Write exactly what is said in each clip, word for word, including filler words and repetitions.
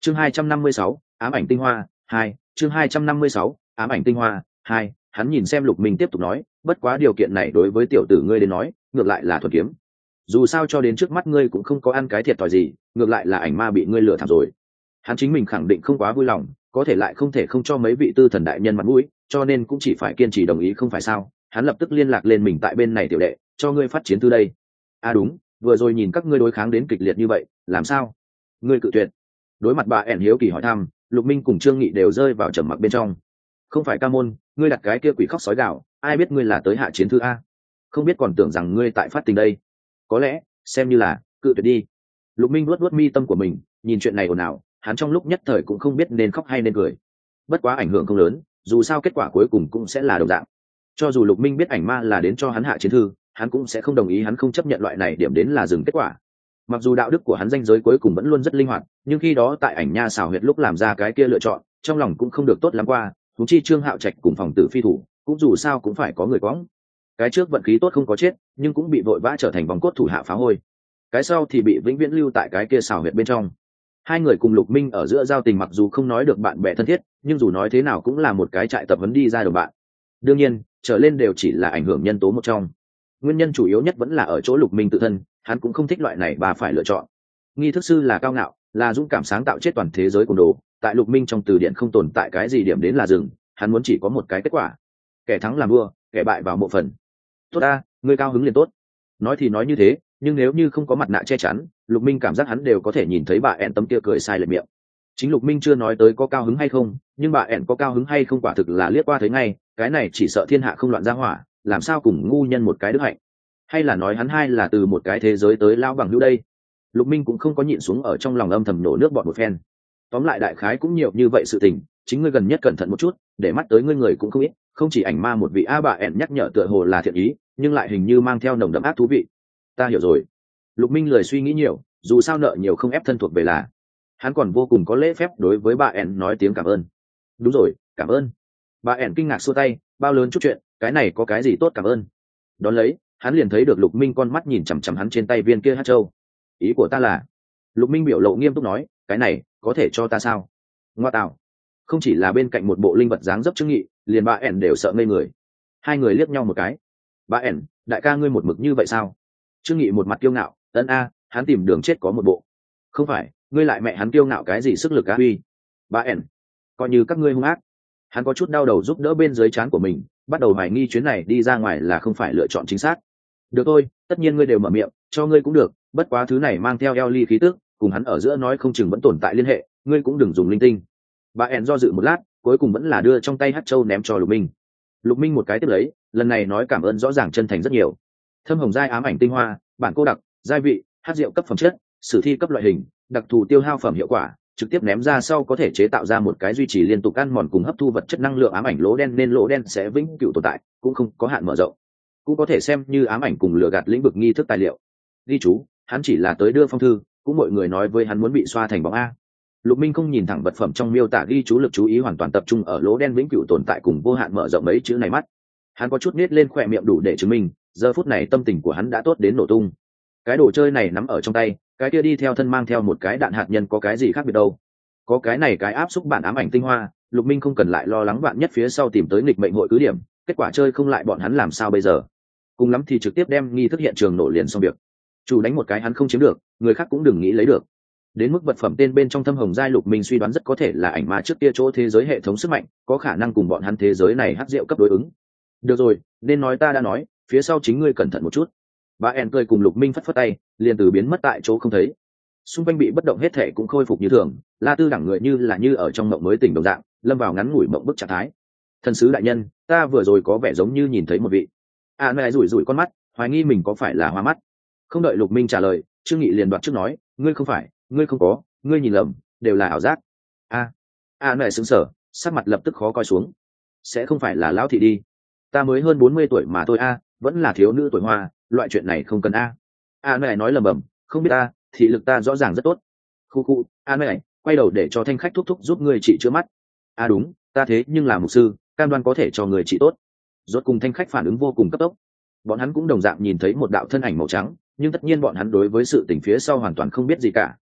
chương hai trăm năm mươi sáu ám ảnh tinh hoa hai chương hai trăm năm mươi sáu ám ảnh tinh hoa hai hắn nhìn xem Lục Minh tiếp tục nói, bất quá điều kiện này đối với tiểu tử ngươi đến nói ngược lại là thuần kiếm, dù sao cho đến trước mắt ngươi cũng không có ăn cái thiệt thòi gì, ngược lại là ảnh ma bị ngươi lừa thảm rồi. Hắn chính mình khẳng định không quá vui lòng, có thể lại không thể không cho mấy vị tư thần đại nhân mặt mũi, cho nên cũng chỉ phải kiên trì đồng ý không phải sao. Hắn lập tức liên lạc lên mình tại bên này tiểu đệ, cho ngươi phát chiến từ đây. À đúng, vừa rồi nhìn các ngươi đối kháng đến kịch liệt như vậy, làm sao? Ngươi cự tuyệt. Đối mặt bà ẻn hiếu kỳ hỏi thăm, Lục Minh cùng Trương Nghị đều rơi vào trầm mặc bên trong. Không phải ca môn, ngươi đặt cái kia quỷ khóc sói gào, ai biết ngươi là tới hạ chiến thư a? Không biết còn tưởng rằng ngươi tại phát tình đây. Có lẽ, xem như là cự tuyệt đi. Lục Minh luốt luốt mi tâm của mình, nhìn chuyện này ồn ào, hắn trong lúc nhất thời cũng không biết nên khóc hay nên cười. Bất quá ảnh hưởng không lớn, dù sao kết quả cuối cùng cũng sẽ là đồng dạng. Cho dù Lục Minh biết ảnh ma là đến cho hắn hạ chiến thư, hắn cũng sẽ không đồng ý, hắn không chấp nhận loại này điểm đến là dừng kết quả. Mặc dù đạo đức của hắn danh giới cuối cùng vẫn luôn rất linh hoạt, nhưng khi đó tại ảnh nha xào huyệt lúc làm ra cái kia lựa chọn, trong lòng cũng không được tốt lắm qua. Huống chi Trương Hạo Trạch cùng phòng tử phi thủ, cũng dù sao cũng phải có người quõng. Cái trước vận khí tốt không có chết, nhưng cũng bị vội vã trở thành vòng cốt thủ hạ phá hôi. Cái sau thì bị vĩnh viễn lưu tại cái kia xào huyệt bên trong. Hai người cùng Lục Minh ở giữa giao tình mặc dù không nói được bạn bè thân thiết, nhưng dù nói thế nào cũng là một cái trại tập huấn đi ra đồng bạn. Đương nhiên, trở lên đều chỉ là ảnh hưởng nhân tố một trong. Nguyên nhân chủ yếu nhất vẫn là ở chỗ Lục Minh tự thân, hắn cũng không thích loại này bà phải lựa chọn. Nghi thức sư là cao ngạo, là dũng cảm sáng tạo chết toàn thế giới cùng đồ, tại Lục Minh trong từ điển không tồn tại cái gì điểm đến là dừng, hắn muốn chỉ có một cái kết quả. Kẻ thắng làm vua, kẻ bại vào mộ phần. Tốt a, ngươi cao hứng liền tốt. Nói thì nói như thế, nhưng nếu như không có mặt nạ che chắn, Lục Minh cảm giác hắn đều có thể nhìn thấy bà ẹn tấm kia cười sai lệch miệng. Chính Lục Minh chưa nói tới có cao hứng hay không, nhưng bà ẹn có cao hứng hay không quả thực là liếc qua thấy ngay, cái này chỉ sợ thiên hạ không loạn ra hỏa, làm sao cùng ngu nhân một cái đức hạnh. Hay là nói hắn hai là từ một cái thế giới tới lao bằng hữu đây. Lục Minh cũng không có nhịn xuống ở trong lòng âm thầm nổ nước bọt một phen. Tóm lại đại khái cũng nhiều như vậy sự tình, chính ngươi gần nhất cẩn thận một chút, để mắt tới ngươi người cũng không ít, không chỉ ảnh ma một vị a bà ẹn nhắc nhở tựa hồ là thiện ý, nhưng lại hình như mang theo nồng đậm ác thú vị. Ta hiểu rồi. Lục Minh lười suy nghĩ nhiều, dù sao nợ nhiều không ép thân thuộc về là. Hắn còn vô cùng có lễ phép đối với bà ẹn nói tiếng cảm ơn. Đúng rồi, cảm ơn. Bà ẹn kinh ngạc xua tay, bao lớn chút chuyện, cái này có cái gì tốt cảm ơn. Đón lấy, hắn liền thấy được Lục Minh con mắt nhìn chằm chằm hắn trên tay viên kia hạt châu. Ý của ta là, Lục Minh biểu lộ nghiêm túc nói, cái này có thể cho ta sao? Ngoa tạo. Không chỉ là bên cạnh một bộ linh vật dáng dấp Trương Nghị, liền bà ẻn đều sợ ngây người. Hai người liếc nhau một cái. Bà ẻn, đại ca ngươi một mực như vậy sao? Trương Nghị một mặt kiêu ngạo, ân a, hắn tìm đường chết có một bộ. Không phải, ngươi lại mẹ hắn kiêu ngạo cái gì sức lực á huy? Bà ẻn, coi như các ngươi hung ác. Hắn có chút đau đầu giúp đỡ bên dưới trán của mình, bắt đầu hoài nghi chuyến này đi ra ngoài là không phải lựa chọn chính xác. Được thôi, tất nhiên ngươi đều mở miệng, cho ngươi cũng được, bất quá thứ này mang theo eo ly khí tức, cùng hắn ở giữa nói không chừng vẫn tồn tại liên hệ, ngươi cũng đừng dùng linh tinh. Bà ẻn do dự một lát, cuối cùng vẫn là đưa trong tay hạt châu ném cho Lục Minh. Lục Minh một cái tiếp lấy, lần này nói cảm ơn rõ ràng chân thành rất nhiều. Thâm hồng giai ám ảnh tinh hoa, bản cô đặc, giai vị, hạt rượu cấp phẩm chất, sử thi cấp loại hình, đặc thù tiêu hao phẩm hiệu quả, trực tiếp ném ra sau có thể chế tạo ra một cái duy trì liên tục ăn mòn cùng hấp thu vật chất năng lượng ám ảnh lỗ đen, nên lỗ đen sẽ vĩnh cửu tồn tại, cũng không có hạn mở rộng. Cũng có thể xem như ám ảnh cùng lừa gạt lĩnh vực nghi thức tài liệu. Ghi chú, hắn chỉ là tới đưa phong thư, cũng mọi người nói với hắn muốn bị xoa thành bóng a. Lục Minh không nhìn thẳng vật phẩm trong miêu tả ghi chú, lực chú ý hoàn toàn tập trung ở lỗ đen vĩnh cửu tồn tại cùng vô hạn mở rộng mấy chữ này mắt. Hắn có chút nết lên khỏe miệng đủ để chứng minh, giờ phút này tâm tình của hắn đã tốt đến nổ tung. Cái đồ chơi này nắm ở trong tay, cái kia đi theo thân mang theo một cái đạn hạt nhân có cái gì khác biệt đâu. Có cái này cái áp xúc bản ám ảnh tinh hoa, Lục Minh không cần lại lo lắng vạn nhất phía sau tìm tới nghịch mệnh hội cứ điểm, kết quả chơi không lại bọn hắn làm sao bây giờ. Cùng lắm thì trực tiếp đem nghi thức hiện trường nổ liền xong việc. Chủ đánh một cái hắn không chiếm được, người khác cũng đừng nghĩ lấy được. Đến mức vật phẩm tên bên trong thâm hồng giai, Lục Minh suy đoán rất có thể là ảnh ma trước kia chỗ thế giới hệ thống sức mạnh, có khả năng cùng bọn hắn thế giới này hắc rượu cấp đối ứng. Được rồi, nên nói ta đã nói, phía sau chính ngươi cẩn thận một chút. Bà En cười cùng Lục Minh phất phất tay, liền từ biến mất tại chỗ không thấy. Xung quanh bị bất động hết thể cũng khôi phục như thường, La Tư đẳng người như là như ở trong mộng mới tỉnh đồng dạng, lâm vào ngắn ngủi mộng bức trạng thái. Thần sứ đại nhân, ta vừa rồi có vẻ giống như nhìn thấy một vị. À mẹ rủi rủi con mắt, hoài nghi mình có phải là hoa mắt. Không đợi Lục Minh trả lời, Trương Nghị liền đoạt trước nói, ngươi không phải, ngươi không có, ngươi nhìn lầm, đều là ảo giác. A, a mẹ sững sờ, sắc mặt lập tức khó coi xuống. Sẽ không phải là lão thị đi? Ta mới hơn bốn mươi tuổi mà thôi a, vẫn là thiếu nữ tuổi hoa, loại chuyện này không cần a. A mẹ nói lầm bầm, không biết ta, thị lực ta rõ ràng rất tốt. Khu khu, a mẹ, quay đầu để cho thanh khách thúc thúc giúp ngươi trị chữa mắt. A đúng, ta thế nhưng là mục sư, cam đoan có thể cho người trị tốt. Rốt cùng thanh khách phản ứng vô cùng cấp tốc. Bọn hắn cũng đồng dạng nhìn thấy một đạo thân ảnh màu trắng, nhưng tất nhiên bọn hắn đối với sự tình phía sau hoàn toàn không biết gì cả,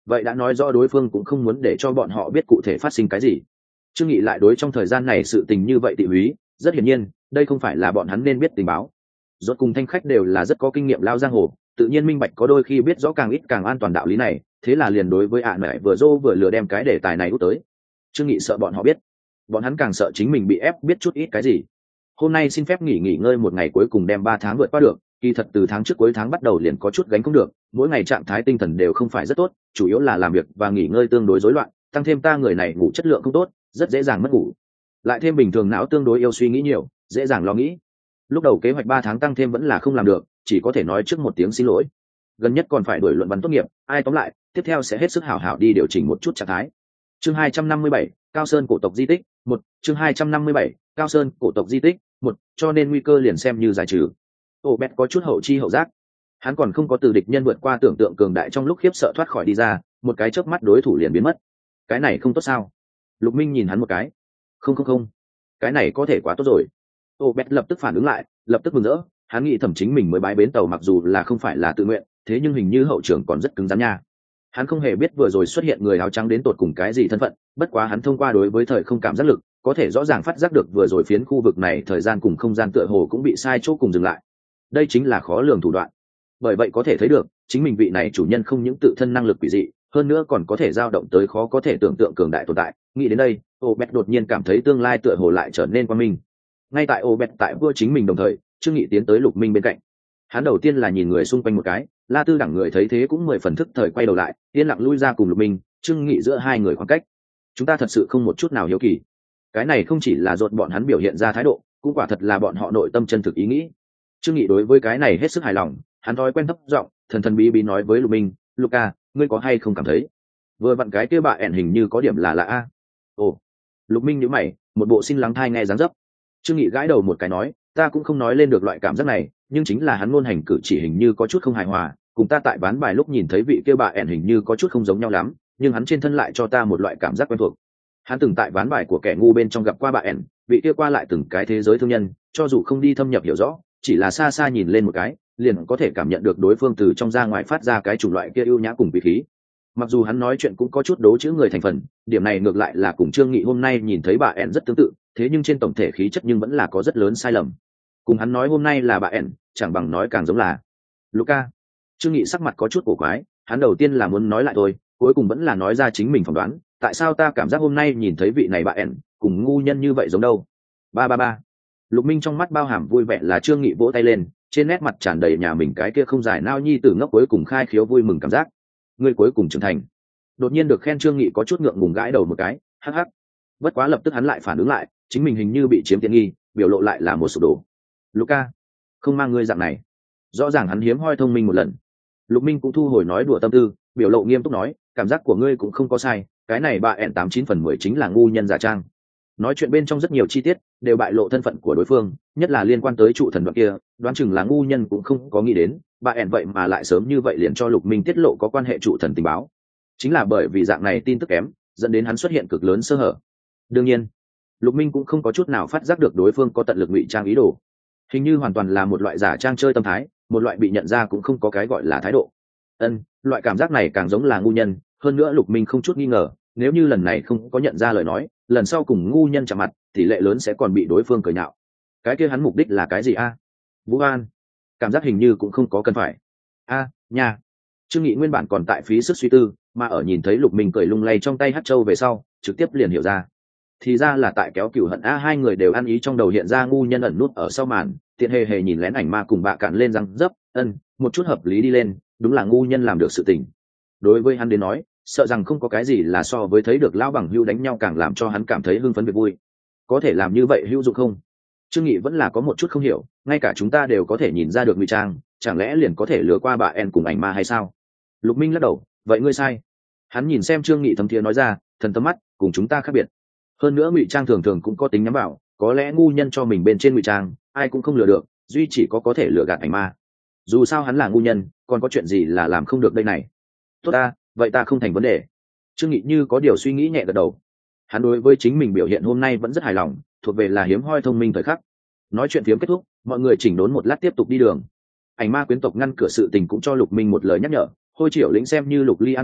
vậy đã nói rõ đối phương cũng không muốn để cho bọn họ biết cụ thể phát sinh cái gì. Trương Nghị lại đối trong thời gian này sự tình như vậy tị húy, rất hiển nhiên đây không phải là bọn hắn nên biết tình báo. Rốt cùng Thanh Khách đều là rất có kinh nghiệm lao giang hồ, tự nhiên minh bạch có đôi khi biết rõ càng ít càng an toàn đạo lý này, thế là liền đối với ạ à vừa dô vừa lừa đem cái đề tài này út tới. Trương Nghị sợ bọn họ biết, bọn hắn càng sợ chính mình bị ép biết chút ít cái gì. Hôm nay xin phép nghỉ nghỉ ngơi một ngày cuối cùng đem ba tháng vượt qua được, kỳ thật từ tháng trước cuối tháng bắt đầu liền có chút gánh không được, mỗi ngày trạng thái tinh thần đều không phải rất tốt, chủ yếu là làm việc và nghỉ ngơi tương đối rối loạn, tăng thêm ta người này ngủ chất lượng không tốt, rất dễ dàng mất ngủ. Lại thêm bình thường não tương đối yêu suy nghĩ nhiều, dễ dàng lo nghĩ. Lúc đầu kế hoạch ba tháng tăng thêm vẫn là không làm được, chỉ có thể nói trước một tiếng xin lỗi. Gần nhất còn phải đuổi luận văn tốt nghiệp, ai tóm lại, tiếp theo sẽ hết sức hảo hảo đi điều chỉnh một chút trạng thái. Chương hai trăm năm mươi bảy, Cao Sơn cổ tộc di tích, một, chương hai trăm năm mươi bảy, Cao Sơn cổ tộc di tích, một, cho nên nguy cơ liền xem như giải trừ. Ô Bét có chút hậu chi hậu giác. Hắn còn không có từ địch nhân vượt qua tưởng tượng cường đại trong lúc khiếp sợ thoát khỏi đi ra, một cái chớp mắt đối thủ liền biến mất. Cái này không tốt sao? Lục Minh nhìn hắn một cái. Không không không, cái này có thể quá tốt rồi. Ô Bét lập tức phản ứng lại, lập tức mừng rỡ, hắn nghĩ thẩm chính mình mới bái bến tàu mặc dù là không phải là tự nguyện, thế nhưng hình như hậu trưởng còn rất cứng rắn nha. Hắn không hề biết vừa rồi xuất hiện người áo trắng đến tột cùng cái gì thân phận, bất quá hắn thông qua đối với thời không cảm giác lực, có thể rõ ràng phát giác được vừa rồi phiến khu vực này thời gian cùng không gian tựa hồ cũng bị sai chỗ cùng dừng lại. Đây chính là khó lường thủ đoạn. Bởi vậy có thể thấy được, chính mình vị này chủ nhân không những tự thân năng lực quỷ dị, hơn nữa còn có thể dao động tới khó có thể tưởng tượng cường đại tồn tại. Nghĩ đến đây, Obed đột nhiên cảm thấy tương lai tựa hồ lại trở nên quang minh. Ngay tại Obed tại vua chính mình đồng thời, Trương Nghị tiến tới Lục Minh bên cạnh. Hắn đầu tiên là nhìn người xung quanh một cái, La Tư đẳng người thấy thế cũng mười phần thức thời quay đầu lại, yên lặng lui ra cùng Lục Minh. Trương Nghị giữa hai người khoảng cách, chúng ta thật sự không một chút nào hiếu kỳ. Cái này không chỉ là ruột bọn hắn biểu hiện ra thái độ, cũng quả thật là bọn họ nội tâm chân thực ý nghĩ. Trương Nghị đối với cái này hết sức hài lòng, hắn thói quen thấp giọng, thần thần bí bí nói với Lục Minh, Luca, ngươi có hay không cảm thấy vừa vặn cái kia bà ẻn hình như có điểm là lạ a? Ồ. Lục Minh nhíu mày, một bộ xin lắng thai nghe dáng dấp. Trương Nghị gãi đầu một cái nói, ta cũng không nói lên được loại cảm giác này, nhưng chính là hắn ngôn hành cử chỉ hình như có chút không hài hòa, cùng ta tại bán bài lúc nhìn thấy vị kia bà ẻn hình như có chút không giống nhau lắm, nhưng hắn trên thân lại cho ta một loại cảm giác quen thuộc. Hắn từng tại ván bài của kẻ ngu bên trong gặp qua bà ẻn, vị kia qua lại từng cái thế giới thương nhân, cho dù không đi thâm nhập hiểu rõ, chỉ là xa xa nhìn lên một cái, liền có thể cảm nhận được đối phương từ trong ra ngoài phát ra cái chủng loại kia ưu nhã cùng vị khí. Mặc dù hắn nói chuyện cũng có chút đố chữ người thành phần, điểm này ngược lại là cùng Trương Nghị hôm nay nhìn thấy bà ẻn rất tương tự, thế nhưng trên tổng thể khí chất nhưng vẫn là có rất lớn sai lầm. Cùng hắn nói hôm nay là bà ẻn, chẳng bằng nói càng giống là Luca. Trương Nghị sắc mặt có chút cổ quái, hắn đầu tiên là muốn nói lại thôi, cuối cùng vẫn là nói ra chính mình phỏng đoán, tại sao ta cảm giác hôm nay nhìn thấy vị này bà ẻn cùng ngu nhân như vậy giống đâu. Ba ba ba. Lục Minh trong mắt bao hàm vui vẻ là Trương Nghị vỗ tay lên, trên nét mặt tràn đầy nhà mình cái kia không giải nao nhi tử ngốc cuối cùng khai khiếu vui mừng cảm giác. Ngươi cuối cùng trưởng thành. Đột nhiên được khen Trương Nghị có chút ngượng ngùng gãi đầu một cái, hắc hắc. Bất quá lập tức hắn lại phản ứng lại, chính mình hình như bị chiếm tiện nghi, biểu lộ lại là một sụp đổ. Luca, không mang ngươi dạng này. Rõ ràng hắn hiếm hoi thông minh một lần. Lục Minh cũng thu hồi nói đùa tâm tư, biểu lộ nghiêm túc nói, cảm giác của ngươi cũng không có sai, cái này bà ẻn tám chín phần mười chính là ngu nhân giả trang. Nói chuyện bên trong rất nhiều chi tiết đều bại lộ thân phận của đối phương, nhất là liên quan tới trụ thần đoạn kia, đoán chừng là ngu nhân cũng không có nghĩ đến bà ẻn vậy mà lại sớm như vậy liền cho Lục Minh tiết lộ có quan hệ trụ thần tình báo. Chính là bởi vì dạng này tin tức kém, dẫn đến hắn xuất hiện cực lớn sơ hở. Đương nhiên, Lục Minh cũng không có chút nào phát giác được đối phương có tận lực ngụy trang ý đồ, hình như hoàn toàn là một loại giả trang chơi tâm thái, một loại bị nhận ra cũng không có cái gọi là thái độ. Ân, loại cảm giác này càng giống là ngu nhân, hơn nữa Lục Minh không chút nghi ngờ, nếu như lần này không có nhận ra lời nói, lần sau cùng ngu nhân chạm mặt, tỷ lệ lớn sẽ còn bị đối phương cười nhạo. Cái kia hắn mục đích là cái gì a? Vũ An, cảm giác hình như cũng không có cần phải. A, à, nha. Trương Nghị nguyên bản còn tại phí sức suy tư, mà ở nhìn thấy Lục Minh cười lung lay trong tay hắc châu về sau, trực tiếp liền hiểu ra. Thì ra là tại kéo cửu hận a, hai người đều ăn ý trong đầu hiện ra ngu nhân ẩn nút ở sau màn, tiện hề hề nhìn lén ảnh ma cùng bạ cạn lên răng dấp, ân, một chút hợp lý đi lên, đúng là ngu nhân làm được sự tình. Đối với hắn đến nói, sợ rằng không có cái gì là so với thấy được lão bằng hữu đánh nhau càng làm cho hắn cảm thấy hưng phấn việc vui. Có thể làm như vậy hữu dụng không? Trương Nghị vẫn là có một chút không hiểu, ngay cả chúng ta đều có thể nhìn ra được ngụy trang, chẳng lẽ liền có thể lừa qua bà En cùng ảnh ma hay sao? Lục Minh lắc đầu, vậy ngươi sai. Hắn nhìn xem Trương Nghị thấm thiế nói ra, thần tấm mắt, cùng chúng ta khác biệt. Hơn nữa ngụy trang thường thường cũng có tính nhắm vào, có lẽ ngu nhân cho mình bên trên ngụy trang, ai cũng không lừa được, duy chỉ có có thể lừa gạt ảnh ma. Dù sao hắn là ngu nhân, còn có chuyện gì là làm không được đây này? Tốt ta, vậy ta không thành vấn đề. Trương Nghị như có điều suy nghĩ nhẹ gật đầu. Hắn đối với chính mình biểu hiện hôm nay vẫn rất hài lòng, thuộc về là hiếm hoi thông minh thời khắc. Nói chuyện phiếm kết thúc, mọi người chỉnh đốn một lát tiếp tục đi đường. Ảnh ma quyến tộc ngăn cửa sự tình cũng cho Lục Minh một lời nhắc nhở, Hôi Triệu lĩnh xem như Lục Ly an bài,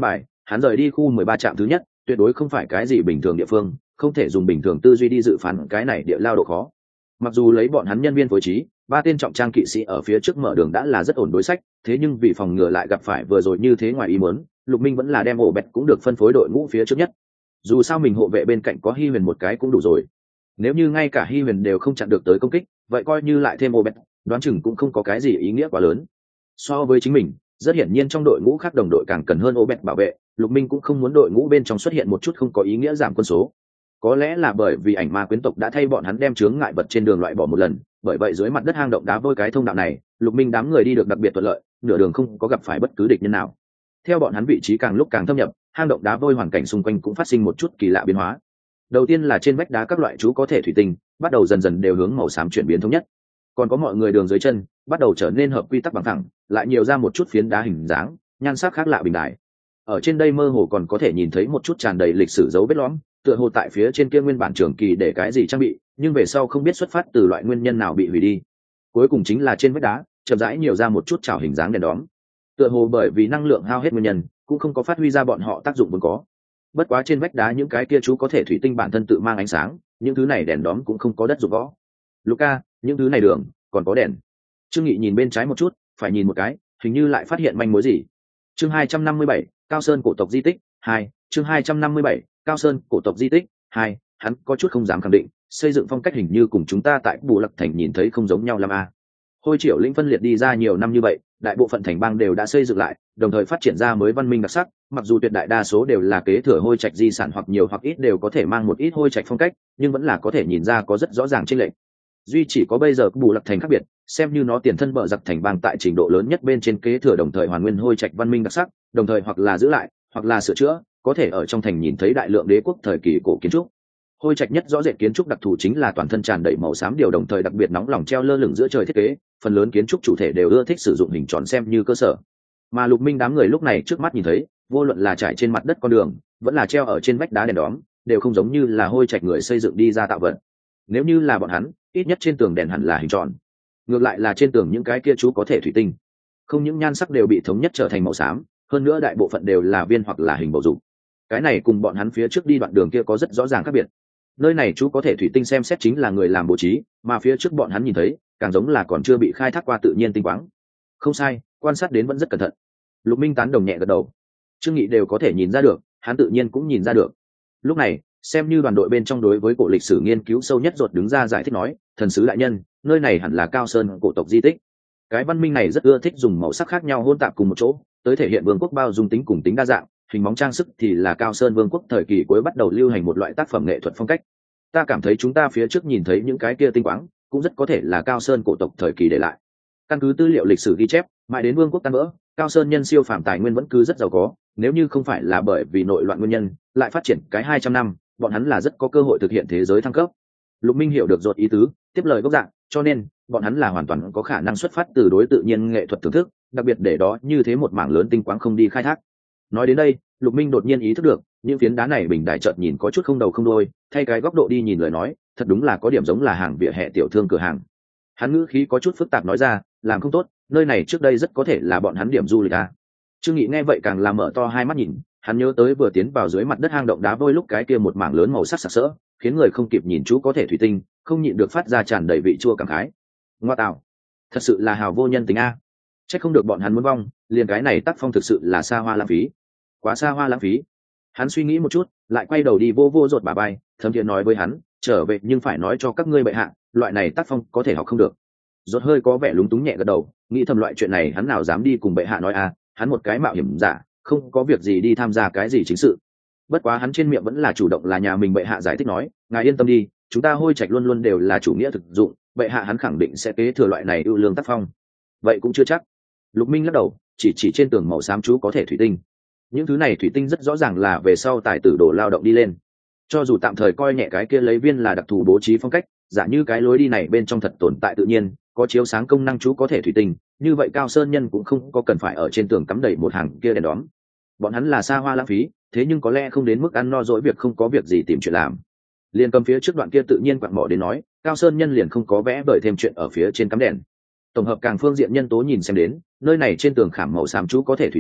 hắn rời đi khu mười ba trạm thứ nhất tuyệt đối không phải cái gì bình thường địa phương, không thể dùng bình thường tư duy đi dự phán cái này địa lao độ khó. Mặc dù lấy bọn hắn nhân viên phối trí, ba tên trọng trang kỵ sĩ ở phía trước mở đường đã là rất ổn đối sách, thế nhưng vì phòng ngừa lại gặp phải vừa rồi như thế ngoài ý muốn, Lục Minh vẫn là đem ổ bẹt cũng được phân phối đội ngũ phía trước nhất. Dù sao mình hộ vệ bên cạnh có Hi Huyền một cái cũng đủ rồi. Nếu như ngay cả Hi Huyền đều không chặn được tới công kích, vậy coi như lại thêm ổ bẹt, đoán chừng cũng không có cái gì ý nghĩa quá lớn. So với chính mình, rất hiển nhiên trong đội ngũ khác đồng đội càng cần hơn ổ bẹt bảo vệ, Lục Minh cũng không muốn đội ngũ bên trong xuất hiện một chút không có ý nghĩa giảm quân số. Có lẽ là bởi vì ảnh ma quyến tộc đã thay bọn hắn đem chướng ngại vật trên đường loại bỏ một lần, bởi vậy dưới mặt đất hang động đá vôi cái thông đạo này, Lục Minh đám người đi được đặc biệt thuận lợi, nửa đường không có gặp phải bất cứ địch nhân nào. Theo bọn hắn vị trí càng lúc càng thâm nhập, hang động đá vôi hoàn cảnh xung quanh cũng phát sinh một chút kỳ lạ biến hóa. Đầu tiên là trên vách đá các loại chú có thể thủy tinh bắt đầu dần dần đều hướng màu xám chuyển biến thống nhất, còn có mọi người đường dưới chân bắt đầu trở nên hợp quy tắc bằng thẳng, lại nhiều ra một chút phiến đá hình dáng, nhan sắc khác lạ bình đại. Ở trên đây mơ hồ còn có thể nhìn thấy một chút tràn đầy lịch sử dấu vết lõm, tựa hồ tại phía trên kia nguyên bản trường kỳ để cái gì trang bị, nhưng về sau không biết xuất phát từ loại nguyên nhân nào bị hủy đi. Cuối cùng chính là trên vách đá chậm rãi nhiều ra một chút chảo hình dáng đèn đóm, tựa hồ bởi vì năng lượng hao hết nguyên nhân cũng không có phát huy ra bọn họ tác dụng vốn có. Bất quá trên vách đá những cái kia chú có thể thủy tinh bản thân tự mang ánh sáng, những thứ này đèn đóm cũng không có đất dụng võ. Luca, những thứ này đường còn có đèn. Trương Nghị nhìn bên trái một chút, phải nhìn một cái, hình như lại phát hiện manh mối gì. Chương hai trăm năm mươi bảy, Cao Sơn cổ tộc di tích hai. Chương hai trăm năm mươi bảy, Cao Sơn cổ tộc di tích hai. Hắn có chút không dám khẳng định, xây dựng phong cách hình như cùng chúng ta tại Bù Lặc thành nhìn thấy không giống nhau lắm à. Hôi Triệu lĩnh phân liệt đi ra nhiều năm như vậy, đại bộ phận thành bang đều đã xây dựng lại, đồng thời phát triển ra mới văn minh đặc sắc, mặc dù tuyệt đại đa số đều là kế thừa Hôi Trạch di sản hoặc nhiều hoặc ít đều có thể mang một ít Hôi Trạch phong cách, nhưng vẫn là có thể nhìn ra có rất rõ ràng chênh lệch. Duy chỉ có bây giờ Bù Lặc thành khác biệt, xem như nó tiền thân bờ giặc thành bang tại trình độ lớn nhất bên trên kế thừa đồng thời hoàn nguyên Hôi Trạch văn minh đặc sắc, đồng thời hoặc là giữ lại, hoặc là sửa chữa, có thể ở trong thành nhìn thấy đại lượng đế quốc thời kỳ cổ kiến trúc. Hôi Trạch nhất rõ rệt kiến trúc đặc thù chính là toàn thân tràn đầy màu xám điều đồng thời đặc biệt nóng lòng treo lơ lửng giữa trời thiết kế, phần lớn kiến trúc chủ thể đều ưa thích sử dụng hình tròn xem như cơ sở. Mà Lục Minh đám người lúc này trước mắt nhìn thấy, vô luận là trải trên mặt đất con đường, vẫn là treo ở trên vách đá đèn đóm, đều không giống như là Hôi Trạch người xây dựng đi ra tạo vật. Nếu như là bọn hắn, ít nhất trên tường đèn hẳn là hình tròn. Ngược lại là trên tường những cái kia chú có thể thủy tinh, không những nhan sắc đều bị thống nhất trở thành màu xám, hơn nữa đại bộ phận đều là viên hoặc là hình bầu dục. Cái này cùng bọn hắn phía trước đi đoạn đường kia có rất rõ ràng khác biệt. Nơi này chú có thể thủy tinh xem xét chính là người làm bố trí, mà phía trước bọn hắn nhìn thấy càng giống là còn chưa bị khai thác qua tự nhiên tinh quáng. Không sai, quan sát đến vẫn rất cẩn thận. Lục Minh tán đồng nhẹ gật đầu. Trương Nghị đều có thể nhìn ra được, hắn tự nhiên cũng nhìn ra được. Lúc này, xem như đoàn đội bên trong đối với cổ lịch sử nghiên cứu sâu nhất ruột đứng ra giải thích nói, thần sứ đại nhân, nơi này hẳn là Cao Sơn cổ tộc di tích. Cái văn minh này rất ưa thích dùng màu sắc khác nhau hỗn tạp cùng một chỗ, tới thể hiện vương quốc bao dung tính cùng tính đa dạng. Hình bóng trang sức thì là Cao Sơn vương quốc thời kỳ cuối bắt đầu lưu hành một loại tác phẩm nghệ thuật phong cách. Ta cảm thấy chúng ta phía trước nhìn thấy những cái kia tinh quáng cũng rất có thể là Cao Sơn cổ tộc thời kỳ để lại. Căn cứ tư liệu lịch sử ghi chép, mãi đến vương quốc tan vỡ, Cao Sơn nhân siêu phàm tài nguyên vẫn cứ rất giàu có, nếu như không phải là bởi vì nội loạn nguyên nhân lại phát triển cái hai trăm năm, bọn hắn là rất có cơ hội thực hiện thế giới thăng cấp. Lục Minh hiểu được rốt ý tứ, tiếp lời gốc dạng, cho nên bọn hắn là hoàn toàn có khả năng xuất phát từ đối tự nhiên nghệ thuật thưởng thức, đặc biệt để đó như thế một mảng lớn tinh quáng không đi khai thác. Nói đến đây, Lục Minh đột nhiên ý thức được, những phiến đá này bình đại chợt nhìn có chút không đầu không đuôi, thay cái góc độ đi nhìn lời nói, thật đúng là có điểm giống là hàng vỉa hè tiểu thương cửa hàng. Hắn ngữ khí có chút phức tạp nói ra, làm không tốt, nơi này trước đây rất có thể là bọn hắn điểm du lịch à. Trương Nghị nghe vậy càng làm mở to hai mắt nhìn, hắn nhớ tới vừa tiến vào dưới mặt đất hang động đá vôi lúc cái kia một mảng lớn màu sắc sặc sỡ, khiến người không kịp nhìn chú có thể thủy tinh, không nhịn được phát ra tràn đầy vị chua cảm khái. Ngoa tạo, thật sự là hào vô nhân tính a. Chắc không được bọn hắn muốn vong, liền cái này tác phong thực sự là xa hoa lãng phí. Quá xa hoa lãng phí. Hắn suy nghĩ một chút, lại quay đầu đi vô vô rột bà bay, thấm thiện nói với hắn, trở về nhưng phải nói cho các ngươi bệ hạ, loại này tác phong có thể học không được. Rột hơi có vẻ lúng túng nhẹ gật đầu, nghĩ thầm loại chuyện này hắn nào dám đi cùng bệ hạ nói à, hắn một cái mạo hiểm giả, không có việc gì đi tham gia cái gì chính sự. Bất quá hắn trên miệng vẫn là chủ động là nhà mình bệ hạ giải thích nói, ngài yên tâm đi, chúng ta Hôi Trạch luôn luôn đều là chủ nghĩa thực dụng, bệ hạ hắn khẳng định sẽ kế thừa loại này ưu lương tác phong. Vậy cũng chưa chắc. Lục Minh lắc đầu, chỉ chỉ trên tường màu xám chú có thể thủy tinh. Những thứ này thủy tinh rất rõ ràng là về sau tài tử đổ lao động đi lên. Cho dù tạm thời coi nhẹ cái kia lấy viên là đặc thù bố trí phong cách, giả như cái lối đi này bên trong thật tồn tại tự nhiên, có chiếu sáng công năng chú có thể thủy tinh, như vậy Cao Sơn nhân cũng không có cần phải ở trên tường cắm đầy một hàng kia đèn đóm. Bọn hắn là xa hoa lãng phí, thế nhưng có lẽ không đến mức ăn no dỗi việc không có việc gì tìm chuyện làm. Liền cầm phía trước đoạn kia tự nhiên quặn mỏ đến nói, Cao Sơn nhân liền không có vẽ bởi thêm chuyện ở phía trên cắm đèn. Tổng hợp càng phương diện nhân tố nhìn xem đến, nơi này trên tường khảm màu xám chú có thể thủy tinh,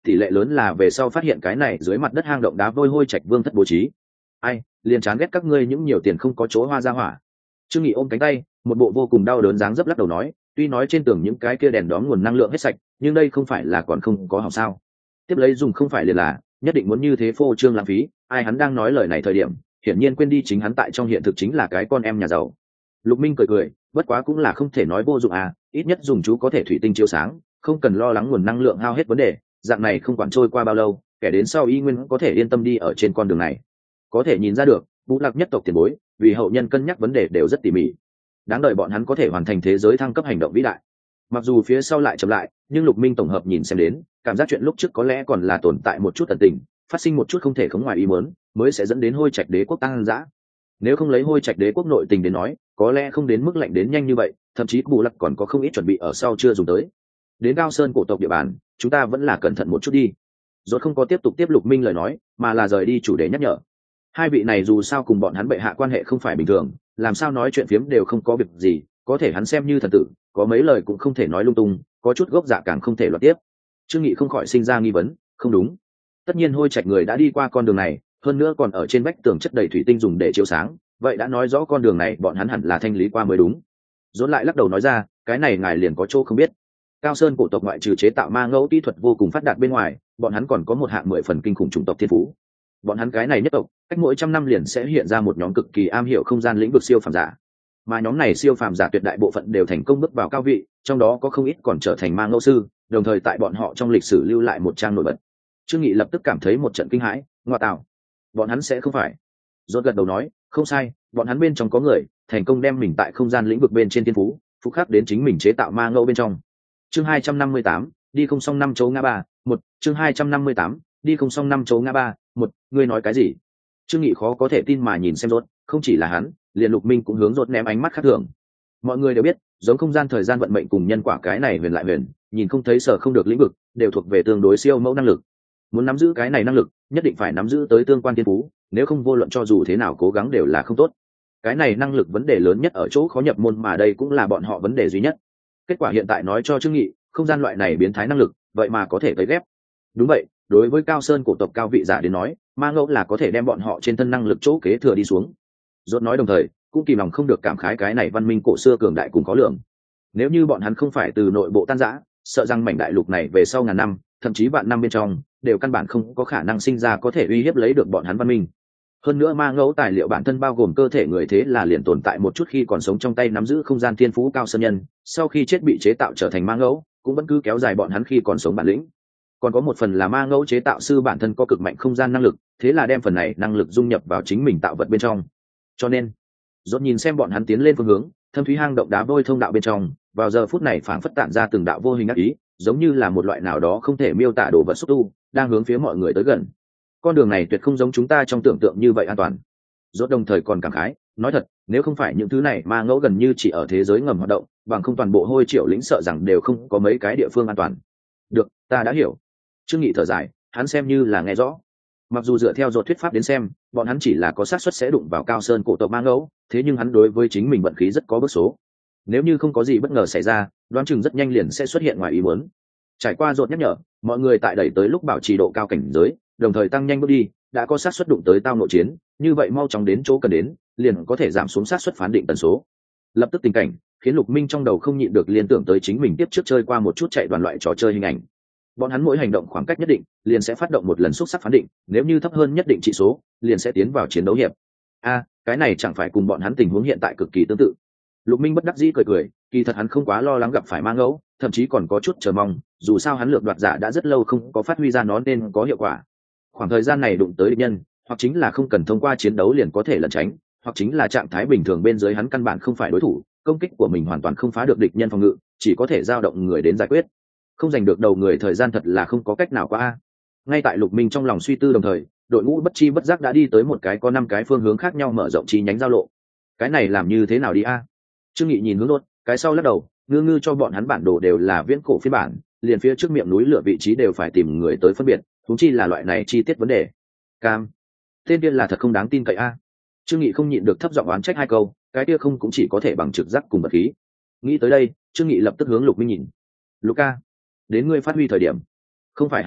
tỷ lệ lớn là về sau phát hiện cái này dưới mặt đất hang động đá vôi hôi trạch vương thất bố trí. Ai liền chán ghét các ngươi những nhiều tiền không có chỗ hoa ra hỏa. Trương Nghị ôm cánh tay, một bộ vô cùng đau đớn dáng dấp lắc đầu nói, tuy nói trên tường những cái kia đèn đóm nguồn năng lượng hết sạch, nhưng đây không phải là còn không có hỏng sao? Tiếp lấy dùng không phải liền là, nhất định muốn như thế phô trương lãng phí. Ai hắn đang nói lời này thời điểm, hiển nhiên quên đi chính hắn tại trong hiện thực chính là cái con em nhà giàu. Lục Minh cười cười, bất quá cũng là không thể nói vô dụng à, ít nhất dùng chú có thể thủy tinh chiếu sáng, không cần lo lắng nguồn năng lượng hao hết vấn đề, dạng này không quản trôi qua bao lâu, kẻ đến sau y nguyên có thể yên tâm đi ở trên con đường này. Có thể nhìn ra được, Vũ Lạc nhất tộc tiền bối, vì hậu nhân cân nhắc vấn đề đều rất tỉ mỉ. Đáng đợi bọn hắn có thể hoàn thành thế giới thăng cấp hành động vĩ đại. Mặc dù phía sau lại chậm lại, nhưng Lục Minh tổng hợp nhìn xem đến, cảm giác chuyện lúc trước có lẽ còn là tồn tại một chút tận tình, phát sinh một chút không thể khống ngoài ý muốn, mới sẽ dẫn đến Hôi Trạch Đế quốc tăng dã. Nếu không lấy Hôi Trạch Đế quốc nội tình đến nói, có lẽ không đến mức lạnh đến nhanh như vậy, thậm chí Bù Lặc còn có không ít chuẩn bị ở sau chưa dùng tới. Đến Cao Sơn cổ tộc địa bàn, chúng ta vẫn là cẩn thận một chút đi. Rốt không có tiếp tục tiếp Lục Minh lời nói, mà là rời đi chủ đề nhắc nhở. Hai vị này dù sao cùng bọn hắn bệ hạ quan hệ không phải bình thường, làm sao nói chuyện phiếm đều không có việc gì, có thể hắn xem như thần tử, có mấy lời cũng không thể nói lung tung, có chút gốc dạ càng không thể loạt tiếp. Trương Nghị không khỏi sinh ra nghi vấn, không đúng. Tất nhiên Hôi Trạch người đã đi qua con đường này, hơn nữa còn ở trên vách tường chất đầy thủy tinh dùng để chiếu sáng, vậy đã nói rõ con đường này bọn hắn hẳn là thanh lý qua mới đúng. Rốt lại lắc đầu nói ra, cái này ngài liền có chỗ không biết. Cao Sơn cổ tộc ngoại trừ chế tạo ma ngẫu kỹ thuật vô cùng phát đạt bên ngoài, bọn hắn còn có một hạng mười phần kinh khủng chủng tộc thiên phú. Bọn hắn cái này nhất tộc, cách mỗi trăm năm liền sẽ hiện ra một nhóm cực kỳ am hiểu không gian lĩnh vực siêu phàm giả. Mà nhóm này siêu phàm giả tuyệt đại bộ phận đều thành công bước vào cao vị, trong đó có không ít còn trở thành ma ngẫu sư, đồng thời tại bọn họ trong lịch sử lưu lại một trang nổi bật. Trương Nghị lập tức cảm thấy một trận kinh hãi, ngoa tạo, bọn hắn sẽ không phải? Rốt gật đầu nói, không sai, bọn hắn bên trong có người thành công đem mình tại không gian lĩnh vực bên trên thiên phú, phúc khắc đến chính mình chế tạo ma ngẫu bên trong. Chương hai trăm năm mươi tám, đi không xong năm chấu ngã ba, một, chương hai trăm năm mươi tám, đi không xong năm chấu ngã ba, một, ngươi nói cái gì? Trương Nghị khó có thể tin mà nhìn xem Rốt, không chỉ là hắn, liền Lục Minh cũng hướng Rốt ném ánh mắt khác thường. Mọi người đều biết, giống không gian thời gian vận mệnh cùng nhân quả cái này huyền lại huyền, nhìn không thấy sở không được lĩnh vực, đều thuộc về tương đối siêu mẫu năng lực. Muốn nắm giữ cái này năng lực, nhất định phải nắm giữ tới tương quan thiên phú, nếu không vô luận cho dù thế nào cố gắng đều là không tốt. Cái này năng lực vấn đề lớn nhất ở chỗ khó nhập môn, mà đây cũng là bọn họ vấn đề duy nhất. Kết quả hiện tại nói cho Trương Nghị, không gian loại này biến thái năng lực, vậy mà có thể cấy ghép. Đúng vậy, đối với Cao Sơn cổ tộc cao vị giả đến nói, ma ngẫu là có thể đem bọn họ trên thân năng lực chỗ kế thừa đi xuống. Rốt nói đồng thời, cũng kìm lòng không được cảm khái cái này văn minh cổ xưa cường đại cùng có lượng. Nếu như bọn hắn không phải từ nội bộ tan rã, sợ rằng mảnh đại lục này về sau ngàn năm, thậm chí vạn năm bên trong, đều căn bản không có khả năng sinh ra có thể uy hiếp lấy được bọn hắn văn minh. Hơn nữa ma ngẫu tài liệu bản thân bao gồm cơ thể người, thế là liền tồn tại một chút khi còn sống trong tay nắm giữ không gian thiên phú cao sơn nhân, sau khi chết bị chế tạo trở thành ma ngẫu, cũng vẫn cứ kéo dài bọn hắn khi còn sống bản lĩnh. Còn có một phần là ma ngẫu chế tạo sư bản thân có cực mạnh không gian năng lực, thế là đem phần này năng lực dung nhập vào chính mình tạo vật bên trong. Cho nên, Rốt nhìn xem bọn hắn tiến lên phương hướng, thâm thúy hang động đá vôi thông đạo bên trong, vào giờ phút này phảng phất tản ra từng đạo vô hình ác ý, giống như là một loại nào đó không thể miêu tả đồ vật xúc tu, đang hướng phía mọi người tới gần. Con đường này tuyệt không giống chúng ta trong tưởng tượng như vậy an toàn. Rốt đồng thời còn cảm khái, nói thật, nếu không phải những thứ này ma ngẫu gần như chỉ ở thế giới ngầm hoạt động, bằng không toàn bộ Hôi Triệu lĩnh sợ rằng đều không có mấy cái địa phương an toàn. Được, ta đã hiểu. Trương Nghị thở dài, hắn xem như là nghe rõ. Mặc dù dựa theo Rốt thuyết pháp đến xem, bọn hắn chỉ là có xác suất sẽ đụng vào Cao Sơn cổ tộc ma ngẫu, thế nhưng hắn đối với chính mình vận khí rất có bước số. Nếu như không có gì bất ngờ xảy ra, đoán chừng rất nhanh liền sẽ xuất hiện ngoài ý muốn. Trải qua Rốt nhắc nhở, mọi người tại đẩy tới lúc bảo trì độ cao cảnh giới, đồng thời tăng nhanh bước đi, đã có xác suất đụng tới tao nội chiến, như vậy mau chóng đến chỗ cần đến, liền có thể giảm xuống xác suất phán định tần số. Lập tức tình cảnh khiến Lục Minh trong đầu không nhịn được liên tưởng tới chính mình tiếp trước chơi qua một chút chạy đoàn loại trò chơi hình ảnh. Bọn hắn mỗi hành động khoảng cách nhất định, liền sẽ phát động một lần xúc sắc phán định, nếu như thấp hơn nhất định trị số, liền sẽ tiến vào chiến đấu hiệp. A, cái này chẳng phải cùng bọn hắn tình huống hiện tại cực kỳ tương tự. Lục Minh bất đắc dĩ cười cười, kỳ thật hắn không quá lo lắng gặp phải ma ngẫu, thậm chí còn có chút chờ mong, dù sao hắn lược đoạt giả đã rất lâu không có phát huy ra nó nên có hiệu quả. Khoảng thời gian này đụng tới địch nhân, hoặc chính là không cần thông qua chiến đấu liền có thể lẩn tránh, hoặc chính là trạng thái bình thường bên dưới hắn căn bản không phải đối thủ, công kích của mình hoàn toàn không phá được địch nhân phòng ngự, chỉ có thể dao động người đến giải quyết. Không giành được đầu người thời gian thật là không có cách nào qua a. Ngay tại Lục Minh trong lòng suy tư đồng thời, đội ngũ bất chi bất giác đã đi tới một cái có năm cái phương hướng khác nhau mở rộng chi nhánh giao lộ. Cái này làm như thế nào đi a? Trương Nghị nhìn hướng Rốt, cái sau lắc đầu, ngư ngư cho bọn hắn bản đồ đều là viễn cổ phiên bản, liền phía trước miệng núi lửa vị trí đều phải tìm người tới phân biệt, huống chi là loại này chi tiết vấn đề. Cam, tên kia là thật không đáng tin cậy a. Trương Nghị không nhịn được thấp giọng oán trách hai câu, cái kia không cũng chỉ có thể bằng trực giác cùng vật khí. Nghĩ tới đây, Trương Nghị lập tức hướng Lục Minh nhìn. Luca, đến ngươi phát huy thời điểm. Không phải hắn thổi,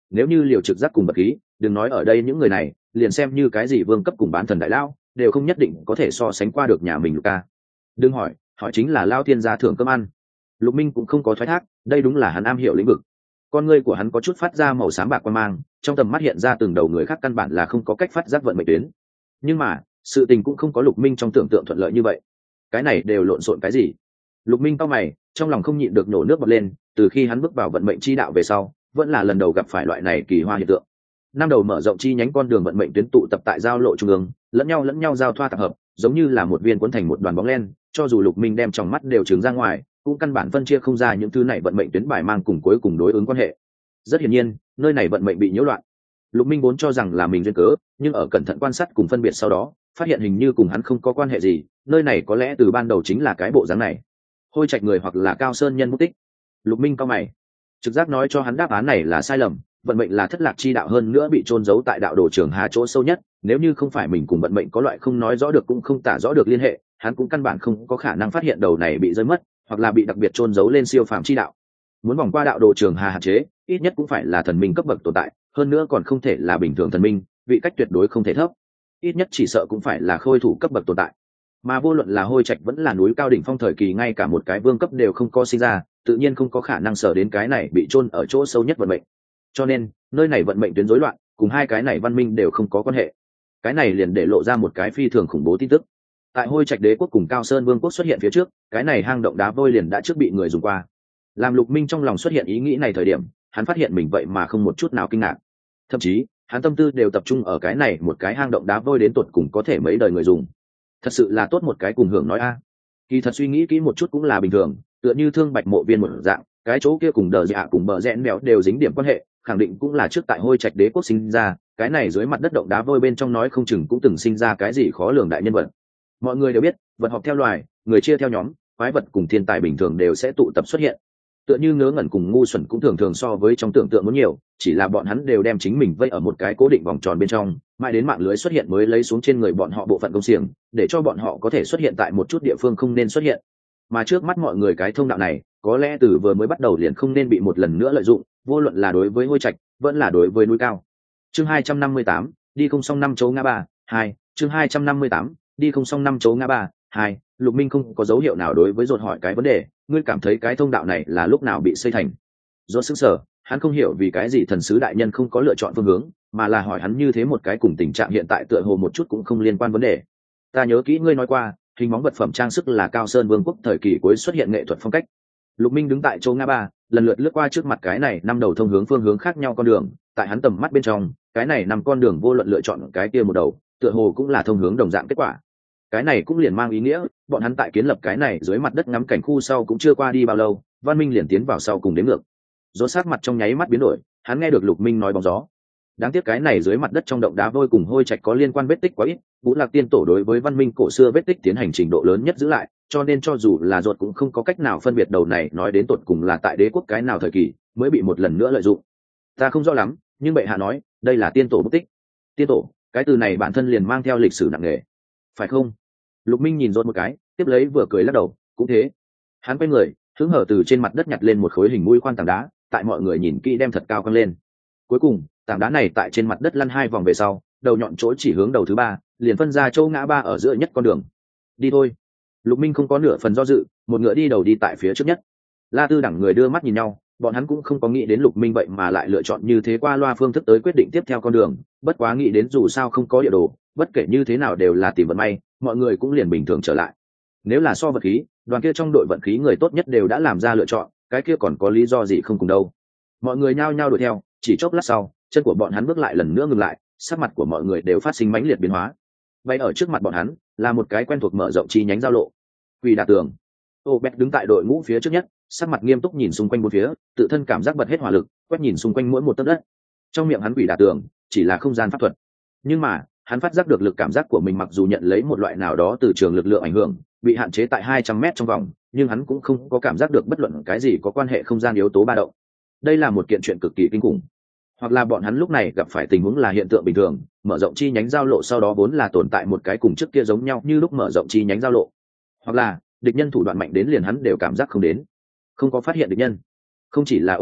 nếu như liều trực giác cùng bật khí, đừng nói ở đây những người này, liền xem như cái gì vương cấp cùng bán thần đại lao đều không nhất định có thể so sánh qua được nhà mình Luka. Đừng hỏi, hỏi chính là lao thiên gia thưởng cơm ăn. Lục Minh cũng không có thoái thác, đây đúng là hắn am hiểu lĩnh vực. Con ngươi của hắn có chút phát ra màu xám bạc quan mang, trong tầm mắt hiện ra từng đầu người khác căn bản là không có cách phát giác vận mệnh tuyến. Nhưng mà sự tình cũng không có Lục Minh trong tưởng tượng thuận lợi như vậy. Cái này đều lộn xộn cái gì? Lục Minh cau mày, trong lòng không nhịn được nổ nước bọt lên. Từ khi hắn bước vào vận mệnh chi đạo về sau, vẫn là lần đầu gặp phải loại này kỳ hoa hiện tượng. Năm đầu mở rộng chi nhánh con đường vận mệnh tuyến tụ tập tại giao lộ trung ương, lẫn nhau lẫn nhau giao thoa tập hợp, giống như là một viên cuốn thành một đoàn bóng len. Cho dù Lục Minh đem trong mắt đều trừng ra ngoài, cũng căn bản phân chia không ra những thứ này vận mệnh tuyến bài mang cùng cuối cùng đối ứng quan hệ. Rất hiển nhiên, nơi này vận mệnh bị nhiễu loạn. Lục Minh vốn cho rằng là mình duyên cớ, nhưng ở cẩn thận quan sát cùng phân biệt sau đó, phát hiện hình như cùng hắn không có quan hệ gì, nơi này có lẽ từ ban đầu chính là cái bộ dáng này. Hôi Trạch người hoặc là Cao Sơn nhân mất tích. Lục Minh cau mày, trực giác nói cho hắn đáp án này là sai lầm, vận mệnh là thất lạc chi đạo hơn nữa bị chôn giấu tại đạo đồ trường hà chỗ sâu nhất, nếu như không phải mình cùng vận mệnh có loại không nói rõ được cũng không tả rõ được liên hệ, hắn cũng căn bản không có khả năng phát hiện đầu này bị rơi mất, hoặc là bị đặc biệt chôn giấu lên siêu phàm chi đạo. Muốn vòng qua đạo đồ trường hà hạn chế, ít nhất cũng phải là thần minh cấp bậc tồn tại, hơn nữa còn không thể là bình thường thần minh, vị cách tuyệt đối không thể thấp, ít nhất chỉ sợ cũng phải là khôi thủ cấp bậc tồn tại. Mà vô luận là Hôi Trạch vẫn là núi cao đỉnh phong thời kỳ, ngay cả một cái vương cấp đều không có sinh ra, tự nhiên không có khả năng sở đến cái này bị chôn ở chỗ sâu nhất vận mệnh. Cho nên nơi này vận mệnh tuyến rối loạn, cùng hai cái này văn minh đều không có quan hệ. Cái này liền để lộ ra một cái phi thường khủng bố tin tức. Tại Hôi Trạch đế quốc cùng Cao Sơn vương quốc xuất hiện phía trước, cái này hang động đá vôi liền đã trước bị người dùng qua. Làm Lục Minh trong lòng xuất hiện ý nghĩ này thời điểm, hắn phát hiện mình vậy mà không một chút nào kinh ngạc. Thậm chí hắn tâm tư đều tập trung ở cái này một cái hang động đá vôi đến tột cùng có thể mấy đời người dùng. Thật sự là tốt một cái cùng hưởng nói a. Kỳ thật suy nghĩ kỹ một chút cũng là bình thường, tựa như Thương Bạch Mộ Viên một dạng, cái chỗ kia cùng Đờ Dạ cùng bờ rẽn mèo đều dính điểm quan hệ, khẳng định cũng là trước tại Hôi Trạch đế quốc sinh ra, cái này dưới mặt đất động đá vôi bên trong nói không chừng cũng từng sinh ra cái gì khó lường đại nhân vật. Mọi người đều biết, vật họp theo loài, người chia theo nhóm, quái vật cùng thiên tài bình thường đều sẽ tụ tập xuất hiện. Tựa như ngớ ngẩn cùng ngu xuẩn cũng thường thường so với trong tưởng tượng muốn nhiều, chỉ là bọn hắn đều đem chính mình vây ở một cái cố định vòng tròn bên trong, mãi đến mạng lưới xuất hiện mới lấy xuống trên người bọn họ bộ phận công xiềng, để cho bọn họ có thể xuất hiện tại một chút địa phương không nên xuất hiện. Mà trước mắt mọi người cái thông đạo này, có lẽ từ vừa mới bắt đầu liền không nên bị một lần nữa lợi dụng, vô luận là đối với Hôi Trạch, vẫn là đối với núi cao. Chương hai trăm năm mươi tám, đi không xong năm chấu ngã ba, hai, chương hai trăm năm mươi tám, đi không xong năm chấu ngã ba, hai. Lục Minh không có dấu hiệu nào đối với Rốt hỏi cái vấn đề, ngươi cảm thấy cái thông đạo này là lúc nào bị xây thành? Rốt sững sờ, hắn không hiểu vì cái gì thần sứ đại nhân không có lựa chọn phương hướng, mà là hỏi hắn như thế một cái cùng tình trạng hiện tại tựa hồ một chút cũng không liên quan vấn đề. Ta nhớ kỹ ngươi nói qua, hình bóng vật phẩm trang sức là Cao Sơn Vương quốc thời kỳ cuối xuất hiện nghệ thuật phong cách. Lục Minh đứng tại chỗ ngã ba, lần lượt lướt qua trước mặt cái này năm đầu thông hướng phương hướng khác nhau con đường, tại hắn tầm mắt bên trong, cái này năm con đường vô luận lựa chọn cái kia một đầu, tựa hồ cũng là thông hướng đồng dạng kết quả. Cái này cũng liền mang ý nghĩa, bọn hắn tại kiến lập cái này dưới mặt đất ngắm cảnh khu sau cũng chưa qua đi bao lâu, văn minh liền tiến vào sau cùng đến ngược. Rốt sát mặt trong nháy mắt biến đổi, hắn nghe được Lục Minh nói bóng gió. Đáng tiếc cái này dưới mặt đất trong động đá vôi cùng Hôi Trạch có liên quan vết tích quá ít, Vũ Lạc Tiên Tổ đối với văn minh cổ xưa vết tích tiến hành trình độ lớn nhất giữ lại, cho nên cho dù là Rốt cũng không có cách nào phân biệt đầu này nói đến tột cùng là tại đế quốc cái nào thời kỳ mới bị một lần nữa lợi dụng. Ta không rõ lắm, nhưng bệ hạ nói, đây là tiên tổ bút tích. Tiên tổ, cái từ này bản thân liền mang theo lịch sử nặng nề, phải không? Lục Minh nhìn Rốt một cái, tiếp lấy vừa cười lắc đầu, cũng thế. Hắn quay người, hứng hở từ trên mặt đất nhặt lên một khối hình mũi khoan tảng đá, tại mọi người nhìn kỹ đem thật cao căng lên. Cuối cùng, tảng đá này tại trên mặt đất lăn hai vòng về sau, đầu nhọn chỗ chỉ hướng đầu thứ ba, liền phân ra châu ngã ba ở giữa nhất con đường. Đi thôi. Lục Minh không có nửa phần do dự, một ngựa đi đầu đi tại phía trước nhất. La Tư đẳng người đưa mắt nhìn nhau, bọn hắn cũng không có nghĩ đến Lục Minh vậy mà lại lựa chọn như thế qua loa phương thức tới quyết định tiếp theo con đường, bất quá nghĩ đến dù sao không có địa đồ, bất kể như thế nào đều là tìm vận may, mọi người cũng liền bình thường trở lại. Nếu là so vật khí, đoàn kia trong đội vận khí người tốt nhất đều đã làm ra lựa chọn, cái kia còn có lý do gì không cùng đâu. Mọi người nhao nhao đuổi theo, chỉ chốc lát sau, chân của bọn hắn bước lại lần nữa ngừng lại, sắc mặt của mọi người đều phát sinh mãnh liệt biến hóa. Vậy ở trước mặt bọn hắn là một cái quen thuộc mở rộng chi nhánh giao lộ. Quỷ Đà Tường. Ô Bét đứng tại đội ngũ phía trước nhất, sắc mặt nghiêm túc nhìn xung quanh bốn phía, tự thân cảm giác bật hết hỏa lực, quét nhìn xung quanh mỗi một tấc đất. Trong miệng hắn Quỷ Đà Tường chỉ là không gian pháp thuật, nhưng mà hắn phát giác được lực cảm giác của mình mặc dù nhận lấy một loại nào đó từ trường lực lượng ảnh hưởng, bị hạn chế tại hai trăm mét trong vòng, nhưng hắn cũng không có cảm giác được bất luận cái gì có quan hệ không gian yếu tố ba động. Đây là một kiện chuyện cực kỳ kinh khủng. Hoặc là bọn hắn lúc này gặp phải tình huống là hiện tượng bình thường, mở rộng chi nhánh giao lộ sau đó vốn là tồn tại một cái cùng trước kia giống nhau như lúc mở rộng chi nhánh giao lộ. Hoặc là địch nhân thủ đoạn mạnh đến liền hắn đều cảm giác không đến, không có phát hiện địch nhân. Không chỉ là Obed,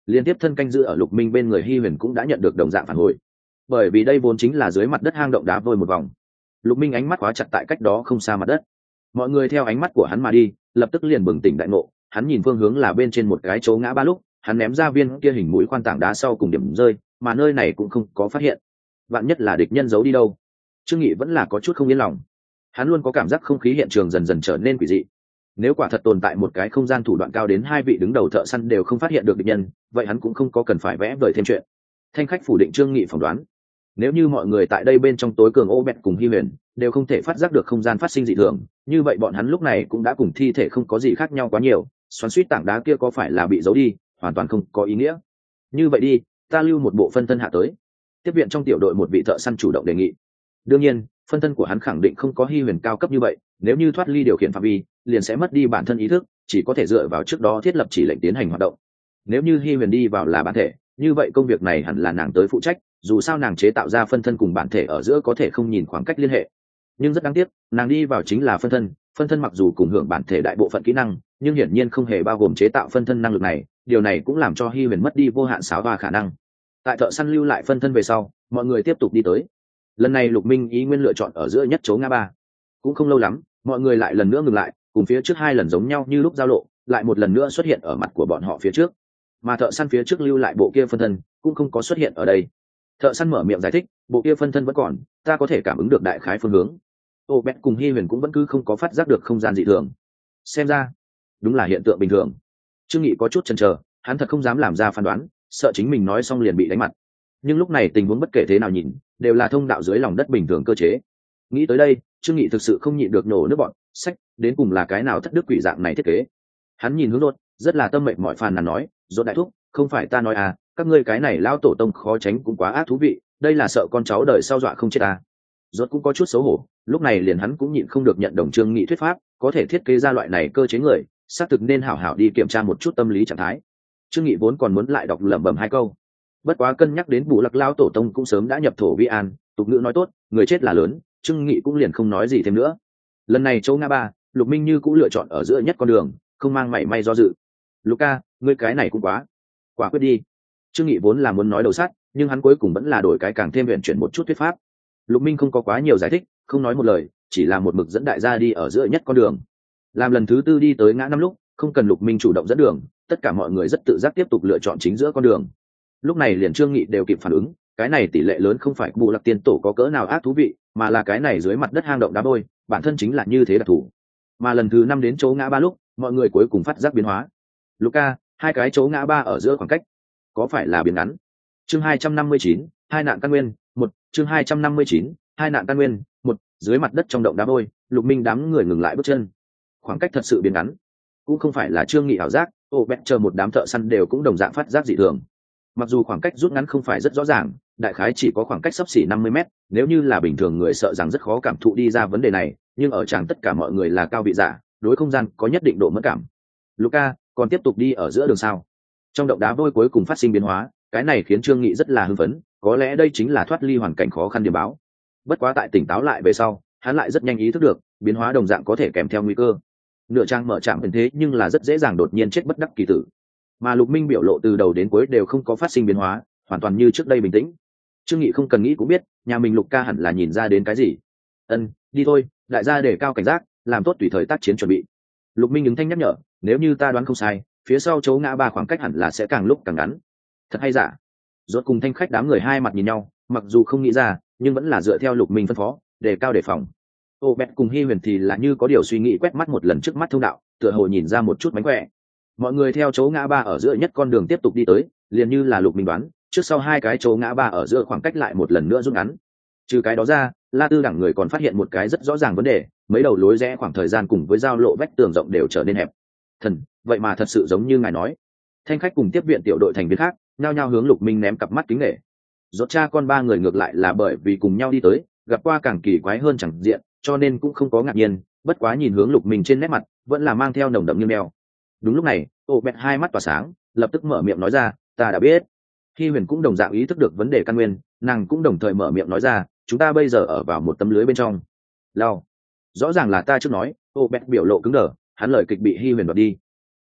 liên tiếp thân canh giữ ở Lục Minh bên người Hi Huyền cũng đã nhận được đồng dạng phản hồi, bởi vì đây vốn chính là dưới mặt đất hang động đá vôi một vòng. Lục Minh ánh mắt khóa chặt tại cách đó không xa mặt đất, mọi người theo ánh mắt của hắn mà đi, lập tức liền bừng tỉnh đại ngộ. Hắn nhìn phương hướng là bên trên một cái chỗ ngã ba lúc, hắn ném ra viên kia hình mũi khoan tảng đá sau cùng điểm rơi, mà nơi này cũng không có phát hiện. Vạn nhất là địch nhân giấu đi đâu? Trương Nghị vẫn là có chút không yên lòng. Hắn luôn có cảm giác không khí hiện trường dần dần trở nên quỷ dị. Nếu quả thật tồn tại một cái không gian thủ đoạn cao đến hai vị đứng đầu thợ săn đều không phát hiện được địch nhân, vậy hắn cũng không có cần phải vẽ vời thêm chuyện. Thanh khách phủ định Trương Nghị phỏng đoán. Nếu như mọi người tại đây bên trong tối cường ô bẹt cùng Hi Huyền đều không thể phát giác được không gian phát sinh dị thường, như vậy bọn hắn lúc này cũng đã cùng thi thể không có gì khác nhau quá nhiều. Xoắn suýt tảng đá kia có phải là bị giấu đi, hoàn toàn không có ý nghĩa. Như vậy đi, ta lưu một bộ phân thân hạ tới. Tiếp viện trong tiểu đội một vị thợ săn chủ động đề nghị. Đương nhiên, phân thân của hắn khẳng định không có Hi Huyền cao cấp như vậy, nếu như thoát ly điều khiển phạm vi, liền sẽ mất đi bản thân ý thức, chỉ có thể dựa vào trước đó thiết lập chỉ lệnh tiến hành hoạt động. Nếu như Hi Huyền đi vào là bản thể, như vậy công việc này hẳn là nàng tới phụ trách, dù sao nàng chế tạo ra phân thân cùng bản thể ở giữa có thể không nhìn khoảng cách liên hệ. Nhưng rất đáng tiếc, nàng đi vào chính là phân thân, phân thân mặc dù cùng hưởng bản thể đại bộ phận kỹ năng, nhưng hiển nhiên không hề bao gồm chế tạo phân thân năng lực này, điều này cũng làm cho Hi Huyền mất đi vô hạn xáo và khả năng. Tại thợ săn lưu lại phân thân về sau, mọi người tiếp tục đi tới. Lần này Lục Minh ý nguyên lựa chọn ở giữa nhất chỗ ngã ba. Cũng không lâu lắm, mọi người lại lần nữa ngừng lại, cùng phía trước hai lần giống nhau như lúc giao lộ, lại một lần nữa xuất hiện ở mặt của bọn họ phía trước. Mà thợ săn phía trước lưu lại bộ kia phân thân cũng không có xuất hiện ở đây. Thợ săn mở miệng giải thích, bộ kia phân thân vẫn còn, ta có thể cảm ứng được đại khái phương hướng. Ô Bét cùng Hi Huyền cũng vẫn cứ không có phát giác được không gian dị thường. Xem ra, đúng là hiện tượng bình thường. Trương Nghị có chút chần chờ, hắn thật không dám làm ra phán đoán, sợ chính mình nói xong liền bị đánh mặt. Nhưng lúc này tình huống bất kể thế nào nhìn, đều là thông đạo dưới lòng đất bình thường cơ chế. Nghĩ tới đây, Trương Nghị thực sự không nhịn được nổ nước bọn, sách, đến cùng là cái nào thất đức quỷ dạng này thiết kế. Hắn nhìn hướng Rốt, rất là tâm mệnh mỏi phàn nàn nói, Rốt đại thúc, không phải ta nói à, các ngươi cái này lão tổ tông khó tránh cũng quá ác thú vị, đây là sợ con cháu đời sau dọa không chết à. Rốt cũng có chút xấu hổ, lúc này liền hắn cũng nhịn không được nhận đồng Trương Nghị thuyết pháp, có thể thiết kế ra loại này cơ chế người, xác thực nên hảo hảo đi kiểm tra một chút tâm lý trạng thái. Trương Nghị vốn còn muốn lại đọc lẩm bẩm hai câu, bất quá cân nhắc đến Bù Lặc lão tổ tông cũng sớm đã nhập thổ vi an, tục ngữ nói tốt, người chết là lớn, Trương Nghị cũng liền không nói gì thêm nữa. Lần này chỗ ngã ba, Lục Minh Như cũng lựa chọn ở giữa nhất con đường, không mang mảy may do dự. Luca, ngươi cái này cũng quá, quả quyết đi. Trương Nghị vốn là muốn nói đầu sát, nhưng hắn cuối cùng vẫn là đổi cái càng thêm huyền chuyển một chút thuyết pháp. Lục Minh không có quá nhiều giải thích, không nói một lời, chỉ là một mực dẫn đại gia đi ở giữa nhất con đường. Làm lần thứ tư đi tới ngã năm lúc, không cần Lục Minh chủ động dẫn đường, tất cả mọi người rất tự giác tiếp tục lựa chọn chính giữa con đường. Lúc này liền Trương Nghị đều kịp phản ứng, cái này tỷ lệ lớn không phải Bù Lặc tiên tổ có cỡ nào ác thú vị, mà là cái này dưới mặt đất hang động đá vôi, bản thân chính là như thế đặc thù. Mà lần thứ năm đến chỗ ngã ba lúc, mọi người cuối cùng phát giác biến hóa. Luca, hai cái chỗ ngã ba ở giữa khoảng cách, có phải là biến ngắn? Chương hai trăm năm mươi chín, hai nạn căn nguyên, một, chương hai trăm năm mươi chín, hai nạn căn nguyên, một, dưới mặt đất trong động đá vôi, Lục Minh đám người ngừng lại bước chân. Khoảng cách thật sự biến ngắn, cũng không phải là Trương Nghị ảo giác, ô bẹt chờ một đám thợ săn đều cũng đồng dạng phát giác dị thường. Mặc dù khoảng cách rút ngắn không phải rất rõ ràng, đại khái chỉ có khoảng cách xấp xỉ năm mươi mét, nếu như là bình thường người sợ rằng rất khó cảm thụ đi ra vấn đề này, nhưng ở chàng tất cả mọi người là cao vị giả, đối không gian có nhất định độ mất cảm. Luca, còn tiếp tục đi ở giữa đường sao? Trong động đá vôi cuối cùng phát sinh biến hóa, cái này khiến Trương Nghị rất là hưng phấn, có lẽ đây chính là thoát ly hoàn cảnh khó khăn điểm báo. Bất quá tại tỉnh táo lại về sau, hắn lại rất nhanh ý thức được, biến hóa đồng dạng có thể kèm theo nguy cơ. Nửa trang mở trạm thế nhưng là rất dễ dàng đột nhiên chết bất đắc kỳ tử. Mà Lục Minh biểu lộ từ đầu đến cuối đều không có phát sinh biến hóa, hoàn toàn như trước đây bình tĩnh. Trương Nghị không cần nghĩ cũng biết, nhà mình Lục ca hẳn là nhìn ra đến cái gì. Ân, đi thôi, đại gia để cao cảnh giác, làm tốt tùy thời tác chiến chuẩn bị. Lục Minh ứng thanh nhắc nhở, nếu như ta đoán không sai, phía sau chỗ ngã ba khoảng cách hẳn là sẽ càng lúc càng ngắn. Thật hay giả? Rốt cùng thanh khách đám người hai mặt nhìn nhau, mặc dù không nghĩ ra, nhưng vẫn là dựa theo Lục Minh phân phó, để cao đề phòng. Ô Bẹt cùng Hi Huyền thì là như có điều suy nghĩ quét mắt một lần trước mắt thông đạo, tựa hồ nhìn ra một chút mánh khỏe. Mọi người theo chỗ ngã ba ở giữa nhất con đường tiếp tục đi tới, liền như là Lục Minh đoán, trước sau hai cái chỗ ngã ba ở giữa khoảng cách lại một lần nữa rút ngắn. Trừ cái đó ra, La Tư đẳng người còn phát hiện một cái rất rõ ràng vấn đề, mấy đầu lối rẽ khoảng thời gian cùng với giao lộ vách tường rộng đều trở nên hẹp. Thần, vậy mà thật sự giống như ngài nói. Thanh khách cùng tiếp viện tiểu đội thành viên khác, nhao nhao hướng Lục Minh ném cặp mắt kính nể. Rốt cha con ba người ngược lại là bởi vì cùng nhau đi tới, gặp qua càng kỳ quái hơn chẳng diện, cho nên cũng không có ngạc nhiên, bất quá nhìn hướng Lục Minh trên nét mặt, vẫn là mang theo nồng đậm nghiêng đeo. Đúng lúc này, Ô Bẹt hai mắt tỏa sáng, lập tức mở miệng nói ra, ta đã biết. Hi Huyền cũng đồng dạng ý thức được vấn đề căn nguyên, nàng cũng đồng thời mở miệng nói ra, chúng ta bây giờ ở vào một tấm lưới bên trong. Lao, rõ ràng là ta trước nói. Ô Bẹt biểu lộ cứng đờ, hắn lời kịch bị Hi Huyền đoạt đi.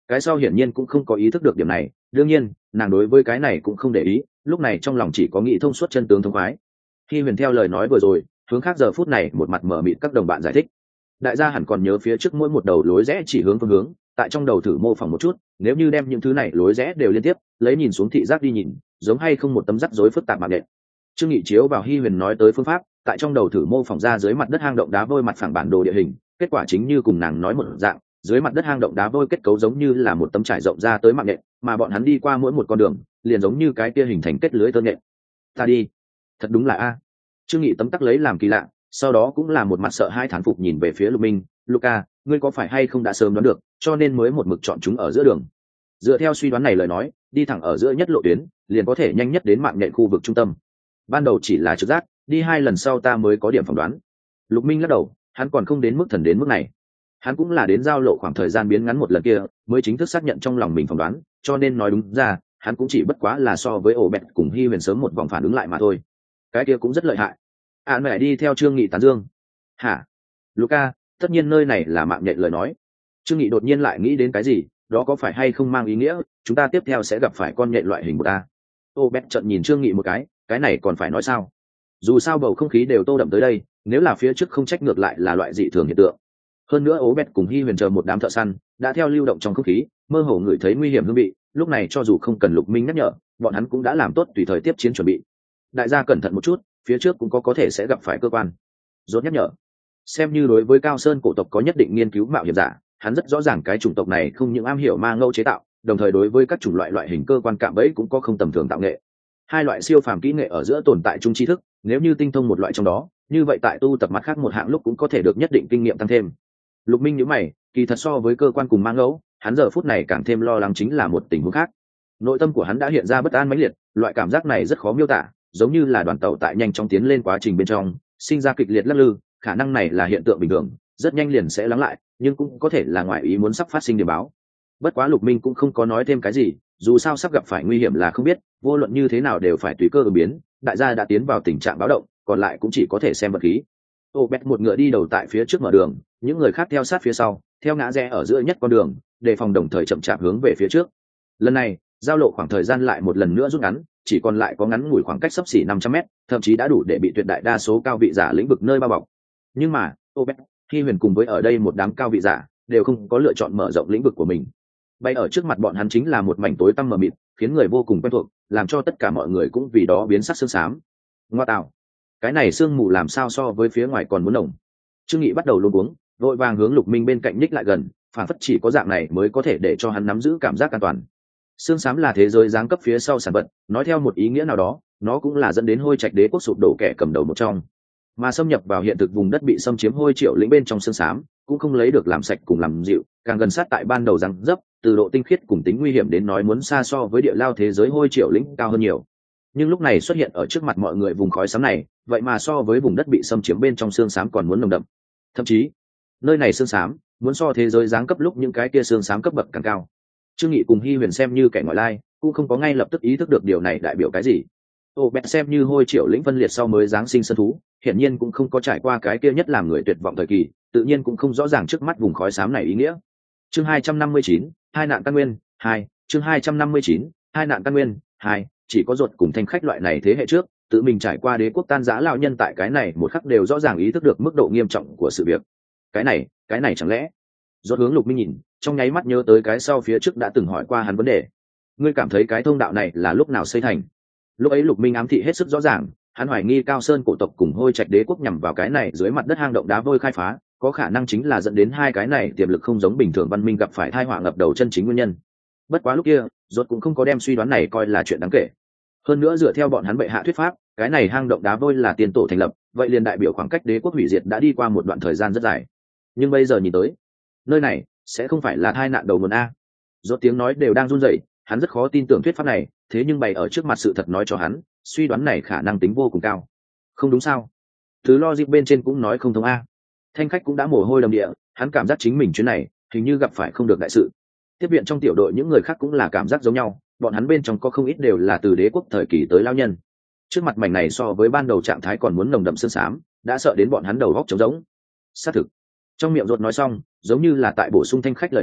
cái sau hiển nhiên cũng không có ý thức được điểm này, đương nhiên nàng đối với cái này cũng không để ý, lúc này trong lòng chỉ có nghĩ thông suốt chân tướng thông khoái. Khi huyền theo lời nói vừa rồi hướng khác giờ phút này một mặt mở mịt các đồng bạn giải thích. Đại gia hẳn còn nhớ phía trước mỗi một đầu lối rẽ chỉ hướng phương hướng, tại trong đầu thử mô phỏng một chút, nếu như đem những thứ này lối rẽ đều liên tiếp lấy nhìn xuống thị giác đi nhìn, giống hay không một tấm rắc rối phức tạp mạng nện. Trương Nghị chiếu vào Hi Huyền nói tới phương pháp, tại trong đầu thử mô phỏng ra dưới mặt đất hang động đá vôi mặt phẳng bản đồ địa hình, kết quả chính như cùng nàng nói một dạng, dưới mặt đất hang động đá vôi kết cấu giống như là một tấm trải rộng ra tới mạng nện, mà bọn hắn đi qua mỗi một con đường, liền giống như cái kia hình thành kết lưới tơ nện. Ta đi, thật đúng là a. Trương Nghị tấm tắc lấy làm kỳ lạ, sau đó cũng là một mặt sợ hai thán phục nhìn về phía Lục Minh, Luca, ngươi có phải hay không đã sớm đoán được, cho nên mới một mực chọn chúng ở giữa đường. Dựa theo suy đoán này lời nói, đi thẳng ở giữa nhất lộ tuyến, liền có thể nhanh nhất đến mạng nhện khu vực trung tâm. Ban đầu chỉ là trực giác, đi hai lần sau ta mới có điểm phỏng đoán. Lục Minh lắc đầu, hắn còn không đến mức thần đến mức này. Hắn cũng là đến giao lộ khoảng thời gian biến ngắn một lần kia, mới chính thức xác nhận trong lòng mình phỏng đoán, cho nên nói đúng ra, hắn cũng chỉ bất quá là so với ổ bẹt cùng Hi Huyền sớm một vòng phản ứng lại mà thôi. Cái kia cũng rất lợi hại. À mẹ đi theo Trương Nghị tán dương. Hả? Luca, tất nhiên nơi này là mạng nhện lời nói. Trương Nghị đột nhiên lại nghĩ đến cái gì, đó có phải hay không mang ý nghĩa chúng ta tiếp theo sẽ gặp phải con nhện loại hình của ta. Ô bét trợn nhìn Trương Nghị một cái, cái này còn phải nói sao? Dù sao bầu không khí đều tô đậm tới đây, nếu là phía trước không trách ngược lại là loại dị thường hiện tượng. Hơn nữa Ô bét cùng Hi Huyền chờ một đám thợ săn đã theo lưu động trong không khí, mơ hồ ngửi thấy nguy hiểm hương vị, lúc này cho dù không cần Lục Minh nhắc nhở, bọn hắn cũng đã làm tốt tùy thời tiếp chiến chuẩn bị. Đại gia cẩn thận một chút, phía trước cũng có có thể sẽ gặp phải cơ quan. Rốt nhắc nhở. Xem như đối với Cao Sơn cổ tộc có nhất định nghiên cứu mạo hiểm giả, hắn rất rõ ràng cái chủng tộc này không những am hiểu ma ngâu chế tạo, đồng thời đối với các chủng loại loại hình cơ quan cạm bẫy cũng có không tầm thường tạo nghệ. Hai loại siêu phàm kỹ nghệ ở giữa tồn tại chung tri thức, nếu như tinh thông một loại trong đó, như vậy tại tu tập mặt khác một hạng lúc cũng có thể được nhất định kinh nghiệm tăng thêm. Lục Minh nhíu mày, kỳ thật so với cơ quan cùng ma ngâu, hắn giờ phút này càng thêm lo lắng chính là một tình huống khác. Nội tâm của hắn đã hiện ra bất an mãnh liệt, loại cảm giác này rất khó miêu tả, giống như là đoàn tàu tại nhanh chóng tiến lên quá trình bên trong, sinh ra kịch liệt lắc lư, khả năng này là hiện tượng bình thường, rất nhanh liền sẽ lắng lại, nhưng cũng có thể là ngoại ý muốn sắp phát sinh điểm báo. Bất quá Lục Minh cũng không có nói thêm cái gì, dù sao sắp gặp phải nguy hiểm là không biết, vô luận như thế nào đều phải tùy cơ ứng biến, đại gia đã tiến vào tình trạng báo động, còn lại cũng chỉ có thể xem vật khí. Ô Bét một ngựa đi đầu tại phía trước mở đường, những người khác theo sát phía sau, theo ngã rẽ ở giữa nhất con đường, đề phòng đồng thời chậm chạp hướng về phía trước. Lần này, giao lộ khoảng thời gian lại một lần nữa rút ngắn, chỉ còn lại có ngắn ngủi khoảng cách sấp xỉ năm trăm mét, thậm chí đã đủ để bị tuyệt đại đa số cao vị giả lĩnh vực nơi bao bọc. Nhưng mà, Obed, Hi Huyền cùng với ở đây một đám cao vị giả, đều không có lựa chọn mở rộng lĩnh vực của mình. Bay ở trước mặt bọn hắn chính là một mảnh tối tăm mờ mịt, khiến người vô cùng quen thuộc, làm cho tất cả mọi người cũng vì đó biến sắc sương xám. Ngoa tạo, cái này sương mù làm sao so với phía ngoài còn muốn nồng. Trương Nghị bắt đầu luống cuống, vội vàng hướng Lục Minh bên cạnh nhích lại gần, phản phất chỉ có dạng này mới có thể để cho hắn nắm giữ cảm giác an toàn. Sương xám là thế giới giáng cấp phía sau sản vật, nói theo một ý nghĩa nào đó, nó cũng là dẫn đến Hôi Trạch Đế quốc sụp đổ kẻ cầm đầu một trong. Mà xâm nhập vào hiện thực vùng đất bị xâm chiếm Hôi Triệu lĩnh bên trong sương xám, cũng không lấy được làm sạch cùng làm dịu, càng gần sát tại ban đầu răng dấp, từ độ tinh khiết cùng tính nguy hiểm đến nói muốn xa so với địa lao thế giới Hôi Triệu lĩnh cao hơn nhiều. Nhưng lúc này xuất hiện ở trước mặt mọi người vùng khói xám này, vậy mà so với vùng đất bị xâm chiếm bên trong sương xám còn muốn nồng đậm. Thậm chí, nơi này sương xám muốn so thế giới giáng cấp lúc những cái kia sương xám cấp bậc càng cao. Trương Nghị cùng Hi Huyền xem như kẻ ngoại lai, cũng không có ngay lập tức ý thức được điều này đại biểu cái gì. Ô Bẹt xem như Hôi Triệu lĩnh phân liệt sau mới giáng sinh sân thú, hiển nhiên cũng không có trải qua cái kia nhất làm người tuyệt vọng thời kỳ, tự nhiên cũng không rõ ràng trước mắt vùng khói xám này ý nghĩa. Chương hai trăm năm mươi chín, hai nạn căn nguyên, hai, chương hai trăm năm mươi chín, hai nạn căn nguyên, hai, chỉ có ruột cùng thanh khách loại này thế hệ trước, tự mình trải qua đế quốc tan rã lão nhân tại cái này một khắc đều rõ ràng ý thức được mức độ nghiêm trọng của sự việc. Cái này, cái này chẳng lẽ? Ruột hướng Lục Minh nhìn, trong nháy mắt nhớ tới cái sau phía trước đã từng hỏi qua hắn vấn đề. Ngươi cảm thấy cái thông đạo này là lúc nào xây thành? Lúc ấy Lục Minh ám thị hết sức rõ ràng, hắn hoài nghi Cao Sơn cổ tộc cùng Hôi Trạch Đế quốc nhằm vào cái này dưới mặt đất hang động đá vôi khai phá, có khả năng chính là dẫn đến hai cái này tiềm lực không giống bình thường văn minh gặp phải tai họa ngập đầu chân chính nguyên nhân. Bất quá lúc kia, Rốt cũng không có đem suy đoán này coi là chuyện đáng kể. Hơn nữa dựa theo bọn hắn bệ hạ thuyết pháp, cái này hang động đá vôi là tiền tổ thành lập, vậy liền đại biểu khoảng cách đế quốc hủy diệt đã đi qua một đoạn thời gian rất dài. Nhưng bây giờ nhìn tới, nơi này sẽ không phải là tai nạn đầu nguồn a. Rốt tiếng nói đều đang run rẩy, hắn rất khó tin tưởng thuyết pháp này, thế nhưng bày ở trước mặt sự thật nói cho hắn, suy đoán này khả năng tính vô cùng cao. Không đúng sao? Thứ logic bên trên cũng nói không thông a. Thanh khách cũng đã mồ hôi đầm địa, hắn cảm giác chính mình chuyến này hình như gặp phải không được đại sự. Tiếp viện trong tiểu đội những người khác cũng là cảm giác giống nhau, bọn hắn bên trong có không ít đều là từ đế quốc thời kỳ tới lao nhân. Trước mặt mảnh này so với ban đầu trạng thái còn muốn nồng đậm sương xám, đã sợ đến bọn hắn đầu góc trống rỗng. Xác thực. Trong miệng Rốt nói xong, giống như là tại bổ sung thanh khách lời nói,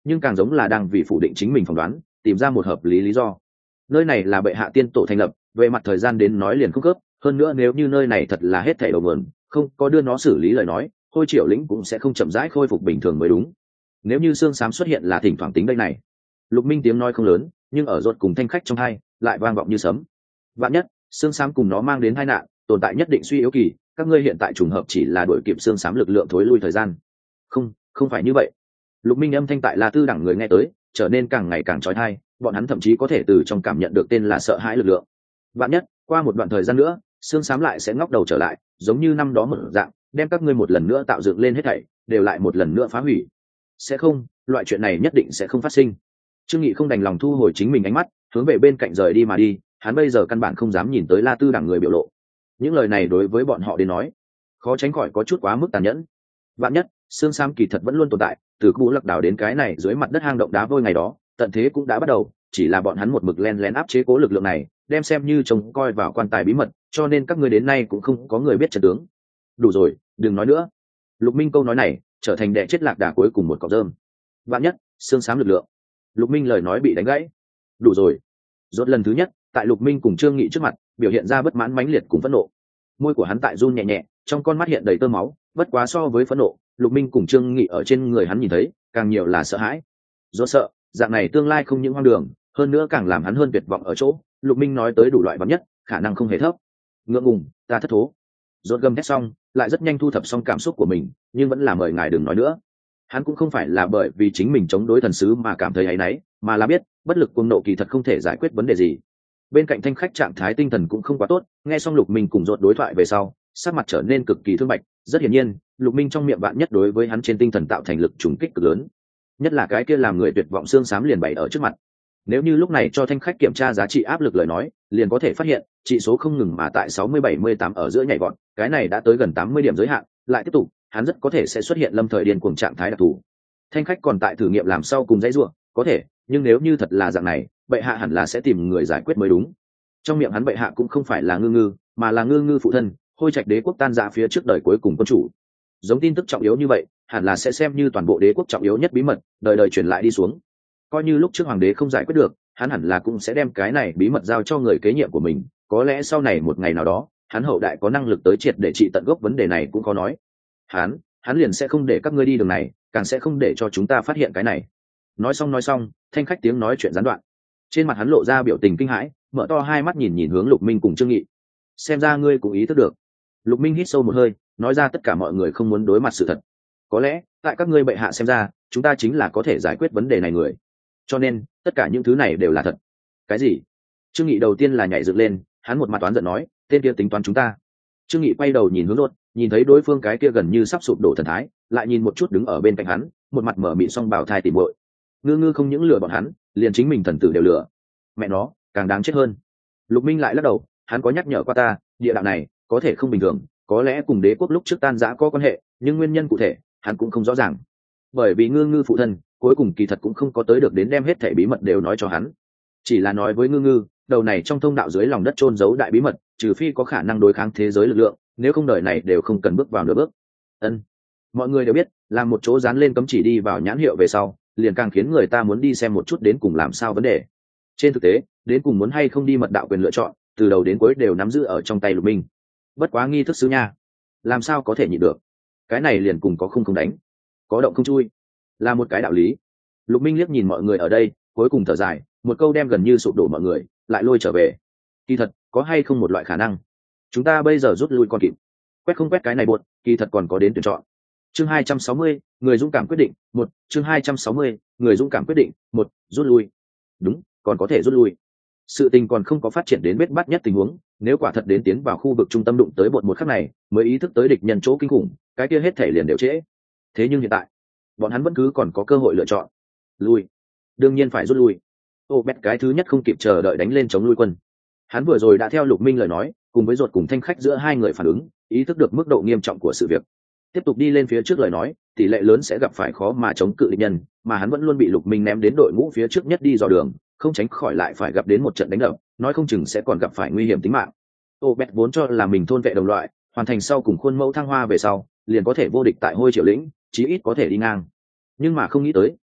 nhưng càng giống là đang vì phủ định chính mình phỏng đoán, tìm ra một hợp lý lý do. Nơi này là bệ hạ tiên tổ thành lập, về mặt thời gian đến nói liền không khớp, hơn nữa nếu như nơi này thật là hết thảy đầu nguồn, không có đưa nó xử lý lời nói, Hôi Triều lĩnh cũng sẽ không chậm rãi khôi phục bình thường mới đúng. Nếu như xương xám xuất hiện là thỉnh thoảng tính đây này. Lục Minh tiếng nói không lớn, nhưng ở ruột cùng thanh khách trong hai lại vang vọng như sấm. Vạn nhất xương xám cùng nó mang đến tai nạn, tồn tại nhất định suy yếu kỳ, các ngươi hiện tại trùng hợp chỉ là đuổi kịp xương xám lực lượng thối lui thời gian. Không, không phải như vậy. Lục Minh âm thanh tại La Tư đẳng người nghe tới, trở nên càng ngày càng chói tai, bọn hắn thậm chí có thể từ trong cảm nhận được tên là sợ hãi lực lượng. Vạn nhất qua một đoạn thời gian nữa, xương xám lại sẽ ngóc đầu trở lại, giống như năm đó một dạng, đem các ngươi một lần nữa tạo dựng lên hết thảy, đều lại một lần nữa phá hủy. Sẽ không, loại chuyện này nhất định sẽ không phát sinh. Trương Nghị không đành lòng thu hồi chính mình ánh mắt, hướng về bên cạnh rời đi mà đi, hắn bây giờ căn bản không dám nhìn tới La Tư đẳng người biểu lộ. Những lời này đối với bọn họ đến nói, khó tránh khỏi có chút quá mức tàn nhẫn. Vạn nhất xương xám kỳ thật vẫn luôn tồn tại, từ cũ lật đảo đến cái này dưới mặt đất hang động đá vôi ngày đó, tận thế cũng đã bắt đầu, chỉ là bọn hắn một mực len lén áp chế cố lực lượng này, đem xem như trông coi vào quan tài bí mật, cho nên các ngươi đến nay cũng không có người biết trận tướng. Đủ rồi, đừng nói nữa. Lục Minh câu nói này trở thành đẻ chết lạc đà cuối cùng một cọng rơm. Vạn nhất xương xám lực lượng. Lục Minh lời nói bị đánh gãy. Đủ rồi. Rốt lần thứ nhất tại Lục Minh cùng Trương Nghị trước mặt biểu hiện ra bất mãn mãnh liệt cùng phẫn nộ. Môi của hắn tại run nhẹ nhẹ, trong con mắt hiện đầy tơ máu, bất quá so với phẫn nộ, Lục Minh cùng Trương Nghị ở trên người hắn nhìn thấy càng nhiều là sợ hãi. Rốt sợ dạng này tương lai không những hoang đường, hơn nữa càng làm hắn hơn tuyệt vọng ở chỗ Lục Minh nói tới đủ loại vạn nhất, khả năng không hề thấp. Ngượng ngùng, ta thất thố. Rốt gầm thét xong, lại rất nhanh thu thập xong cảm xúc của mình, nhưng vẫn là mời ngài đừng nói nữa. Hắn cũng không phải là bởi vì chính mình chống đối thần sứ mà cảm thấy áy náy, mà là biết bất lực cuồng nộ kỳ thật không thể giải quyết vấn đề gì. Bên cạnh thanh khách trạng thái tinh thần cũng không quá tốt, nghe xong Lục Minh cùng Rốt đối thoại về sau, sắc mặt trở nên cực kỳ thương bạch. Rất hiển nhiên, Lục Minh trong miệng bạn nhất đối với hắn trên tinh thần tạo thành lực trùng kích cực lớn, nhất là cái kia làm người tuyệt vọng xương xám liền bày ở trước mặt. Nếu như lúc này cho thanh khách kiểm tra giá trị áp lực lời nói, liền có thể phát hiện trị số không ngừng mà tại sáu mươi bảy mươi tám ở giữa nhảy vọt, cái này đã tới gần tám mươi điểm giới hạn, lại tiếp tục, hắn rất có thể sẽ xuất hiện lâm thời điên cuồng trạng thái đặc thù. Thanh khách còn tại thử nghiệm làm sau cùng dãy rủa, có thể, nhưng nếu như thật là dạng này, bệ hạ hẳn là sẽ tìm người giải quyết mới đúng. Trong miệng hắn bệ hạ cũng không phải là ngư ngư, mà là ngư ngư phụ thân, Hôi Trạch đế quốc tan rã phía trước đời cuối cùng quân chủ. Giống tin tức trọng yếu như vậy, hẳn là sẽ xem như toàn bộ đế quốc trọng yếu nhất bí mật, đời đời truyền lại đi xuống. Coi như lúc trước hoàng đế không giải quyết được, hắn hẳn là cũng sẽ đem cái này bí mật giao cho người kế nhiệm của mình, có lẽ sau này một ngày nào đó, hắn hậu đại có năng lực tới triệt để trị tận gốc vấn đề này cũng có nói. Hắn, hắn liền sẽ không để các ngươi đi đường này, càng sẽ không để cho chúng ta phát hiện cái này. Nói xong nói xong, thanh khách tiếng nói chuyện gián đoạn. Trên mặt hắn lộ ra biểu tình kinh hãi, mở to hai mắt nhìn nhìn hướng Lục Minh cùng Trương Nghị. Xem ra ngươi cũng ý thức được. Lục Minh hít sâu một hơi, nói ra tất cả mọi người không muốn đối mặt sự thật. Có lẽ, tại các ngươi bệ hạ xem ra, chúng ta chính là có thể giải quyết vấn đề này người. Cho nên, tất cả những thứ này đều là thật. Cái gì? Trương Nghị đầu tiên là nhảy dựng lên, hắn một mặt toán giận nói, tên kia tính toán chúng ta. Trương Nghị quay đầu nhìn hướng Đột, nhìn thấy đối phương cái kia gần như sắp sụp đổ thần thái, lại nhìn một chút đứng ở bên cạnh hắn, một mặt mở mịn song bảo thai tỉ muội. Ngư ngư không những lừa bọn hắn, liền chính mình thần tử đều lừa. Mẹ nó, càng đáng chết hơn. Lục Minh lại lắc đầu, hắn có nhắc nhở qua ta, địa đạo này có thể không bình thường, có lẽ cùng đế quốc lúc trước tan rã có quan hệ, nhưng nguyên nhân cụ thể, hắn cũng không rõ ràng. Bởi vì ngư ngư phụ thân, cuối cùng kỳ thật cũng không có tới được đến đem hết thảy bí mật đều nói cho hắn, chỉ là nói với ngư ngư, đầu này trong thông đạo dưới lòng đất chôn giấu đại bí mật, trừ phi có khả năng đối kháng thế giới lực lượng, nếu không đời này đều không cần bước vào nửa bước. Ân, mọi người đều biết, làm một chỗ dán lên cấm chỉ đi vào nhãn hiệu về sau, liền càng khiến người ta muốn đi xem một chút đến cùng làm sao vấn đề. Trên thực tế, đến cùng muốn hay không đi mật đạo quyền lựa chọn, từ đầu đến cuối đều nắm giữ ở trong tay Lục Minh. Bất quá nghi thức sứ nha, làm sao có thể nhịn được? Cái này liền cùng có không không đánh, có động không chui, là một cái đạo lý. Lục Minh liếc nhìn mọi người ở đây, cuối cùng thở dài, một câu đem gần như sụp đổ mọi người lại lôi trở về. Kỳ thật, có hay không một loại khả năng, chúng ta bây giờ rút lui còn kịp, quét không quét cái này buột, kỳ thật còn có đến tuyển chọn. Chương hai trăm sáu mươi, người dũng cảm quyết định, một, chương hai trăm sáu mươi, người dũng cảm quyết định, một, rút lui. Đúng, còn có thể rút lui. Sự tình còn không có phát triển đến bết bát nhất tình huống, nếu quả thật đến tiến vào khu vực trung tâm đụng tới bột một khắc này, mới ý thức tới địch nhân chỗ kinh khủng, cái kia hết thể liền đều trễ. Thế nhưng hiện tại, bọn hắn vẫn cứ còn có cơ hội lựa chọn. Lui. Đương nhiên phải rút lui. Ô Bét cái thứ nhất không kịp chờ đợi đánh lên chống lui quân. Hắn vừa rồi đã theo Lục Minh lời nói, cùng với ruột cùng thanh khách giữa hai người phản ứng, ý thức được mức độ nghiêm trọng của sự việc. Tiếp tục đi lên phía trước lời nói, tỷ lệ lớn sẽ gặp phải khó mà chống cự địch nhân, mà hắn vẫn luôn bị Lục Minh ném đến đội ngũ phía trước nhất đi dò đường, không tránh khỏi lại phải gặp đến một trận đánh đập, nói không chừng sẽ còn gặp phải nguy hiểm tính mạng. Ô Bét vốn cho là mình thôn vệ đồng loại, hoàn thành sau cùng khuôn mẫu thăng hoa về sau, liền có thể vô địch tại Hôi Triều lĩnh, chí ít có thể đi ngang. Nhưng mà không nghĩ tới,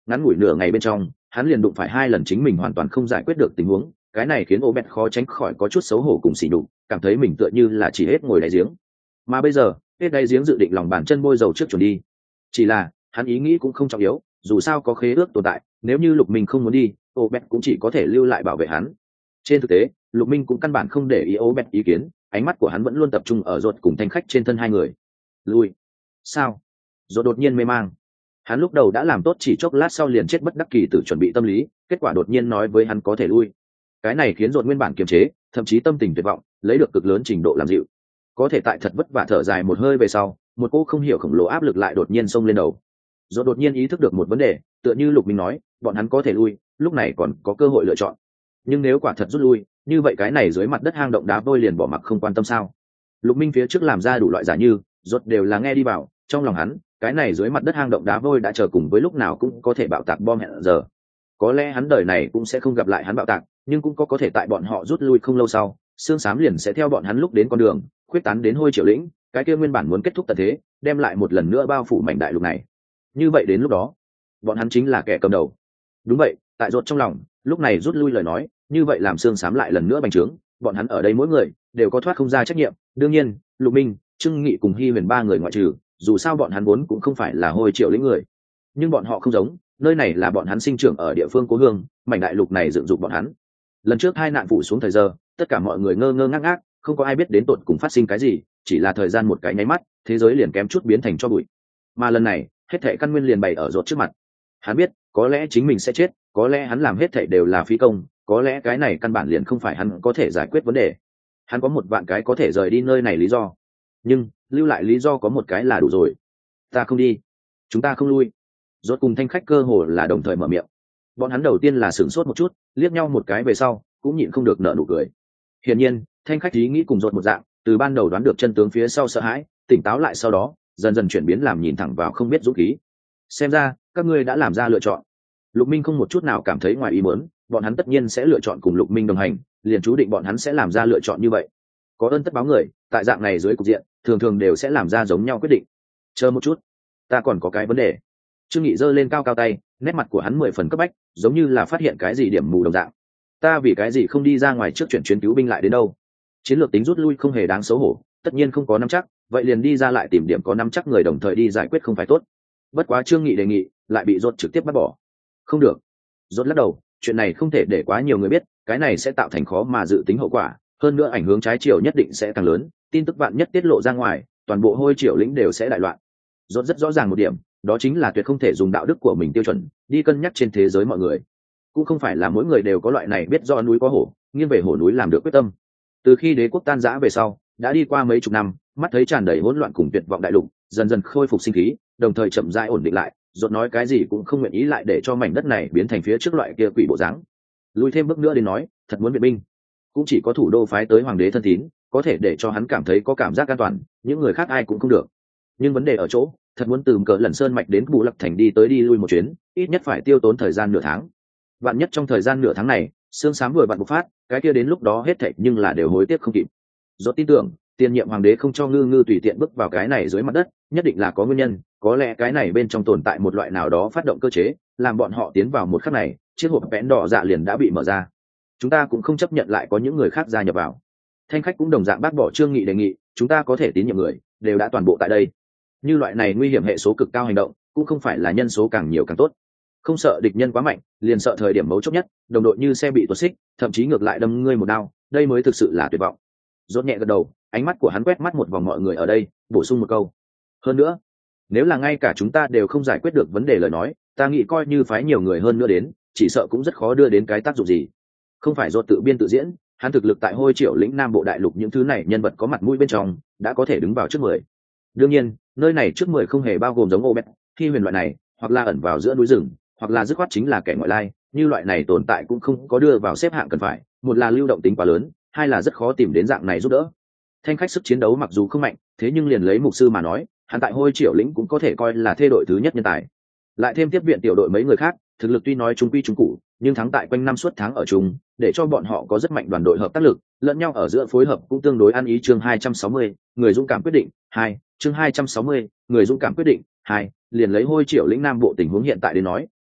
ngắn ngủi nửa ngày bên trong hắn liền đụng phải hai lần chính mình hoàn toàn không giải quyết được tình huống, cái này khiến ô bẹt khó tránh khỏi có chút xấu hổ cùng xỉ nhục, cảm thấy mình tựa như là chỉ hết ngồi đáy giếng. Mà bây giờ hết đáy giếng dự định lòng bàn chân bôi dầu trước chuẩn đi. Chỉ là hắn ý nghĩ cũng không trọng yếu, dù sao có khế ước tồn tại, nếu như Lục Minh không muốn đi, ô bẹt cũng chỉ có thể lưu lại bảo vệ hắn. Trên thực tế Lục Minh cũng căn bản không để ý ô bẹt ý kiến, ánh mắt của hắn vẫn luôn tập trung ở Rốt cùng Thanh Khách trên thân hai người. Lui? Sao? Rốt đột nhiên mê mang. Hắn lúc đầu đã làm tốt chỉ chốc lát sau liền chết bất đắc kỳ tự chuẩn bị tâm lý, kết quả đột nhiên nói với hắn có thể lui. Cái này khiến Rốt nguyên bản kiềm chế, thậm chí tâm tình tuyệt vọng, lấy được cực lớn trình độ làm dịu. Có thể tại thật vất vả thở dài một hơi về sau, một cô không hiểu khổng lồ áp lực lại đột nhiên xông lên đầu. Rốt đột nhiên ý thức được một vấn đề, tựa như Lục Minh nói, bọn hắn có thể lui, lúc này còn có cơ hội lựa chọn. Nhưng nếu quả thật rút lui, như vậy cái này dưới mặt đất hang động đá vôi liền bỏ mặc không quan tâm sao? Lục Minh phía trước làm ra đủ loại giả như, Rốt đều là nghe đi vào, trong lòng hắn, cái này dưới mặt đất hang động đá vôi đã chờ cùng với lúc nào cũng có thể bạo tạc bom hẹn giờ. Có lẽ hắn đời này cũng sẽ không gặp lại hắn bạo tạc, nhưng cũng có có thể tại bọn họ rút lui không lâu sau, xương xám liền sẽ theo bọn hắn lúc đến con đường, khuyết tán đến Hôi Triều Lĩnh, cái kia nguyên bản muốn kết thúc tận thế, đem lại một lần nữa bao phủ mảnh đại lục này. Như vậy đến lúc đó, bọn hắn chính là kẻ cầm đầu. Đúng vậy, tại Rốt trong lòng, lúc này rút lui lời nói, như vậy làm xương xám lại lần nữa bành trướng, bọn hắn ở đây mỗi người đều có thoát không ra trách nhiệm. Đương nhiên, Lục Minh, Trương Nghị cùng Hi Huyền ba người ngoại trừ, dù sao bọn hắn vốn cũng không phải là Hôi Triều Lĩnh người, nhưng bọn họ không giống, nơi này là bọn hắn sinh trưởng ở địa phương cố hương, mảnh đại lục này dựng dục bọn hắn. Lần trước hai nạn phủ xuống thời giờ, tất cả mọi người ngơ ngơ ngác ngác, không có ai biết đến tột cùng phát sinh cái gì, chỉ là thời gian một cái nháy mắt, thế giới liền kém chút biến thành tro bụi. Mà lần này, hết thảy căn nguyên liền bày ở Rốt trước mặt. Hắn biết, có lẽ chính mình sẽ chết, có lẽ hắn làm hết thảy đều là phí công, có lẽ cái này căn bản liền không phải hắn có thể giải quyết vấn đề. Hắn có một vạn cái có thể rời đi nơi này lý do, nhưng lưu lại lý do có một cái là đủ rồi. Ta không đi, chúng ta không lui. Rốt cùng Thanh Khách cơ hồ là đồng thời mở miệng. Bọn hắn đầu tiên là sửng sốt một chút, liếc nhau một cái về sau, cũng nhịn không được nở nụ cười. Hiển nhiên, Thanh Khách ý nghĩ cùng Rốt một dạng, từ ban đầu đoán được chân tướng phía sau sợ hãi, tỉnh táo lại sau đó, dần dần chuyển biến làm nhìn thẳng vào không biết dũng khí. Xem ra, các ngươi đã làm ra lựa chọn. Lục Minh không một chút nào cảm thấy ngoài ý muốn, bọn hắn tất nhiên sẽ lựa chọn cùng Lục Minh đồng hành, liền chú định bọn hắn sẽ làm ra lựa chọn như vậy. Có ơn tất báo người, tại dạng này dưới cục diện, thường thường đều sẽ làm ra giống nhau quyết định. Chờ một chút, ta còn có cái vấn đề. Trương Nghị giơ lên cao cao tay, nét mặt của hắn mười phần cấp bách, giống như là phát hiện cái gì điểm mù đồng dạng. Ta vì cái gì không đi ra ngoài trước chuyển chuyến cứu binh lại đến đâu? Chiến lược tính rút lui không hề đáng xấu hổ, tất nhiên không có nắm chắc, vậy liền đi ra lại tìm điểm có nắm chắc người đồng thời đi giải quyết không phải tốt. Bất quá Trương Nghị đề nghị, lại bị Rốt trực tiếp bắt bỏ. Không được. Rốt lắc đầu, chuyện này không thể để quá nhiều người biết, cái này sẽ tạo thành khó mà dự tính hậu quả, hơn nữa ảnh hưởng trái chiều nhất định sẽ càng lớn, tin tức vạn nhất tiết lộ ra ngoài, toàn bộ Hôi Triều Lĩnh đều sẽ đại loạn. Rốt rất rõ ràng một điểm, đó chính là tuyệt không thể dùng đạo đức của mình tiêu chuẩn đi cân nhắc trên thế giới mọi người. Cũng không phải là mỗi người đều có loại này biết do núi có hổ, nghiêng về hổ núi làm được quyết tâm. Từ khi đế quốc tan rã về sau, đã đi qua mấy chục năm, mắt thấy tràn đầy hỗn loạn cùng tuyệt vọng đại lục, dần dần khôi phục sinh khí, đồng thời chậm rãi ổn định lại, Rốt nói cái gì cũng không nguyện ý lại để cho mảnh đất này biến thành phía trước loại kia quỷ bộ dáng. Lùi thêm bước nữa đến nói, thật muốn viện binh, cũng chỉ có thủ đô phái tới hoàng đế thân tín, có thể để cho hắn cảm thấy có cảm giác an toàn, những người khác ai cũng không được. Nhưng vấn đề ở chỗ, thật muốn từ cỡ lần sơn mạch đến Bù Lặc thành đi tới đi lui một chuyến, ít nhất phải tiêu tốn thời gian nửa tháng. Vạn nhất trong thời gian nửa tháng này, sương sám vừa vặn bộc phát, cái kia đến lúc đó hết thảy nhưng là đều hối tiếc không kịp. Rốt tin tưởng, tiền nhiệm hoàng đế không cho ngư ngư tùy tiện bước vào cái này dưới mặt đất, nhất định là có nguyên nhân, có lẽ cái này bên trong tồn tại một loại nào đó phát động cơ chế, làm bọn họ tiến vào một khắc này, chiếc hộp vẽn đỏ dạ liền đã bị mở ra. Chúng ta cũng không chấp nhận lại có những người khác gia nhập vào. Thanh Khách cũng đồng dạng bác bỏ Trương Nghị đề nghị, chúng ta có thể tín nhiệm người, đều đã toàn bộ tại đây. Như loại này nguy hiểm hệ số cực cao hành động, cũng không phải là nhân số càng nhiều càng tốt. Không sợ địch nhân quá mạnh, liền sợ thời điểm mấu chốt nhất, đồng đội như xe bị tuột xích, thậm chí ngược lại đâm ngươi một đao, đây mới thực sự là tuyệt vọng. Rốt nhẹ gật đầu, ánh mắt của hắn quét mắt một vòng mọi người ở đây, bổ sung một câu. Hơn nữa, nếu là ngay cả chúng ta đều không giải quyết được vấn đề lời nói, ta nghĩ coi như phái nhiều người hơn nữa đến, chỉ sợ cũng rất khó đưa đến cái tác dụng gì. Không phải Rốt tự biên tự diễn, hắn thực lực tại Hôi Triều Lĩnh Nam Bộ Đại Lục những thứ này nhân vật có mặt mũi bên trong, đã có thể đứng vào trước mười. Đương nhiên, nơi này trước mười không hề bao gồm giống Obed, khi huyền loại này, hoặc là ẩn vào giữa núi rừng, hoặc là dứt khoát chính là kẻ ngoại lai, như loại này tồn tại cũng không có đưa vào xếp hạng cần phải, một là lưu động tính quá lớn, hai là rất khó tìm đến dạng này giúp đỡ. Thanh Khách sức chiến đấu mặc dù không mạnh, thế nhưng liền lấy mục sư mà nói, hắn tại Hôi Triều Lĩnh cũng có thể coi là thê đội thứ nhất nhân tài. Lại thêm tiếp viện tiểu đội mấy người khác, thực lực tuy nói trung quy trung cụ, nhưng thắng tại quanh năm suốt tháng ở chung, để cho bọn họ có rất mạnh đoàn đội hợp tác lực, lẫn nhau ở giữa phối hợp cũng tương đối ăn ý. Chương hai trăm sáu mươi, người dũng cảm quyết định hai. Chương hai trăm sáu mươi, người dũng cảm quyết định hai. Liền lấy Hôi Triều Lĩnh Nam Bộ tình huống hiện tại đến nói,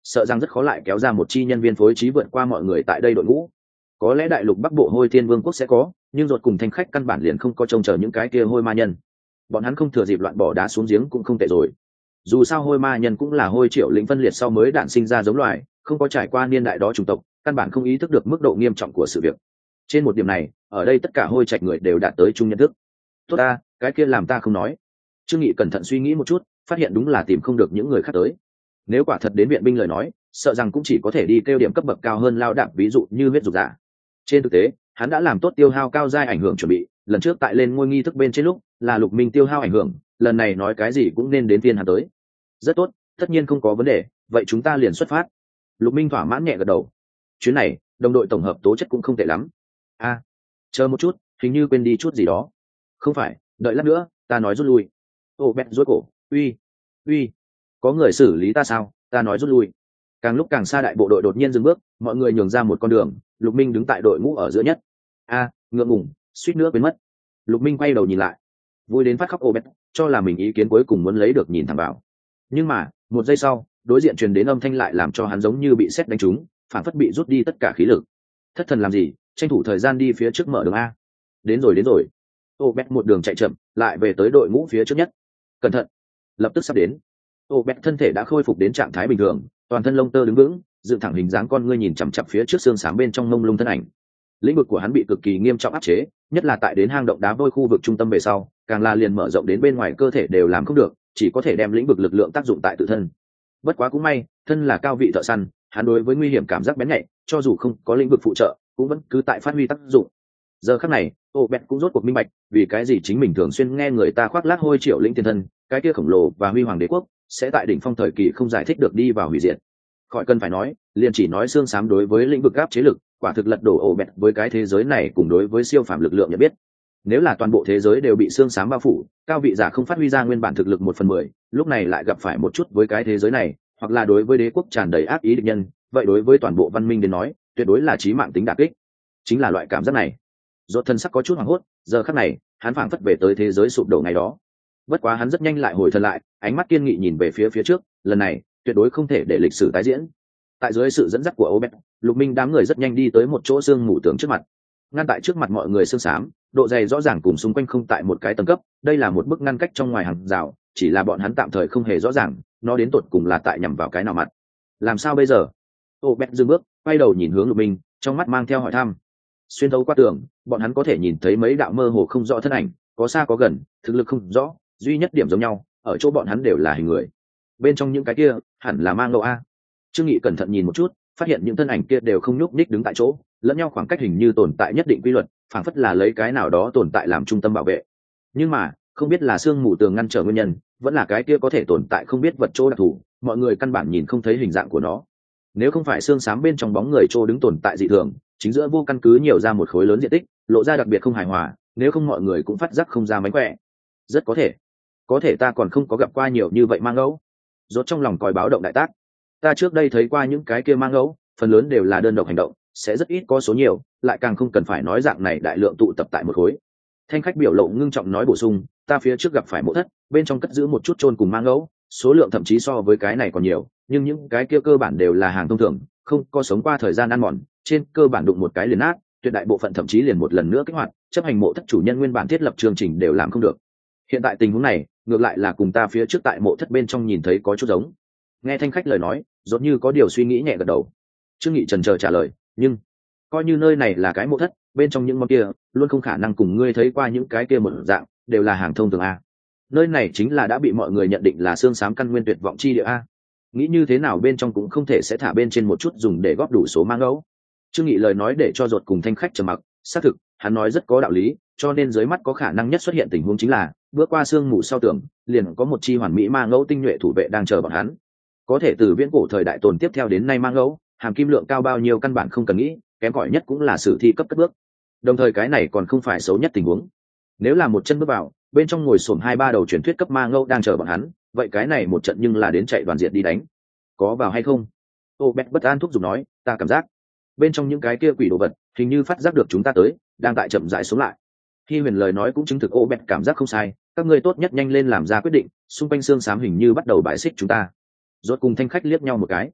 sợ rằng rất khó lại kéo ra một chi nhân viên phối trí vượt qua mọi người tại đây đội ngũ. Có lẽ đại lục bắc bộ hôi thiên vương quốc sẽ có, nhưng ruột cùng thanh khách căn bản liền không có trông chờ những cái kia hôi ma nhân. Bọn hắn không thừa dịp loạn bỏ đá xuống giếng cũng không tệ rồi. Dù sao hôi ma nhân cũng là hôi triệu lĩnh phân liệt sau mới đản sinh ra giống loài, không có trải qua niên đại đó chủng tộc, căn bản không ý thức được mức độ nghiêm trọng của sự việc. Trên một điểm này, ở đây tất cả hôi trạch người đều đạt tới chung nhận thức. Tốt ta, cái kia làm ta không nói. Trương Nghị cẩn thận suy nghĩ một chút, phát hiện đúng là tìm không được những người khác tới. Nếu quả thật đến viện binh lời nói, sợ rằng cũng chỉ có thể đi kêu điểm cấp bậc cao hơn lao đạp, ví dụ như huyết dục giả. Trên thực tế, hắn đã làm tốt tiêu hao cao giai ảnh hưởng chuẩn bị, lần trước tại lên ngôi nghi thức bên trên lúc, là Lục Minh tiêu hao ảnh hưởng, lần này nói cái gì cũng nên đến phiên hắn tới. Rất tốt, tất nhiên không có vấn đề, vậy chúng ta liền xuất phát. Lục Minh thỏa mãn nhẹ gật đầu. Chuyến này, đồng đội tổng hợp tố chất cũng không tệ lắm. A, chờ một chút, hình như quên đi chút gì đó. Không phải, đợi lát nữa, ta nói rút lui. Ô bẹt rối cổ, uy, uy, có người xử lý ta sao? Ta nói rút lui. Càng lúc càng xa đại bộ đội đột nhiên dừng bước, mọi người nhường ra một con đường. Lục Minh đứng tại đội ngũ ở giữa nhất. A, ngượng ngùng, suýt nữa quên mất. Lục Minh quay đầu nhìn lại, vui đến phát khóc. Ô bẹt cho là mình ý kiến cuối cùng muốn lấy được nhìn thẳng vào. Nhưng mà một giây sau, đối diện truyền đến âm thanh lại làm cho hắn giống như bị sét đánh trúng, phản phất bị rút đi tất cả khí lực. Thất thần làm gì, tranh thủ thời gian đi phía trước mở đường a. Đến rồi đến rồi. Ô bẹt một đường chạy chậm, lại về tới đội ngũ phía trước nhất. Cẩn thận, lập tức sắp đến. Ô bẹt thân thể đã khôi phục đến trạng thái bình thường, toàn thân lông tơ đứng vững, dựng thẳng hình dáng con ngươi nhìn chằm chằm phía trước xương xám bên trong mông lung thân ảnh. Lĩnh vực của hắn bị cực kỳ nghiêm trọng áp chế, nhất là tại đến hang động đá vôi khu vực trung tâm về sau, càng là liền mở rộng đến bên ngoài cơ thể đều làm không được, chỉ có thể đem lĩnh vực lực lượng tác dụng tại tự thân. Bất quá cũng may, thân là cao vị thợ săn, hắn đối với nguy hiểm cảm giác bén nhạy, cho dù không có lĩnh vực phụ trợ, cũng vẫn cứ tại phát huy tác dụng. Giờ khắc này, Ô Bẹt cũng rốt cuộc minh bạch, vì cái gì chính mình thường xuyên nghe người ta khoác lác hôi triệu lĩnh tiền thân, cái kia khổng lồ và huy hoàng đế quốc sẽ tại đỉnh phong thời kỳ không giải thích được đi vào hủy diệt. Khỏi cần phải nói, liền chỉ nói xương xám đối với lĩnh vực áp chế lực, quả thực lật đổ Ô Bẹt với cái thế giới này cùng đối với siêu phàm lực lượng nhận biết. Nếu là toàn bộ thế giới đều bị xương xám bao phủ, cao vị giả không phát huy ra nguyên bản thực lực một phần mười, lúc này lại gặp phải một chút với cái thế giới này, hoặc là đối với đế quốc tràn đầy ác ý địch nhân, vậy đối với toàn bộ văn minh đến nói, tuyệt đối là chí mạng tính đả kích. Chính là loại cảm giác này. Rốt thân sắc có chút hoảng hốt, giờ khắc này, hắn phảng phất về tới thế giới sụp đổ ngày đó. Bất quá hắn rất nhanh lại hồi thần lại, ánh mắt kiên nghị nhìn về phía phía trước, lần này, tuyệt đối không thể để lịch sử tái diễn. Tại dưới sự dẫn dắt của Obed, Lục Minh đám người rất nhanh đi tới một chỗ xương mù tường trước mặt. Ngăn tại trước mặt mọi người xương xám, độ dày rõ ràng cùng xung quanh không tại một cái tầng cấp, đây là một bức ngăn cách trong ngoài hàng rào, chỉ là bọn hắn tạm thời không hề rõ ràng, nó đến tột cùng là tại nhằm vào cái nào mặt. Làm sao bây giờ? Obed dừng bước, quay đầu nhìn hướng Lục Minh, trong mắt mang theo hỏi thăm. Xuyên thấu qua tường, bọn hắn có thể nhìn thấy mấy đạo mơ hồ không rõ thân ảnh, có xa có gần, thực lực không rõ, duy nhất điểm giống nhau, ở chỗ bọn hắn đều là hình người. Bên trong những cái kia, hẳn là mang ngẫu a. Trương Nghị cẩn thận nhìn một chút, phát hiện những thân ảnh kia đều không nhúc nhích đứng tại chỗ, lẫn nhau khoảng cách hình như tồn tại nhất định quy luật, phảng phất là lấy cái nào đó tồn tại làm trung tâm bảo vệ. Nhưng mà, không biết là xương mù tường ngăn trở nguyên nhân, vẫn là cái kia có thể tồn tại không biết vật chỗ đặc thù, mọi người căn bản nhìn không thấy hình dạng của nó. Nếu không phải xương xám bên trong bóng người chỗ đứng tồn tại dị thường, chính giữa vô căn cứ nhiều ra một khối lớn diện tích, lộ ra đặc biệt không hài hòa, nếu không mọi người cũng phát giác không ra mánh khỏe. Rất có thể, có thể ta còn không có gặp qua nhiều như vậy mang ngẫu. Rốt trong lòng còi báo động đại tác. Ta trước đây thấy qua những cái kia mang ngẫu, phần lớn đều là đơn độc hành động, sẽ rất ít có số nhiều, lại càng không cần phải nói dạng này đại lượng tụ tập tại một khối. Thanh khách biểu lộ ngưng trọng nói bổ sung, ta phía trước gặp phải mộ thất, bên trong cất giữ một chút chôn cùng mang ngẫu, số lượng thậm chí so với cái này còn nhiều, nhưng những cái kia cơ bản đều là hàng thông thường, không có sống qua thời gian ăn mòn, trên cơ bản đụng một cái liền nát, tuyệt đại bộ phận thậm chí liền một lần nữa kích hoạt, chấp hành mộ thất chủ nhân nguyên bản thiết lập chương trình đều làm không được. Hiện tại tình huống này, ngược lại là cùng ta phía trước tại mộ thất bên trong nhìn thấy có chút giống. Nghe thanh khách lời nói, giống như có điều suy nghĩ nhẹ gật đầu. Trương Nghị chần chờ trả lời, nhưng coi như nơi này là cái mộ thất, bên trong những món kia luôn không khả năng cùng ngươi thấy qua những cái kia một dạng, đều là hàng thông thường a. Nơi này chính là đã bị mọi người nhận định là xương xám căn nguyên tuyệt vọng chi địa a. Nghĩ như thế nào bên trong cũng không thể sẽ thả bên trên một chút dùng để góp đủ số mang ngẫu. Trương Nghị lời nói để cho ruột cùng thanh khách trầm mặc, xác thực, hắn nói rất có đạo lý, cho nên dưới mắt có khả năng nhất xuất hiện tình huống chính là, bước qua xương mù sau tường, liền có một chi hoàn mỹ mang ngẫu tinh nhuệ thủ vệ đang chờ bọn hắn. Có thể từ viễn cổ thời đại tồn tiếp theo đến nay mang ngẫu, hàm kim lượng cao bao nhiêu căn bản không cần nghĩ, kém cỏi nhất cũng là sử thi cấp cất bước. Đồng thời cái này còn không phải xấu nhất tình huống. Nếu là một chân bước vào, bên trong ngồi xổm hai ba đầu truyền thuyết cấp mang ngẫu đang chờ bọn hắn, vậy cái này một trận nhưng là đến chạy đoàn diệt đi đánh. Có vào hay không? Ô Bẹt bất an thúc giục nói, ta cảm giác bên trong những cái kia quỷ đồ vật hình như phát giác được chúng ta tới, đang tại chậm rãi xuống lại. Khi Huyền lời nói cũng chứng thực Ô Bẹt cảm giác không sai, các ngươi tốt nhất nhanh lên làm ra quyết định, xung quanh xương xám hình như bắt đầu bài xích chúng ta. Rốt cùng thanh khách liếc nhau một cái.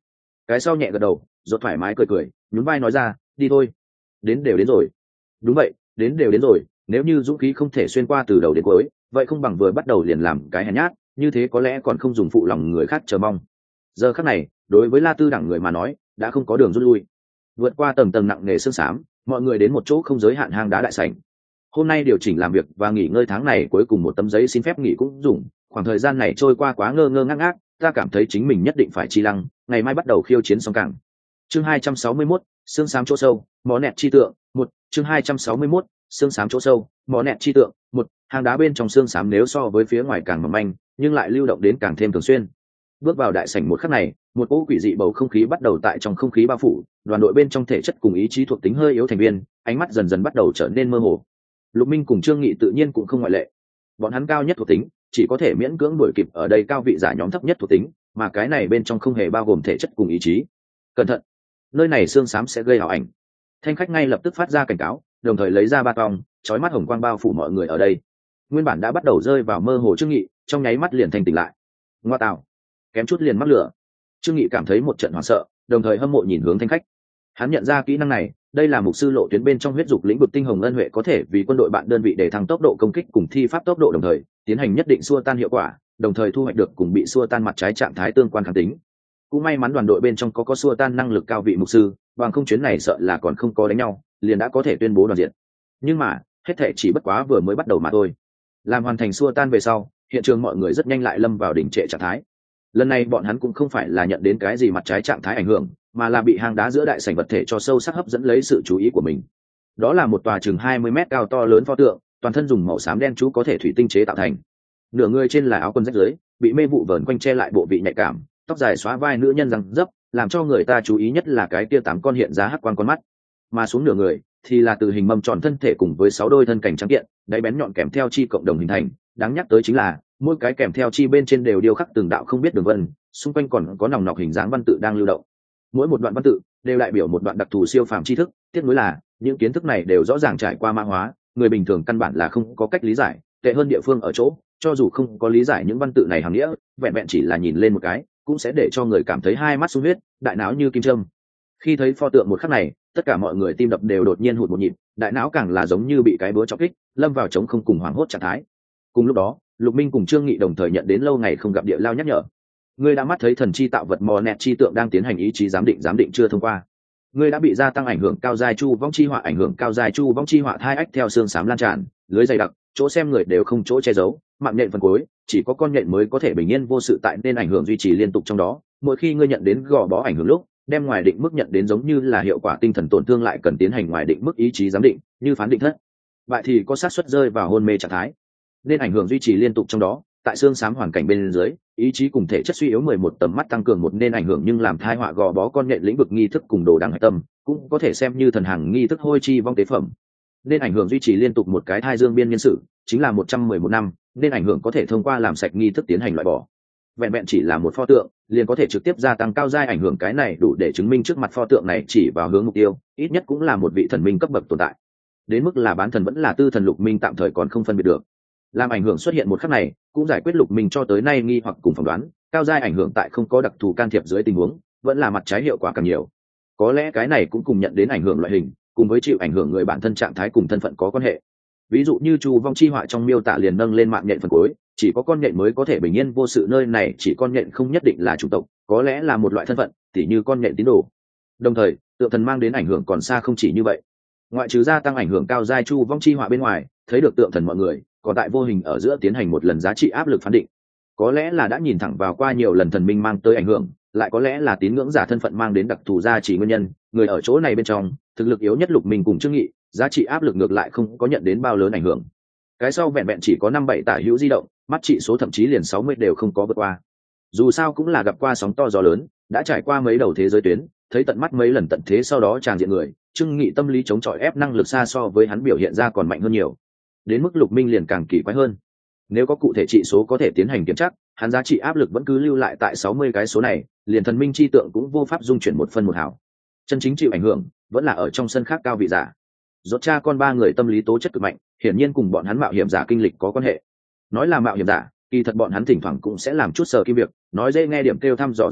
Cái sau nhẹ gật đầu, rốt thoải mái cười cười, nhún vai nói ra, đi thôi. Đến đều đến rồi. Đúng vậy, đến đều đến rồi, nếu như dũng khí không thể xuyên qua từ đầu đến cuối, vậy không bằng vừa bắt đầu liền làm cái hèn nhát, như thế có lẽ còn không dùng phụ lòng người khác chờ mong. Giờ khắc này, đối với La Tư đẳng người mà nói, đã không có đường rút lui. Vượt qua tầng tầng nặng nề sương xám, mọi người đến một chỗ không giới hạn hang đá đại sảnh. Hôm nay điều chỉnh làm việc và nghỉ ngơi tháng này cuối cùng một tấm giấy xin phép nghỉ cũng dùng, khoảng thời gian này trôi qua quá ngơ ngơ ngác ngác, ta cảm thấy chính mình nhất định phải chi lăng, ngày mai bắt đầu khiêu chiến song cảng. Chương hai trăm sáu mươi mốt, xương xám chỗ sâu, mỏ nẹt chi tượng, một, chương hai trăm sáu mươi mốt, xương xám chỗ sâu, mỏ nẹt chi tượng, một, hang đá bên trong xương xám nếu so với phía ngoài càng mỏng manh, nhưng lại lưu động đến càng thêm thường xuyên. Bước vào đại sảnh một khắc này, một cỗ quỷ dị bầu không khí bắt đầu tại trong không khí bao phủ, đoàn đội bên trong thể chất cùng ý chí thuộc tính hơi yếu thành viên, ánh mắt dần dần bắt đầu trở nên mơ hồ. Lục Minh cùng Trương Nghị tự nhiên cũng không ngoại lệ. Bọn hắn cao nhất thuộc tính, chỉ có thể miễn cưỡng đuổi kịp ở đây cao vị giả nhóm thấp nhất thuộc tính, mà cái này bên trong không hề bao gồm thể chất cùng ý chí. Cẩn thận, nơi này xương xám sẽ gây ảo ảnh. Thanh khách ngay lập tức phát ra cảnh cáo, đồng thời lấy ra ba tong, chói mắt hồng quang bao phủ mọi người ở đây. Nguyên bản đã bắt đầu rơi vào mơ hồ Trương Nghị, trong nháy mắt liền thành tỉnh lại. Ngoa tạo, kém chút liền mắc lửa. Trương Nghị cảm thấy một trận hoảng sợ, đồng thời hâm mộ nhìn hướng thanh khách. Hắn nhận ra kỹ năng này, đây là mục sư lộ tuyến bên trong huyết dục lĩnh vực tinh hồng ân huệ có thể vì quân đội bạn đơn vị để thăng tốc độ công kích cùng thi pháp tốc độ đồng thời tiến hành nhất định xua tan hiệu quả, đồng thời thu hoạch được cùng bị xua tan mặt trái trạng thái tương quan kháng tính. Cũng may mắn đoàn đội bên trong có có xua tan năng lực cao vị mục sư, bằng không chuyến này sợ là còn không có đánh nhau, liền đã có thể tuyên bố đoàn diện. Nhưng mà, hết thể chỉ bất quá vừa mới bắt đầu mà thôi. Làm hoàn thành xua tan về sau, hiện trường mọi người rất nhanh lại lâm vào đỉnh trệ trạng thái. Lần này bọn hắn cũng không phải là nhận đến cái gì mặt trái trạng thái ảnh hưởng, mà là bị hang đá giữa đại sảnh vật thể cho sâu sắc hấp dẫn lấy sự chú ý của mình. Đó là một tòa chừng hai mươi mét cao to lớn pho tượng, toàn thân dùng màu xám đen chú có thể thủy tinh chế tạo thành. Nửa người trên là áo quần rách rưới, bị mê vụ vờn quanh che lại bộ vị nhạy cảm, tóc dài xóa vai nữ nhân răng dấp, làm cho người ta chú ý nhất là cái kia tám con hiện ra hắc quang con mắt. Mà xuống nửa người thì là từ hình mâm tròn thân thể cùng với sáu đôi thân cảnh trắng kiện, đáy bén nhọn kèm theo chi cộng đồng hình thành, đáng nhắc tới chính là mỗi cái kèm theo chi bên trên đều điêu khắc từng đạo không biết đường vân, xung quanh còn có nòng nọc hình dáng văn tự đang lưu động. Mỗi một đoạn văn tự đều đại biểu một đoạn đặc thù siêu phàm tri thức, tiếc nuối là những kiến thức này đều rõ ràng trải qua mã hóa, người bình thường căn bản là không có cách lý giải. Tệ hơn địa phương ở chỗ, cho dù không có lý giải những văn tự này hàm nghĩa, vẹn vẹn chỉ là nhìn lên một cái cũng sẽ để cho người cảm thấy hai mắt sung huyết, đại não như kim châm. Khi thấy pho tượng một khắc này, tất cả mọi người tim đập đều đột nhiên hụt một nhịp, đại não càng là giống như bị cái búa chọc kích, lâm vào trống không cùng hoảng hốt trạng thái. Cùng lúc đó, Lục Minh cùng Trương Nghị đồng thời nhận đến lâu ngày không gặp địa lao nhắc nhở. Ngươi đã mắt thấy thần chi tạo vật mò nẹt chi tượng đang tiến hành ý chí giám định giám định chưa thông qua. Ngươi đã bị gia tăng ảnh hưởng cao giai chu vong chi họa ảnh hưởng cao giai chu vong chi họa hai ách theo xương xám lan tràn, lưới dày đặc, chỗ xem người đều không chỗ che giấu, mạng nhện phần cuối, chỉ có con nhện mới có thể bình yên vô sự tại nên ảnh hưởng duy trì liên tục trong đó. Mỗi khi ngươi nhận đến gò bó ảnh hưởng lúc, đem ngoài định mức nhận đến giống như là hiệu quả tinh thần tổn thương lại cần tiến hành ngoài định mức ý chí giám định, như phán định thất bại thì có xác suất rơi vào hôn mê trạng thái. Nên ảnh hưởng duy trì liên tục trong đó, tại xương xám hoàn cảnh bên dưới, ý chí cùng thể chất suy yếu mười một tầm mắt tăng cường một nên ảnh hưởng nhưng làm thai họa gò bó con nhện lĩnh vực nghi thức cùng đồ đằng hạch tâm, cũng có thể xem như thần hàng nghi thức hôi chi vong tế phẩm. Nên ảnh hưởng duy trì liên tục một cái thai dương biên nhân sự, chính là một trăm mười một năm, nên ảnh hưởng có thể thông qua làm sạch nghi thức tiến hành loại bỏ. Vẹn vẹn chỉ là một pho tượng, liền có thể trực tiếp gia tăng cao giai ảnh hưởng, cái này đủ để chứng minh trước mặt pho tượng này chỉ vào hướng mục tiêu, ít nhất cũng là một vị thần minh cấp bậc tồn tại. Đến mức là bán thần vẫn là tư thần, Lục Minh tạm thời còn không phân biệt được. Làm ảnh hưởng xuất hiện một khắc này, cũng giải quyết Lục Minh cho tới nay nghi hoặc cùng phỏng đoán, cao giai ảnh hưởng tại không có đặc thù can thiệp dưới tình huống, vẫn là mặt trái hiệu quả càng nhiều. Có lẽ cái này cũng cùng nhận đến ảnh hưởng loại hình, cùng với chịu ảnh hưởng người bản thân trạng thái cùng thân phận có quan hệ. Ví dụ như chu vong chi họa trong miêu tả liền nâng lên mạng nhện phần cuối, chỉ có con nhện mới có thể bình yên vô sự, nơi này chỉ con nhện không nhất định là chủng tộc, có lẽ là một loại thân phận, tỉ như con nhện tín đồ. Đồng thời, tượng thần mang đến ảnh hưởng còn xa không chỉ như vậy. Ngoại trừ gia tăng ảnh hưởng cao giai chu vong chi họa bên ngoài, thấy được tượng thần mọi người còn tại vô hình ở giữa tiến hành một lần giá trị áp lực phán định. Có lẽ là đã nhìn thẳng vào qua nhiều lần thần minh mang tới ảnh hưởng, lại có lẽ là tín ngưỡng giả thân phận mang đến đặc thù giá trị nguyên nhân, người ở chỗ này bên trong thực lực yếu nhất Lục Minh cùng Trương Nghị, giá trị áp lực ngược lại không có nhận đến bao lớn ảnh hưởng. Cái sau vẹn vẹn chỉ có năm bảy tả hữu di động, mắt trị số thậm chí liền sáu mươi đều không có vượt qua. Dù sao cũng là gặp qua sóng to gió lớn, đã trải qua mấy đầu thế giới tuyến, thấy tận mắt mấy lần tận thế sau đó tràn diện người, Trương Nghị tâm lý chống chọi ép năng lực xa so với hắn biểu hiện ra còn mạnh hơn nhiều. Đến mức Lục Minh liền càng kỳ quái hơn. Nếu có cụ thể trị số có thể tiến hành kiểm tra, hắn giá trị áp lực vẫn cứ lưu lại tại sáu mươi cái số này, liền thần minh chi tượng cũng vô pháp dung chuyển một phân một hào. Chân chính chịu ảnh hưởng vẫn là ở trong sân khác cao vị giả. Rốt cha con ba người tâm lý tố chất cực mạnh, hiển nhiên cùng bọn hắn mạo hiểm giả kinh lịch có quan hệ. Nói là mạo hiểm giả, kỳ thật bọn hắn thỉnh thoảng cũng sẽ làm chút sờ kim việc, nói dễ nghe điểm kêu thăm dò di tích,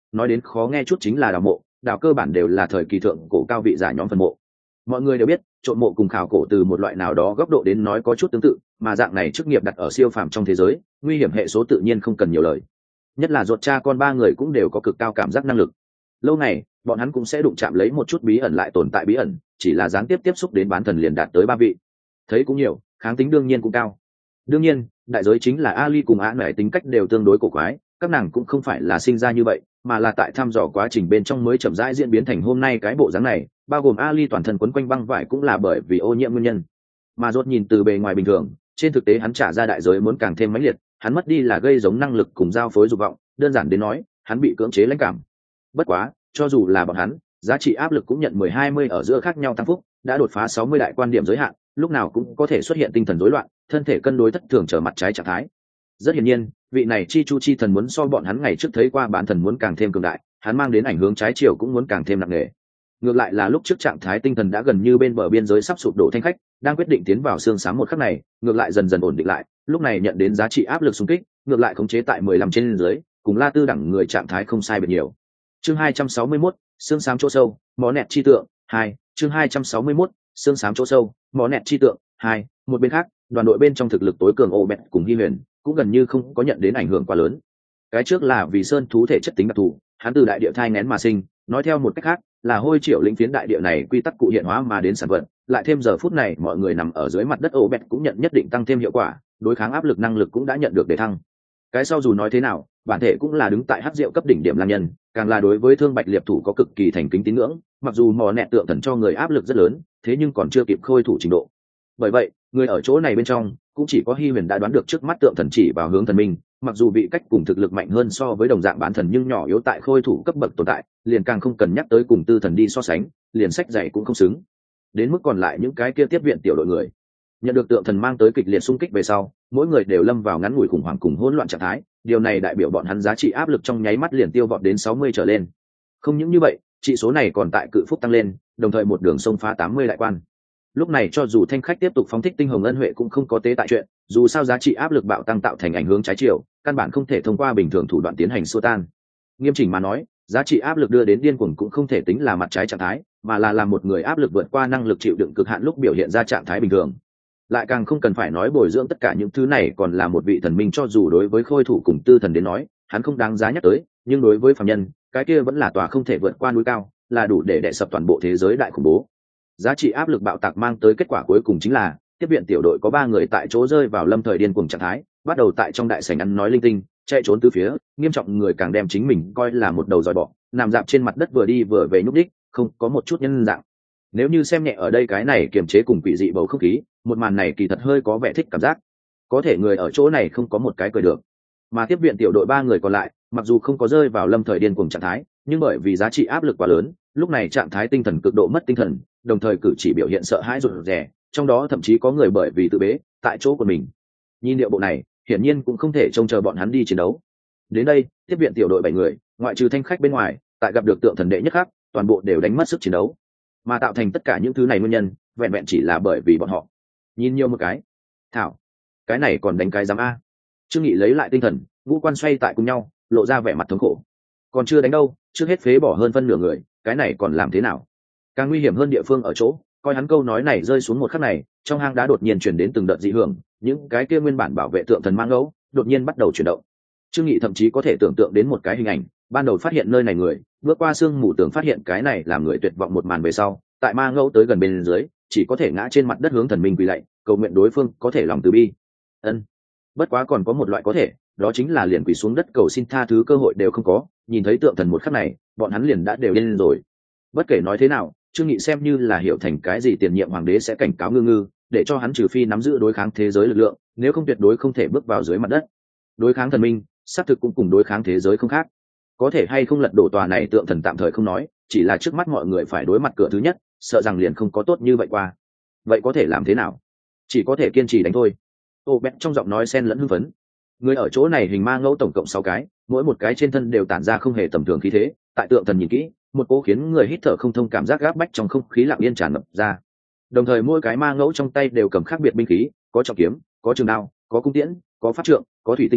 nói đến khó nghe chút chính là đào mộ, đào cơ bản đều là thời kỳ thượng cổ cao vị giả nhóm phần mộ. Mọi người đều biết trộm mộ cùng khảo cổ từ một loại nào đó góc độ đến nói có chút tương tự, mà dạng này chức nghiệp đặt ở siêu phàm trong thế giới, nguy hiểm hệ số tự nhiên không cần nhiều lời, nhất là ruột cha con ba người cũng đều có cực cao cảm giác năng lực. Lâu ngày bọn hắn cũng sẽ đụng chạm lấy một chút bí ẩn lại tồn tại bí ẩn, chỉ là gián tiếp tiếp xúc đến bán thần liền đạt tới ba vị, thấy cũng nhiều, kháng tính đương nhiên cũng cao. Đương nhiên đại giới chính là Ali cùng Á Nải tính cách đều tương đối cổ quái, các nàng cũng không phải là sinh ra như vậy, mà là tại thăm dò quá trình bên trong mới chậm rãi diễn biến thành hôm nay cái bộ dáng này, bao gồm Ali toàn thân quấn quanh băng vải cũng là bởi vì ô nhiễm nguyên nhân. Mà rốt nhìn từ bề ngoài bình thường, trên thực tế hắn trả ra đại giới muốn càng thêm mãnh liệt, hắn mất đi là gây giống năng lực cùng giao phối dục vọng, đơn giản đến nói, hắn bị cưỡng chế lãnh cảm. Bất quá, cho dù là bọn hắn, giá trị áp lực cũng nhận mười hai mươi ở giữa khác nhau tăng phúc, đã đột phá sáu mươi đại quan điểm giới hạn, lúc nào cũng có thể xuất hiện tinh thần rối loạn, thân thể cân đối thất thường trở mặt trái trạng thái. Rất hiển nhiên, vị này chi chu chi thần muốn so bọn hắn ngày trước thấy qua bản thần muốn càng thêm cường đại, hắn mang đến ảnh hưởng trái chiều cũng muốn càng thêm nặng nề. Ngược lại là lúc trước trạng thái tinh thần đã gần như bên bờ biên giới sắp sụp đổ thanh khách, đang quyết định tiến vào xương xám một khắc này, ngược lại dần dần ổn định lại, lúc này nhận đến giá trị áp lực xung kích, ngược lại khống chế tại mười lăm trên dưới, cùng La Tư đẳng người trạng thái không sai biệt nhiều. Chương hai trăm sáu mươi mốt, xương xám chỗ sâu, mỏ nẹt chi tượng, hai, chương hai trăm sáu mươi mốt, xương xám chỗ sâu, mỏ nẹt chi tượng, hai, một bên khác, đoàn đội bên trong thực lực tối cường Obed cùng Hi Huyền, cũng gần như không có nhận đến ảnh hưởng quá lớn. Cái trước là vì sơn thú thể chất tính đặc thù, hắn từ đại địa thai nghén mà sinh, nói theo một cách khác, là hôi triệu lĩnh phiến đại địa này quy tắc cụ hiện hóa mà đến sản vật, lại thêm giờ phút này mọi người nằm ở dưới mặt đất Obed cũng nhận nhất định tăng thêm hiệu quả, đối kháng áp lực năng lực cũng đã nhận được đề thăng. Cái sau dù nói thế nào, bản thể cũng là đứng tại hắc diệu cấp đỉnh điểm lang nhân, càng là đối với thương bạch liệp thủ có cực kỳ thành kính tín ngưỡng, mặc dù mò nẹt tượng thần cho người áp lực rất lớn, thế nhưng còn chưa kịp khôi thủ trình độ. Bởi vậy, người ở chỗ này bên trong cũng chỉ có Hi Huyền đã đoán được trước mắt tượng thần chỉ vào hướng thần minh, mặc dù vị cách cùng thực lực mạnh hơn so với đồng dạng bán thần nhưng nhỏ yếu tại khôi thủ cấp bậc tồn tại, liền càng không cần nhắc tới cùng tư thần đi so sánh, liền sách dạy cũng không xứng. Đến mức còn lại những cái kia tiếp viện tiểu đội người, nhận được tượng thần mang tới kịch liệt xung kích về sau, mỗi người đều lâm vào ngắn ngủi khủng hoảng cùng hỗn loạn trạng thái, điều này đại biểu bọn hắn giá trị áp lực trong nháy mắt liền tiêu vọt đến sáu mươi trở lên. Không những như vậy, chỉ số này còn tại cự phúc tăng lên, đồng thời một đường xông phá tám mươi đại quan. Lúc này cho dù thanh khách tiếp tục phóng thích tinh hồng ân huệ cũng không có tế tại chuyện, dù sao giá trị áp lực bạo tăng tạo thành ảnh hướng trái chiều, căn bản không thể thông qua bình thường thủ đoạn tiến hành xua tan. Nghiêm chỉnh mà nói, giá trị áp lực đưa đến điên cuồng cũng không thể tính là mặt trái trạng thái, mà là làm một người áp lực vượt qua năng lực chịu đựng cực hạn lúc biểu hiện ra trạng thái bình thường. Lại càng không cần phải nói bồi dưỡng tất cả những thứ này còn là một vị thần minh, cho dù đối với khôi thủ cùng tư thần đến nói, hắn không đáng giá nhắc tới, nhưng đối với phàm nhân, cái kia vẫn là tòa không thể vượt qua núi cao, là đủ để đè sập toàn bộ thế giới đại khủng bố. Giá trị áp lực bạo tạc mang tới kết quả cuối cùng chính là tiếp viện tiểu đội có ba người tại chỗ rơi vào lâm thời điên cuồng trạng thái, bắt đầu tại trong đại sảnh ăn nói linh tinh, chạy trốn tứ phía, nghiêm trọng người càng đem chính mình coi là một đầu dòi bọ, nằm dạp trên mặt đất vừa đi vừa về nhúc đích, không có một chút nhân dạng. Nếu như xem nhẹ ở đây cái này kiềm chế cùng quỷ dị bầu không khí, một màn này kỳ thật hơi có vẻ thích cảm giác. Có thể người ở chỗ này không có một cái cười được. Mà tiếp viện tiểu đội ba người còn lại, mặc dù không có rơi vào lâm thời điên cuồng trạng thái, nhưng bởi vì giá trị áp lực quá lớn, lúc này trạng thái tinh thần cực độ mất tinh thần, đồng thời cử chỉ biểu hiện sợ hãi rụt rè, trong đó thậm chí có người bởi vì tự bế tại chỗ của mình. Nhìn điệu bộ này, hiển nhiên cũng không thể trông chờ bọn hắn đi chiến đấu. Đến đây, tiếp viện tiểu đội bảy người, ngoại trừ thanh khách bên ngoài, tại gặp được tượng thần đệ nhất khác, toàn bộ đều đánh mất sức chiến đấu. Mà tạo thành tất cả những thứ này nguyên nhân, vẹn vẹn chỉ là bởi vì bọn họ nhìn nhiều một cái. Thảo, cái này còn đánh cái giám a. Trương Nghị lấy lại tinh thần, ngũ quan xoay tại cùng nhau, lộ ra vẻ mặt thống khổ. Còn chưa đánh đâu, trước hết phế bỏ hơn phân nửa người, cái này còn làm thế nào? Càng nguy hiểm hơn địa phương ở chỗ, coi hắn câu nói này rơi xuống một khắc này, trong hang đá đột nhiên chuyển đến từng đợt dị hưởng, những cái kia nguyên bản bảo vệ tượng thần mang ngẫu, đột nhiên bắt đầu chuyển động. Trương Nghị thậm chí có thể tưởng tượng đến một cái hình ảnh, ban đầu phát hiện nơi này người, bước qua xương mù tưởng phát hiện cái này làm người tuyệt vọng một màn về sau, tại ma ngẫu tới gần bên dưới, chỉ có thể ngã trên mặt đất hướng thần minh quỳ lạy, cầu nguyện đối phương có thể lòng từ bi. Ân. Bất quá còn có một loại có thể, đó chính là liền quỳ xuống đất cầu xin tha thứ cơ hội đều không có, nhìn thấy tượng thần một khắc này, bọn hắn liền đã đều lên rồi. Bất kể nói thế nào, Trương Nghị xem như là hiểu thành cái gì tiền nhiệm hoàng đế sẽ cảnh cáo ngư ngư, để cho hắn trừ phi nắm giữ đối kháng thế giới lực lượng, nếu không tuyệt đối không thể bước vào dưới mặt đất. Đối kháng thần minh, xác thực cũng cùng đối kháng thế giới không khác. Có thể hay không lật đổ tòa này tượng thần tạm thời không nói, chỉ là trước mắt mọi người phải đối mặt cửa thứ nhất, sợ rằng liền không có tốt như vậy qua. Vậy có thể làm thế nào? Chỉ có thể kiên trì đánh thôi. Ô Bét trong giọng nói xen lẫn hưng phấn. Người ở chỗ này hình ma ngẫu tổng cộng sáu cái, mỗi một cái trên thân đều tản ra không hề tầm thường khí thế, tại tượng thần nhìn kỹ, một cỗ khiến người hít thở không thông cảm giác gáp bách trong không khí lặng yên tràn ngập ra. Đồng thời mỗi cái ma ngẫu trong tay đều cầm khác biệt binh khí, có trọng kiếm, có trường đao, có cung tiễn, có pháp trượng, có thủy tinh cầu,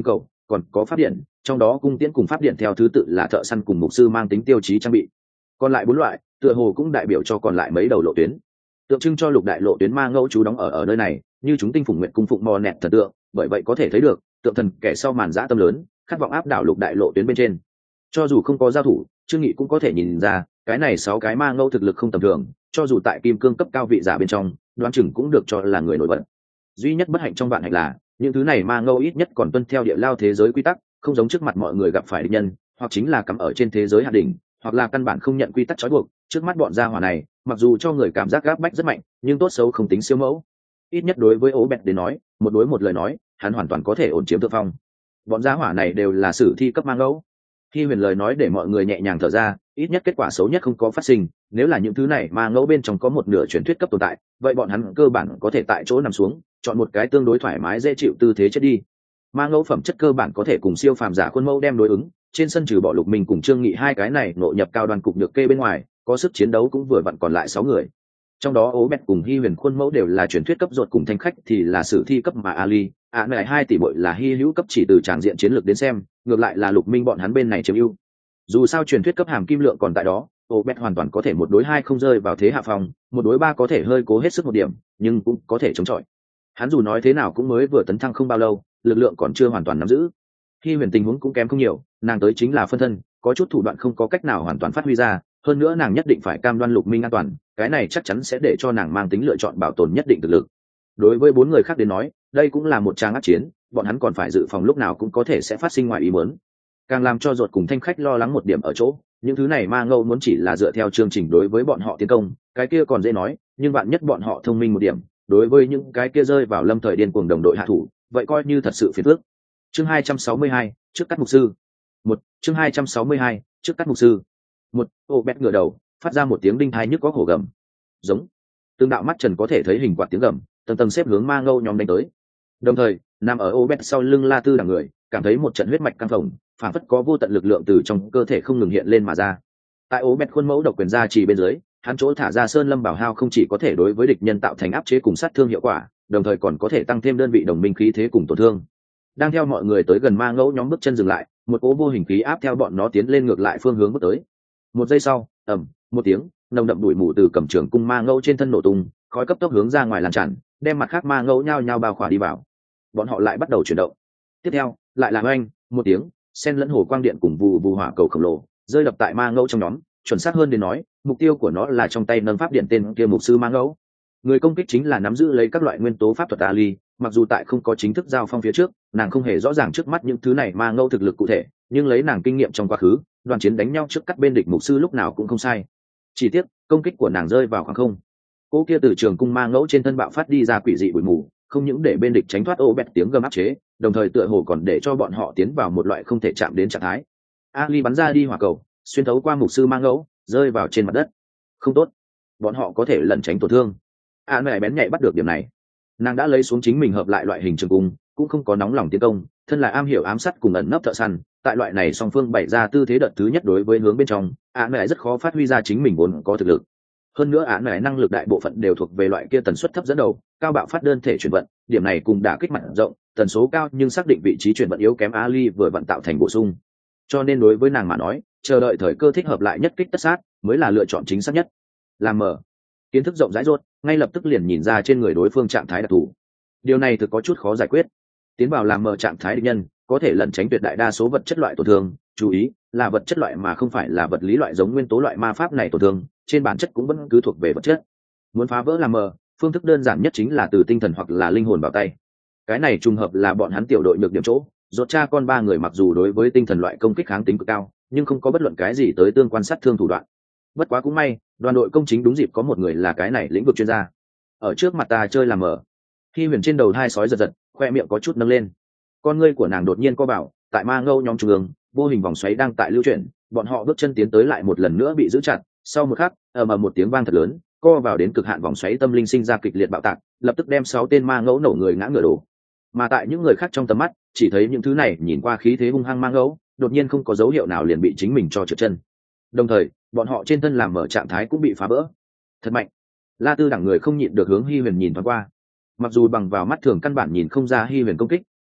còn có pháp điện, trong đó cung tiễn cùng pháp điện theo thứ tự là thợ săn cùng mục sư mang tính tiêu chí trang bị. Còn lại bốn loại tựa hồ cũng đại biểu cho còn lại mấy đầu lộ tuyến, tượng trưng cho lục đại lộ tuyến ma ngẫu trú đóng ở ở nơi này, như chúng tinh phùng nguyện cung phụng mò nẹt thần tượng. Bởi vậy có thể thấy được tượng thần kẻ sau màn dã tâm lớn, khát vọng áp đảo lục đại lộ tuyến bên trên. Cho dù không có giao thủ, Trương Nghị cũng có thể nhìn ra cái này sáu cái ma ngẫu thực lực không tầm thường, cho dù tại kim cương cấp cao vị giả bên trong, đoán chừng cũng được cho là người nổi bật. Duy nhất bất hạnh trong vạn hạnh là những thứ này ma ngẫu ít nhất còn tuân theo địa lao thế giới quy tắc, không giống trước mặt mọi người gặp phải địch nhân, hoặc chính là cắm ở trên thế giới hạ đỉnh, hoặc là căn bản không nhận quy tắc trói buộc. Trước mắt bọn gia hỏa này mặc dù cho người cảm giác gáp bách rất mạnh, nhưng tốt xấu không tính siêu mẫu. Ít nhất đối với ố bẹt đến nói, một đối một lời nói, hắn hoàn toàn có thể ổn chiếm thượng phong. Bọn gia hỏa này đều là sử thi cấp ma ngẫu. Khi huyền lời nói để mọi người nhẹ nhàng thở ra, ít nhất kết quả xấu nhất không có phát sinh. Nếu là những thứ này ma ngẫu bên trong có một nửa truyền thuyết cấp tồn tại, vậy bọn hắn cơ bản có thể tại chỗ nằm xuống, chọn một cái tương đối thoải mái dễ chịu tư thế chết đi. Ma ngẫu phẩm chất cơ bản có thể cùng siêu phàm giả khuôn mẫu đem đối ứng. Trên sân trừ bỏ Lục Minh cùng Trương Nghị hai cái này nội nhập cao đoàn cục được kê bên ngoài, có sức chiến đấu cũng vừa vặn còn lại sáu người. Trong đó ố bẹt cùng Hi Huyền khuôn mẫu đều là truyền thuyết cấp ruột, cùng Thanh Khách thì là sử thi cấp, mà Ali, ạ này hai tỷ muội là hi hữu cấp. Chỉ từ tràng diện chiến lược đến xem, ngược lại là Lục Minh bọn hắn bên này chiếm ưu. Dù sao truyền thuyết cấp hàm kim lượng còn tại đó, ố bẹt hoàn toàn có thể một đối hai không rơi vào thế hạ phòng, một đối ba có thể hơi cố hết sức một điểm, nhưng cũng có thể chống chọi. Hắn dù nói thế nào cũng mới vừa tấn thăng không bao lâu, lực lượng còn chưa hoàn toàn nắm giữ. Hi Huyền tình huống cũng kém không nhiều, nàng tới chính là phân thân, có chút thủ đoạn không có cách nào hoàn toàn phát huy ra, hơn nữa nàng nhất định phải cam đoan Lục Minh an toàn, cái này chắc chắn sẽ để cho nàng mang tính lựa chọn bảo tồn nhất định thực lực. Đối với bốn người khác đến nói, đây cũng là một trang ác chiến, bọn hắn còn phải dự phòng lúc nào cũng có thể sẽ phát sinh ngoài ý muốn. Càng làm cho Ruột cùng Thanh Khách lo lắng một điểm ở chỗ, những thứ này ma ngâu muốn chỉ là dựa theo chương trình đối với bọn họ tiến công, cái kia còn dễ nói, nhưng bạn nhất bọn họ thông minh một điểm, đối với những cái kia rơi vào lâm thời điên cuồng đồng đội hạ thủ, vậy coi như thật sự phiền phức. Chương hai trăm sáu mươi hai, trước cắt mục sư. Một, chương hai trăm sáu mươi hai, trước cắt mục sư. Một, ô bét ngửa đầu, phát ra một tiếng đinh tai nhức có hổ gầm. Giống. Tương đạo mắt trần có thể thấy hình quạt tiếng gầm, tầng tầng xếp hướng ma ngâu nhóm đánh tới. Đồng thời, nằm ở ô bét sau lưng La Tư đằng người, cảm thấy một trận huyết mạch căng phồng, phản phất có vô tận lực lượng từ trong cơ thể không ngừng hiện lên mà ra. Tại ô bét khuôn mẫu độc quyền ra chỉ bên dưới, hắn chỗ thả ra sơn lâm bảo hao không chỉ có thể đối với địch nhân tạo thành áp chế cùng sát thương hiệu quả, đồng thời còn có thể tăng thêm đơn vị đồng minh khí thế cùng tổn thương. Đang theo mọi người tới gần ma ngẫu nhóm bước chân dừng lại, một cỗ vô hình khí áp theo bọn nó tiến lên ngược lại phương hướng bước tới. Một giây sau, ầm, một tiếng, nồng đậm bụi mù từ cầm trường cung ma ngẫu trên thân nổ tung, khói cấp tốc hướng ra ngoài lan tràn, đem mặt khác ma ngẫu nhao nhao bao khỏa đi vào. Bọn họ lại bắt đầu chuyển động. Tiếp theo, lại là oanh, một tiếng, sen lẫn hồ quang điện cùng vụ vụ hỏa cầu khổng lồ, rơi đập tại ma ngẫu trong nhóm, chuẩn xác hơn đến nói, mục tiêu của nó là trong tay nâng pháp điện tên kia mục sư ma ngẫu. Người công kích chính là nắm giữ lấy các loại nguyên tố pháp thuật Ali, mặc dù tại không có chính thức giao phong phía trước, nàng không hề rõ ràng trước mắt những thứ này ma ngẫu thực lực cụ thể, nhưng lấy nàng kinh nghiệm trong quá khứ, đoàn chiến đánh nhau trước cắt bên địch mục sư lúc nào cũng không sai. Chỉ tiếc, công kích của nàng rơi vào khoảng không. Cô kia từ trường cung ma ngẫu trên thân bạo phát đi ra quỷ dị bụi mù, không những để bên địch tránh thoát ô bẹt tiếng gầm áp chế, đồng thời tựa hồ còn để cho bọn họ tiến vào một loại không thể chạm đến trạng thái. Ali bắn ra đi hỏa cầu, xuyên thấu qua mục sư ma ngẫu, rơi vào trên mặt đất. Không tốt, bọn họ có thể lẩn tránh tổn thương. A mẹ bén nhạy bắt được điểm này, nàng đã lấy xuống chính mình hợp lại loại hình trường cung, cũng không có nóng lòng tiến công, thân là am hiểu ám sát cùng ẩn nấp thợ săn, tại loại này song phương bày ra tư thế đợt thứ nhất đối với hướng bên trong, A mẹ rất khó phát huy ra chính mình vốn có thực lực. Hơn nữa A mẹ năng lực đại bộ phận đều thuộc về loại kia tần suất thấp dẫn đầu, cao bạo phát đơn thể chuyển vận, điểm này cùng đả kích mặt rộng, tần số cao nhưng xác định vị trí chuyển vận yếu kém Ali vừa vận tạo thành bổ sung. Cho nên đối với nàng mà nói, chờ đợi thời cơ thích hợp lại nhất kích tất sát mới là lựa chọn chính xác nhất. Làm mở kiến thức rộng rãi rốt, ngay lập tức liền nhìn ra trên người đối phương trạng thái đặc thù. Điều này thực có chút khó giải quyết. Tiến vào làm mở trạng thái địch nhân, có thể lẩn tránh tuyệt đại đa số vật chất loại tổn thương, chú ý, là vật chất loại mà không phải là vật lý loại giống nguyên tố loại ma pháp này tổn thương, trên bản chất cũng vẫn cứ thuộc về vật chất. Muốn phá vỡ làm mở, phương thức đơn giản nhất chính là từ tinh thần hoặc là linh hồn vào tay. Cái này trùng hợp là bọn hắn tiểu đội nhược điểm chỗ, rốt cha con ba người mặc dù đối với tinh thần loại công kích kháng tính cực cao, nhưng không có bất luận cái gì tới tương quan sát thương thủ đoạn. Bất quá cũng may, đoàn đội công chính đúng dịp có một người là cái này lĩnh vực chuyên gia. Ở trước mặt ta chơi làm mở. Khi huyền trên đầu hai sói giật giật, khoe miệng có chút nâng lên. Con ngươi của nàng đột nhiên co bảo, tại ma ngâu nhóm trung ương, vô hình vòng xoáy đang tại lưu chuyển, bọn họ bước chân tiến tới lại một lần nữa bị giữ chặt, sau một khắc, ầm ầm một tiếng vang thật lớn, co vào đến cực hạn vòng xoáy tâm linh sinh ra kịch liệt bạo tạc, lập tức đem sáu tên ma ngẫu nổ người ngã ngửa đổ. Mà tại những người khác trong tầm mắt, chỉ thấy những thứ này nhìn qua khí thế hung hăng ma ngẫu, đột nhiên không có dấu hiệu nào liền bị chính mình cho trượt chân. Đồng thời, bọn họ trên thân làm mở trạng thái cũng bị phá vỡ. Thật mạnh. La Tư đẳng người không nhịn được hướng Hi Huyền nhìn thoáng qua. Mặc dù bằng vào mắt thường căn bản nhìn không ra Hi Huyền công kích,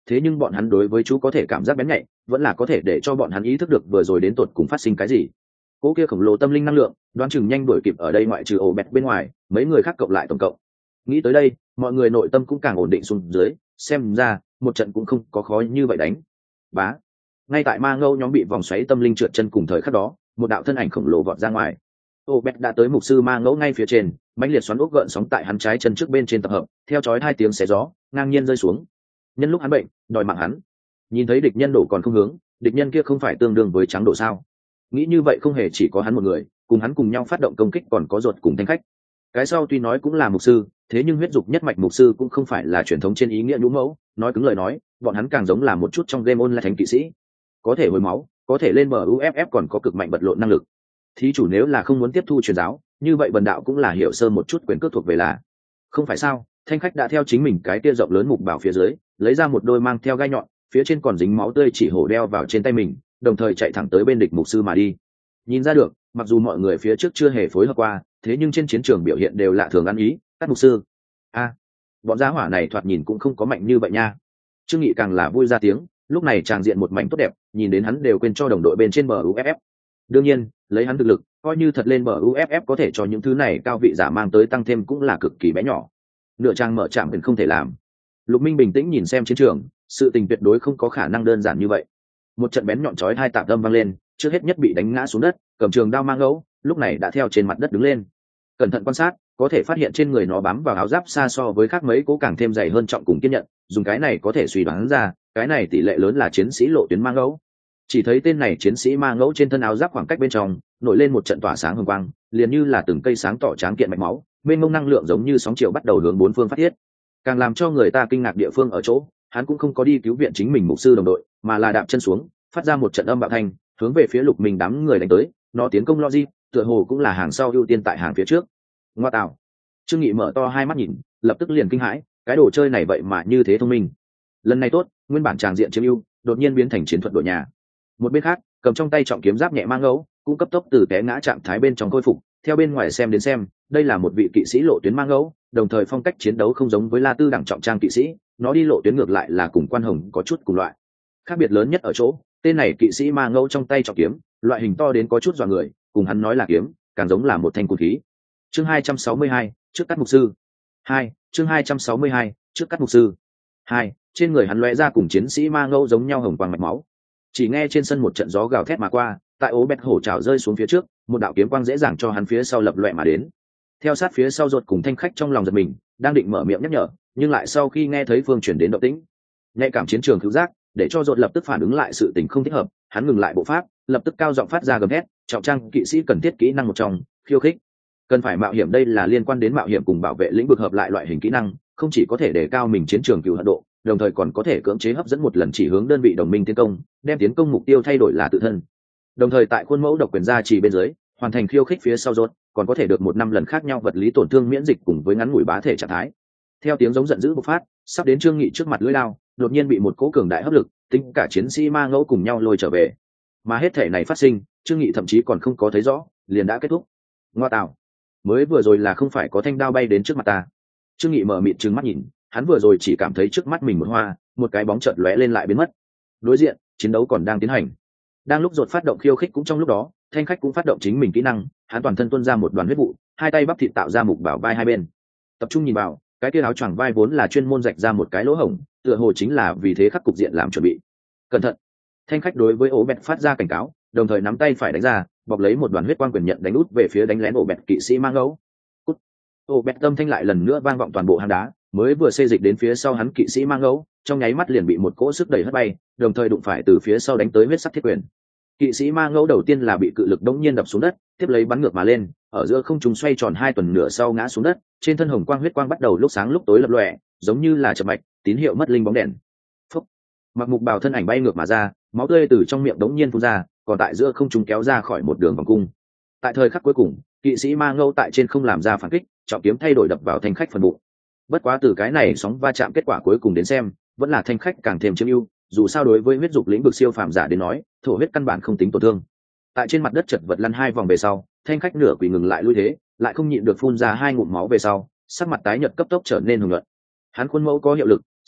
thế nhưng bọn hắn đối với chú có thể cảm giác bén nhạy, vẫn là có thể để cho bọn hắn ý thức được vừa rồi đến tột cùng phát sinh cái gì. Cỗ kia khổng lồ tâm linh năng lượng đoán chừng nhanh đuổi kịp ở đây ngoại trừ ổ bẹt bên ngoài mấy người khác cộng lại tổng cộng. Nghĩ tới đây mọi người nội tâm cũng càng ổn định xuống dưới, xem ra một trận cũng không có khó như vậy đánh. Bá, ngay tại ma ngâu nhóm bị vòng xoáy tâm linh trượt chân cùng thời khắc đó, một đạo thân ảnh khổng lồ vọt ra ngoài. Ô bẹt đã tới mục sư ma ngẫu ngay phía trên, mãnh liệt xoắn ốc gợn sóng tại hắn trái chân trước bên trên tập hợp, theo chói hai tiếng xé gió ngang nhiên rơi xuống. Nhân lúc hắn bệnh đòi mạng hắn. Nhìn thấy địch nhân đổ còn không hướng, địch nhân kia không phải tương đương với trắng đổ sao? Nghĩ như vậy không hề chỉ có hắn một người, cùng hắn cùng nhau phát động công kích còn có ruột cùng thanh khách. Cái sau tuy nói cũng là mục sư, thế nhưng huyết dục nhất mạch mục sư cũng không phải là truyền thống trên ý nghĩa nhũ mẫu, nói cứng lời nói, bọn hắn càng giống là một chút trong game online thánh kỵ sĩ, có thể hồi máu, có thể lên bờ u ép ép còn có cực mạnh bật lộn năng lực. Thí chủ nếu là không muốn tiếp thu truyền giáo, như vậy bần đạo cũng là hiểu sơ một chút quyền cước thuộc về là. Không phải sao? Thanh khách đã theo chính mình cái tia rộng lớn mục bảo phía dưới, lấy ra một đôi mang theo gai nhọn, phía trên còn dính máu tươi chỉ hổ đeo vào trên tay mình, đồng thời chạy thẳng tới bên địch mục sư mà đi. Nhìn ra được, mặc dù mọi người phía trước chưa hề phối hợp qua, thế nhưng trên chiến trường biểu hiện đều lạ thường ăn ý. Các mục sư, a, à, bọn giá hỏa này thoạt nhìn cũng không có mạnh như vậy nha. Trương Nghị càng là vui ra tiếng, lúc này tràng diện một mảnh tốt đẹp, nhìn đến hắn đều quên cho đồng đội bên trên bờ u ép ép. Đương nhiên, lấy hắn thực lực, coi như thật lên bờ u ép ép có thể cho những thứ này cao vị giả mang tới tăng thêm cũng là cực kỳ bé nhỏ. Nửa trang mở chạm vẫn không thể làm. Lục Minh bình tĩnh nhìn xem chiến trường, sự tình tuyệt đối không có khả năng đơn giản như vậy. Một trận bén nhọn chói hai tạm tâm vang lên, trước hết nhất bị đánh ngã xuống đất, cầm trường đao mang ngẫu, lúc này đã theo trên mặt đất đứng lên. Cẩn thận quan sát, có thể phát hiện trên người nó bám vào áo giáp xa so với khác mấy cố càng thêm dày hơn trọng cùng kiên nhận, dùng cái này có thể suy đoán ra, cái này tỷ lệ lớn là chiến sĩ lộ tuyến mang ngẫu. Chỉ thấy tên này chiến sĩ mang ngẫu trên thân áo giáp khoảng cách bên trong, nổi lên một trận tỏa sáng hồng quang, liền như là từng cây sáng tỏ tráng kiện mạch máu, mênh mông năng lượng giống như sóng chiều bắt đầu hướng bốn phương phát thiết. Càng làm cho người ta kinh ngạc địa phương ở chỗ, hắn cũng không có đi cứu viện chính mình mục sư đồng đội, mà là đạp chân xuống, phát ra một trận âm bạo thanh, hướng về phía Lục Minh đám người đánh tới. Nó tiến công logic, tựa hồ cũng là hàng sau ưu tiên tại hàng phía trước. Ngoa tạo! Trương Nghị mở to hai mắt nhìn, lập tức liền kinh hãi, cái đồ chơi này vậy mà như thế thông minh. Lần này tốt, nguyên bản tràng diện chiếm ưu, đột nhiên biến thành chiến thuật đội nhà. Một bên khác, cầm trong tay trọng kiếm giáp nhẹ mang ngẫu, cũng cấp tốc từ té ngã trạng thái bên trong khôi phục. Theo bên ngoài xem đến xem, đây là một vị kỵ sĩ lộ tuyến mang ngẫu, đồng thời phong cách chiến đấu không giống với La Tư đẳng trọng trang kỵ sĩ, nó đi lộ tuyến ngược lại là cùng Quan Hồng có chút cùng loại. Khác biệt lớn nhất ở chỗ, tên này kỵ sĩ mang ngẫu trong tay trọng kiếm, loại hình to đến có chút dọa người, cùng hắn nói là kiếm, càng giống là một thanh côn khí. Chương hai trăm sáu mươi hai, trước cắt mục sư. hai, chương hai trăm sáu mươi hai, trước cắt mục sư. hai, trên người hắn lóe ra cùng chiến sĩ mang ngẫu giống nhau hồng quang mạch máu. Chỉ nghe trên sân một trận gió gào thét mà qua, tại ố bẹt hổ trào rơi xuống phía trước, một đạo kiếm quang dễ dàng cho hắn phía sau lập loè mà đến. Theo sát phía sau ruột cùng thanh khách trong lòng giật mình, đang định mở miệng nhắc nhở, nhưng lại sau khi nghe thấy phương chuyển đến động tĩnh, nhạy cảm chiến trường cứu giác, để cho ruột lập tức phản ứng lại sự tình không thích hợp, hắn ngừng lại bộ pháp, lập tức cao giọng phát ra gầm hét, trọng trang kỵ sĩ cần thiết kỹ năng một trong, khiêu khích. Cần phải mạo hiểm, đây là liên quan đến mạo hiểm cùng bảo vệ lĩnh vực hợp lại loại hình kỹ năng, không chỉ có thể đề cao mình chiến trường cựu hận độ, đồng thời còn có thể cưỡng chế hấp dẫn một lần chỉ hướng đơn vị đồng minh tiến công, đem tiến công mục tiêu thay đổi là tự thân. Đồng thời tại khuôn mẫu độc quyền gia trì bên dưới, hoàn thành khiêu khích phía sau rốt, còn có thể được một năm lần khác nhau vật lý tổn thương miễn dịch cùng với ngắn ngủi bá thể trạng thái. Theo tiếng giống giận dữ bộc phát, sắp đến Trương Nghị trước mặt lưỡi lao, đột nhiên bị một cỗ cường đại hấp lực, tính cả chiến sĩ ma ngẫu cùng nhau lôi trở về. Mà hết thể này phát sinh, Trương Nghị thậm chí còn không có thấy rõ, liền đã kết thúc. Ngoa tạo, mới vừa rồi là không phải có thanh đao bay đến trước mặt ta. Trương Nghị mở mịt trừng mắt nhìn, hắn vừa rồi chỉ cảm thấy trước mắt mình một hoa, một cái bóng chợt lóe lên lại biến mất. Đối diện, chiến đấu còn đang tiến hành. Đang lúc rột phát động khiêu khích cũng trong lúc đó, thanh khách cũng phát động chính mình kỹ năng, hắn toàn thân tuôn ra một đoàn huyết vụ, hai tay bắp thịt tạo ra mục bảo vai hai bên. Tập trung nhìn vào, cái kia áo choàng vai vốn là chuyên môn rạch ra một cái lỗ hổng, tựa hồ chính là vì thế khắc cục diện làm chuẩn bị. Cẩn thận! Thanh khách đối với ổ bẹt phát ra cảnh cáo, đồng thời nắm tay phải đánh ra, bọc lấy một đoàn huyết quang quyền nhận đánh út về phía đánh lén ổ bẹt kỵ sĩ mang ngẫu. Cút! Ổ bẹt tâm thanh lại lần nữa vang vọng toàn bộ hang đá, mới vừa xê dịch đến phía sau hắn kỵ sĩ mang ngẫu, trong nháy mắt liền bị một cỗ sức đẩy hất bay, đồng thời đụng phải từ phía sau đánh tới huyết sắc thiết quyền. Kỵ sĩ ma ngẫu đầu tiên là bị cự lực đống nhiên đập xuống đất, tiếp lấy bắn ngược mà lên, ở giữa không trung xoay tròn hai tuần nửa sau ngã xuống đất, trên thân hồng quang huyết quang bắt đầu lúc sáng lúc tối lập lòe, giống như là chập mạch, tín hiệu mất linh bóng đèn. Phúc! Mặc mục bào thân ảnh bay ngược mà ra, máu tươi từ trong miệng đống nhiên phun ra, còn tại giữa không trung kéo ra khỏi một đường vòng cung. Tại thời khắc cuối cùng, kỵ sĩ ma ngẫu tại trên không làm ra phản kích, trọng kiếm thay đổi đập vào thanh khách phần bụng. Bất quá từ cái này sóng va chạm kết quả cuối cùng đến xem, vẫn là thanh khách càng thêm chiếm ưu, dù sao đối với huyết dục lĩnh vực siêu phàm giả đến nói, thổ huyết căn bản không tính tổn thương. Tại trên mặt đất chật vật lăn hai vòng về sau, thanh khách nửa quỳ ngừng lại lui thế, lại không nhịn được phun ra hai ngụm máu về sau, sắc mặt tái nhợt cấp tốc trở nên hùng luận. Hắn khuôn mẫu có hiệu lực,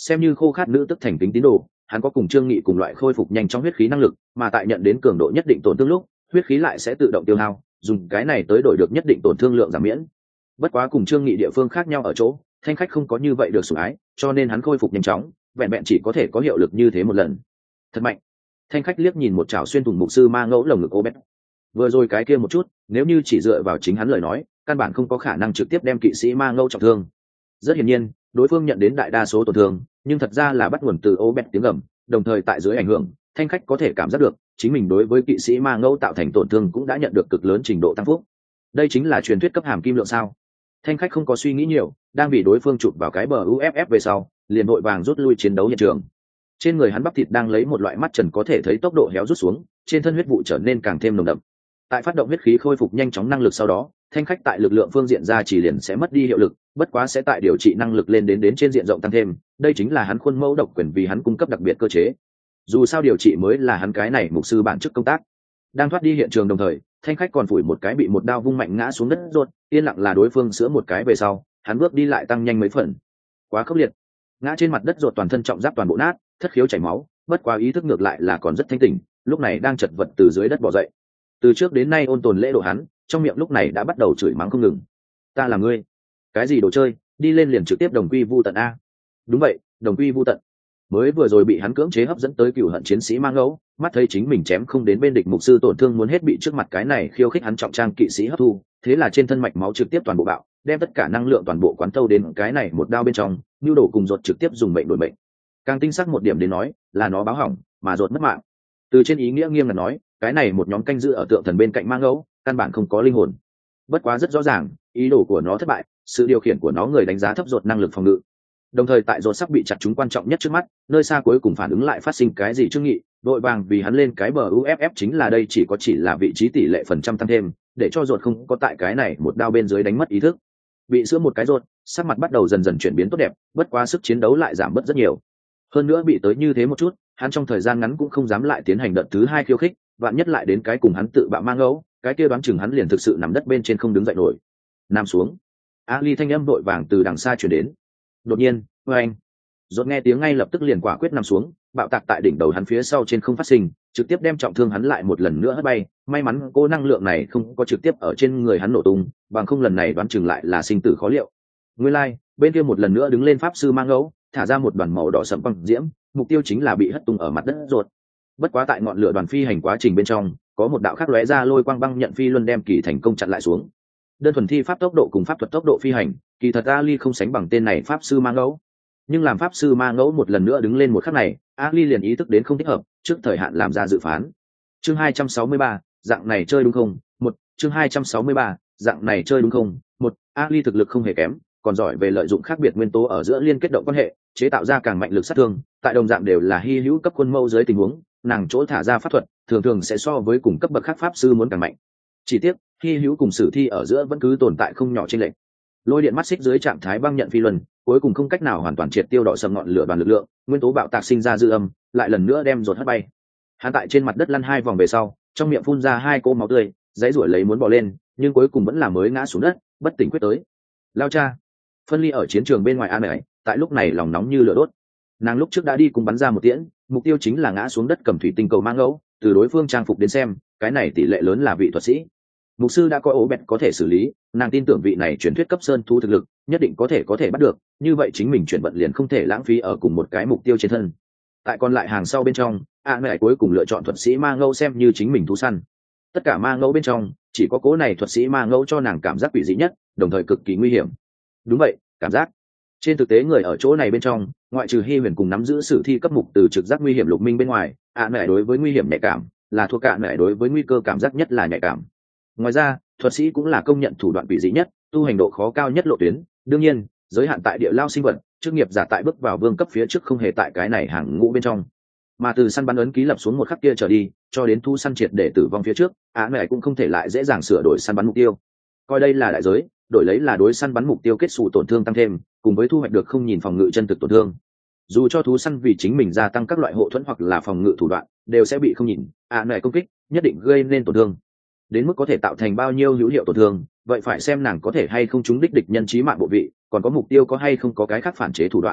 xem như khô khát nữ tức thành kính tín đồ, hắn có cùng Trương Nghị cùng loại khôi phục nhanh trong huyết khí năng lực, mà tại nhận đến cường độ nhất định tổn thương lúc, huyết khí lại sẽ tự động tiêu hao, dùng cái này tới đổi được nhất định tổn thương lượng giảm miễn. Bất quá cùng Trương Nghị địa phương khác nhau ở chỗ, Thanh Khách không có như vậy được sủng ái, cho nên hắn khôi phục nhanh chóng, vẹn vẹn chỉ có thể có hiệu lực như thế một lần. Thật mạnh. Thanh Khách liếc nhìn một chảo xuyên thủng mục sư ma ngẫu lồng ngực Obed. Vừa rồi cái kia một chút, nếu như chỉ dựa vào chính hắn lời nói, căn bản không có khả năng trực tiếp đem kỵ sĩ ma ngẫu trọng thương. Rất hiển nhiên, đối phương nhận đến đại đa số tổn thương, nhưng thật ra là bắt nguồn từ Obed tiếng gầm, đồng thời tại dưới ảnh hưởng, Thanh Khách có thể cảm giác được, chính mình đối với kỵ sĩ ma ngẫu tạo thành tổn thương cũng đã nhận được cực lớn trình độ tăng phúc. Đây chính là truyền thuyết cấp hàm kim lượng sao? Thanh Khách không có suy nghĩ nhiều, đang bị đối phương chụp vào cái bờ u ép ép về sau, liền vội vàng rút lui chiến đấu hiện trường. Trên người hắn bắp thịt đang lấy một loại mắt trần có thể thấy tốc độ héo rút xuống, trên thân huyết vụ trở nên càng thêm nồng đậm. Tại phát động huyết khí khôi phục nhanh chóng năng lực sau đó, Thanh Khách tại lực lượng phương diện ra chỉ liền sẽ mất đi hiệu lực, bất quá sẽ tại điều trị năng lực lên đến đến trên diện rộng tăng thêm, đây chính là hắn khuôn mẫu độc quyền vì hắn cung cấp đặc biệt cơ chế. Dù sao điều trị mới là hắn cái này mục sư bản chức công tác. Đang thoát đi hiện trường đồng thời, Thanh Khách còn phủi một cái bị một đao vung mạnh ngã xuống đất ruột, yên lặng là đối phương sữa một cái về sau, hắn bước đi lại tăng nhanh mấy phần. Quá khốc liệt. Ngã trên mặt đất ruột toàn thân trọng giáp toàn bộ nát, thất khiếu chảy máu, bất quá ý thức ngược lại là còn rất thanh tỉnh, lúc này đang chật vật từ dưới đất bò dậy. Từ trước đến nay ôn tồn lễ độ hắn, trong miệng lúc này đã bắt đầu chửi mắng không ngừng. Ta là ngươi, cái gì đồ chơi, đi lên liền trực tiếp đồng quy vu tận a. Đúng vậy, đồng quy vu tận. Mới vừa rồi bị hắn cưỡng chế hấp dẫn tới cựu hận chiến sĩ mang ngẫu, mắt thấy chính mình chém không đến bên địch mục sư tổn thương muốn hết bị trước mặt cái này khiêu khích hắn trọng trang kỵ sĩ hấp thu, thế là trên thân mạch máu trực tiếp toàn bộ bạo, đem tất cả năng lượng toàn bộ quán thâu đến cái này một đao bên trong, nhu đổ cùng ruột trực tiếp dùng mệnh đổi mệnh. Càng tinh sắc một điểm đến nói, là nó báo hỏng, mà ruột mất mạng. Từ trên ý nghĩa nghiêm là nói, cái này một nhóm canh giữ ở tượng thần bên cạnh mang ngẫu, căn bản không có linh hồn. Bất quá rất rõ ràng, ý đồ của nó thất bại, sự điều khiển của nó người đánh giá thấp ruột năng lực phòng ngự. Đồng thời tại ruột sắp bị chặt trúng quan trọng nhất trước mắt, nơi xa cuối cùng phản ứng lại phát sinh cái gì Trương Nghị, đội vàng vì hắn lên cái bờ u ép ép chính là đây chỉ có chỉ là vị trí tỷ lệ phần trăm tăng thêm, để cho ruột không có tại cái này một đao bên dưới đánh mất ý thức. Bị sữa một cái ruột, sắc mặt bắt đầu dần dần chuyển biến tốt đẹp, bất quá sức chiến đấu lại giảm bớt rất nhiều. Hơn nữa bị tới như thế một chút, hắn trong thời gian ngắn cũng không dám lại tiến hành đợt thứ hai khiêu khích, vạn nhất lại đến cái cùng hắn tự bạo mang ngẫu, cái kia đoán chừng hắn liền thực sự nằm đất bên trên không đứng dậy nổi. Nằm xuống. Ali thanh âm đội vàng từ đằng xa truyền đến. Đột nhiên, với anh, rốt nghe tiếng ngay lập tức liền quả quyết nằm xuống, bạo tạc tại đỉnh đầu hắn phía sau trên không phát sinh, trực tiếp đem trọng thương hắn lại một lần nữa hất bay. May mắn cô năng lượng này không có trực tiếp ở trên người hắn nổ tung, bằng không lần này đoán chừng lại là sinh tử khó liệu. Nguyên lai, like, bên kia một lần nữa đứng lên pháp sư mang ngẫu, thả ra một đoàn màu đỏ sẫm băng diễm, mục tiêu chính là bị hất tung ở mặt đất ruột. Bất quá tại ngọn lửa đoàn phi hành quá trình bên trong, có một đạo khác lóe ra lôi quang băng nhận phi luân đem kỳ thành công chặn lại xuống. Đơn thuần thi pháp tốc độ cùng pháp thuật tốc độ phi hành, kỳ thật Ali không sánh bằng tên này pháp sư ma ngẫu. Nhưng làm pháp sư ma ngẫu một lần nữa đứng lên một khắc này, Ali liền ý thức đến không thích hợp, trước thời hạn làm ra dự phán. Chương hai trăm sáu mươi ba, dạng này chơi đúng không? Một, chương hai trăm sáu mươi ba, dạng này chơi đúng không? Một, Ali thực lực không hề kém, còn giỏi về lợi dụng khác biệt nguyên tố ở giữa liên kết động quan hệ, chế tạo ra càng mạnh lực sát thương, tại đồng dạng đều là hy hữu cấp quân mâu dưới tình huống, nàng chỗ thả ra pháp thuật, thường thường sẽ so với cùng cấp bậc khác pháp sư muốn càng mạnh. Chỉ tiếc, hy hữu cùng sử thi ở giữa vẫn cứ tồn tại không nhỏ chênh lệch. Lôi điện mắt xích dưới trạng thái băng nhận phi luân, cuối cùng không cách nào hoàn toàn triệt tiêu đỏ sầm ngọn lửa đoàn lực lượng, nguyên tố bạo tạc sinh ra dư âm, lại lần nữa đem rột hất bay. Hắn tại trên mặt đất lăn hai vòng về sau, trong miệng phun ra hai cỗ máu tươi, giãy giụa lấy muốn bò lên, nhưng cuối cùng vẫn là mới ngã xuống đất, bất tỉnh quyết tới. Lao cha. Phân ly ở chiến trường bên ngoài an ấy, tại lúc này lòng nóng như lửa đốt. Nàng lúc trước đã đi cùng bắn ra một tiễn, mục tiêu chính là ngã xuống đất cầm thủy tinh cầu mang ngẫu, từ đối phương trang phục đến xem, cái này tỷ lệ lớn là vị thuật sĩ. Mục sư đã có ố bẹt có thể xử lý, nàng tin tưởng vị này truyền thuyết cấp sơn thú thực lực, nhất định có thể có thể bắt được, như vậy chính mình chuyển vận liền không thể lãng phí ở cùng một cái mục tiêu trên thân. Tại còn lại hàng sau bên trong, a mẹ cuối cùng lựa chọn thuật sĩ ma ngẫu xem như chính mình thú săn. Tất cả ma ngẫu bên trong, chỉ có cố này thuật sĩ ma ngẫu cho nàng cảm giác quỷ dị nhất, đồng thời cực kỳ nguy hiểm. Đúng vậy, cảm giác. Trên thực tế người ở chỗ này bên trong, ngoại trừ Hy Huyền cùng nắm giữ sử thi cấp mục từ trực giác nguy hiểm Lục Minh bên ngoài, a mẹ đối với nguy hiểm nhạy cảm, là thuộc cả mẹ đối với nguy cơ cảm giác nhất là nhạy cảm. Ngoài ra, thuật sĩ cũng là công nhận thủ đoạn quỷ dị nhất, tu hành độ khó cao nhất lộ tuyến. Đương nhiên, giới hạn tại địa lao sinh vật, chức nghiệp giả tại bước vào vương cấp phía trước không hề tại cái này hàng ngũ bên trong. Mà từ săn bắn ấn ký lập xuống một khắc kia trở đi, cho đến thu săn triệt để tử vong phía trước, á mẹ cũng không thể lại dễ dàng sửa đổi săn bắn mục tiêu. Coi đây là đại giới, đổi lấy là đối săn bắn mục tiêu kết xù tổn thương tăng thêm, cùng với thu hoạch được không nhìn phòng ngự chân thực tổn thương. Dù cho thú săn vì chính mình gia tăng các loại hộ thuẫn hoặc là phòng ngự thủ đoạn, đều sẽ bị không nhìn, á mẹ công kích, nhất định gây nên tổn thương. Đến mức có thể tạo thành bao nhiêu hữu hiệu tổn thương, vậy phải xem nàng có thể hay không trúng đích địch nhân chí mạng bộ vị, còn có mục tiêu có hay không có cái khác phản chế thủ đoạn.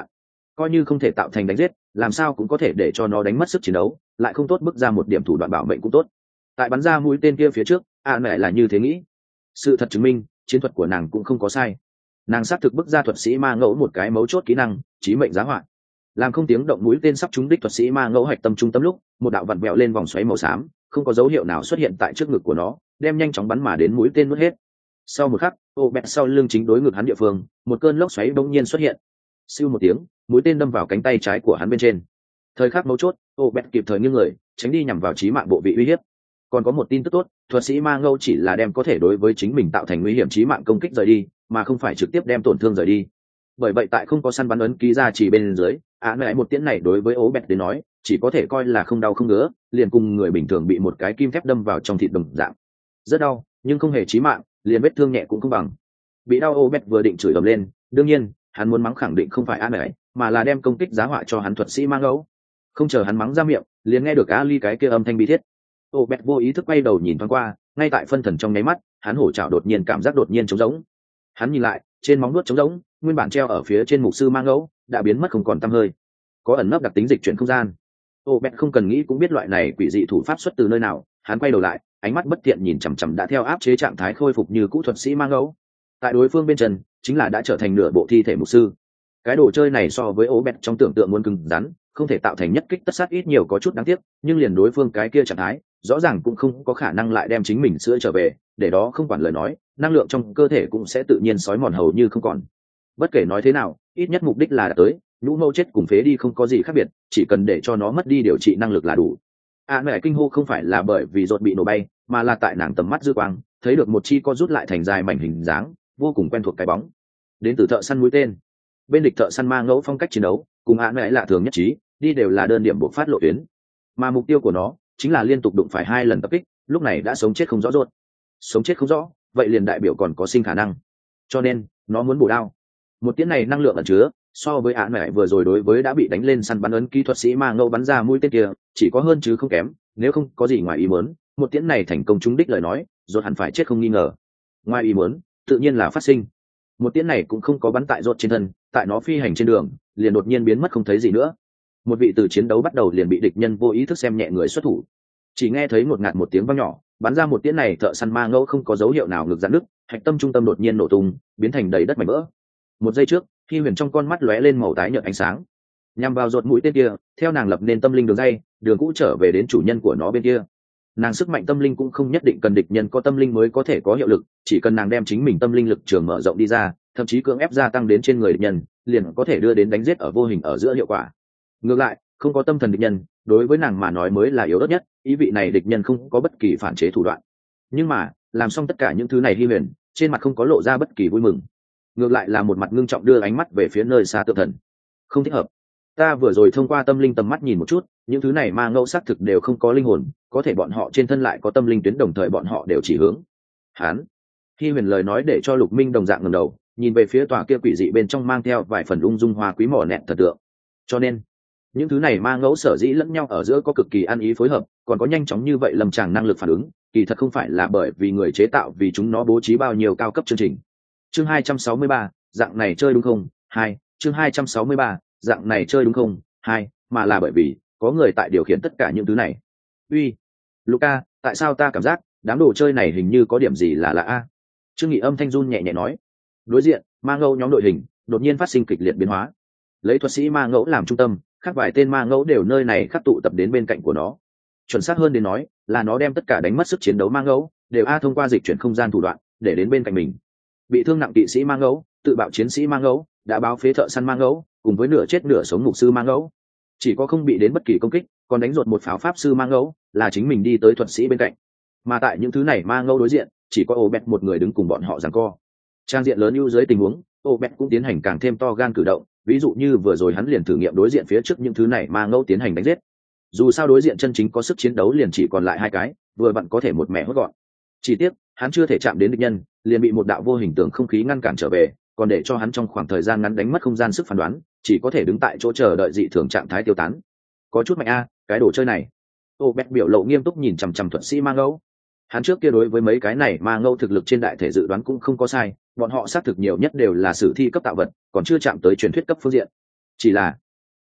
coi như không thể tạo thành đánh giết, làm sao cũng có thể để cho nó đánh mất sức chiến đấu, lại không tốt bước ra một điểm thủ đoạn bảo mệnh cũng tốt. Tại bắn ra mũi tên kia phía trước, a mẹ là như thế nghĩ. Sự thật chứng minh chiến thuật của nàng cũng không có sai. Nàng xác thực bước ra thuật sĩ ma ngẫu một cái mấu chốt kỹ năng chí mệnh giá họa. Làm không tiếng động mũi tên sắp trúng đích thuật sĩ ma ngẫu hạch tâm trung tâm lúc, một đạo vặn vẹo lên vòng xoáy màu xám không có dấu hiệu nào xuất hiện tại trước ngực của nó, đem nhanh chóng bắn mà đến mũi tên nuốt hết. Sau một khắc, ô bẹt sau lưng chính đối ngực hắn địa phương, một cơn lốc xoáy bỗng nhiên xuất hiện. Siêu một tiếng, mũi tên đâm vào cánh tay trái của hắn bên trên. Thời khắc mấu chốt, ô bẹt kịp thời nghiêng người, tránh đi nhằm vào chí mạng bộ vị uy hiếp. Còn có một tin tức tốt, thuật sĩ ma ngâu chỉ là đem có thể đối với chính mình tạo thành nguy hiểm chí mạng công kích rời đi, mà không phải trực tiếp đem tổn thương rời đi. Bởi vậy tại không có săn bắn ấn ký ra chỉ bên dưới, án lại một tiễn này đối với ố bẹt đến nói chỉ có thể coi là không đau không ngứa, liền cùng người bình thường bị một cái kim thép đâm vào trong thịt đồng dạng. Rất đau, nhưng không hề chí mạng, liền vết thương nhẹ cũng không bằng. Bị đau ố bẹt vừa định chửi ầm lên, đương nhiên hắn muốn mắng khẳng định không phải án lại, mà là đem công kích giá họa cho hắn thuật sĩ ma ngâu. Không chờ hắn mắng ra miệng, liền nghe được Ali cái kia âm thanh bi thiết. Ô bẹt vô ý thức quay đầu nhìn thoáng qua, ngay tại phân thần trong nháy mắt, hắn hổ chảo đột nhiên cảm giác đột nhiên trống rỗng. Hắn nhìn lại, trên móng nuốt trống rỗng, nguyên bản treo ở phía trên mục sư mang ngẫu đã biến mất không còn tăm hơi. Có ẩn nấp đặc tính dịch chuyển không gian. Ô bẹt không cần nghĩ cũng biết loại này quỷ dị thủ pháp xuất từ nơi nào, hắn quay đầu lại, ánh mắt bất thiện nhìn chằm chằm đã theo áp chế trạng thái khôi phục như cũ thuật sĩ mang ngẫu. Tại đối phương bên chân, chính là đã trở thành nửa bộ thi thể mục sư. Cái đồ chơi này so với ô bẹt trong tưởng tượng muốn cứng rắn, không thể tạo thành nhất kích tất sát, ít nhiều có chút đáng tiếc, nhưng liền đối phương cái kia trạng thái rõ ràng cũng không có khả năng lại đem chính mình sữa trở về, để đó không quản lời nói, năng lượng trong cơ thể cũng sẽ tự nhiên sói mòn hầu như không còn. Bất kể nói thế nào, ít nhất mục đích là đã tới, nhũ mâu chết cùng phế đi không có gì khác biệt, chỉ cần để cho nó mất đi điều trị năng lực là đủ. À mẹ kinh hô không phải là bởi vì rột bị nổ bay, mà là tại nàng tầm mắt dư quang, thấy được một chi co rút lại thành dài mảnh hình dáng, vô cùng quen thuộc cái bóng. Đến từ thợ săn mũi tên. Bên địch thợ săn ma ngẫu phong cách chiến đấu, cùng à mẹ lạ thường nhất trí, đi đều là đơn điểm buộc phát lộ tuyến. Mà mục tiêu của nó chính là liên tục đụng phải hai lần tập kích, lúc này đã sống chết không rõ rốt. Sống chết không rõ, vậy liền đại biểu còn có sinh khả năng. Cho nên, nó muốn bổ đao. Một tiếng này năng lượng ẩn chứa, so với án mẹ vừa rồi đối với đã bị đánh lên săn bắn ấn kỹ thuật sĩ ma ngẫu bắn ra mũi tên kia, chỉ có hơn chứ không kém, nếu không có gì ngoài ý muốn, một tiếng này thành công trúng đích lời nói, rốt hẳn phải chết không nghi ngờ. Ngoài ý muốn, tự nhiên là phát sinh. Một tiếng này cũng không có bắn tại rốt trên thân, tại nó phi hành trên đường, liền đột nhiên biến mất không thấy gì nữa. Một vị từ chiến đấu bắt đầu liền bị địch nhân vô ý thức xem nhẹ người xuất thủ. Chỉ nghe thấy một ngạt một tiếng vang nhỏ, bắn ra một tiếng này thợ săn ma ngẫu không có dấu hiệu nào ngực giãn nứt, hạch tâm trung tâm đột nhiên nổ tung, biến thành đầy đất mảnh vỡ. Một giây trước, khi huyền trong con mắt lóe lên màu tái nhợt ánh sáng, nhằm vào rột mũi tên kia, theo nàng lập nên tâm linh đường dây, đường cũ trở về đến chủ nhân của nó bên kia. Nàng sức mạnh tâm linh cũng không nhất định cần địch nhân có tâm linh mới có thể có hiệu lực, chỉ cần nàng đem chính mình tâm linh lực trường mở rộng đi ra, thậm chí cưỡng ép gia tăng đến trên người địch nhân, liền có thể đưa đến đánh giết ở vô hình ở giữa hiệu quả. Ngược lại, không có tâm thần địch nhân, đối với nàng mà nói mới là yếu ớt nhất, ý vị này địch nhân không có bất kỳ phản chế thủ đoạn. Nhưng mà, làm xong tất cả những thứ này Hi Huyền, trên mặt không có lộ ra bất kỳ vui mừng. Ngược lại là một mặt ngưng trọng đưa ánh mắt về phía nơi xa tượng thần. Không thích hợp. Ta vừa rồi thông qua tâm linh tầm mắt nhìn một chút, những thứ này ma ngẫu xác thực đều không có linh hồn, có thể bọn họ trên thân lại có tâm linh tuyến, đồng thời bọn họ đều chỉ hướng hán. Hi Huyền lời nói để cho Lục Minh đồng dạng ngẩng đầu, nhìn về phía tòa kia quỷ dị bên trong mang theo vài phần ung dung hoa quý mỏ nẹt thật tượng. Cho nên, những thứ này ma ngẫu sở dĩ lẫn nhau ở giữa có cực kỳ ăn ý phối hợp, còn có nhanh chóng như vậy lâm tràng năng lực phản ứng, kỳ thật không phải là bởi vì người chế tạo vì chúng nó bố trí bao nhiêu cao cấp chương trình. Chương hai trăm sáu mươi ba, dạng này chơi đúng không? Hai, chương hai trăm sáu mươi ba, dạng này chơi đúng không? Hai, mà là bởi vì có người tại điều khiển tất cả những thứ này. Uy, Luca, tại sao ta cảm giác đám đồ chơi này hình như có điểm gì là lạ a? Trương Nghị âm thanh run nhẹ nhẹ nói. Đối diện, ma ngẫu nhóm đội hình đột nhiên phát sinh kịch liệt biến hóa. Lấy thuật sĩ ma ngẫu làm trung tâm, khác vài tên ma ngẫu đều nơi này khắc tụ tập đến bên cạnh của nó. Chuẩn xác hơn đến nói, là nó đem tất cả đánh mất sức chiến đấu ma ngẫu đều a thông qua dịch chuyển không gian thủ đoạn để đến bên cạnh mình. Bị thương nặng kỵ sĩ ma ngẫu, tự bạo chiến sĩ ma ngẫu, đã báo phế thợ săn ma ngẫu, cùng với nửa chết nửa sống mục sư ma ngẫu. Chỉ có không bị đến bất kỳ công kích, còn đánh ruột một pháo pháp sư ma ngẫu, là chính mình đi tới thuật sĩ bên cạnh. Mà tại những thứ này ma ngẫu đối diện, chỉ có Obed một người đứng cùng bọn họ giằng co. Trang diện lớn ưu dưới tình huống, Obed cũng tiến hành càng thêm to gan cử động, ví dụ như vừa rồi hắn liền thử nghiệm đối diện phía trước những thứ này ma ngẫu tiến hành đánh giết. Dù sao đối diện chân chính có sức chiến đấu liền chỉ còn lại hai cái, vừa vặn có thể một mẹ hốt gọn. Chỉ tiếc, hắn chưa thể chạm đến địch nhân, liền bị một đạo vô hình tường không khí ngăn cản trở về, còn để cho hắn trong khoảng thời gian ngắn đánh mất không gian sức phán đoán, chỉ có thể đứng tại chỗ chờ đợi dị thường trạng thái tiêu tán. Có chút mạnh a, cái đồ chơi này. Obed biểu lộ nghiêm túc nhìn chằm chằm thuật sĩ ma ngẫu. Hắn trước kia đối với mấy cái này ma ngẫu thực lực trên đại thể dự đoán cũng không có sai, bọn họ xác thực nhiều nhất đều là sử thi cấp tạo vật, còn chưa chạm tới truyền thuyết cấp phương diện. Chỉ là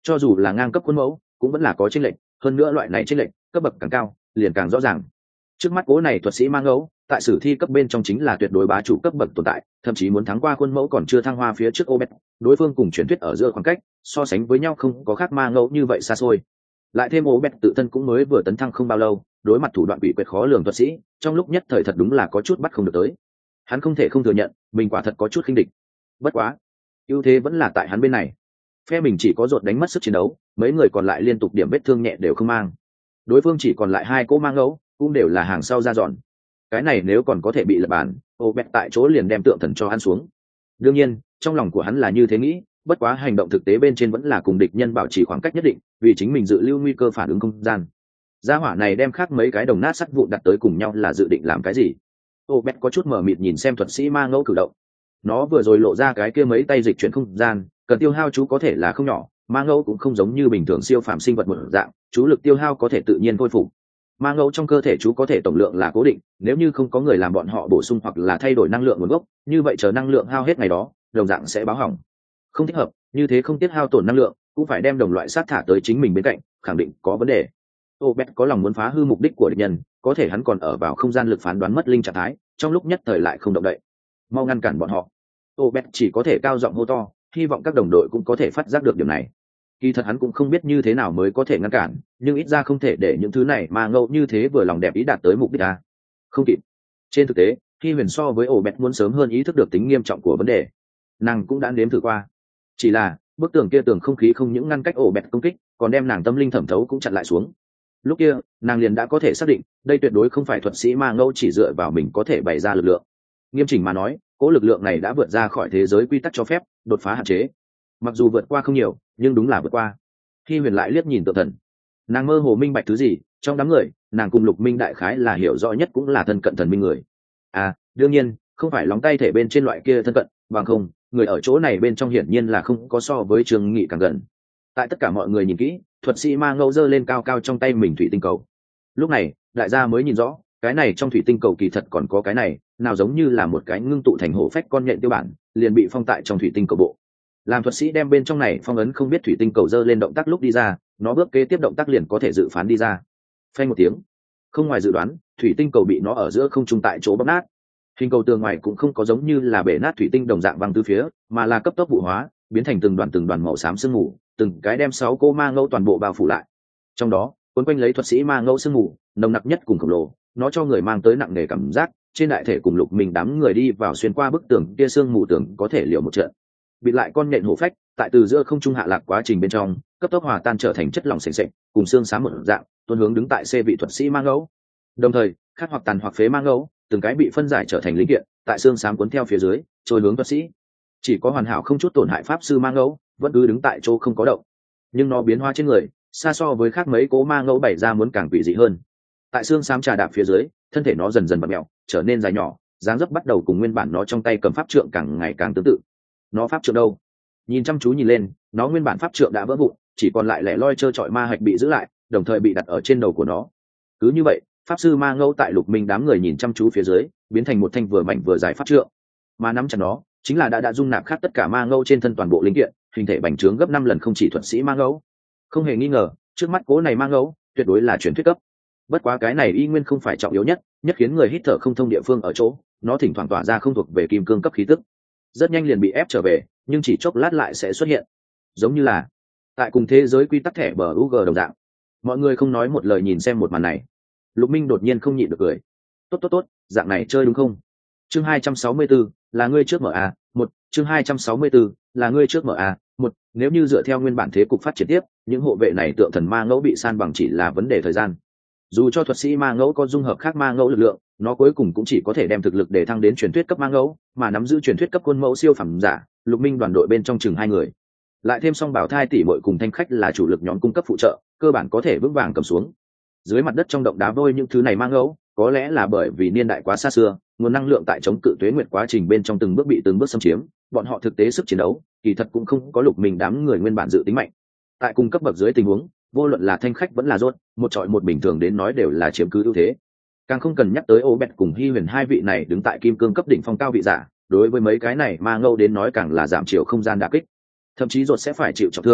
cho dù là ngang cấp khuôn mẫu cũng vẫn là có chênh lệch, hơn nữa loại này chênh lệch cấp bậc càng cao liền càng rõ ràng. Trước mắt cố này thuật sĩ mang ngẫu tại sử thi cấp bên trong chính là tuyệt đối bá chủ cấp bậc tồn tại, thậm chí muốn thắng qua khuôn mẫu còn chưa thăng hoa phía trước Obed. Đối phương cùng truyền thuyết ở giữa khoảng cách so sánh với nhau không có khác ma ngẫu như vậy xa xôi. Lại thêm Obed tự thân cũng mới vừa tấn thăng không bao lâu, đối mặt thủ đoạn bị quyệt khó lường thuật sĩ, trong lúc nhất thời thật đúng là có chút bắt không được tới. Hắn không thể không thừa nhận mình quả thật có chút khinh địch. Bất quá ưu thế vẫn là tại hắn bên này, phe mình chỉ có dột đánh mất sức chiến đấu, mấy người còn lại liên tục điểm vết thương nhẹ đều không mang. Đối phương chỉ còn lại hai cỗ mang ngẫu, cũng đều là hàng sau ra dọn. Cái này nếu còn có thể bị lật bàn, Obed tại chỗ liền đem tượng thần cho ăn xuống. Đương nhiên trong lòng của hắn là như thế nghĩ, bất quá hành động thực tế bên trên vẫn là cùng địch nhân bảo trì khoảng cách nhất định, vì chính mình dự lưu nguy cơ phản ứng không gian. Gia hỏa này đem khác mấy cái đồng nát sắt vụn đặt tới cùng nhau là dự định làm cái gì? Obed có chút mờ mịt nhìn xem thuật sĩ ma ngẫu cử động. Nó vừa rồi lộ ra cái kia mấy tay dịch chuyển không gian, cần tiêu hao chú có thể là không nhỏ, ma ngẫu cũng không giống như bình thường siêu phàm sinh vật một dạng, chú lực tiêu hao có thể tự nhiên khôi phục. Ma ngẫu trong cơ thể chú có thể tổng lượng là cố định, nếu như không có người làm bọn họ bổ sung hoặc là thay đổi năng lượng nguồn gốc, như vậy chờ năng lượng hao hết ngày đó, đồng dạng sẽ báo hỏng. Không thích hợp, như thế không tiết hao tổn năng lượng, cũng phải đem đồng loại sát thả tới chính mình bên cạnh, khẳng định có vấn đề. Obed có lòng muốn phá hư mục đích của địch nhân, có thể hắn còn ở vào không gian lực phán đoán mất linh trạng thái, trong lúc nhất thời lại không động đậy. Mau ngăn cản bọn họ. Obed chỉ có thể cao giọng hô to, hy vọng các đồng đội cũng có thể phát giác được điều này. Kỳ thật hắn cũng không biết như thế nào mới có thể ngăn cản, nhưng ít ra không thể để những thứ này mà ngẫu như thế vừa lòng đẹp ý đạt tới mục đích à. Không kịp. Trên thực tế, khi huyền so với Obed muốn sớm hơn ý thức được tính nghiêm trọng của vấn đề, nàng cũng đã nếm thử qua. Chỉ là bức tường kia tường không khí không những ngăn cách Obed công kích, còn đem nàng tâm linh thẩm thấu cũng chặn lại xuống. Lúc kia nàng liền đã có thể xác định đây tuyệt đối không phải thuật sĩ ma ngẫu chỉ dựa vào mình có thể bày ra lực lượng. Nghiêm chỉnh mà nói, cỗ lực lượng này đã vượt ra khỏi thế giới quy tắc cho phép, đột phá hạn chế. Mặc dù vượt qua không nhiều, nhưng đúng là vượt qua. Khi huyền lại liếc nhìn tượng thần, nàng mơ hồ minh bạch thứ gì, trong đám người nàng cùng Lục Minh đại khái là hiểu rõ nhất cũng là thân cận thần minh người. À đương nhiên không phải lóng tay thể bên trên loại kia thân cận, bằng không người ở chỗ này bên trong hiển nhiên là không có so với Trường Nghị càng gần. Tại tất cả mọi người nhìn kỹ, thuật sĩ ma ngẫu giơ lên cao cao trong tay mình thủy tinh cầu. Lúc này đại gia mới nhìn rõ, cái này trong thủy tinh cầu kỳ thật còn có cái này, nào giống như là một cái ngưng tụ thành hổ phách con nhện tiêu bản, liền bị phong tại trong thủy tinh cầu bộ. Làm thuật sĩ đem bên trong này phong ấn không biết thủy tinh cầu giơ lên động tác lúc đi ra, nó bước kế tiếp động tác liền có thể dự phán đi ra. Phanh một tiếng, không ngoài dự đoán, thủy tinh cầu bị nó ở giữa không trung tại chỗ bóp nát. Hình cầu tường ngoài cũng không có giống như là bể nát thủy tinh đồng dạng văng tứ phía, mà là cấp tốc vụ hóa, biến thành từng đoàn từng đoàn màu xám sương mù, từng cái đem sáu cô ma ngẫu toàn bộ bao phủ lại. Trong đó cuốn quanh lấy thuật sĩ ma ngẫu sương mù nồng nặc nhất cùng khổng lồ, nó cho người mang tới nặng nề cảm giác trên đại thể cùng Lục Minh đám người đi vào xuyên qua bức tường kia sương mù tường có thể liều một trận. Bịt lại con nhện hổ phách tại từ giữa không trung hạ lạc quá trình bên trong cấp tốc hòa tan trở thành chất lỏng sền sệt, cùng xương xám một dạng tuôn hướng đứng tại xe vị thuật sĩ ma ngẫu. Đồng thời khát hoặc tàn hoặc phế ma ngẫu từng cái bị phân giải trở thành linh kiện, tại xương xám cuốn theo phía dưới trôi hướng thuật sĩ. Chỉ có hoàn hảo không chút tổn hại pháp sư ma ngẫu vẫn cứ đứng tại chỗ không có động, nhưng nó biến hóa trên người xa so với khác mấy cố ma ngẫu bày ra muốn càng quỷ dị hơn. Tại xương xám trà đạp phía dưới, thân thể nó dần dần bật mẹo, trở nên dài nhỏ, dáng dấp bắt đầu cùng nguyên bản nó trong tay cầm pháp trượng càng ngày càng tương tự. Nó pháp trượng đâu? Nhìn chăm chú nhìn lên, nó nguyên bản pháp trượng đã vỡ vụn, chỉ còn lại lẻ loi trơ trọi ma hạch bị giữ lại, đồng thời bị đặt ở trên đầu của nó. Cứ như vậy, pháp sư ma ngẫu tại Lục Minh đám người nhìn chăm chú phía dưới, biến thành một thanh vừa mảnh vừa dài pháp trượng. Mà nắm chặt nó, chính là đã đã dung nạp khát tất cả ma ngẫu trên thân toàn bộ linh kiện, hình thể bành trướng gấp năm lần không chỉ thuật sĩ ma ngẫu. Không hề nghi ngờ, trước mắt cố này ma ngẫu tuyệt đối là truyền thuyết cấp. Bất quá cái này y nguyên không phải trọng yếu nhất, nhất khiến người hít thở không thông địa phương ở chỗ, nó thỉnh thoảng tỏa ra không thuộc về kim cương cấp khí tức. Rất nhanh liền bị ép trở về, nhưng chỉ chốc lát lại sẽ xuất hiện. Giống như là tại cùng thế giới quy tắc thẻ bờ u giê đồng dạng. Mọi người không nói một lời nhìn xem một màn này. Lục Minh đột nhiên không nhịn được cười. Tốt tốt tốt, dạng này chơi đúng không? Chương hai trăm sáu mươi tư, là ngươi trước mở a, một, chương hai trăm sáu mươi tư, là ngươi trước mở a, một, nếu như dựa theo nguyên bản thế cục phát triển tiếp, những hộ vệ này tượng thần ma ngẫu bị san bằng chỉ là vấn đề thời gian. Dù cho thuật sĩ ma ngẫu có dung hợp khác ma ngẫu lực lượng, nó cuối cùng cũng chỉ có thể đem thực lực để thăng đến truyền thuyết cấp ma ngẫu, mà nắm giữ truyền thuyết cấp quân mẫu siêu phẩm giả, Lục Minh đoàn đội bên trong chừng hai người. Lại thêm song bảo thai tỷ muội cùng thanh khách là chủ lực nhóm cung cấp phụ trợ, cơ bản có thể vững vàng cầm xuống. Dưới mặt đất trong động đá vôi những thứ này ma ngẫu, có lẽ là bởi vì niên đại quá xa xưa, nguồn năng lượng tại chống cự tuế nguyệt quá trình bên trong từng bước bị từng bước xâm chiếm, bọn họ thực tế sức chiến đấu kỳ thật cũng không có Lục Minh đám người nguyên bản dự tính mạnh. Tại cung cấp bậc dưới tình huống, vô luận là thanh khách vẫn là rốt, một trọi một bình thường đến nói đều là chiếm cứ ưu thế. Càng không cần nhắc tới Obed cùng Hi Huyền hai vị này đứng tại kim cương cấp đỉnh phong cao vị giả, đối với mấy cái này ma ngâu đến nói càng là giảm chiều không gian đả kích. Thậm chí rốt sẽ phải chịu trọng thương,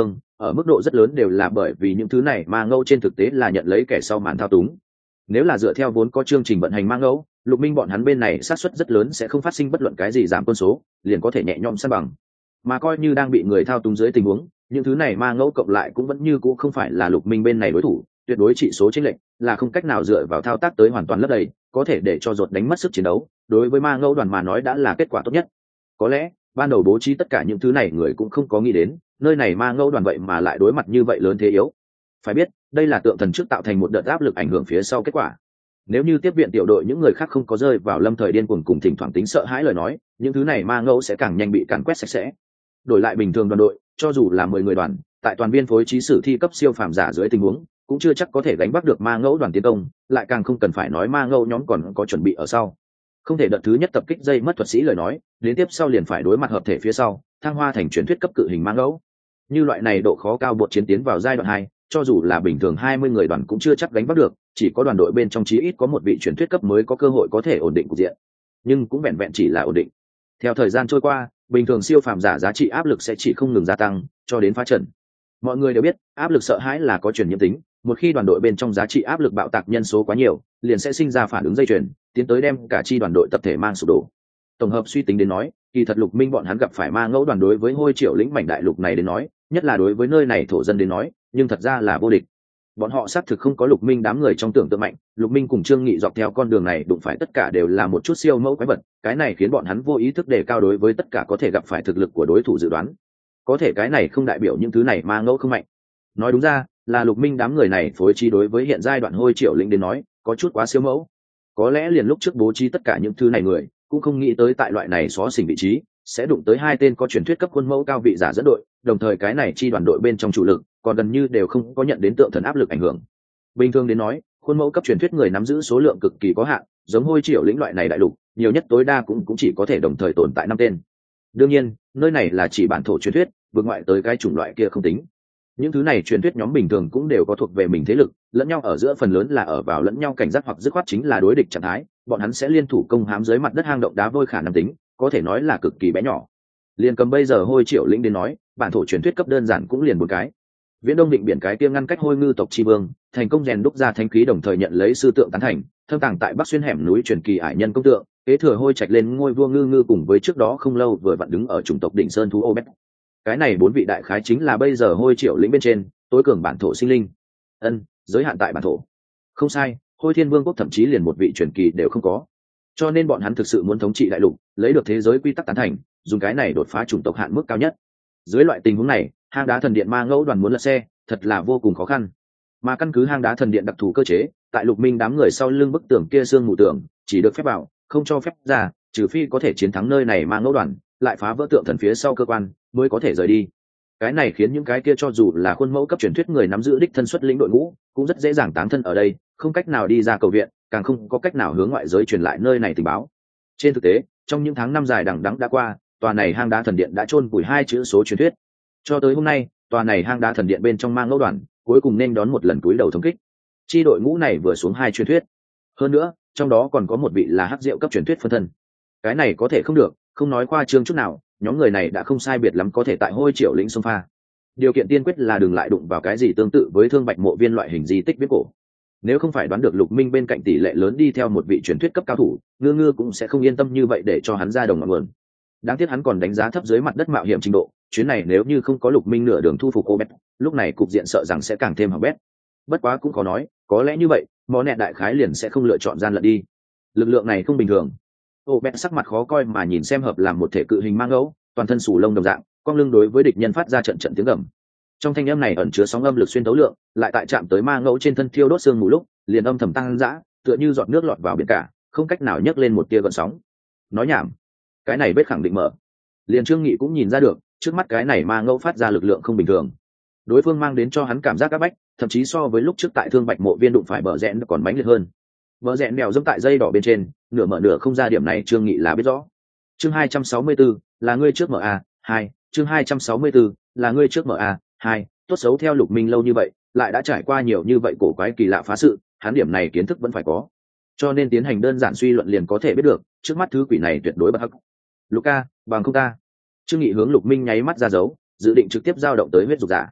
ở mức độ rất lớn đều là bởi vì những thứ này ma ngẫu trên thực tế là nhận lấy kẻ sau màn thao túng. Nếu là dựa theo vốn có chương trình vận hành ma ngẫu, Lục Minh bọn hắn bên này xác suất rất lớn sẽ không phát sinh bất luận cái gì giảm quân số, liền có thể nhẹ nhõm san bằng. Mà coi như đang bị người thao túng dưới tình huống, những thứ này ma ngẫu cộng lại cũng vẫn như cũ không phải là Lục Minh bên này đối thủ, tuyệt đối trị số chênh lệch là không cách nào dựa vào thao tác tới hoàn toàn lấp đầy, có thể để cho ruột đánh mất sức chiến đấu, đối với ma ngẫu đoàn mà nói đã là kết quả tốt nhất. Có lẽ ban đầu bố trí tất cả những thứ này người cũng không có nghĩ đến nơi này ma ngẫu đoàn vậy mà lại đối mặt như vậy lớn thế yếu. Phải biết đây là tượng thần trước tạo thành một đợt áp lực ảnh hưởng phía sau kết quả. Nếu như tiếp viện tiểu đội những người khác không có rơi vào lâm thời điên cuồng cùng thỉnh thoảng tính sợ hãi lời nói, những thứ này ma ngẫu sẽ càng nhanh bị càn quét sạch sẽ. Đổi lại bình thường đoàn đội, cho dù là mười người đoàn, tại toàn viên phối trí sử thi cấp siêu phàm giả dưới tình huống, cũng chưa chắc có thể gánh vác được ma ngẫu đoàn tiến công, lại càng không cần phải nói ma ngẫu nhóm còn có chuẩn bị ở sau. Không thể đợt thứ nhất tập kích dây mất thuật sĩ lời nói, đến tiếp sau liền phải đối mặt hợp thể phía sau, thăng hoa thành truyền thuyết cấp cự hình ma ngẫu. Như loại này độ khó cao buộc chiến tiến vào giai đoạn hai, cho dù là bình thường hai mươi người đoàn cũng chưa chắc gánh vác được, chỉ có đoàn đội bên trong chí ít có một vị truyền thuyết cấp mới có cơ hội có thể ổn định cục diện. Nhưng cũng vẹn vẹn chỉ là ổn định. Theo thời gian trôi qua, bình thường siêu phàm giả giá trị áp lực sẽ chỉ không ngừng gia tăng, cho đến phá trận. Mọi người đều biết, áp lực sợ hãi là có truyền nhiễm tính, một khi đoàn đội bên trong giá trị áp lực bạo tạc nhân số quá nhiều, liền sẽ sinh ra phản ứng dây chuyền, tiến tới đem cả chi đoàn đội tập thể mang sụp đổ. Tổng hợp suy tính đến nói, kỳ thật Lục Minh bọn hắn gặp phải ma ngẫu đoàn đối với Hôi Triều lĩnh mảnh đại lục này đến nói, nhất là đối với nơi này thổ dân đến nói, nhưng thật ra là vô địch. Bọn họ xác thực không có Lục Minh đám người trong tưởng tượng mạnh, Lục Minh cùng Trương Nghị dọc theo con đường này đụng phải tất cả đều là một chút siêu mẫu quái vật, cái này khiến bọn hắn vô ý thức đề cao đối với tất cả có thể gặp phải thực lực của đối thủ dự đoán. Có thể cái này không đại biểu những thứ này ma ngẫu không mạnh. Nói đúng ra, là Lục Minh đám người này phối trí đối với hiện giai đoạn Hôi Triều lĩnh đến nói, có chút quá siêu mẫu. Có lẽ liền lúc trước bố trí tất cả những thứ này người, cũng không nghĩ tới tại loại này xó xỉnh vị trí, sẽ đụng tới hai tên có truyền thuyết cấp quân mẫu cao vị giả dẫn đội, đồng thời cái này chi đoàn đội bên trong chủ lực, còn gần như đều không có nhận đến tượng thần áp lực ảnh hưởng. Bình thường đến nói, khuôn mẫu cấp truyền thuyết người nắm giữ số lượng cực kỳ có hạn, giống Hôi Triều lĩnh loại này đại lục, nhiều nhất tối đa cũng cũng chỉ có thể đồng thời tồn tại năm tên. Đương nhiên, nơi này là chỉ bản thổ truyền thuyết, vượt ngoại tới cái chủng loại kia không tính. Những thứ này truyền thuyết nhóm bình thường cũng đều có thuộc về mình thế lực, lẫn nhau ở giữa phần lớn là ở vào lẫn nhau cảnh giác hoặc dứt khoát chính là đối địch trạng thái, bọn hắn sẽ liên thủ công hãm dưới mặt đất hang động đá vôi khả năng tính, có thể nói là cực kỳ bé nhỏ. Liên cầm bây giờ Hôi Triều lĩnh đến nói, bản thổ truyền thuyết cấp đơn giản cũng liền một cái. Viễn Đông Định biển cái kia ngăn cách Hôi Ngư tộc chi vương, thành công rèn đúc ra thánh khí đồng thời nhận lấy sư tượng tán thành, thâm tàng tại Bắc xuyên hẻm núi truyền kỳ ải nhân công tượng, kế thừa Hôi Trạch lên ngôi vua Ngư Ngư cùng với trước đó không lâu vừa vặn đứng ở chủng tộc đỉnh sơn thú Obet. Cái này bốn vị đại khái chính là bây giờ Hôi Triều lĩnh bên trên tối cường bản thổ sinh linh. Ân, giới hạn tại bản thổ. Không sai, Hôi Thiên Vương quốc thậm chí liền một vị truyền kỳ đều không có. Cho nên bọn hắn thực sự muốn thống trị đại lục, lấy được thế giới quy tắc tán thành, dùng cái này đột phá chủng tộc hạn mức cao nhất. Dưới loại tình huống này, hang đá thần điện ma ngẫu đoàn muốn lật xe, thật là vô cùng khó khăn. Mà căn cứ hang đá thần điện đặc thù cơ chế, tại Lục Minh đám người sau lưng bức tường kia xương mù tường, chỉ được phép vào, không cho phép ra, trừ phi có thể chiến thắng nơi này ma ngẫu đoàn, lại phá vỡ tượng thần phía sau cơ quan, mới có thể rời đi. Cái này khiến những cái kia cho dù là khuôn mẫu cấp truyền thuyết người nắm giữ đích thân xuất lĩnh đội ngũ, cũng rất dễ dàng táng thân ở đây, không cách nào đi ra cầu viện, càng không có cách nào hướng ngoại giới truyền lại nơi này tình báo. Trên thực tế, trong những tháng năm dài đằng đẵng đã qua, tòa này hang đá thần điện đã chôn vùi hai chữ số truyền thuyết. Cho tới hôm nay, tòa này hang đá thần điện bên trong mang ngẫu đoàn, cuối cùng nên đón một lần túi đầu thống kích. Chi đội ngũ này vừa xuống hai truyền thuyết. Hơn nữa, trong đó còn có một vị là hắc diệu cấp truyền thuyết phân thân. Cái này có thể không được, không nói khoa trương chút nào, nhóm người này đã không sai biệt lắm có thể tại Hôi Triều lĩnh xông pha. Điều kiện tiên quyết là đừng lại đụng vào cái gì tương tự với Thương Bạch mộ viên loại hình di tích viễn cổ. Nếu không phải đoán được Lục Minh bên cạnh tỷ lệ lớn đi theo một vị truyền thuyết cấp cao thủ, Ngư Ngư cũng sẽ không yên tâm như vậy để cho hắn ra đồng ngọn nguồn. Đáng tiếc hắn còn đánh giá thấp dưới mặt đất mạo hiểm trình độ, chuyến này nếu như không có Lục Minh nửa đường thu phục Obet, lúc này cục diện sợ rằng sẽ càng thêm hỏng bét. Bất quá cũng có nói, có lẽ như vậy, món nẹt đại khái liền sẽ không lựa chọn gian lận đi. Lực lượng này không bình thường. Obet sắc mặt khó coi mà nhìn xem hợp làm một thể cự hình mang ngẫu, toàn thân sù lông đồng dạng, cong lưng đối với địch nhân phát ra trận trận tiếng gầm. Trong thanh âm này ẩn chứa sóng âm lực xuyên thấu lượng, lại tại chạm tới ma ngẫu trên thân thiêu đốt xương mù lúc, liền âm thầm tăng dã, tựa như giọt nước lọt vào biển cả, không cách nào nhấc lên một tia gợn sóng. Nói nhảm, cái này bết khẳng định mở. Liền Trương Nghị cũng nhìn ra được, trước mắt cái này ma ngẫu phát ra lực lượng không bình thường. Đối phương mang đến cho hắn cảm giác áp bách, thậm chí so với lúc trước tại Thương Bạch mộ viên đụng phải bờ rẽn còn mãnh liệt hơn. Bờ rẽn đèo dẫm tại dây đỏ bên trên, nửa mở nửa không ra điểm này Trương Nghị là biết rõ. Chương hai trăm sáu mươi tư, là ngươi trước mở a, hai, chương hai trăm sáu mươi tư, là ngươi trước mở a, hai, tốt xấu theo Lục Minh lâu như vậy, lại đã trải qua nhiều như vậy cổ quái kỳ lạ phá sự, hắn điểm này kiến thức vẫn phải có. Cho nên tiến hành đơn giản suy luận liền có thể biết được, trước mắt thứ quỷ này tuyệt đối bất hắc. Luca, bằng không ta. Trương Nghị hướng Lục Minh nháy mắt ra dấu, dự định trực tiếp giao động tới huyết dục giả.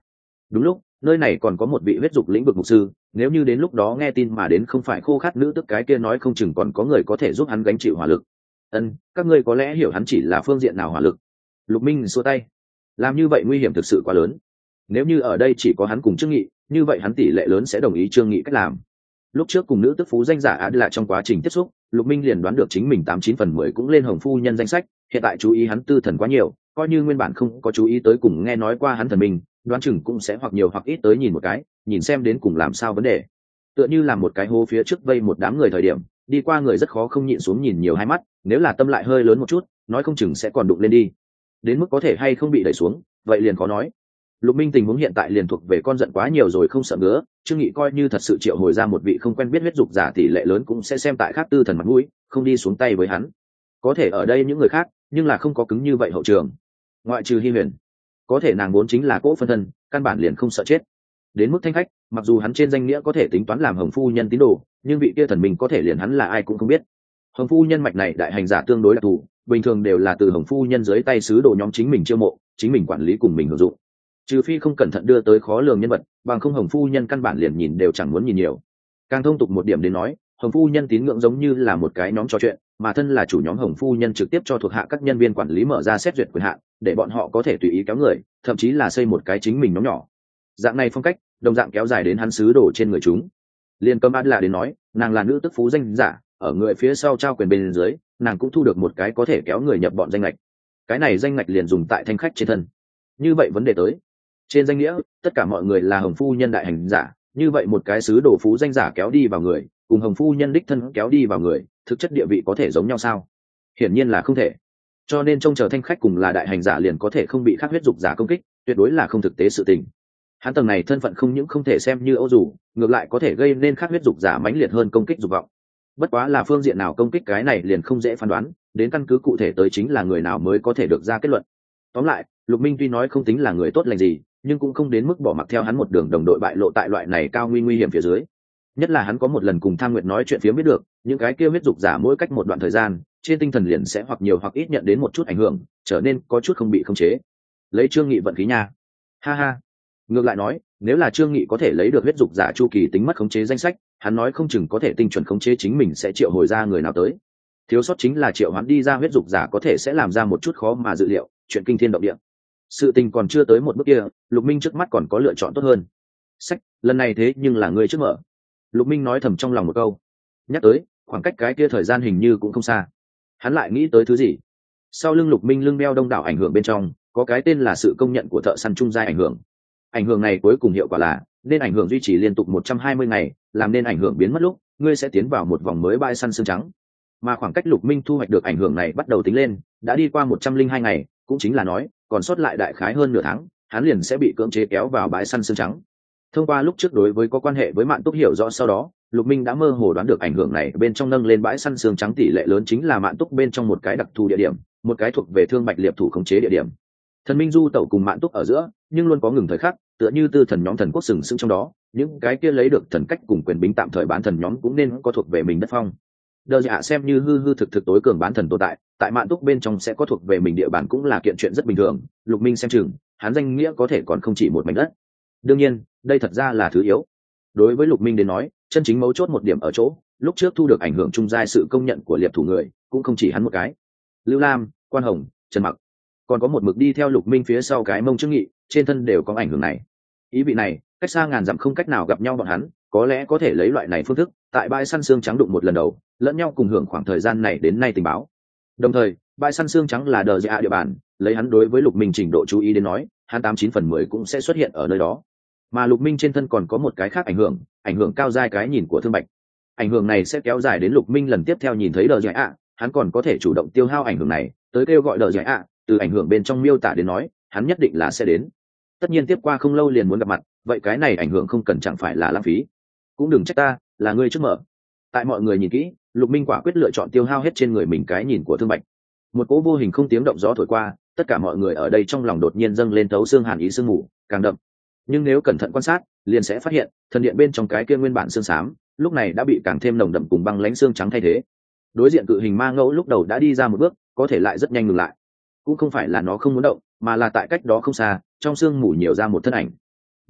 Đúng lúc nơi này còn có một vị huyết dục lĩnh vực mục sư, nếu như đến lúc đó nghe tin mà đến không phải khô khát nữ tức cái kia nói không chừng còn có người có thể giúp hắn gánh chịu hỏa lực. Ân, các ngươi có lẽ hiểu hắn chỉ là phương diện nào hỏa lực. Lục Minh xua tay, làm như vậy nguy hiểm thực sự quá lớn. Nếu như ở đây chỉ có hắn cùng Trương Nghị, như vậy hắn tỷ lệ lớn sẽ đồng ý Trương Nghị cách làm. Lúc trước cùng nữ tức phú danh giả Á lại trong quá trình tiếp xúc, Lục Minh liền đoán được chính mình tám chín phần mười cũng lên hồng phu nhân danh sách. Hiện tại chú ý hắn tư thần quá nhiều, coi như nguyên bản không có chú ý tới cùng nghe nói qua hắn thần mình, đoán chừng cũng sẽ hoặc nhiều hoặc ít tới nhìn một cái, nhìn xem đến cùng làm sao vấn đề. Tựa như làm một cái hố phía trước vây một đám người thời điểm, đi qua người rất khó không nhịn xuống nhìn nhiều hai mắt, nếu là tâm lại hơi lớn một chút, nói không chừng sẽ còn đụng lên đi. Đến mức có thể hay không bị đẩy xuống, vậy liền khó nói. Lục Minh tình huống hiện tại liền thuộc về con giận quá nhiều rồi không sợ ngứa, Trương Nghị coi như thật sự triệu hồi ra một vị không quen biết huyết dục giả tỷ lệ lớn cũng sẽ xem tại khác tư thần mặt mũi, không đi xuống tay với hắn. Có thể ở đây những người khác, nhưng là không có cứng như vậy hậu trường. Ngoại trừ Hi Huyền, có thể nàng vốn chính là cỗ phân thân, căn bản liền không sợ chết. Đến mức Thanh Khách, mặc dù hắn trên danh nghĩa có thể tính toán làm hồng phu nhân tín đồ, nhưng vị kia thần mình có thể liền hắn là ai cũng không biết. Hồng phu nhân mạch này đại hành giả tương đối đặc thù, bình thường đều là từ hồng phu nhân dưới tay sứ đồ nhóm chính mình chiêu mộ, chính mình quản lý cùng mình hưởng dụng. Trừ phi không cẩn thận đưa tới khó lường nhân vật, bằng không hồng phu nhân căn bản liền nhìn đều chẳng muốn nhìn nhiều. Càng thông tục một điểm đến nói, hồng phu nhân tín ngưỡng giống như là một cái nhóm trò chuyện, mà thân là chủ nhóm hồng phu nhân trực tiếp cho thuộc hạ các nhân viên quản lý mở ra xét duyệt quyền hạn, để bọn họ có thể tùy ý kéo người, thậm chí là xây một cái chính mình nhóm nhỏ. Dạng này phong cách đồng dạng kéo dài đến hắn sứ đồ trên người chúng. Liên Cấm Ad là đến nói, nàng là nữ tức phú danh giả, ở người phía sau trao quyền bên dưới, nàng cũng thu được một cái có thể kéo người nhập bọn danh lệch. Cái này danh lệch liền dùng tại Thanh Khách trên thân. Như vậy vấn đề tới, trên danh nghĩa tất cả mọi người là hồng phu nhân đại hành giả, như vậy một cái sứ đồ phú danh giả kéo đi vào người, cùng hồng phu nhân đích thân kéo đi vào người, thực chất địa vị có thể giống nhau sao? Hiển nhiên là không thể. Cho nên trông chờ Thanh Khách cùng là đại hành giả liền có thể không bị khác huyết dục giả công kích, tuyệt đối là không thực tế sự tình. Hắn tầng này thân phận không những không thể xem như âu dù, ngược lại có thể gây nên khác huyết dục giả mãnh liệt hơn công kích dục vọng. Bất quá là phương diện nào công kích cái này liền không dễ phán đoán, đến căn cứ cụ thể tới chính là người nào mới có thể được ra kết luận. Tóm lại, Lục Minh tuy nói không tính là người tốt lành gì, nhưng cũng không đến mức bỏ mặc theo hắn một đường đồng đội bại lộ tại loại này cao nguy nguy hiểm phía dưới. Nhất là hắn có một lần cùng Tham Nguyệt nói chuyện phía biết được, những cái kia huyết dục giả mỗi cách một đoạn thời gian, trên tinh thần liền sẽ hoặc nhiều hoặc ít nhận đến một chút ảnh hưởng, trở nên có chút không bị khống chế. Lấy Trương Nghị vận khí nha. Ha ha. Ngược lại nói, nếu là Trương Nghị có thể lấy được huyết dục giả chu kỳ tính mất khống chế danh sách, hắn nói không chừng có thể tinh chuẩn khống chế chính mình sẽ triệu hồi ra người nào tới. Thiếu sót chính là triệu hoán đi ra huyết dục giả có thể sẽ làm ra một chút khó mà dự liệu, chuyện kinh thiên động địa. Sự tình còn chưa tới một bước kia, Lục Minh trước mắt còn có lựa chọn tốt hơn. Sách, lần này thế nhưng là ngươi trước mở. Lục Minh nói thầm trong lòng một câu. Nhắc tới, khoảng cách cái kia thời gian hình như cũng không xa. Hắn lại nghĩ tới thứ gì? Sau lưng Lục Minh lưng đeo đông đảo ảnh hưởng bên trong, có cái tên là sự công nhận của thợ săn trung giai ảnh hưởng. Ảnh hưởng này cuối cùng hiệu quả là nên ảnh hưởng duy trì liên tục một trăm hai mươi ngày, làm nên ảnh hưởng biến mất lúc, ngươi sẽ tiến vào một vòng mới bãi săn xương trắng. Mà khoảng cách Lục Minh thu hoạch được ảnh hưởng này bắt đầu tính lên, đã đi qua một trăm linh hai ngày, cũng chính là nói, còn sót lại đại khái hơn nửa tháng, hắn liền sẽ bị cưỡng chế kéo vào bãi săn xương trắng. Thông qua lúc trước đối với có quan hệ với Mạn Túc hiểu rõ sau đó, Lục Minh đã mơ hồ đoán được ảnh hưởng này bên trong nâng lên bãi săn xương trắng tỷ lệ lớn chính là Mạn Túc bên trong một cái đặc thù địa điểm, một cái thuộc về thương bạch liệp thủ khống chế địa điểm. Thần Minh du tẩu cùng Mạn Túc ở giữa, nhưng luôn có ngừng thời khắc, tựa như tư thần nhóm thần quốc sừng sững trong đó, những cái kia lấy được thần cách cùng quyền bính tạm thời bán thần nhóm cũng nên có thuộc về mình đất phong. Đờ dạ xem như hư hư thực thực tối cường bán thần tồn tại, tại Mạn Túc bên trong sẽ có thuộc về mình địa bàn cũng là kiện chuyện rất bình thường. Lục Minh xem chừng, hắn danh nghĩa có thể còn không chỉ một mảnh đất. Đương nhiên, đây thật ra là thứ yếu. Đối với Lục Minh đến nói, chân chính mấu chốt một điểm ở chỗ, lúc trước thu được ảnh hưởng trung giai sự công nhận của liệp thủ người, cũng không chỉ hắn một cái. Lưu Lam, Quan Hồng, Trần Mặc, còn có một mực đi theo Lục Minh phía sau cái mông Trương Nghị, trên thân đều có ảnh hưởng này. Ý vị này, cách xa ngàn dặm không cách nào gặp nhau bọn hắn, có lẽ có thể lấy loại này phương thức, tại bãi săn xương trắng đụng một lần đầu, lẫn nhau cùng hưởng khoảng thời gian này đến nay tình báo. Đồng thời, bãi săn xương trắng là đờ dạ địa bàn, lấy hắn đối với Lục Minh trình độ chú ý đến nói, hắn tám chín phần mười cũng sẽ xuất hiện ở nơi đó. Mà Lục Minh trên thân còn có một cái khác ảnh hưởng, ảnh hưởng cao giai cái nhìn của Thương Bạch. Ảnh hưởng này sẽ kéo dài đến Lục Minh lần tiếp theo nhìn thấy đờ dạ, hắn còn có thể chủ động tiêu hao ảnh hưởng này, tới kêu gọi đờ dạ, từ ảnh hưởng bên trong miêu tả đến nói, hắn nhất định là sẽ đến. Tất nhiên tiếp qua không lâu liền muốn gặp mặt, vậy cái này ảnh hưởng không cần chẳng phải là lãng phí. Cũng đừng trách ta, là ngươi trước mở. Tại mọi người nhìn kỹ, Lục Minh quả quyết lựa chọn tiêu hao hết trên người mình cái nhìn của Thương Bạch. Một cỗ vô hình không tiếng động gió thổi qua, tất cả mọi người ở đây trong lòng đột nhiên dâng lên thấu xương hàn ý sương mù, càng đậm. Nhưng nếu cẩn thận quan sát, liền sẽ phát hiện, thần điện bên trong cái kia nguyên bản xương xám, lúc này đã bị càng thêm nồng đậm cùng băng lãnh xương trắng thay thế. Đối diện cự hình ma ngẫu lúc đầu đã đi ra một bước, có thể lại rất nhanh ngừng lại. Cũng không phải là nó không muốn động, mà là tại cách đó không xa, trong sương mù nhiều ra một thân ảnh.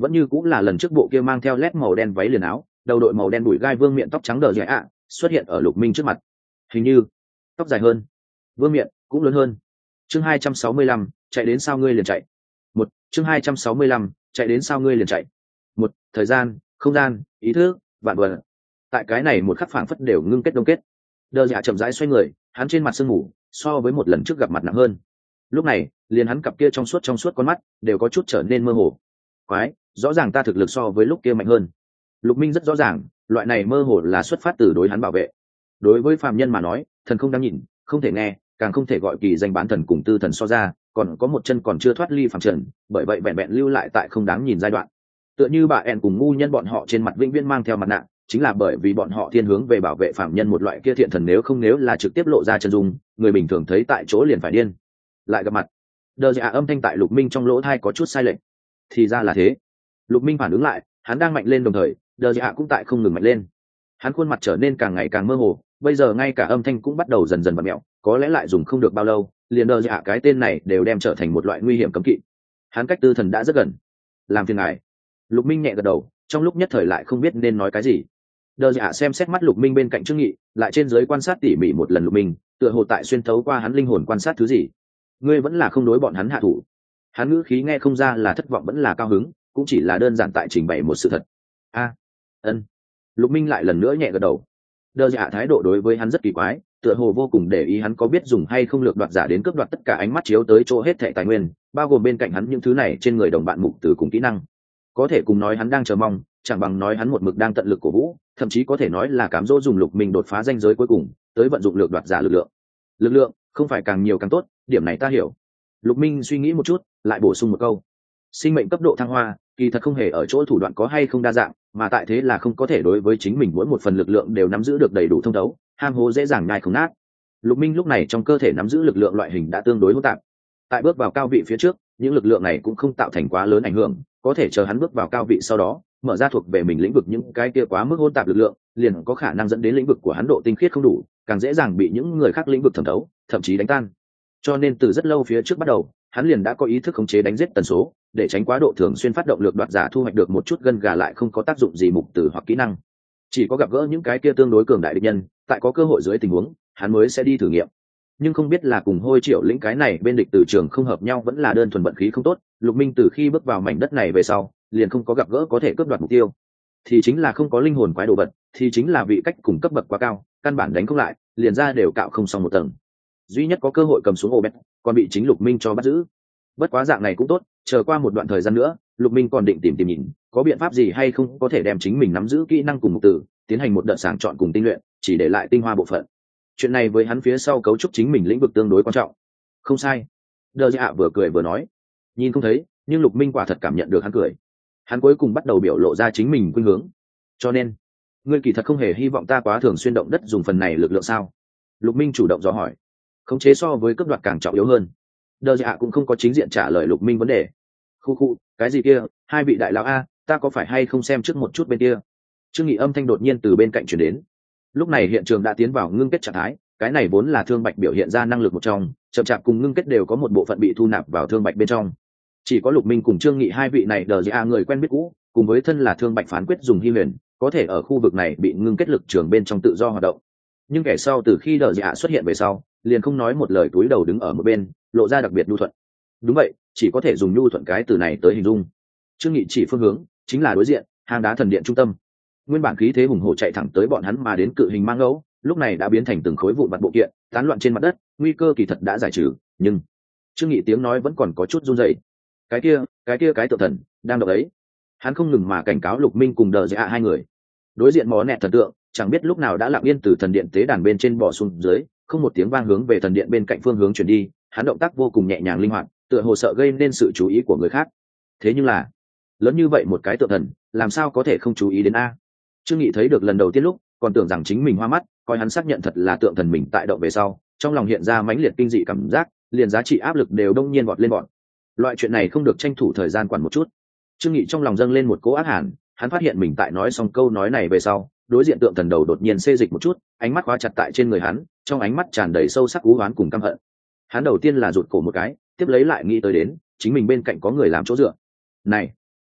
vẫn như cũng là lần trước bộ kia mang theo led màu đen váy liền áo, đầu đội màu đen đùi gai vương miện tóc trắng đờ dẻ ạ xuất hiện ở Lục Minh trước mặt. Hình như tóc dài hơn, vương miện cũng lớn hơn. Chương hai trăm sáu mươi lăm, chạy đến sao ngươi liền chạy. Một, chương hai trăm sáu mươi lăm, chạy đến sao ngươi liền chạy. Một, thời gian, không gian, ý thức, vạn vật. Tại cái này một khắc phảng phất đều ngưng kết đông kết. Đờ dạ chậm rãi xoay người, hắn trên mặt sương mù so với một lần trước gặp mặt nặng hơn. Lúc này, liền hắn cặp kia trong suốt trong suốt con mắt đều có chút trở nên mơ hồ. Quái, rõ ràng ta thực lực so với lúc kia mạnh hơn. Lục Minh rất rõ ràng, loại này mơ hồ là xuất phát từ đối hắn bảo vệ. Đối với phàm nhân mà nói, thần không đáng nhìn, không thể nghe, càng không thể gọi kỳ danh bán thần cùng tư thần so ra, còn có một chân còn chưa thoát ly phàm trần, bởi vậy bèn bèn lưu lại tại không đáng nhìn giai đoạn. Tựa như bà En cùng ngu nhân bọn họ trên mặt vĩnh viễn mang theo mặt nạ, chính là bởi vì bọn họ thiên hướng về bảo vệ phàm nhân một loại kia thiện thần, nếu không nếu là trực tiếp lộ ra chân dung, người bình thường thấy tại chỗ liền phải điên. Lại gặp mặt. Đờ dạ âm thanh tại Lục Minh trong lỗ tai có chút sai lệch. Thì ra là thế. Lục Minh phản ứng lại, hắn đang mạnh lên đồng thời, đờ dạ cũng tại không ngừng mạnh lên. Hắn khuôn mặt trở nên càng ngày càng mơ hồ, bây giờ ngay cả âm thanh cũng bắt đầu dần dần vặn mẹo, có lẽ lại dùng không được bao lâu, liền đờ dạ cái tên này đều đem trở thành một loại nguy hiểm cấm kỵ. Hắn cách tư thần đã rất gần. Làm phiền ngài. Lục Minh nhẹ gật đầu, trong lúc nhất thời lại không biết nên nói cái gì. Đờ dạ xem xét mắt Lục Minh bên cạnh Trương Nghị, lại trên dưới quan sát tỉ mỉ một lần Lục Minh, tựa hồ tại xuyên thấu qua hắn linh hồn quan sát thứ gì. Ngươi vẫn là không đối bọn hắn hạ thủ. Hắn ngữ khí nghe không ra là thất vọng vẫn là cao hứng, cũng chỉ là đơn giản tại trình bày một sự thật. A, ân. Lục Minh lại lần nữa nhẹ gật đầu. Đờ dạ thái độ đối với hắn rất kỳ quái, tựa hồ vô cùng để ý hắn có biết dùng hay không lược đoạt giả đến cướp đoạt tất cả ánh mắt chiếu tới chỗ hết thảy tài nguyên, bao gồm bên cạnh hắn những thứ này trên người đồng bạn mục từ cùng kỹ năng. Có thể cùng nói hắn đang chờ mong, chẳng bằng nói hắn một mực đang tận lực cổ vũ, thậm chí có thể nói là cám dỗ dùng Lục Minh đột phá ranh giới cuối cùng, tới vận dụng lược đoạt giả lực lượng. Lực lượng không phải càng nhiều càng tốt, điểm này ta hiểu. Lục Minh suy nghĩ một chút, lại bổ sung một câu. Sinh mệnh cấp độ thăng hoa, kỳ thật không hề ở chỗ thủ đoạn có hay không đa dạng, mà tại thế là không có thể đối với chính mình mỗi một phần lực lượng đều nắm giữ được đầy đủ thông thấu, ham hố dễ dàng nhai không nát. Lục Minh lúc này trong cơ thể nắm giữ lực lượng loại hình đã tương đối hỗn tạp. Tại bước vào cao vị phía trước, những lực lượng này cũng không tạo thành quá lớn ảnh hưởng, có thể chờ hắn bước vào cao vị sau đó, mở ra thuộc về mình lĩnh vực những cái kia quá mức hỗn tạp lực lượng, liền có khả năng dẫn đến lĩnh vực của hắn độ tinh khiết không đủ, càng dễ dàng bị những người khác lĩnh vực thẩm thấu, thậm chí đánh tan. Cho nên từ rất lâu phía trước bắt đầu, hắn liền đã có ý thức khống chế đánh giết tần số, để tránh quá độ thường xuyên phát động lược đoạt giả thu hoạch được một chút gân gà lại không có tác dụng gì mục tử hoặc kỹ năng. Chỉ có gặp gỡ những cái kia tương đối cường đại địch nhân, tại có cơ hội dưới tình huống, hắn mới sẽ đi thử nghiệm. Nhưng không biết là cùng Hôi Triệu lĩnh cái này bên địch từ trường không hợp nhau vẫn là đơn thuần vận khí không tốt, Lục Minh từ khi bước vào mảnh đất này về sau, liền không có gặp gỡ có thể cướp đoạt mục tiêu. Thì chính là không có linh hồn quái đồ vật, thì chính là vị cách cùng cấp bậc quá cao, căn bản đánh không lại, liền ra đều cạo không xong một tầng. Duy nhất có cơ hội cầm xuống Obed, còn bị chính Lục Minh cho bắt giữ. Bất quá dạng này cũng tốt, chờ qua một đoạn thời gian nữa, Lục Minh còn định tìm tìm nhìn, có biện pháp gì hay không có thể đem chính mình nắm giữ kỹ năng cùng mục tử, tiến hành một đợt sàng chọn cùng tinh luyện, chỉ để lại tinh hoa bộ phận. Chuyện này với hắn phía sau cấu trúc chính mình lĩnh vực tương đối quan trọng. Không sai. Đờ Dạ vừa cười vừa nói, nhìn không thấy, nhưng Lục Minh quả thật cảm nhận được hắn cười. Hắn cuối cùng bắt đầu biểu lộ ra chính mình khuynh hướng. Cho nên, ngươi kỳ thật không hề hy vọng ta quá thường xuyên động đất dùng phần này lực lượng sao? Lục Minh chủ động dò hỏi. Khống chế so với cấp đoạt càng trọng yếu hơn. Đờ Dạ cũng không có chính diện trả lời Lục Minh vấn đề. Khu khu, cái gì kia, hai vị đại lão a, ta có phải hay không xem trước một chút bên kia? Trương Nghị âm thanh đột nhiên từ bên cạnh truyền đến. Lúc này hiện trường đã tiến vào ngưng kết trạng thái, cái này vốn là thương bạch biểu hiện ra năng lực một trong, chậm chạp cùng ngưng kết đều có một bộ phận bị thu nạp vào thương bạch bên trong. Chỉ có Lục Minh cùng Trương Nghị hai vị này đờ Dạ người quen biết cũ, cùng với thân là thương bạch phán quyết dùng Hi Huyền, có thể ở khu vực này bị ngưng kết lực trường bên trong tự do hoạt động. Nhưng kẻ sau từ khi đờ Dạ xuất hiện về sau, liền không nói một lời túi đầu đứng ở một bên, lộ ra đặc biệt nhu thuận. Đúng vậy, chỉ có thể dùng nhu thuận cái từ này tới hình dung. Trương Nghị chỉ phương hướng, chính là đối diện, hang đá thần điện trung tâm. Nguyên bản khí thế hùng hổ chạy thẳng tới bọn hắn mà đến cự hình mang ngẫu, lúc này đã biến thành từng khối vụn vặt bộ kiện, tán loạn trên mặt đất, nguy cơ kỳ thật đã giải trừ, nhưng Trương Nghị tiếng nói vẫn còn có chút run rẩy. Cái kia, cái kia cái tự thần, đang đọc ấy. Hắn không ngừng mà cảnh cáo Lục Minh cùng đờ Dạ hai người. Đối diện mó nẹt thần tượng, chẳng biết lúc nào đã lặng yên từ thần điện tế đàn bên trên bò xuống dưới, không một tiếng vang hướng về thần điện bên cạnh phương hướng chuyển đi, hắn động tác vô cùng nhẹ nhàng linh hoạt, tựa hồ sợ gây nên sự chú ý của người khác. Thế nhưng là, lớn như vậy một cái tượng thần, làm sao có thể không chú ý đến a? Trương Nghị thấy được lần đầu tiên lúc, còn tưởng rằng chính mình hoa mắt, coi hắn xác nhận thật là tượng thần mình tại động về sau, trong lòng hiện ra mãnh liệt kinh dị cảm giác, liền giá trị áp lực đều đông nhiên vọt lên bọn. Loại chuyện này không được tranh thủ thời gian quản một chút. Trương Nghị trong lòng dâng lên một cỗ ác hàn, hắn phát hiện mình tại nói xong câu nói này về sau, đối diện tượng thần đầu đột nhiên xê dịch một chút, ánh mắt khóa chặt tại trên người hắn, trong ánh mắt tràn đầy sâu sắc cú oán cùng căm hận. Hắn đầu tiên là rụt cổ một cái, tiếp lấy lại nghĩ tới đến, chính mình bên cạnh có người làm chỗ dựa. Này,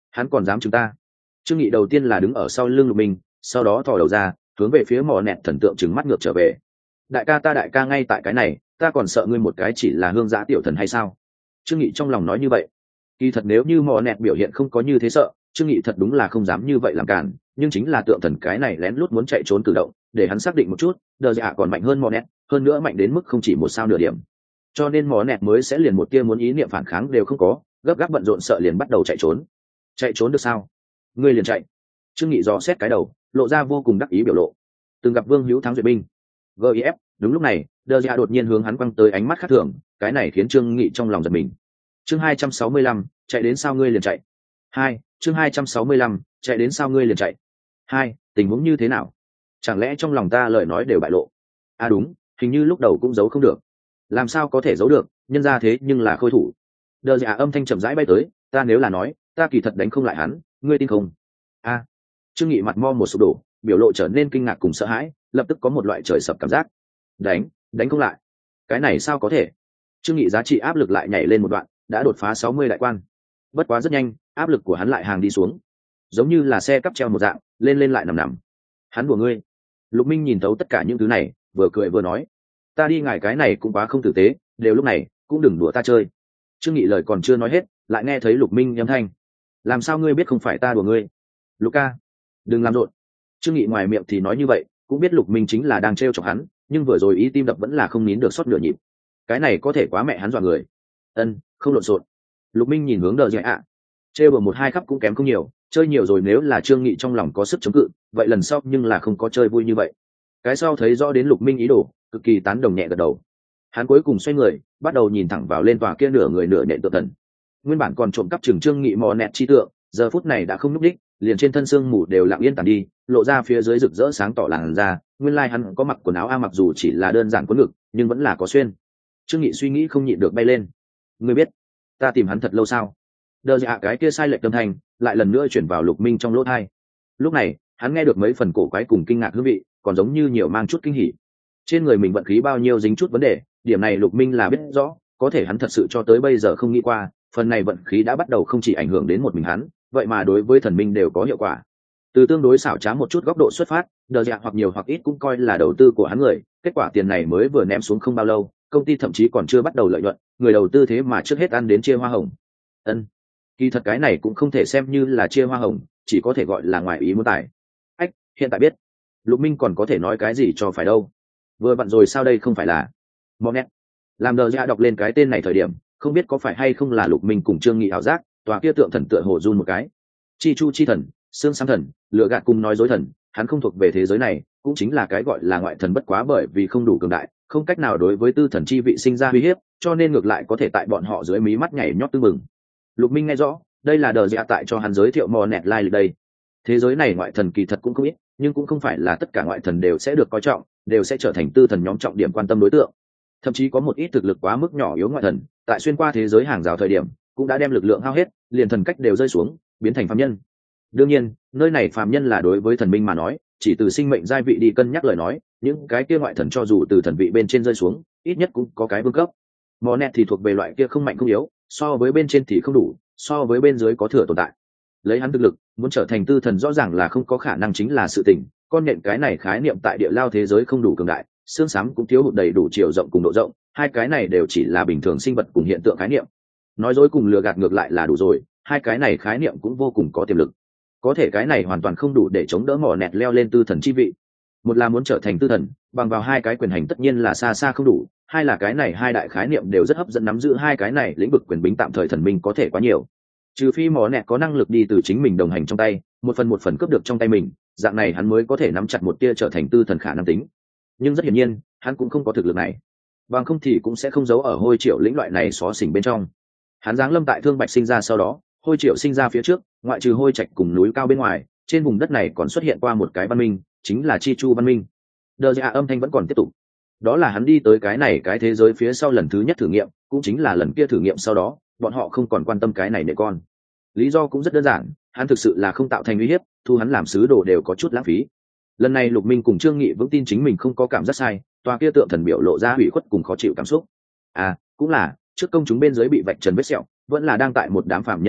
hắn còn dám chúng ta. Trương Nghị đầu tiên là đứng ở sau lưng Lục Minh, sau đó thò đầu ra hướng về phía mò nẹt thần tượng trừng mắt ngược trở về. Đại ca ta đại ca ngay tại cái này, ta còn sợ ngươi một cái chỉ là hương giã tiểu thần hay sao? Trương Nghị trong lòng nói như vậy. Kỳ thật nếu như mò nẹt biểu hiện không có như thế sợ, Trương Nghị thật đúng là không dám như vậy làm cản, nhưng chính là tượng thần cái này lén lút muốn chạy trốn cử động, để hắn xác định một chút, đờ dạ còn mạnh hơn mò nẹt, hơn nữa mạnh đến mức không chỉ một sao nửa điểm. Cho nên mò nẹt mới sẽ liền một tia muốn ý niệm phản kháng đều không có, gấp gáp bận rộn sợ liền bắt đầu chạy trốn. Chạy trốn được sao? Ngươi liền chạy. Trương Nghị dò xét cái đầu, lộ ra vô cùng đắc ý biểu lộ. Từng gặp Vương Hữu thắng duyệt binh. gif đúng lúc này, đờ dạ đột nhiên hướng hắn quăng tới ánh mắt khác thường, cái này khiến Trương Nghị trong lòng giật mình. Chương hai trăm sáu mươi lăm, chạy đến sao ngươi liền chạy. Hai, chương hai trăm sáu mươi lăm, chạy đến sao ngươi liền chạy. Hai, tình huống như thế nào? Chẳng lẽ trong lòng ta lời nói đều bại lộ? À đúng, hình như lúc đầu cũng giấu không được. Làm sao có thể giấu được, nhân ra thế nhưng là khôi thủ. Đờ dạ âm thanh chậm rãi bay tới, ta nếu là nói, ta kỳ thật đánh không lại hắn, ngươi tin không? A. À. Trương Nghị mặt mo một sụp đổ, biểu lộ trở nên kinh ngạc cùng sợ hãi, lập tức có một loại trời sập cảm giác. Đánh, đánh không lại. Cái này sao có thể? Trương Nghị giá trị áp lực lại nhảy lên một đoạn, đã đột phá sáu mươi đại quan. Bất quá rất nhanh, áp lực của hắn lại hàng đi xuống, giống như là xe cắp treo một dạng, lên lên lại nằm nằm. Hắn đùa ngươi. Lục Minh nhìn thấu tất cả những thứ này, vừa cười vừa nói, ta đi ngài cái này cũng quá không tử tế, đều lúc này, cũng đừng đùa ta chơi. Trương Nghị lời còn chưa nói hết, lại nghe thấy Lục Minh âm thanh, làm sao ngươi biết không phải ta đùa ngươi? Luca, đừng làm rộn. Trương Nghị ngoài miệng thì nói như vậy, cũng biết Lục Minh chính là đang trêu chọc hắn, nhưng vừa rồi ý tim đập vẫn là không nín được sót nửa nhịp. Cái này có thể quá mẹ hắn dọa người. Ân, không lộn xộn. Lục Minh nhìn hướng Đờ Dạ ạ, trêu bừa một hai khắp cũng kém không nhiều, chơi nhiều rồi nếu là Trương Nghị trong lòng có sức chống cự, vậy lần sau nhưng là không có chơi vui như vậy. Cái sau thấy rõ đến Lục Minh ý đồ, cực kỳ tán đồng nhẹ gật đầu. Hắn cuối cùng xoay người, bắt đầu nhìn thẳng vào lên tòa kia nửa người nửa nhện tượng thần. Nguyên bản còn trộm cắp chừng Trương Nghị mò nẹt chi tượng, giờ phút này đã không núp đích, liền trên thân xương mù đều lặng yên tàn đi, lộ ra phía dưới rực rỡ sáng tỏ làn da. Nguyên lai like hắn có mặc quần áo a, mặc dù chỉ là đơn giản quấn ngực, nhưng vẫn là có xuyên. Trương Nghị suy nghĩ không nhịn được bay lên. Ngươi biết, ta tìm hắn thật lâu sao? Đờ dạ cái kia sai lệch âm thanh lại lần nữa chuyển vào Lục Minh trong lỗ tai. Lúc này, hắn nghe được mấy phần cổ quái cùng kinh ngạc hương vị, còn giống như nhiều mang chút kinh hỉ. Trên người mình vận khí bao nhiêu dính chút vấn đề, điểm này Lục Minh là biết rõ, có thể hắn thật sự cho tới bây giờ không nghĩ qua, phần này vận khí đã bắt đầu không chỉ ảnh hưởng đến một mình hắn, vậy mà đối với thần minh đều có hiệu quả. Từ tương đối xảo trá một chút góc độ xuất phát, đờ dạ hoặc nhiều hoặc ít cũng coi là đầu tư của hắn người, kết quả tiền này mới vừa ném xuống không bao lâu, công ty thậm chí còn chưa bắt đầu lợi nhuận, người đầu tư thế mà trước hết ăn đến chia hoa hồng. Ân, kỳ thật cái này cũng không thể xem như là chia hoa hồng, chỉ có thể gọi là ngoài ý muốn tài. Ách, hiện tại biết, Lục Minh còn có thể nói cái gì cho phải đâu. Vừa vặn rồi sao đây không phải là Monet. Làm đờ dạ đọc lên cái tên này thời điểm, không biết có phải hay không là Lục Minh cùng Trương Nghị ảo giác, tòa kia tượng thần tựa hồ run một cái. Chi chu chi thần, xương sáng thần, lựa gạt cùng nói dối thần, hắn không thuộc về thế giới này, cũng chính là cái gọi là ngoại thần, bất quá bởi vì không đủ cường đại, không cách nào đối với tư thần chi vị sinh ra uy hiếp, cho nên ngược lại có thể tại bọn họ dưới mí mắt nhảy nhót tư mừng. Lục Minh nghe rõ, đây là đờ dạ tại cho hắn giới thiệu mò nẹt lai lịch đây. Thế giới này ngoại thần kỳ thật cũng không ít, nhưng cũng không phải là tất cả ngoại thần đều sẽ được coi trọng, đều sẽ trở thành tư thần nhóm trọng điểm quan tâm đối tượng. Thậm chí có một ít thực lực quá mức nhỏ yếu ngoại thần, tại xuyên qua thế giới hàng rào thời điểm, cũng đã đem lực lượng hao hết, liền thần cách đều rơi xuống, biến thành phàm nhân. Đương nhiên, nơi này phàm nhân là đối với thần minh mà nói, chỉ từ sinh mệnh giai vị đi cân nhắc lời nói, những cái kia ngoại thần cho dù từ thần vị bên trên rơi xuống, ít nhất cũng có cái vương cấp. Mò nẹt thì thuộc về loại kia không mạnh không yếu, so với bên trên thì không đủ, so với bên dưới có thừa tồn tại. Lấy hắn thực lực, muốn trở thành tư thần rõ ràng là không có khả năng, chính là sự tình. Con nện cái này khái niệm tại địa lao thế giới không đủ cường đại, xương xám cũng thiếu hụt đầy đủ chiều rộng cùng độ rộng, hai cái này đều chỉ là bình thường sinh vật cùng hiện tượng khái niệm. Nói dối cùng lừa gạt ngược lại là đủ rồi, hai cái này khái niệm cũng vô cùng có tiềm lực. Có thể cái này hoàn toàn không đủ để chống đỡ mỏ nẹt leo lên tư thần chi vị. Một là muốn trở thành tư thần, bằng vào hai cái quyền hành tất nhiên là xa xa không đủ, hai là cái này hai đại khái niệm đều rất hấp dẫn, nắm giữ hai cái này lĩnh vực quyền bính tạm thời thần minh có thể quá nhiều. Trừ phi mỏ nẹt có năng lực đi từ chính mình đồng hành trong tay, một phần một phần cướp được trong tay mình, dạng này hắn mới có thể nắm chặt một tia trở thành tư thần khả năng tính. Nhưng rất hiển nhiên, hắn cũng không có thực lực này. Bằng không thì cũng sẽ không giấu ở Hôi Triệu lĩnh loại này xó xỉnh bên trong. Hắn giáng lâm tại Thương Bạch sinh ra sau đó, Hôi Triệu sinh ra phía trước, ngoại trừ Hôi Trạch cùng núi cao bên ngoài, trên vùng đất này còn xuất hiện qua một cái văn minh, chính là Chi Chu văn minh. Đờ dạ âm thanh vẫn còn tiếp tục. Đó là hắn đi tới cái này cái thế giới phía sau lần thứ nhất thử nghiệm, cũng chính là lần kia thử nghiệm sau đó, bọn họ không còn quan tâm cái này nệ con. Lý do cũng rất đơn giản, hắn thực sự là không tạo thành uy hiếp, thu hắn làm sứ đồ đều có chút lãng phí. Lần này Lục Minh cùng Trương Nghị vững tin chính mình không có cảm giác sai, tòa kia tượng thần biểu lộ ra hủy khuất cùng khó chịu cảm xúc. À, cũng là, trước công chúng bên dưới bị vạch trần vết sẹo, vẫn là đang tại một đám phạm nhân trước mặt,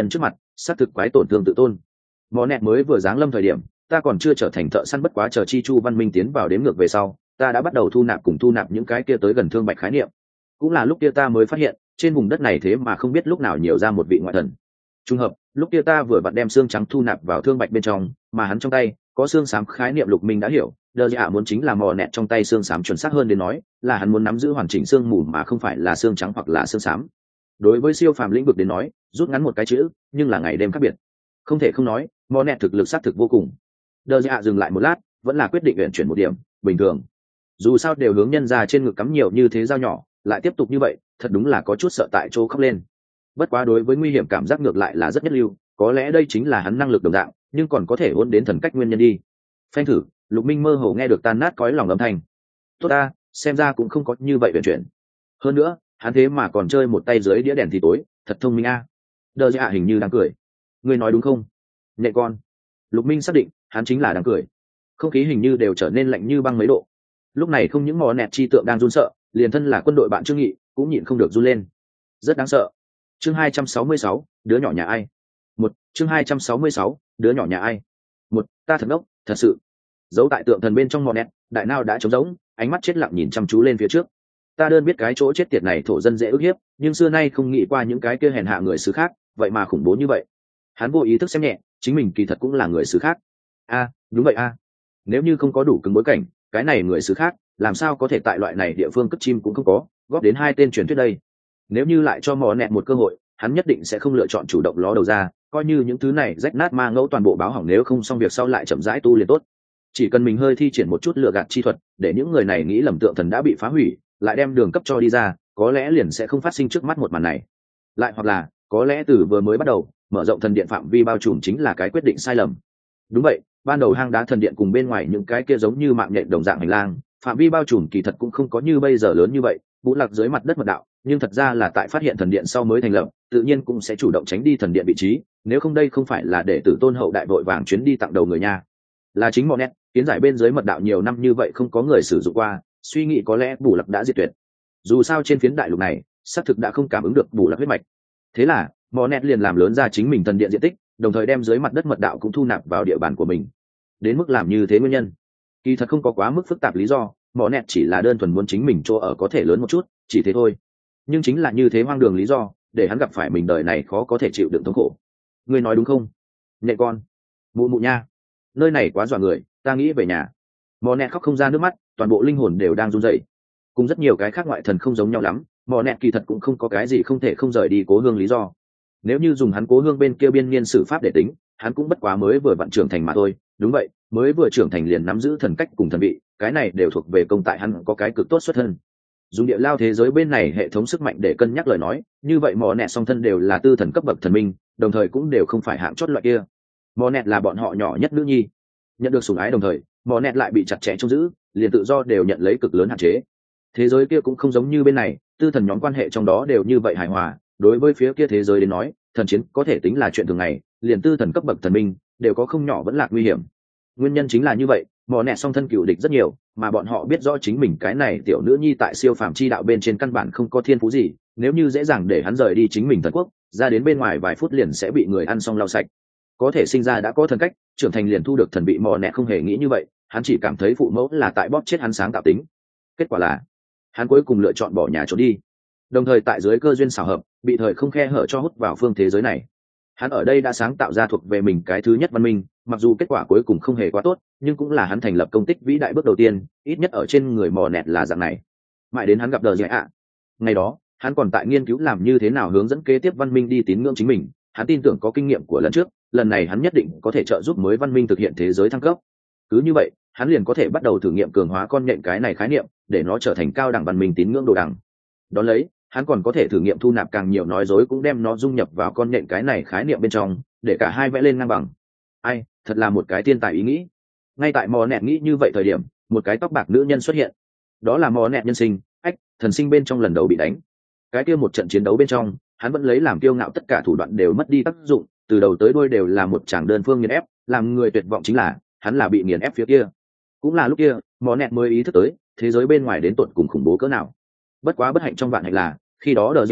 xác thực quái tổn thương tự tôn. Mò nẹt mới vừa giáng lâm thời điểm, ta còn chưa trở thành thợ săn, bất quá chờ chi chu văn minh tiến vào đếm ngược về sau, ta đã bắt đầu thu nạp cùng thu nạp những cái kia tới gần thương bạch khái niệm. Cũng là lúc kia ta mới phát hiện, trên vùng đất này thế mà không biết lúc nào nhiều ra một vị ngoại thần. Trùng hợp, lúc kia ta vừa vặn đem xương trắng thu nạp vào thương bạch bên trong, mà hắn trong tay có xương xám khái niệm. Lục Minh đã hiểu, đờ dạ muốn chính là mò nẹt trong tay xương xám, chuẩn xác hơn đến nói là hắn muốn nắm giữ hoàn chỉnh xương mù mà không phải là xương trắng hoặc là xương xám. Đối với siêu phàm lĩnh vực đến nói, rút ngắn một cái chữ, nhưng là ngày đêm khác biệt. Không thể không nói, mò nẹt thực lực sát thực vô cùng. Đờ dạ dừng lại một lát, vẫn là quyết định chuyển chuyển một điểm. Bình thường, dù sao đều hướng nhân ra trên ngực cắm nhiều như thế dao nhỏ, lại tiếp tục như vậy, thật đúng là có chút sợ tại chỗ khóc lên. Bất quá đối với nguy hiểm cảm giác ngược lại là rất nhất lưu, có lẽ đây chính là hắn năng lực đồng dạng, nhưng còn có thể hôn đến thần cách nguyên nhân đi. Phanh thử, Lục Minh mơ hồ nghe được tan nát cõi lòng âm thanh. Tốt ta, xem ra cũng không có như vậy vận chuyển. Hơn nữa, hắn thế mà còn chơi một tay dưới đĩa đèn thì tối, thật thông minh a. À. Đờ dạ hình như đang cười. Ngươi nói đúng không? Nhẹ con. Lục Minh xác định, hắn chính là đang cười. Không khí hình như đều trở nên lạnh như băng mấy độ. Lúc này không những mò nẹt chi tượng đang run sợ, liền thân là quân đội bạn Trương Nghị cũng nhịn không được run lên. Rất đáng sợ. Chương hai trăm sáu mươi sáu, đứa nhỏ nhà ai? Một, chương hai trăm sáu mươi sáu, đứa nhỏ nhà ai? Một, ta thật ngốc, thật sự. Giấu tại tượng thần bên trong mò nẹt, đại nao đã trống rỗng, ánh mắt chết lặng nhìn chăm chú lên phía trước. Ta đơn biết cái chỗ chết tiệt này thổ dân dễ ức hiếp, nhưng xưa nay không nghĩ qua những cái kia hèn hạ người xứ khác, vậy mà khủng bố như vậy. Hắn vô ý thức xem nhẹ, chính mình kỳ thật cũng là người xứ khác. A, đúng vậy a. Nếu như không có đủ cứng bối cảnh, cái này người xứ khác, làm sao có thể tại loại này địa phương cất chim cũng không có, góp đến hai tên truyền thuyết đây. Nếu như lại cho mò nẹt một cơ hội, hắn nhất định sẽ không lựa chọn chủ động ló đầu ra, coi như những thứ này rách nát ma ngẫu toàn bộ báo hỏng, nếu không xong việc sau lại chậm rãi tu liền tốt. Chỉ cần mình hơi thi triển một chút lựa gạt chi thuật, để những người này nghĩ lầm tượng thần đã bị phá hủy, lại đem đường cấp cho đi ra, có lẽ liền sẽ không phát sinh trước mắt một màn này. Lại hoặc là, có lẽ từ vừa mới bắt đầu, mở rộng thần điện phạm vi bao trùm chính là cái quyết định sai lầm. Đúng vậy, ban đầu hang đá thần điện cùng bên ngoài những cái kia giống như mạng nhện đồng dạng hành lang, phạm vi bao trùm kỳ thật cũng không có như bây giờ lớn như vậy, vũ lạc dưới mặt đất mật đạo, nhưng thật ra là tại phát hiện thần điện sau mới thành lập, tự nhiên cũng sẽ chủ động tránh đi thần điện vị trí, nếu không đây không phải là để tử tôn hậu đại vội vàng chuyến đi tặng đầu người nha. Là chính Monet, kiến giải bên dưới mật đạo nhiều năm như vậy không có người sử dụng qua, suy nghĩ có lẽ Bù Lặc đã diệt tuyệt. Dù sao trên phiến đại lục này, xác thực đã không cảm ứng được Bù Lặc huyết mạch. Thế là, Monet liền làm lớn ra chính mình thần điện diện tích, đồng thời đem dưới mặt đất mật đạo cũng thu nạp vào địa bàn của mình. Đến mức làm như thế nguyên nhân, kỳ thật không có quá mức phức tạp lý do, Monet chỉ là đơn thuần muốn chính mình chỗ ở có thể lớn một chút, chỉ thế thôi. Nhưng chính là như thế hoang đường lý do, để hắn gặp phải mình đời này khó có thể chịu đựng thống khổ. Ngươi nói đúng không? Nhẹ con. Mụ mụ nha. Nơi này quá dọa người, ta nghĩ về nhà. Monet khóc không ra nước mắt, toàn bộ linh hồn đều đang run rẩy. Cùng rất nhiều cái khác ngoại thần không giống nhau lắm, Monet kỳ thật cũng không có cái gì không thể không rời đi cố hương lý do. Nếu như dùng hắn cố hương bên kia biên niên sử pháp để tính, hắn cũng bất quá mới vừa vặn trưởng thành mà thôi. Đúng vậy, mới vừa trưởng thành liền nắm giữ thần cách cùng thần vị, cái này đều thuộc về công tại hắn có cái cực tốt xuất thân. Dùng địa lao thế giới bên này hệ thống sức mạnh để cân nhắc lời nói, như vậy Monet song thân đều là tư thần cấp bậc thần minh, đồng thời cũng đều không phải hạng chót loại kia. Monet là bọn họ nhỏ nhất nữ nhi, nhận được sủng ái đồng thời, Monet lại bị chặt chẽ trông giữ, liền tự do đều nhận lấy cực lớn hạn chế. Thế giới kia cũng không giống như bên này, tư thần nhóm quan hệ trong đó đều như vậy hài hòa. Đối với phía kia thế giới đến nói, thần chiến có thể tính là chuyện thường ngày, liền tư thần cấp bậc thần minh đều có không nhỏ vẫn lạc nguy hiểm. Nguyên nhân chính là như vậy, Monet song thân cựu địch rất nhiều, mà bọn họ biết rõ chính mình cái này tiểu nữ nhi tại siêu phàm chi đạo bên trên căn bản không có thiên phú gì, nếu như dễ dàng để hắn rời đi chính mình thần quốc, ra đến bên ngoài vài phút liền sẽ bị người ăn xong lau sạch. Có thể sinh ra đã có thần cách, trưởng thành liền thu được thần vị, Monet không hề nghĩ như vậy, hắn chỉ cảm thấy phụ mẫu là tại bóp chết hắn sáng tạo tính. Kết quả là, hắn cuối cùng lựa chọn bỏ nhà trốn đi. Đồng thời tại dưới cơ duyên xảo hợp, bị thời không khe hở cho hút vào phương thế giới này. Hắn ở đây đã sáng tạo ra thuộc về mình cái thứ nhất văn minh, mặc dù kết quả cuối cùng không hề quá tốt, nhưng cũng là hắn thành lập công tích vĩ đại bước đầu tiên, ít nhất ở trên người Monet là dạng này. Mãi đến hắn gặp Đờ Dạ ạ. Ngày đó, hắn còn tại nghiên cứu làm như thế nào hướng dẫn kế tiếp văn minh đi tín ngưỡng chính mình, hắn tin tưởng có kinh nghiệm của lần trước, lần này hắn nhất định có thể trợ giúp mới văn minh thực hiện thế giới thăng cấp. Cứ như vậy, hắn liền có thể bắt đầu thử nghiệm cường hóa con nhện cái này khái niệm, để nó trở thành cao đẳng văn minh tín ngưỡng đồ đẳng. Đón lấy, hắn còn có thể thử nghiệm thu nạp càng nhiều nói dối, cũng đem nó dung nhập vào con nhện cái này khái niệm bên trong, để cả hai vẽ lên ngang bằng. Ai, thật là một cái tiên tài ý nghĩ. Ngay tại Monet nghĩ như vậy thời điểm, một cái tóc bạc nữ nhân xuất hiện. Đó là Monet nhân sinh, ách, thần sinh bên trong lần đầu bị đánh. Cái kia một trận chiến đấu bên trong, hắn vẫn lấy làm kiêu ngạo, tất cả thủ đoạn đều mất đi tác dụng, từ đầu tới đuôi đều là một tràng đơn phương nghiền ép, làm người tuyệt vọng chính là, hắn là bị nghiền ép phía kia. Cũng là lúc kia, Monet mới ý thức tới, thế giới bên ngoài đến tột cùng khủng bố cỡ nào. Bất quá bất hạnh trong vạn hạnh là, khi đó Đờ Dạ ạ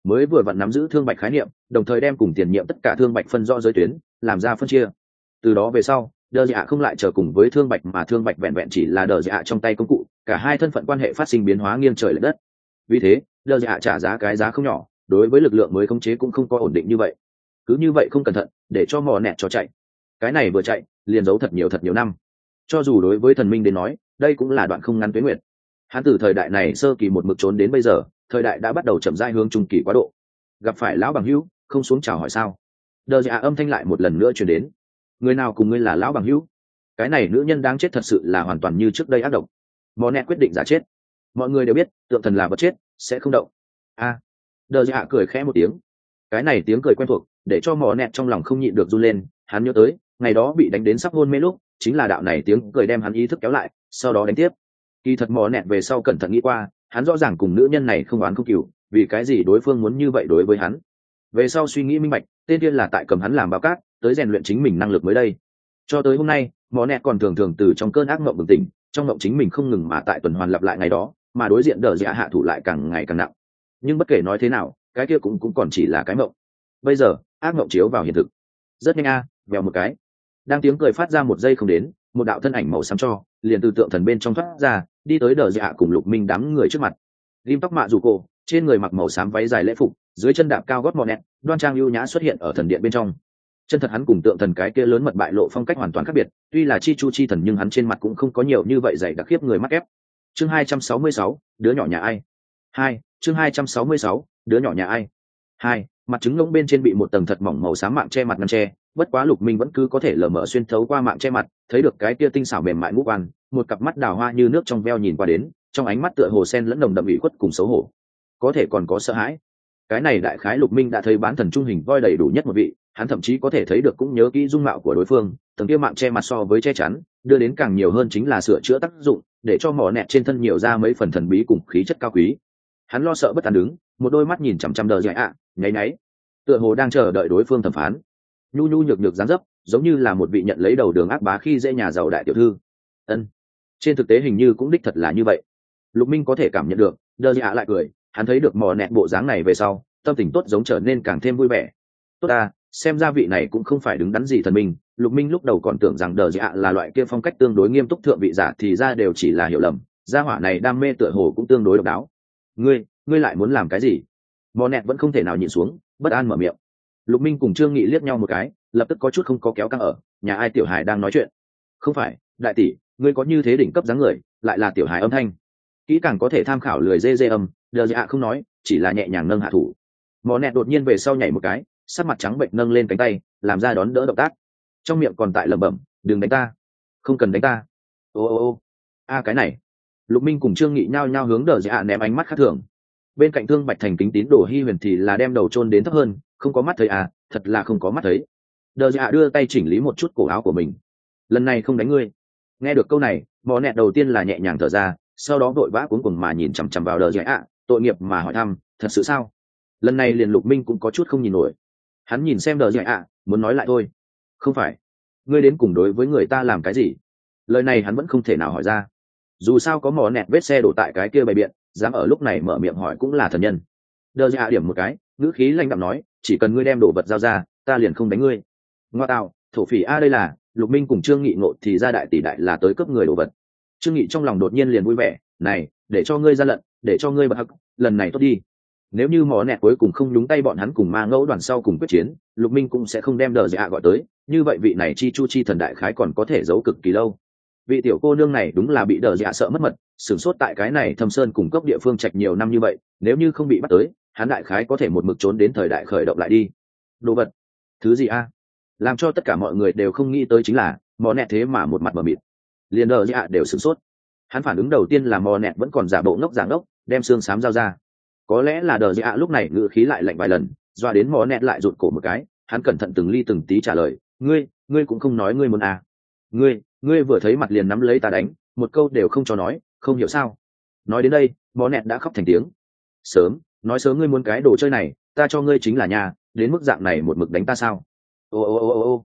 mới vừa vặn nắm giữ thương bạch khái niệm, đồng thời đem cùng tiền nhiệm tất cả thương bạch phân rõ giới tuyến, làm ra phân chia. Từ đó về sau, đờ dạ không lại chờ cùng với thương bạch, mà thương bạch vẹn vẹn chỉ là đờ dạ trong tay công cụ, cả hai thân phận quan hệ phát sinh biến hóa nghiêng trời lệch đất. Vì thế, đờ dạ trả giá cái giá không nhỏ, đối với lực lượng mới khống chế cũng không có ổn định như vậy. Cứ như vậy không cẩn thận, để cho mò nẹt cho chạy. Cái này vừa chạy, liền giấu thật nhiều thật nhiều năm. Cho dù đối với thần minh đến nói, đây cũng là đoạn không ngắn tuế nguyệt. Hắn từ thời đại này sơ kỳ một mực trốn đến bây giờ, thời đại đã bắt đầu chậm rãi hướng trung kỳ quá độ. Gặp phải lão bằng hữu, không xuống chào hỏi sao? Đờ dạ âm thanh lại một lần nữa truyền đến. Người nào cùng ngươi là lão bằng hữu? Cái này nữ nhân đáng chết thật sự là hoàn toàn như trước đây ác độc. Mò nẹt quyết định giả chết. Mọi người đều biết, tượng thần là vật chết, sẽ không động. A. À, đờ dạ cười khẽ một tiếng. Cái này tiếng cười quen thuộc, để cho mò nẹt trong lòng không nhịn được run lên. Hắn nhớ tới, ngày đó bị đánh đến sắp hôn mê lúc, chính là đạo này tiếng cười đem hắn ý thức kéo lại, sau đó đánh tiếp. Kỳ thật mò nẹt về sau cẩn thận nghĩ qua, hắn rõ ràng cùng nữ nhân này không oán không cừu, vì cái gì đối phương muốn như vậy đối với hắn. Về sau suy nghĩ minh bạch, tên kia là tại cầm hắn làm báo cát, tới rèn luyện chính mình năng lực mới đây. Cho tới hôm nay, mò nẹt còn thường thường từ trong cơn ác mộng bừng tỉnh, trong mộng chính mình không ngừng mà tại tuần hoàn lặp lại ngày đó, mà đối diện đờ dạ hạ thủ lại càng ngày càng nặng. Nhưng bất kể nói thế nào, cái kia cũng cũng còn chỉ là cái mộng. Bây giờ, ác mộng chiếu vào hiện thực. Rất nhanh a, à, vèo một cái. Đang tiếng cười phát ra một giây không đến, một đạo thân ảnh màu xám cho liền từ tượng thần bên trong thoát ra, đi tới đờ dạ cùng Lục Minh đám người trước mặt. Rim tóc mạ dù cổ, trên người mặc màu xám váy dài lễ phục, dưới chân đạp cao gót mò nẹt, đoan trang ưu nhã xuất hiện ở thần điện bên trong. Chân thật hắn cùng tượng thần cái kia lớn mật bại lộ phong cách hoàn toàn khác biệt, tuy là chi chu chi thần nhưng hắn trên mặt cũng không có nhiều như vậy dày đặc khiếp người mắt ép. Chương hai trăm sáu mươi sáu, đứa nhỏ nhà ai? Hai, chương hai trăm sáu mươi sáu, đứa nhỏ nhà ai? Hai, mặt trứng ngỗng bên trên bị một tầng thật mỏng màu xám mạng che mặt ngăn che, bất quá Lục Minh vẫn cứ có thể lờ mờ xuyên thấu qua mạng che mặt, thấy được cái kia tinh xảo mềm mại ngũ quan, một cặp mắt đào hoa như nước trong veo nhìn qua đến, trong ánh mắt tựa hồ sen lẫn nồng đậm ủy khuất cùng xấu hổ, có thể còn có sợ hãi. Cái này đại khái Lục Minh đã thấy bán thần trung hình voi đầy đủ nhất một vị, hắn thậm chí có thể thấy được cũng nhớ kỹ dung mạo của đối phương, tầng kia mạng che mặt so với che chắn, đưa đến càng nhiều hơn chính là sửa chữa tác dụng, để cho mỏ nẹt trên thân nhiều ra mấy phần thần bí cùng khí chất cao quý. Hắn lo sợ bất an đứng, một đôi mắt nhìn chằm chằm đờ dại ạ, nháy nháy, tựa hồ đang chờ đợi đối phương thẩm phán. Nhu nhu nhược nhược dáng dấp, giống như là một vị nhận lấy đầu đường ác bá khi dễ nhà giàu đại tiểu thư. Ân, trên thực tế hình như cũng đích thật là như vậy. Lục Minh có thể cảm nhận được, đờ dại ạ lại cười, hắn thấy được mỏ nẹt bộ dáng này về sau, tâm tình tốt giống trở nên càng thêm vui vẻ. Tốt à, xem ra vị này cũng không phải đứng đắn gì thần minh. Lục Minh lúc đầu còn tưởng rằng đờ dạ là loại kia phong cách tương đối nghiêm túc thượng vị giả, thì ra đều chỉ là hiểu lầm. Gia hỏa này đam mê tựa hồ cũng tương đối độc đáo. Ngươi, ngươi lại muốn làm cái gì? Mò nẹt vẫn không thể nào nhịn xuống, bất an mở miệng. Lục Minh cùng Trương Nghị liếc nhau một cái, lập tức có chút không có kéo căng ở. Nhà ai tiểu hài đang nói chuyện? Không phải, đại tỷ, ngươi có như thế đỉnh cấp dáng người, lại là tiểu hài âm thanh. Kỹ càng có thể tham khảo lười dê dê âm. Đờ dạ không nói, chỉ là nhẹ nhàng nâng hạ thủ. Mò nẹt đột nhiên về sau nhảy một cái, sắc mặt trắng bệnh nâng lên cánh tay, làm ra đón đỡ động tác, trong miệng còn tại lẩm bẩm, đừng đánh ta, không cần đánh ta. Ô ô ô, a cái này. Lục Minh cùng Trương Nghị nhao nhao hướng đờ dạ ném ánh mắt khác thường. Bên cạnh Thương Bạch Thành kính tín đồ Hi Huyền thì là đem đầu chôn đến thấp hơn, không có mắt thấy à, thật là không có mắt thấy. Đờ dạ đưa tay chỉnh lý một chút cổ áo của mình. Lần này không đánh ngươi. Nghe được câu này, mò nẹt đầu tiên là nhẹ nhàng thở ra, sau đó vội vã cuống cuồng mà nhìn chằm chằm vào đờ dạ, tội nghiệp mà hỏi thăm, thật sự sao? Lần này liền Lục Minh cũng có chút không nhìn nổi. Hắn nhìn xem đờ dạ ạ, muốn nói lại thôi. Không phải, ngươi đến cùng đối với người ta làm cái gì? Lời này hắn vẫn không thể nào hỏi ra. Dù sao có mỏ nẹt vết xe đổ tại cái kia bày biện, dám ở lúc này mở miệng hỏi cũng là thần nhân. Đờ dạ điểm một cái, ngữ khí lạnh đạm nói, chỉ cần ngươi đem đồ vật giao ra, ta liền không đánh ngươi. Ngoa tạo, thổ phỉ a đây là. Lục Minh cùng Trương Nghị ngộ thì ra đại tỷ đại là tới cướp người đồ vật. Trương Nghị trong lòng đột nhiên liền vui vẻ, này, để cho ngươi ra lận, để cho ngươi bật hắc, lần này tốt đi. Nếu như mỏ nẹt cuối cùng không nhúng tay bọn hắn cùng ma ngẫu đoàn sau cùng quyết chiến, Lục Minh cũng sẽ không đem đờ dạ gọi tới, như vậy vị này chi chu chi thần đại khái còn có thể giấu cực kỳ lâu. Vị tiểu cô nương này đúng là bị đờ dạ sợ mất mật, sửng sốt tại cái này thâm sơn cùng cốc địa phương trạch nhiều năm như vậy, nếu như không bị bắt tới, hắn đại khái có thể một mực trốn đến thời đại khởi động lại đi. Đồ vật? Thứ gì a? Làm cho tất cả mọi người đều không nghĩ tới chính là, mỏ nẹt thế mà một mặt mờ mịt. Liền đờ dạ đều sửng sốt. Hắn phản ứng đầu tiên là mỏ nẹt vẫn còn giả bộ ngốc giảng ngốc, đem xương xám giao ra. Có lẽ là đờ dạ lúc này ngữ khí lại lạnh vài lần, doa đến mỏ nẹt lại rụt cổ một cái. Hắn cẩn thận từng ly từng tí trả lời, ngươi ngươi cũng không nói ngươi muốn à. ngươi ngươi vừa thấy mặt liền nắm lấy ta đánh, một câu đều không cho nói, không hiểu sao? Nói đến đây, mỏ nẹt đã khóc thành tiếng. Sớm nói sớm ngươi muốn cái đồ chơi này, ta cho ngươi chính là nhà, đến mức dạng này một mực đánh ta sao? Ô ô ô ô ô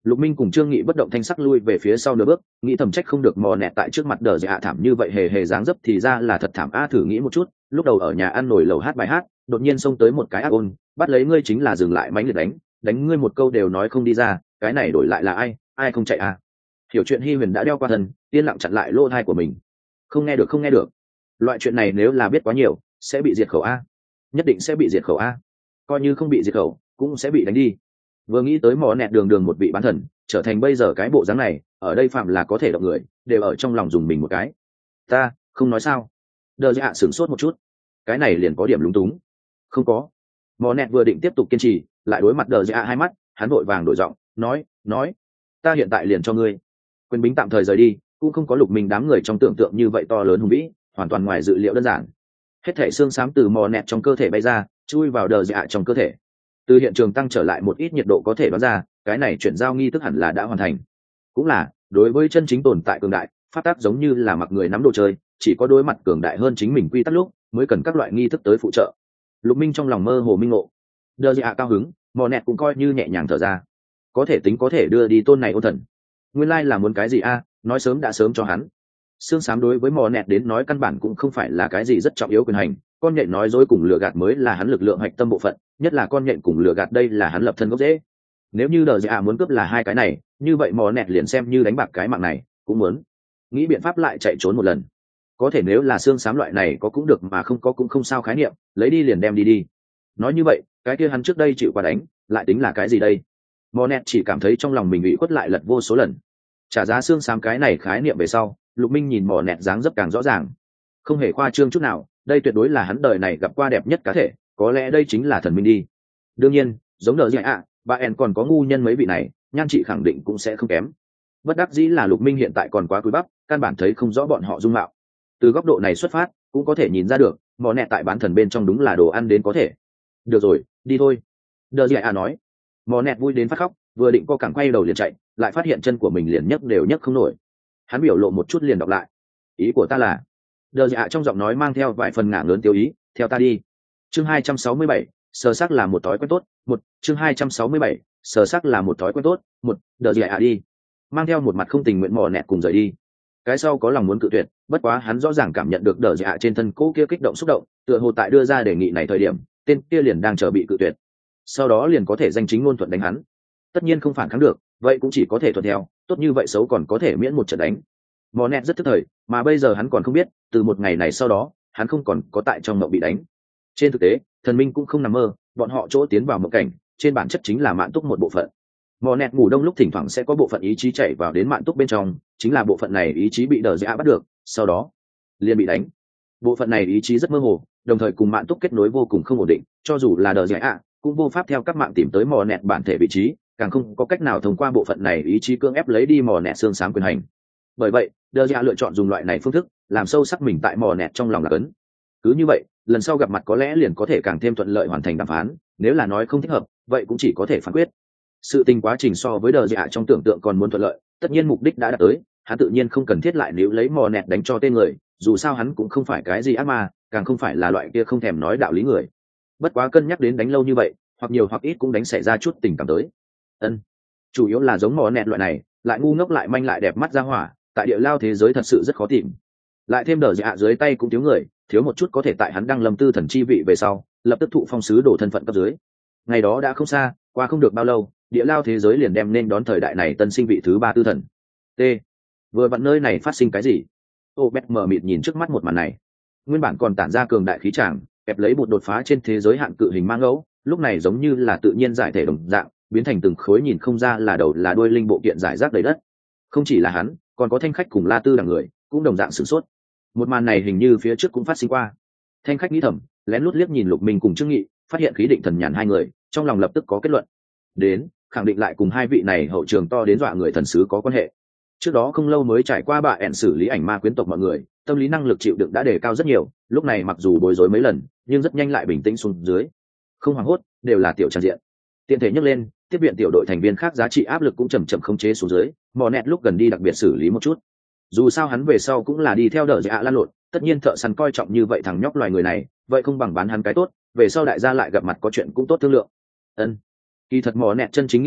Lục Minh cùng Trương Nghị bất động thanh sắc lui về phía sau nửa bước, nghĩ thầm trách không được mò nẹt tại trước mặt đờ dạ thảm như vậy hề hề dáng dấp thì ra là thật thảm a. Thử nghĩ một chút, lúc đầu ở nhà ăn nồi lẩu hát bài hát, đột nhiên xông tới một cái ác ôn, bắt lấy ngươi chính là dừng lại mánh liệt đánh, đánh ngươi một câu đều nói không đi ra, cái này đổi lại là ai, ai không chạy à? Hiểu chuyện Hi Huyền đã đeo qua thân, yên lặng chặn lại lỗ tai của mình. Không nghe được, không nghe được. Loại chuyện này nếu là biết quá nhiều, sẽ bị diệt khẩu a. Nhất định sẽ bị diệt khẩu a. Coi như không bị diệt khẩu, cũng sẽ bị đánh đi. Vừa nghĩ tới mỏ nẹt đường đường một vị bán thần, trở thành bây giờ cái bộ dáng này, ở đây phạm là có thể động người, đều ở trong lòng dùng mình một cái. Ta, không nói sao? Đờ dạ sửng sốt một chút. Cái này liền có điểm lúng túng. Không có. Mỏ nẹt vừa định tiếp tục kiên trì, lại đối mặt đờ dạ hai mắt, hắn vội vàng đổi giọng, nói, nói, ta hiện tại liền cho ngươi. Quyền bính tạm thời rời đi, cũng không có Lục Minh đám người trong tưởng tượng như vậy to lớn hùng vĩ, hoàn toàn ngoài dự liệu đơn giản. Hết thảy xương xám từ mỏ nẹt trong cơ thể bay ra, chui vào đờ dạ trong cơ thể. Từ hiện trường tăng trở lại một ít nhiệt độ có thể đoán ra, cái này chuyển giao nghi thức hẳn là đã hoàn thành. Cũng là, đối với chân chính tồn tại cường đại, pháp tắc giống như là mặc người nắm đồ chơi, chỉ có đối mặt cường đại hơn chính mình quy tắc lúc, mới cần các loại nghi thức tới phụ trợ. Lục Minh trong lòng mơ hồ minh ngộ. Đờ dạ cao hứng, mỏ nẹt cũng coi như nhẹ nhàng thở ra. Có thể tính có thể đưa đi tôn này ôn thần. Nguyên lai là muốn cái gì a? Nói sớm đã sớm cho hắn. Xương xám đối với mỏ nẹt đến nói căn bản cũng không phải là cái gì rất trọng yếu quyền hành, con nhện nói dối cùng lừa gạt mới là hắn lực lượng hạch tâm bộ phận, nhất là con nhện cùng lừa gạt đây là hắn lập thân gốc rễ. Nếu như đờ dạ muốn cướp là hai cái này, như vậy mỏ nẹt liền xem như đánh bạc cái mạng này cũng muốn nghĩ biện pháp lại chạy trốn một lần. Có thể nếu là xương xám loại này có cũng được mà không có cũng không sao khái niệm, lấy đi liền đem đi đi. Nói như vậy, cái kia hắn trước đây chịu qua đánh, lại tính là cái gì đây? Mỏ nẹt chỉ cảm thấy trong lòng mình bị khuất lại lật vô số lần. Trả giá xương xám cái này khái niệm về sau, Lục Minh nhìn mỏ nẹt dáng dấp càng rõ ràng. Không hề khoa trương chút nào, đây tuyệt đối là hắn đời này gặp qua đẹp nhất cá thể, có lẽ đây chính là thần minh đi. Đương nhiên, giống đờ dạ ạ, bà en còn có ngu nhân mấy vị này, nhan trị khẳng định cũng sẽ không kém. Bất đắc dĩ là Lục Minh hiện tại còn quá cúi bắp, căn bản thấy không rõ bọn họ dung mạo. Từ góc độ này xuất phát, cũng có thể nhìn ra được, mỏ nẹt tại bán thần bên trong đúng là đồ ăn đến có thể. Được rồi, đi thôi. Đờ dạ ạ nói. Mỏ nẹt vui đến phát khóc, vừa định co cẳng quay đầu liền chạy, lại phát hiện chân của mình liền nhấc đều nhấc không nổi. Hắn biểu lộ một chút liền đọc lại. Ý của ta là, đờ dạ trong giọng nói mang theo vài phần ngả ngớn tiêu ý, theo ta đi. Chương hai trăm sáu mươi bảy, sờ sắc là một thói quen tốt. Một, chương hai trăm sáu mươi bảy, sờ sắc là một thói quen tốt. Một, đờ dạ đi. Mang theo một mặt không tình nguyện mò nẹt cùng rời đi. Cái sau có lòng muốn cự tuyệt, bất quá hắn rõ ràng cảm nhận được đờ dạ trên thân cỗ kia kích động xúc động, tựa hồ tại đưa ra đề nghị này thời điểm, tên kia liền đang chờ bị cự tuyệt. Sau đó liền có thể danh chính ngôn thuận đánh hắn. Tất nhiên không phản kháng được, vậy cũng chỉ có thể thuận theo, tốt như vậy xấu còn có thể miễn một trận đánh. Mò nẹt rất tức thời, mà bây giờ hắn còn không biết, từ một ngày này sau đó, hắn không còn có tại trong mộng bị đánh. Trên thực tế, thần minh cũng không nằm mơ, bọn họ chỗ tiến vào mộng cảnh, trên bản chất chính là mạn túc một bộ phận. Mò nẹt ngủ đông lúc thỉnh thoảng sẽ có bộ phận ý chí chạy vào đến mạn túc bên trong, chính là bộ phận này ý chí bị đờ dạ bắt được, sau đó liền bị đánh. Bộ phận này ý chí rất mơ hồ, đồng thời cùng mạn túc kết nối vô cùng không ổn định, cho dù là đờ dạ cũng vô pháp theo các mạng tìm tới mò nẹt bản thể vị trí, càng không có cách nào thông qua bộ phận này ý chí cưỡng ép lấy đi mò nẹt xương xám quyền hành. Bởi vậy, đờ dạ lựa chọn dùng loại này phương thức, làm sâu sắc mình tại mò nẹt trong lòng là cấn. Cứ như vậy, lần sau gặp mặt có lẽ liền có thể càng thêm thuận lợi hoàn thành đàm phán, nếu là nói không thích hợp, vậy cũng chỉ có thể phán quyết. Sự tình quá trình so với đờ dạ trong tưởng tượng còn muốn thuận lợi, tất nhiên mục đích đã đạt tới, hắn tự nhiên không cần thiết lại níu lấy mò nẹt đánh cho tên người, dù sao hắn cũng không phải cái gì ác ma, càng không phải là loại kia không thèm nói đạo lý người. Bất quá cân nhắc đến đánh lâu như vậy, hoặc nhiều hoặc ít cũng đánh xảy ra chút tình cảm tới. Ân, chủ yếu là giống mò nẹt loại này, lại ngu ngốc lại manh lại đẹp mắt ra hỏa, tại địa lao thế giới thật sự rất khó tìm. Lại thêm đờ dạ dưới tay cũng thiếu người, thiếu một chút có thể tại hắn đăng lâm tư thần chi vị về sau, lập tức thụ phong sứ đổ thân phận cấp dưới. Ngày đó đã không xa, qua không được bao lâu, địa lao thế giới liền đem nên đón thời đại này tân sinh vị thứ ba tư thần. T. Vừa vặn nơi này phát sinh cái gì? Ô Bét mờ mịt nhìn trước mắt một màn này. Nguyên bản còn tản ra cường đại khí tràng, kẹp lấy bột đột phá trên thế giới hạn cự hình mang ngẫu, lúc này giống như là tự nhiên giải thể đồng dạng, biến thành từng khối nhìn không ra là đầu là đuôi linh bộ kiện giải rác đầy đất. Không chỉ là hắn, còn có Thanh Khách cùng La Tư đằng người, cũng đồng dạng sửng sốt. Một màn này hình như phía trước cũng phát sinh qua. Thanh Khách nghĩ thầm, lén lút liếc nhìn Lục Minh cùng Trương Nghị, phát hiện khí định thần nhàn hai người, trong lòng lập tức có kết luận. Đến, khẳng định lại cùng hai vị này hậu trường to đến dọa người thần sứ có quan hệ. Trước đó không lâu mới trải qua bà ẹn xử lý ảnh ma quyến tộc mọi người, tâm lý năng lực chịu đựng đã đề cao rất nhiều, lúc này mặc dù bối rối mấy lần, nhưng rất nhanh lại bình tĩnh xuống dưới. Không hoảng hốt, đều là tiểu tràn diện. Tiện thể nhấc lên, tiếp viện tiểu đội thành viên khác giá trị áp lực cũng chậm chậm khống chế xuống dưới, mò nẹt lúc gần đi đặc biệt xử lý một chút. Dù sao hắn về sau cũng là đi theo đỡ dạ lan lộn, tất nhiên thợ săn coi trọng như vậy thằng nhóc loài người này, vậy không bằng bán hắn cái tốt, về sau đại gia lại gặp mặt có chuyện cũng tốt thương lượng. Ân. Kỳ thật mò nẹt chân chính nghĩ là,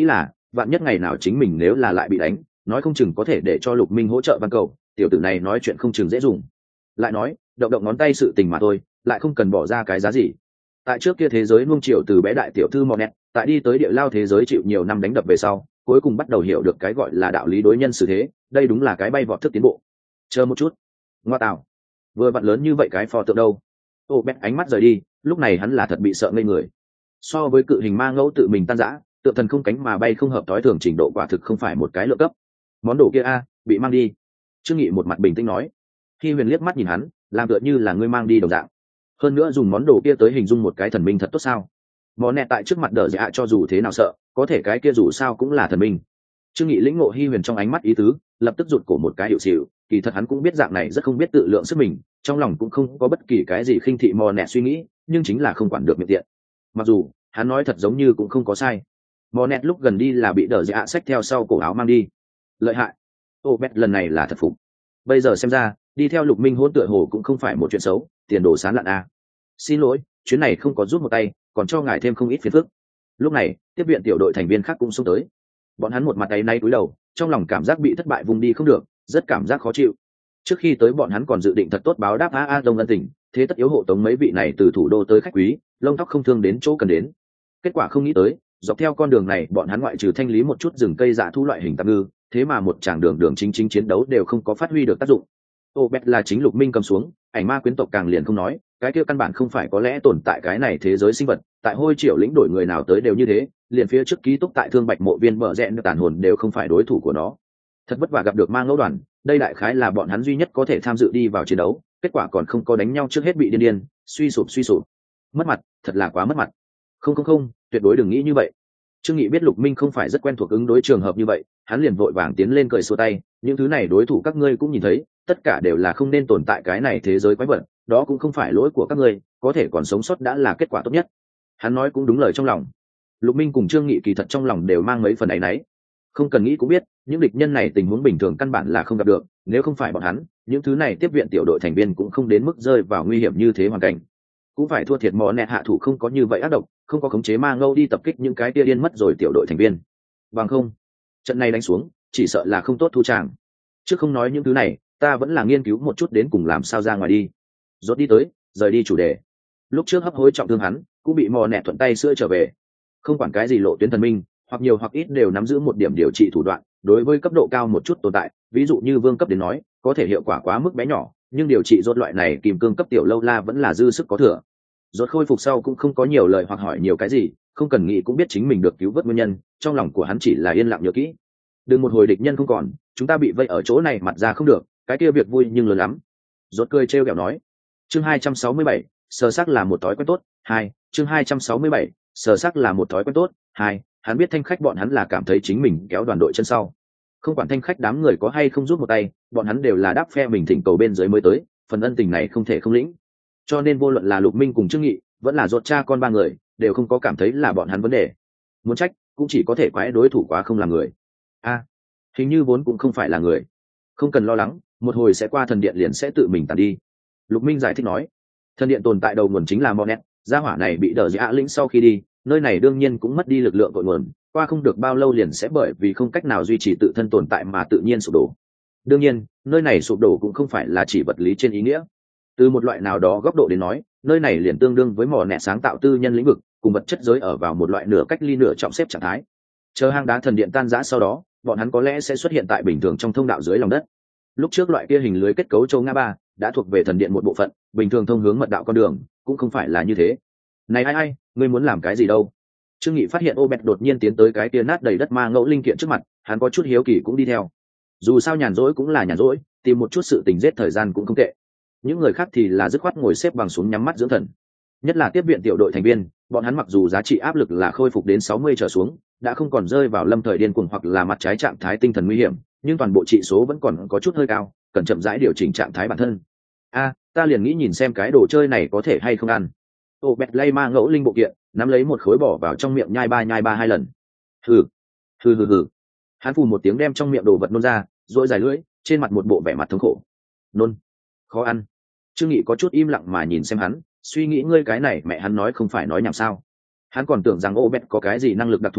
vạn nhất ngày nào chính mình nếu là lại bị đánh nói không chừng có thể để cho Lục Minh hỗ trợ ban cầu, tiểu tử này nói chuyện không chừng dễ dùng. Lại nói động động ngón tay sự tình mà thôi, lại không cần bỏ ra cái giá gì. Tại trước kia thế giới nuông chiều từ bé đại tiểu thư Monet, tại đi tới địa lao thế giới chịu nhiều năm đánh đập về sau, cuối cùng bắt đầu hiểu được cái gọi là đạo lý đối nhân xử thế, đây đúng là cái bay vọt thức tiến bộ. Chờ một chút, ngoa tạo, vừa vặn lớn như vậy cái pho tượng đâu. Ô Bét ánh mắt rời đi, lúc này hắn là thật bị sợ ngây người. So với cự hình ma ngẫu tự mình tan rã, tượng thần không cánh mà bay không hợp tối thường trình độ quả thực không phải một cái lượng cấp. Món đồ kia a, bị mang đi. Trương Nghị một mặt bình tĩnh nói. Khi Huyền liếc mắt nhìn hắn, làm tựa như là ngươi mang đi đồng dạng. Hơn nữa dùng món đồ kia tới hình dung một cái thần minh thật tốt sao? Món nẹt tại trước mặt đỡ dạ cho dù thế nào sợ, có thể cái kia dù sao cũng là thần minh. Trương Nghị lĩnh ngộ Hi Huyền trong ánh mắt ý tứ, lập tức rụt cổ một cái hiệu xỉu, kỳ thật hắn cũng biết dạng này rất không biết tự lượng sức mình, trong lòng cũng không có bất kỳ cái gì khinh thị mò nẹt suy nghĩ, nhưng chính là không quản được miệng tiện. Mặc dù hắn nói thật giống như cũng không có sai. Mò nẹt lúc gần đi là bị đỡ dạ xách theo sau cổ áo mang đi. Lợi hại. Ô Bét lần này là thật phục. Bây giờ xem ra, đi theo Lục Minh hôn tựa hồ cũng không phải một chuyện xấu, tiền đồ sán lạn a. Xin lỗi, chuyến này không có giúp một tay, còn cho ngài thêm không ít phiền phức. Lúc này, tiếp viện tiểu đội thành viên khác cũng xông tới. Bọn hắn một mặt áy náy cúi đầu, trong lòng cảm giác bị thất bại vùng đi không được, rất cảm giác khó chịu. Trước khi tới bọn hắn còn dự định thật tốt báo đáp a a đông ân tình, thế tất yếu hộ tống mấy vị này từ thủ đô tới khách quý, lông tóc không thương đến chỗ cần đến. Kết quả không nghĩ tới, dọc theo con đường này bọn hắn ngoại trừ thanh lý một chút rừng cây dạ thu loại hình tạm ngư, thế mà một tràng đường đường chính chính chiến đấu đều không có phát huy được tác dụng. Ô Bét là chính Lục Minh cầm xuống, ảnh ma quyến tộc càng liền không nói, cái kia căn bản không phải có lẽ tồn tại cái này thế giới sinh vật, tại Hôi Triều lĩnh đổi người nào tới đều như thế, liền phía trước ký túc tại Thương Bạch mộ viên bờ rẽ nước tàn hồn đều không phải đối thủ của nó. Thật vất vả gặp được ma ngẫu đoàn, đây đại khái là bọn hắn duy nhất có thể tham dự đi vào chiến đấu, kết quả còn không có đánh nhau trước hết bị điên điên, suy sụp suy sụp. Mất mặt, thật là quá mất mặt. Không không không, tuyệt đối đừng nghĩ như vậy. Trương Nghị biết Lục Minh không phải rất quen thuộc ứng đối trường hợp như vậy, hắn liền vội vàng tiến lên cười xua tay, những thứ này đối thủ các ngươi cũng nhìn thấy, tất cả đều là không nên tồn tại cái này thế giới quái vật, đó cũng không phải lỗi của các ngươi, có thể còn sống sót đã là kết quả tốt nhất. Hắn nói cũng đúng lời trong lòng. Lục Minh cùng Trương Nghị kỳ thật trong lòng đều mang mấy phần áy náy. Không cần nghĩ cũng biết, những địch nhân này tình huống bình thường căn bản là không gặp được, nếu không phải bọn hắn, những thứ này tiếp viện tiểu đội thành viên cũng không đến mức rơi vào nguy hiểm như thế hoàn cảnh. Cũng phải thua thiệt mỏ nẹt hạ thủ không có như vậy ác độc, không có khống chế ma ngâu đi tập kích những cái tia điên mất rồi tiểu đội thành viên. Bằng không, trận này đánh xuống, chỉ sợ là không tốt thu tràng. Chứ không nói những thứ này, ta vẫn là nghiên cứu một chút đến cùng làm sao ra ngoài đi. Rốt đi tới, rời đi chủ đề. Lúc trước hấp hối trọng thương hắn, cũng bị mò nẹt thuận tay sữa trở về. Không quản cái gì lộ tuyến thần minh, hoặc nhiều hoặc ít đều nắm giữ một điểm điều trị thủ đoạn. Đối với cấp độ cao một chút tồn tại, ví dụ như vương cấp đến nói, có thể hiệu quả quá mức bé nhỏ, nhưng điều trị rốt loại này kìm cương cấp tiểu lâu la vẫn là dư sức có thừa. Rốt khôi phục sau cũng không có nhiều lời hoặc hỏi nhiều cái gì, không cần nghĩ cũng biết chính mình được cứu vớt nguyên nhân, trong lòng của hắn chỉ là yên lặng nhớ kỹ. Đừng một hồi địch nhân không còn, chúng ta bị vây ở chỗ này mặt ra không được, cái kia việc vui nhưng lớn lắm. Rốt cười trêu ghẹo nói. Chương hai trăm sáu mươi bảy, sờ sắc là một thói quen tốt. Hai, chương hai trăm sáu mươi bảy, sờ sắc là một thói quen tốt. Hai, hắn biết thanh khách bọn hắn là cảm thấy chính mình kéo đoàn đội chân sau. Không quản thanh khách đám người có hay không giúp một tay, bọn hắn đều là đáp phe mình thỉnh cầu bên dưới mới tới, phần ân tình này không thể không lĩnh. Cho nên vô luận là Lục Minh cùng Trương Nghị, vẫn là Rốt cha con ba người, đều không có cảm thấy là bọn hắn vấn đề. Muốn trách, cũng chỉ có thể quái đối thủ quá không là người. A, à, hình như vốn cũng không phải là người. Không cần lo lắng, một hồi sẽ qua thần điện liền sẽ tự mình tàn đi. Lục Minh giải thích nói, thần điện tồn tại đầu nguồn chính là Monet, gia hỏa này bị đờ dạ lĩnh sau khi đi, nơi này đương nhiên cũng mất đi lực lượng cội nguồn, qua không được bao lâu liền sẽ bởi vì không cách nào duy trì tự thân tồn tại mà tự nhiên sụp đổ. Đương nhiên, nơi này sụp đổ cũng không phải là chỉ vật lý trên ý nghĩa. Từ một loại nào đó góc độ đến nói, nơi này liền tương đương với mỏ nẹt sáng tạo tư nhân lĩnh vực, cùng vật chất giới ở vào một loại nửa cách ly nửa trọng xếp trạng thái. Chờ hang đá thần điện tan rã sau đó, bọn hắn có lẽ sẽ xuất hiện tại bình thường trong thông đạo dưới lòng đất. Lúc trước loại kia hình lưới kết cấu châu ngã ba đã thuộc về thần điện một bộ phận, bình thường thông hướng mật đạo con đường cũng không phải là như thế. Này ai ai, ngươi muốn làm cái gì đâu? Trương Nghị phát hiện Ô Bẹt đột nhiên tiến tới cái kia nát đầy đất ma ngẫu linh kiện trước mặt, hắn có chút hiếu kỳ cũng đi theo. Dù sao nhàn rỗi cũng là nhàn rỗi, tìm một chút sự tình giết thời gian cũng không tệ. Những người khác thì là dứt khoát ngồi xếp bằng xuống nhắm mắt dưỡng thần. Nhất là tiếp viện tiểu đội thành viên, bọn hắn mặc dù giá trị áp lực là khôi phục đến sáu mươi trở xuống, đã không còn rơi vào lâm thời điên cuồng hoặc là mặt trái trạng thái tinh thần nguy hiểm, nhưng toàn bộ trị số vẫn còn có chút hơi cao, cần chậm rãi điều chỉnh trạng thái bản thân. A, ta liền nghĩ nhìn xem cái đồ chơi này có thể hay không ăn. Ô Bẹt lay ma ngẫu linh bộ kiện, nắm lấy một khối bỏ vào trong miệng nhai ba nhai ba hai lần. Hừ, hừ hừ hừ. Hắn phù một tiếng đem trong miệng đồ vật nôn ra, rồi dài lưỡi, trên mặt một bộ vẻ mặt thống khổ. Nôn, khó ăn. Trương Nghị có chút im lặng mà nhìn xem hắn, suy nghĩ ngươi cái này mẹ hắn nói không phải nói nhảm sao? Hắn còn tưởng rằng Ô Bẹt có cái gì năng lực đặc thù đâu,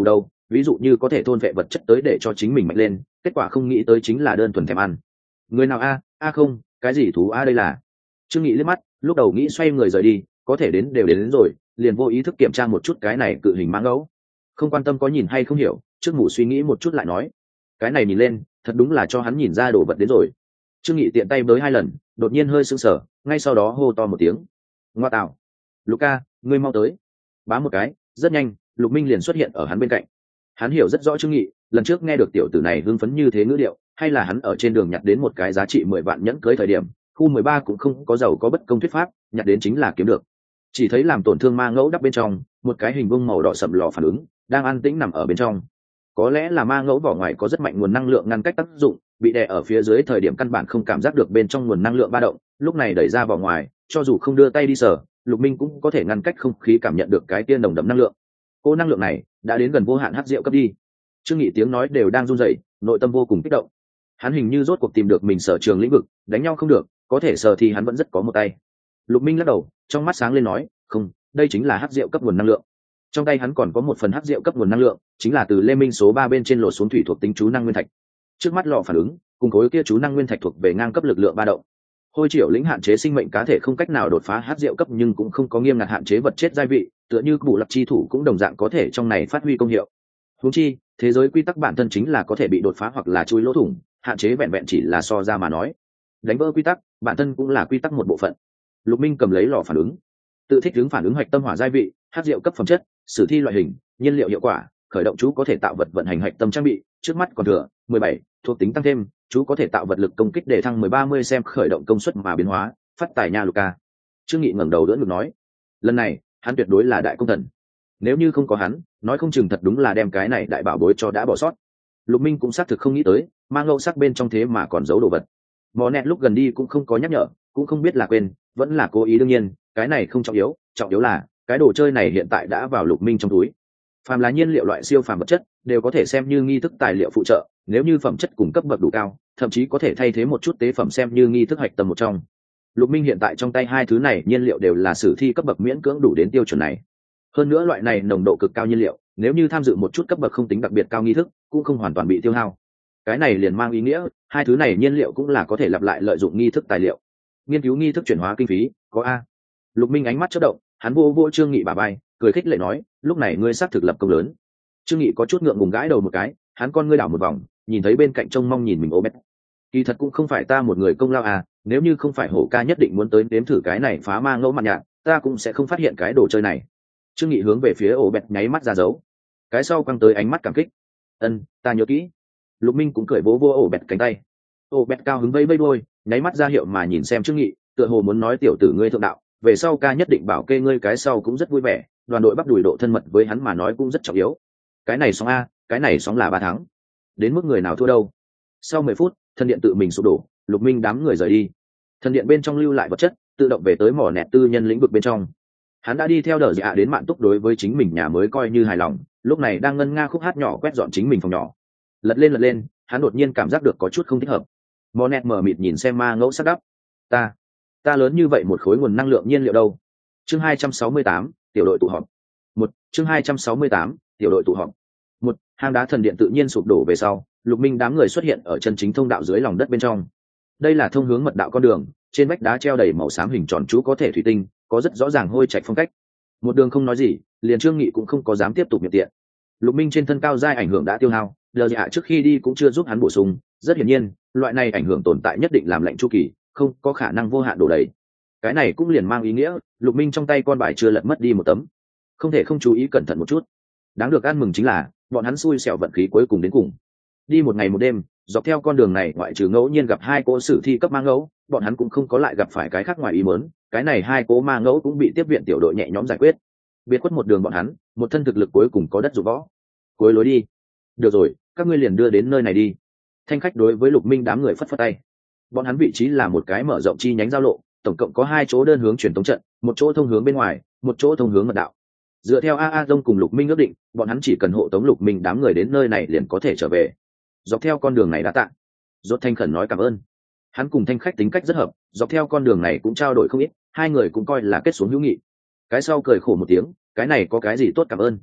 ví dụ như có thể thôn vệ vật chất tới để cho chính mình mạnh lên, kết quả không nghĩ tới chính là đơn thuần thèm ăn. Người nào a? A không, cái gì thú a đây là? Trương Nghị liếc mắt, lúc đầu nghĩ xoay người rời đi, có thể đến đều đến, đến rồi, liền vô ý thức kiểm tra một chút cái này cự hình mang ngẫu. Không quan tâm có nhìn hay không hiểu, trước ngủ suy nghĩ một chút lại nói, cái này nhìn lên, thật đúng là cho hắn nhìn ra đồ vật đến rồi. Trương Nghị tiện tay bới hai lần, đột nhiên hơi sững sờ, ngay sau đó hô to một tiếng, ngoa tạo, Luca, ngươi mau tới. Bám một cái, rất nhanh, Lục Minh liền xuất hiện ở hắn bên cạnh. Hắn hiểu rất rõ Trương Nghị, lần trước nghe được tiểu tử này hưng phấn như thế ngữ điệu, hay là hắn ở trên đường nhặt đến một cái giá trị mười vạn nhẫn cưới thời điểm, khu mười ba cũng không có giàu có bất công thuyết pháp, nhặt đến chính là kiếm được. Chỉ thấy làm tổn thương ma ngẫu đắp bên trong, một cái hình vuông màu đỏ sậm lò phản ứng, đang an tĩnh nằm ở bên trong. Có lẽ là ma ngẫu vỏ ngoài có rất mạnh nguồn năng lượng ngăn cách tác dụng, bị đè ở phía dưới thời điểm căn bản không cảm giác được bên trong nguồn năng lượng ba động, lúc này đẩy ra vỏ ngoài, cho dù không đưa tay đi sờ, Lục Minh cũng có thể ngăn cách không khí cảm nhận được cái tiên đồng đậm năng lượng. Cô năng lượng này đã đến gần vô hạn hắc diệu cấp đi. Trương Nghị tiếng nói đều đang run rẩy, nội tâm vô cùng kích động. Hắn hình như rốt cuộc tìm được mình sở trường lĩnh vực, đánh nhau không được, có thể sờ thì hắn vẫn rất có một tay. Lục Minh lắc đầu, trong mắt sáng lên nói, không, đây chính là hắc diệu cấp nguồn năng lượng. Trong tay hắn còn có một phần hắc diệu cấp nguồn năng lượng, chính là từ Lê Minh số ba bên trên lột xuống thủy thuộc tính chú năng nguyên thạch. Trước mắt lọ phản ứng, cùng khối kia chú năng nguyên thạch thuộc về ngang cấp lực lượng ba động. Hôi Triểu lĩnh hạn chế sinh mệnh cá thể không cách nào đột phá hắc diệu cấp, nhưng cũng không có nghiêm ngặt hạn chế vật chất giai vị, tựa như Bù Lập chi thủ cũng đồng dạng có thể trong này phát huy công hiệu. Huống chi, thế giới quy tắc bản thân chính là có thể bị đột phá hoặc là chui lỗ thủng, hạn chế vẹn vẹn chỉ là so ra mà nói. Đánh vỡ quy tắc, bản thân cũng là quy tắc một bộ phận. Lục Minh cầm lấy lò phản ứng, tự thích ứng phản ứng hoạch tâm hỏa giai vị, hắc diệu cấp phẩm chất, sử thi loại hình, nhiên liệu hiệu quả, khởi động chú có thể tạo vật vận hành hạch tâm trang bị, trước mắt còn thừa mười bảy, thuộc tính tăng thêm, chú có thể tạo vật lực công kích để thăng mười ba mươi xem khởi động công suất mà biến hóa, phát tài nha Luca. Trương Nghị ngẩng đầu đỡ ngực nói, lần này, hắn tuyệt đối là đại công thần. Nếu như không có hắn, nói không chừng thật đúng là đem cái này đại bảo bối cho đã bỏ sót. Lục Minh cũng xác thực không nghĩ tới, mang ngẫu sắc bên trong thế mà còn giấu đồ vật. Mò nẹt lúc gần đi cũng không có nhắc nhở, cũng không biết là quên, vẫn là cố ý đương nhiên, cái này không trọng yếu, trọng yếu là cái đồ chơi này hiện tại đã vào Lục Minh trong túi. Phàm là nhiên liệu loại siêu phàm vật chất, đều có thể xem như nghi thức tài liệu phụ trợ, nếu như phẩm chất cùng cấp bậc đủ cao, thậm chí có thể thay thế một chút tế phẩm xem như nghi thức hạch tâm một trong. Lục Minh hiện tại trong tay hai thứ này nhiên liệu đều là sử thi cấp bậc miễn cưỡng đủ đến tiêu chuẩn này. Hơn nữa loại này nồng độ cực cao nhiên liệu, nếu như tham dự một chút cấp bậc không tính đặc biệt cao nghi thức, cũng không hoàn toàn bị tiêu hao. Cái này liền mang ý nghĩa, hai thứ này nhiên liệu cũng là có thể lặp lại lợi dụng nghi thức tài liệu. Nghiên cứu nghi thức chuyển hóa kinh phí, có a. Lục Minh ánh mắt chớp động, hắn vô vô Trương Nghị bả vai, cười khích lệ nói, lúc này ngươi xác thực lập công lớn. Trương Nghị có chút ngượng ngùng gãi đầu một cái, hắn con ngươi đảo một vòng, nhìn thấy bên cạnh trông mong nhìn mình ô bét. Kỳ thật cũng không phải ta một người công lao à, nếu như không phải hổ ca nhất định muốn tới nếm thử cái này phá ma ngẫu mặt nhạc, ta cũng sẽ không phát hiện cái đồ chơi này. Trương Nghị hướng về phía ổ bẹt nháy mắt ra dấu, cái sau quăng tới ánh mắt cảm kích. Ân, ta nhớ kỹ. Lục Minh cũng cười vỗ vỗ ổ bẹt cánh tay. Ổ bẹt cao hứng vây vây đuôi, nháy mắt ra hiệu mà nhìn xem Trương Nghị, tựa hồ muốn nói tiểu tử ngươi thượng đạo, về sau ca nhất định bảo kê ngươi, cái sau cũng rất vui vẻ. Đoàn đội bắt đùi độ thân mật với hắn mà nói cũng rất trọng yếu. Cái này sóng a, cái này sóng là ba tháng. Đến mức người nào thua đâu. Sau mười phút, thân điện tự mình sụp đổ, Lục Minh đám người rời đi. Thân điện bên trong lưu lại vật chất, tự động về tới mỏ nẹt tư nhân lĩnh vực bên trong. Hắn đã đi theo đờ dạ đến Mạn Túc, đối với chính mình nhà mới coi như hài lòng, lúc này đang ngân nga khúc hát nhỏ quét dọn chính mình phòng nhỏ. Lật lên lật lên, hắn đột nhiên cảm giác được có chút không thích hợp. Mỏ nẹt mở mịt nhìn xem ma ngẫu sắc đắp. Ta, ta lớn như vậy một khối nguồn năng lượng nhiên liệu đâu? Chương hai trăm sáu mươi tám, tiểu đội tụ họp. Một, chương hai trăm sáu mươi tám, tiểu đội tụ họp. Một, hang đá thần điện tự nhiên sụp đổ về sau, Lục Minh đám người xuất hiện ở chân chính thông đạo dưới lòng đất bên trong. Đây là thông hướng mật đạo con đường, trên vách đá treo đầy màu xám hình tròn chú có thể thủy tinh, có rất rõ ràng hôi trạch phong cách. Một đường không nói gì, liền Trương Nghị cũng không có dám tiếp tục miệng tiện. Lục Minh trên thân cao giai ảnh hưởng đã tiêu hao, Lờ Dạ trước khi đi cũng chưa giúp hắn bổ sung, rất hiển nhiên, loại này ảnh hưởng tồn tại nhất định làm lệnh chu kỳ, không có khả năng vô hạn đổ đầy. Cái này cũng liền mang ý nghĩa, Lục Minh trong tay con bài chưa lật mất đi một tấm. Không thể không chú ý cẩn thận một chút. Đáng được ăn mừng chính là, bọn hắn xui xẻo vận khí cuối cùng đến cùng. Đi một ngày một đêm, dọc theo con đường này ngoại trừ ngẫu nhiên gặp hai cỗ sử thi cấp mang ngẫu, bọn hắn cũng không có lại gặp phải cái khác ngoài ý muốn. Cái này hai cỗ ma ngẫu cũng bị tiếp viện tiểu đội nhẹ nhõm giải quyết. Biệt khuất một đường bọn hắn, một thân thực lực cuối cùng có đất dụng võ. Cuối lối đi. Được rồi, các ngươi liền đưa đến nơi này đi. Thanh khách đối với Lục Minh đám người phất phất tay. Bọn hắn vị trí là một cái mở rộng chi nhánh giao lộ, tổng cộng có hai chỗ đơn hướng truyền tống trận, một chỗ thông hướng bên ngoài, một chỗ thông hướng mật đạo. Dựa theo a a dông cùng Lục Minh ước định, bọn hắn chỉ cần hộ tống Lục Minh đám người đến nơi này liền có thể trở về. Dọc theo con đường này đã tạ. Rốt Thanh khẩn nói cảm ơn. Hắn cùng Thanh khách tính cách rất hợp, dọc theo con đường này cũng trao đổi không ít, hai người cũng coi là kết xuống hữu nghị. Cái sau cười khổ một tiếng, cái này có cái gì tốt cảm ơn.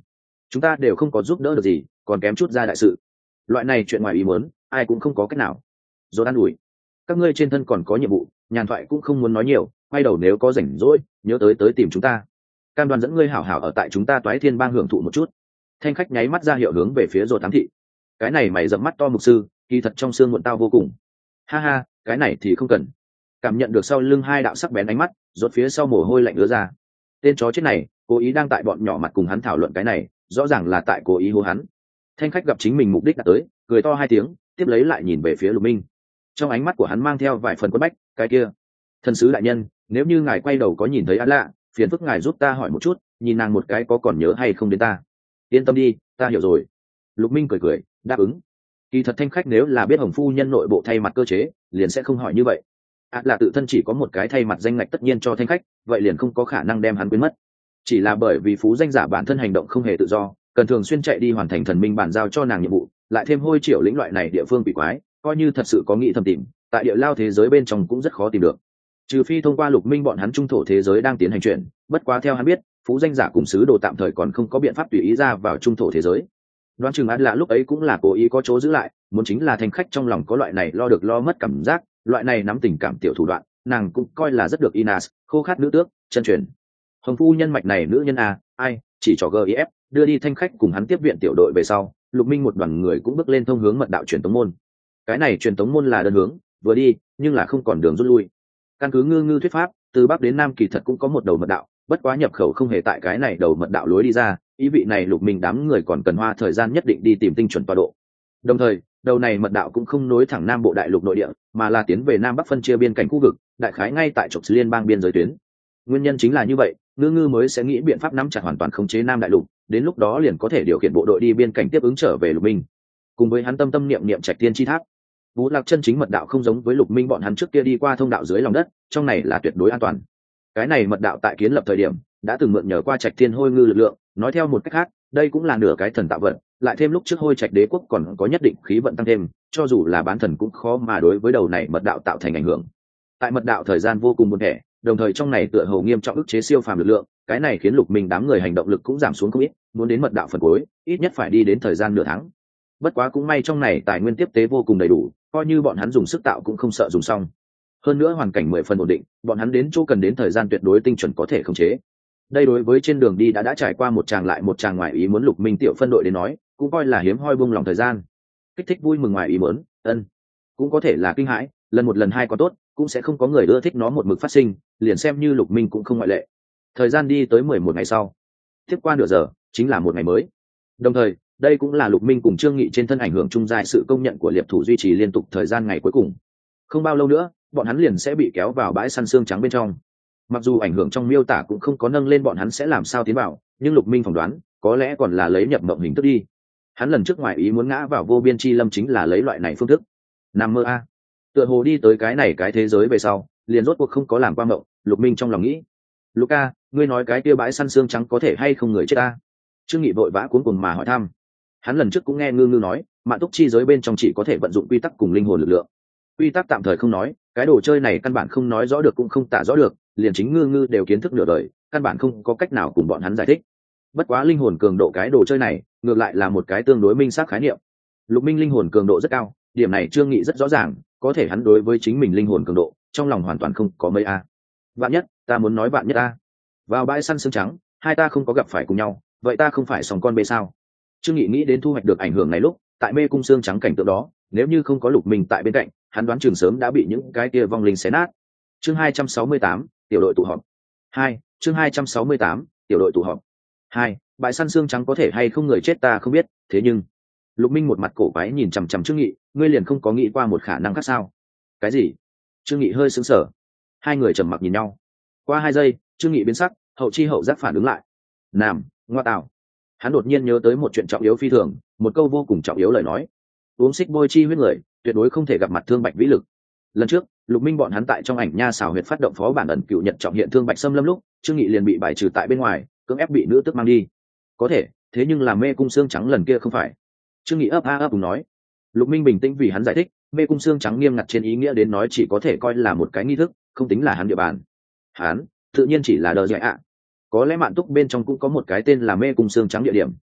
chúng ta đều không có giúp đỡ được gì, còn kém chút ra đại sự. Loại này chuyện ngoài ý muốn, ai cũng không có cách nào. Rồi an ủi, các ngươi trên thân còn có nhiệm vụ, nhàn thoại cũng không muốn nói nhiều, quay đầu nếu có rảnh rỗi nhớ tới tới tìm chúng ta. Cam đoan dẫn ngươi hảo hảo ở tại chúng ta Toái Thiên Bang hưởng thụ một chút. Thanh khách nháy mắt ra hiệu hướng về phía rồi thám thị. Cái này mày dẫm mắt to mục sư, kỳ thật trong xương muộn tao vô cùng. Ha ha, cái này thì không cần. Cảm nhận được sau lưng hai đạo sắc bén ánh mắt, rốt phía sau mồ hôi lạnh ứa ra. Tên chó chết này cố ý đang tại bọn nhỏ mặt cùng hắn thảo luận cái này, rõ ràng là tại cố ý hô hắn. Thanh khách gặp chính mình mục đích đã tới, cười to hai tiếng, tiếp lấy lại nhìn về phía Lục Minh. Trong ánh mắt của hắn mang theo vài phần quất bách. Cái kia, thần sứ đại nhân, nếu như ngài quay đầu có nhìn thấy An Lạ, phiền phức ngài giúp ta hỏi một chút, nhìn nàng một cái có còn nhớ hay không đến ta. Yên tâm đi, ta hiểu rồi. Lục Minh cười cười đáp ứng. Kỳ thật thanh khách nếu là biết Hồng phu nhân nội bộ thay mặt cơ chế, liền sẽ không hỏi như vậy. An Lạ tự thân chỉ có một cái thay mặt danh ngạch tất nhiên cho thanh khách, vậy liền không có khả năng đem hắn quên mất. Chỉ là bởi vì phú danh giả bản thân hành động không hề tự do, cần thường xuyên chạy đi hoàn thành thần minh bản giao cho nàng nhiệm vụ, lại thêm hôi triệu lĩnh loại này địa phương bị quái, coi như thật sự có nghĩ thầm tìm, tại địa lao thế giới bên trong cũng rất khó tìm được. Trừ phi thông qua Lục Minh bọn hắn trung thổ thế giới đang tiến hành chuyển, bất quá theo hắn biết, phú danh giả cùng sứ đồ tạm thời còn không có biện pháp tùy ý ra vào trung thổ thế giới. Đoán chừng An Lạ lúc ấy cũng là cố ý có chỗ giữ lại, muốn chính là thanh khách trong lòng có loại này lo được lo mất cảm giác, loại này nắm tình cảm tiểu thủ đoạn, nàng cũng coi là rất được Inas, khô khát nữ tước, chân truyền. Hồng phu nhân mạch này nữ nhân à, ai, chỉ cho gif, đưa đi thanh khách cùng hắn tiếp viện tiểu đội về sau, Lục Minh một đoàn người cũng bước lên thông hướng mật đạo truyền tống môn. Cái này truyền tống môn là đơn hướng, vừa đi, nhưng là không còn đường rút lui. Căn cứ ngư ngư thuyết pháp, từ bắc đến nam kỳ thật cũng có một đầu mật đạo, bất quá nhập khẩu không hề tại cái này đầu mật đạo lối đi ra, ý vị này Lục Minh đám người còn cần hoa thời gian nhất định đi tìm tinh chuẩn tọa độ. Đồng thời, đầu này mật đạo cũng không nối thẳng nam bộ đại lục nội địa, mà là tiến về nam bắc phân chia biên cảnh khu vực, đại khái ngay tại trục liên bang biên giới tuyến. Nguyên nhân chính là như vậy, ngư ngư mới sẽ nghĩ biện pháp nắm chặt hoàn toàn khống chế nam đại lục, đến lúc đó liền có thể điều khiển bộ đội đi biên cảnh tiếp ứng trở về Lục Minh. Cùng với hắn tâm tâm niệm niệm trạch tiên chi tháp, Vũ Lạc chân chính mật đạo không giống với Lục Minh bọn hắn trước kia đi qua thông đạo dưới lòng đất, trong này là tuyệt đối an toàn. Cái này mật đạo tại kiến lập thời điểm đã từng mượn nhờ qua trạch thiên hôi ngư lực lượng, nói theo một cách khác, đây cũng là nửa cái thần tạo vật, lại thêm lúc trước hôi trạch đế quốc còn có nhất định khí vận tăng thêm, cho dù là bán thần cũng khó mà đối với đầu này mật đạo tạo thành ảnh hưởng. Tại mật đạo thời gian vô cùng buồn thẻ, đồng thời trong này tựa hồ nghiêm trọng ức chế siêu phàm lực lượng, cái này khiến Lục Minh đám người hành động lực cũng giảm xuống không ít, muốn đến mật đạo phần cuối, ít nhất phải đi đến thời gian nửa tháng. Bất quá cũng may trong này tài nguyên tiếp tế vô cùng đầy đủ, coi như bọn hắn dùng sức tạo cũng không sợ dùng xong. Hơn nữa hoàn cảnh mười phần ổn định, bọn hắn đến chỗ cần đến thời gian tuyệt đối tinh chuẩn có thể khống chế. Đây đối với trên đường đi đã đã trải qua một tràng lại một tràng ngoài ý muốn Lục Minh tiểu phân đội đến nói, cũng coi là hiếm hoi buông lòng thời gian. Kích thích vui mừng ngoài ý muốn, ân, cũng có thể là kinh hãi, lần một lần hai có tốt, cũng sẽ không có người ưa thích nó một mực phát sinh, liền xem như Lục Minh cũng không ngoại lệ. Thời gian đi tới mười một ngày sau, tiếp qua nửa giờ chính là một ngày mới. Đồng thời, đây cũng là Lục Minh cùng Trương Nghị trên thân ảnh hưởng chung dài sự công nhận của liệp thủ duy trì liên tục thời gian ngày cuối cùng. Không bao lâu nữa, bọn hắn liền sẽ bị kéo vào bãi săn xương trắng bên trong. Mặc dù ảnh hưởng trong miêu tả cũng không có nâng lên bọn hắn sẽ làm sao tiến vào, nhưng Lục Minh phỏng đoán, có lẽ còn là lấy nhập mộng hình thức đi. Hắn lần trước ngoài ý muốn ngã vào vô biên chi lâm chính là lấy loại này phương thức. Nằm mơ a. Tựa hồ đi tới cái này cái thế giới về sau, liền rốt cuộc không có làm qua mộng, Lục Minh trong lòng nghĩ. Luca, ngươi nói cái kia bãi săn xương trắng có thể hay không người chết ta? Trương Nghị vội vã cuống cuồng mà hỏi thăm. Hắn lần trước cũng nghe ngư ngư nói, mạn túc chi giới bên trong chỉ có thể vận dụng quy tắc cùng linh hồn lực lượng. Quy tắc tạm thời không nói, cái đồ chơi này căn bản không nói rõ được cũng không tả rõ được, liền chính ngư ngư đều kiến thức nửa đời, căn bản không có cách nào cùng bọn hắn giải thích. Bất quá linh hồn cường độ cái đồ chơi này, ngược lại là một cái tương đối minh xác khái niệm. Lục Minh linh hồn cường độ rất cao, điểm này Trương Nghị rất rõ ràng, có thể hắn đối với chính mình linh hồn cường độ, trong lòng hoàn toàn không có mấy a. Vạn nhất, ta muốn nói vạn nhất a. Vào bãi săn xương trắng, hai ta không có gặp phải cùng nhau, vậy ta không phải sòng con bê sao? Trương Nghị nghĩ đến thu hoạch được ảnh hưởng này lúc, tại mê cung xương trắng cảnh tượng đó, nếu như không có Lục Minh tại bên cạnh, hắn đoán chừng sớm đã bị những cái kia vong linh xé nát. Chương hai trăm sáu mươi tám, tiểu đội tụ họp. hai, chương hai trăm sáu mươi tám, tiểu đội tụ họp. hai, bãi săn xương trắng có thể hay không người chết ta không biết, thế nhưng Lục Minh một mặt cổ quái nhìn chằm chằm Trương Nghị, ngươi liền không có nghĩ qua một khả năng khác sao? Cái gì? Trương Nghị hơi sững sờ. Hai người trầm mặc nhìn nhau. Qua hai giây, Trương Nghị biến sắc, hậu chi hậu giác phản ứng lại. Nam, ngoa tạo. Hắn đột nhiên nhớ tới một chuyện trọng yếu phi thường, một câu vô cùng trọng yếu lời nói. Uống xích bôi chi huyết người, tuyệt đối không thể gặp mặt thương bạch vĩ lực. Lần trước, Lục Minh bọn hắn tại trong ảnh nha xảo huyệt phát động phó bản ẩn cựu nhật trọng hiện thương bạch xâm lâm lúc, Trương Nghị liền bị bài trừ tại bên ngoài, cưỡng ép bị nữ tức mang đi. Có thể, thế nhưng là mê cung xương trắng lần kia không phải. Trương Nghị ấp a ấp cùng nói. Lục Minh bình tĩnh vì hắn giải thích, mê cung xương trắng nghiêm ngặt trên ý nghĩa đến nói chỉ có thể coi là một cái nghi thức, không tính là hắn địa bàn. Hắn, tự nhiên chỉ là đờ dại ạ. Có lẽ mạn túc bên trong cũng có một cái tên là mê cung xương trắng địa điểm,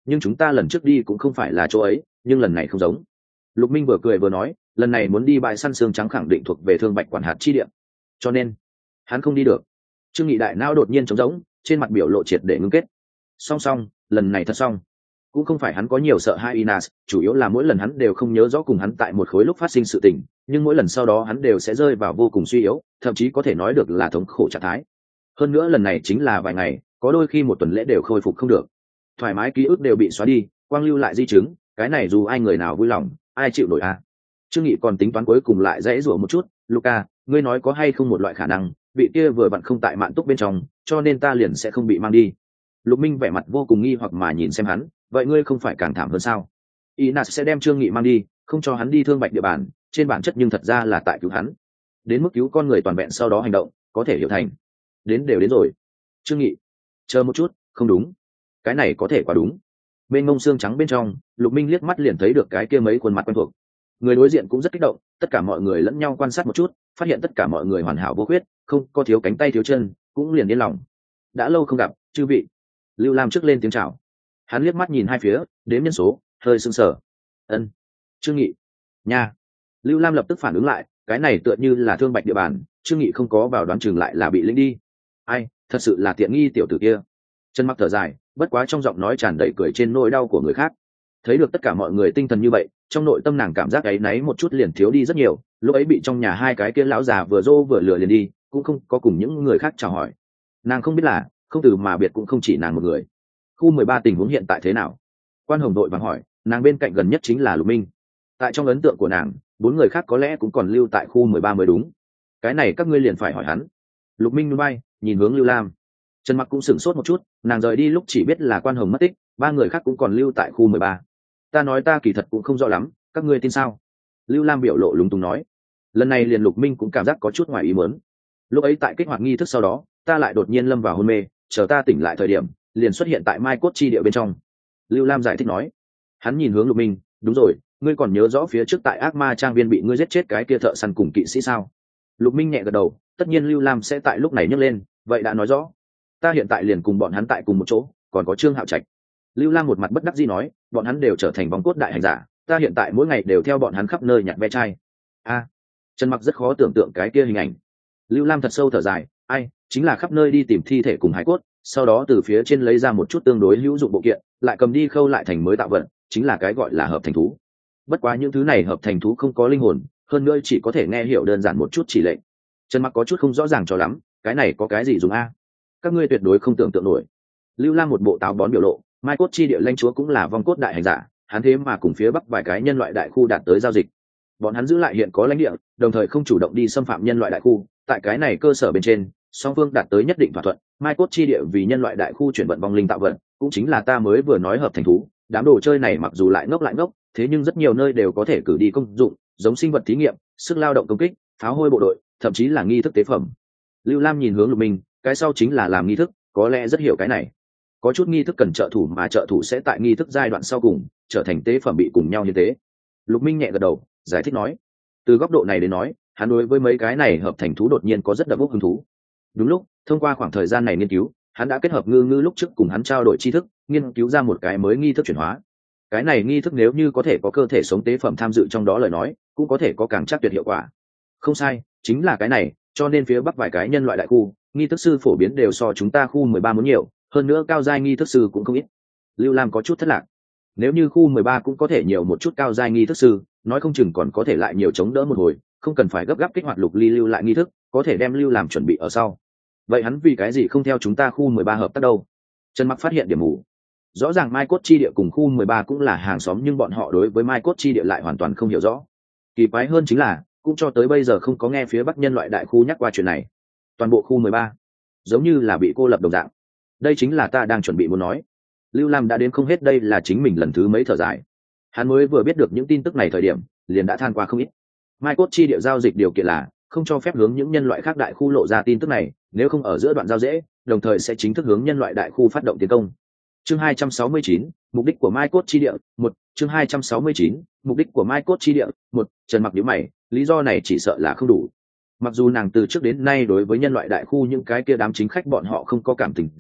nhưng chúng ta lần trước đi cũng không phải là chỗ ấy, nhưng lần này không giống. Lục Minh vừa cười vừa nói, lần này muốn đi bãi săn xương trắng khẳng định thuộc về Thương Bạch quản hạt chi địa, cho nên hắn không đi được. Trương Nghị đại não đột nhiên trống rỗng, trên mặt biểu lộ triệt để ngưng kết. Song song, lần này thật xong. Cũng không phải hắn có nhiều sợ hãi Inas, chủ yếu là mỗi lần hắn đều không nhớ rõ cùng hắn tại một khối lúc phát sinh sự tình, nhưng mỗi lần sau đó hắn đều sẽ rơi vào vô cùng suy yếu, thậm chí có thể nói được là thống khổ trạng thái. Hơn nữa lần này chính là vài ngày, có đôi khi một tuần lễ đều khôi phục không được. Thoải mái ký ức đều bị xóa đi, quang lưu lại di chứng, cái này dù ai người nào vui lòng, ai chịu nổi à. Trương Nghị còn tính toán cuối cùng lại dãy rủa một chút, Luca, ngươi nói có hay không một loại khả năng, vị kia vừa vặn không tại mạn túc bên trong, cho nên ta liền sẽ không bị mang đi. Lục Minh vẻ mặt vô cùng nghi hoặc mà nhìn xem hắn, vậy ngươi không phải càng thảm hơn sao? Inas sẽ đem Trương Nghị mang đi, không cho hắn đi Thương Bạch địa bàn, trên bản chất nhưng thật ra là tại cứu hắn. Đến mức cứu con người toàn vẹn sau đó hành động, có thể hiểu thành. Đến đều đến rồi. Trương Nghị, chờ một chút, không đúng. Cái này có thể quá đúng. Bên ngông xương trắng bên trong, Lục Minh liếc mắt liền thấy được cái kia mấy khuôn mặt quen thuộc. Người đối diện cũng rất kích động, tất cả mọi người lẫn nhau quan sát một chút, phát hiện tất cả mọi người hoàn hảo vô khuyết, không có thiếu cánh tay thiếu chân, cũng liền yên lòng. Đã lâu không gặp, chư vị. Lưu Lam trước lên tiếng chào. Hắn liếc mắt nhìn hai phía, đếm nhân số, hơi sững sờ. Ân, Trương Nghị, nha. Lưu Lam lập tức phản ứng lại, cái này tựa như là Thương Bạch địa bàn, Trương Nghị không có vào đoán chừng lại là bị lĩnh đi. Ai, thật sự là tiện nghi tiểu tử kia. Trần Mặc thở dài, bất quá trong giọng nói tràn đầy cười trên nỗi đau của người khác. Thấy được tất cả mọi người tinh thần như vậy, trong nội tâm nàng cảm giác ấy náy một chút liền thiếu đi rất nhiều. Lúc ấy bị trong nhà hai cái kia lão già vừa dô vừa lừa liền đi, cũng không có cùng những người khác chào hỏi. Nàng không biết là, không từ mà biệt cũng không chỉ nàng một người. Khu mười ba tình huống hiện tại thế nào? Quan Hồng đội vàng hỏi, nàng bên cạnh gần nhất chính là Lục Minh. Tại trong ấn tượng của nàng, bốn người khác có lẽ cũng còn lưu tại khu mười ba mới đúng. Cái này các ngươi liền phải hỏi hắn. Lục Minh núi bay, nhìn hướng Lưu Lam. Trần Mặc cũng sửng sốt một chút, nàng rời đi lúc chỉ biết là Quan Hồng mất tích, ba người khác cũng còn lưu tại khu mười ba. Ta nói ta kỳ thật cũng không rõ lắm, các ngươi tin sao? Lưu Lam biểu lộ lúng túng nói. Lần này liền Lục Minh cũng cảm giác có chút ngoài ý muốn. Lúc ấy tại kích hoạt nghi thức sau đó, ta lại đột nhiên lâm vào hôn mê, chờ ta tỉnh lại thời điểm, liền xuất hiện tại Mai Cốt chi địa bên trong. Lưu Lam giải thích nói. Hắn nhìn hướng Lục Minh, đúng rồi, ngươi còn nhớ rõ phía trước tại ác ma trang viên bị ngươi giết chết cái kia thợ săn cùng kỵ sĩ sao? Lục Minh nhẹ gật đầu, tất nhiên Lưu Lam sẽ tại lúc này nhấc lên, vậy đã nói rõ. Ta hiện tại liền cùng bọn hắn tại cùng một chỗ, còn có Trương Hạo Trạch. Lưu Lam một mặt bất đắc dĩ nói, bọn hắn đều trở thành vòng cốt đại hành giả, ta hiện tại mỗi ngày đều theo bọn hắn khắp nơi nhặt ve chai. A, à, Trần Mặc rất khó tưởng tượng cái kia hình ảnh. Lưu Lam thật sâu thở dài, ai, chính là khắp nơi đi tìm thi thể cùng hải cốt, sau đó từ phía trên lấy ra một chút tương đối hữu dụng bộ kiện, lại cầm đi khâu lại thành mới tạo vật, chính là cái gọi là hợp thành thú. Bất quá những thứ này hợp thành thú không có linh hồn, hơn nữa chỉ có thể nghe hiểu đơn giản một chút chỉ lệnh. Trần Mặc có chút không rõ ràng cho lắm, cái này có cái gì dùng a? Các ngươi tuyệt đối không tưởng tượng nổi. Lưu Lam một bộ táo bón biểu lộ, Mai Cốt chi địa lãnh chúa cũng là vong cốt đại hành giả, hắn thế mà cùng phía bắc vài cái nhân loại đại khu đạt tới giao dịch. Bọn hắn giữ lại hiện có lãnh địa, đồng thời không chủ động đi xâm phạm nhân loại đại khu, tại cái này cơ sở bên trên, song phương đạt tới nhất định thỏa thuận, Mai Cốt chi địa vì nhân loại đại khu chuyển vận vong linh tạo vận, cũng chính là ta mới vừa nói hợp thành thú. Đám đồ chơi này mặc dù lại ngốc lại ngốc, thế nhưng rất nhiều nơi đều có thể cử đi công dụng, giống sinh vật thí nghiệm, sức lao động công kích, pháo hôi bộ đội, thậm chí là nghi thức tế phẩm. Lưu Lam nhìn hướng Lục Minh, cái sau chính là làm nghi thức, có lẽ rất hiểu cái này. Có chút nghi thức cần trợ thủ mà trợ thủ sẽ tại nghi thức giai đoạn sau cùng trở thành tế phẩm bị cùng nhau như thế. Lục Minh nhẹ gật đầu, giải thích nói, từ góc độ này đến nói, hắn đối với mấy cái này hợp thành thú đột nhiên có rất đậm bốc hứng thú. Đúng lúc, thông qua khoảng thời gian này nghiên cứu, hắn đã kết hợp ngư ngư lúc trước cùng hắn trao đổi tri thức, nghiên cứu ra một cái mới nghi thức chuyển hóa. Cái này nghi thức nếu như có thể có cơ thể sống tế phẩm tham dự trong đó lời nói, cũng có thể có càng chắc tuyệt hiệu quả. Không sai, chính là cái này, cho nên phía bắc vài cái nhân loại đại khu, nghi thức sư phổ biến đều so chúng ta khu mười ba muốn nhiều, hơn nữa cao giai nghi thức sư cũng không ít. Lưu Lam có chút thất lạc. Nếu như khu mười ba cũng có thể nhiều một chút cao giai nghi thức sư, nói không chừng còn có thể lại nhiều chống đỡ một hồi, không cần phải gấp gáp kích hoạt Lục Ly lưu lại nghi thức, có thể đem Lưu làm chuẩn bị ở sau. Vậy hắn vì cái gì không theo chúng ta khu mười ba hợp tác đâu? Trần Mặc phát hiện điểm mù. Rõ ràng Mai Cốt chi địa cùng khu mười ba cũng là hàng xóm, nhưng bọn họ đối với Mai Cốt chi địa lại hoàn toàn không hiểu rõ. Kỳ quái hơn chính là, cũng cho tới bây giờ không có nghe phía bắc nhân loại đại khu nhắc qua chuyện này. Toàn bộ khu mười ba giống như là bị cô lập đồng dạng. Đây chính là ta đang chuẩn bị muốn nói. Lưu Lam đã đến không hết, đây là chính mình lần thứ mấy thở dài. Hắn mới vừa biết được những tin tức này thời điểm, liền đã than qua không ít. Mai Cốt chi địa giao dịch điều kiện là không cho phép hướng những nhân loại khác đại khu lộ ra tin tức này, nếu không ở giữa đoạn giao dễ, đồng thời sẽ chính thức hướng nhân loại đại khu phát động tiến công. Chương hai trăm sáu mươi chín, mục đích của Mai Cốt chi địa, một. Chương hai trăm sáu mươi chín, mục đích của Mai Cốt chi địa, một. Trần Mặc nhíu mày, lý do này chỉ sợ là không đủ. Mặc dù nàng từ trước đến nay đối với nhân loại đại khu những cái kia đám chính khách bọn họ không có cảm tình gì,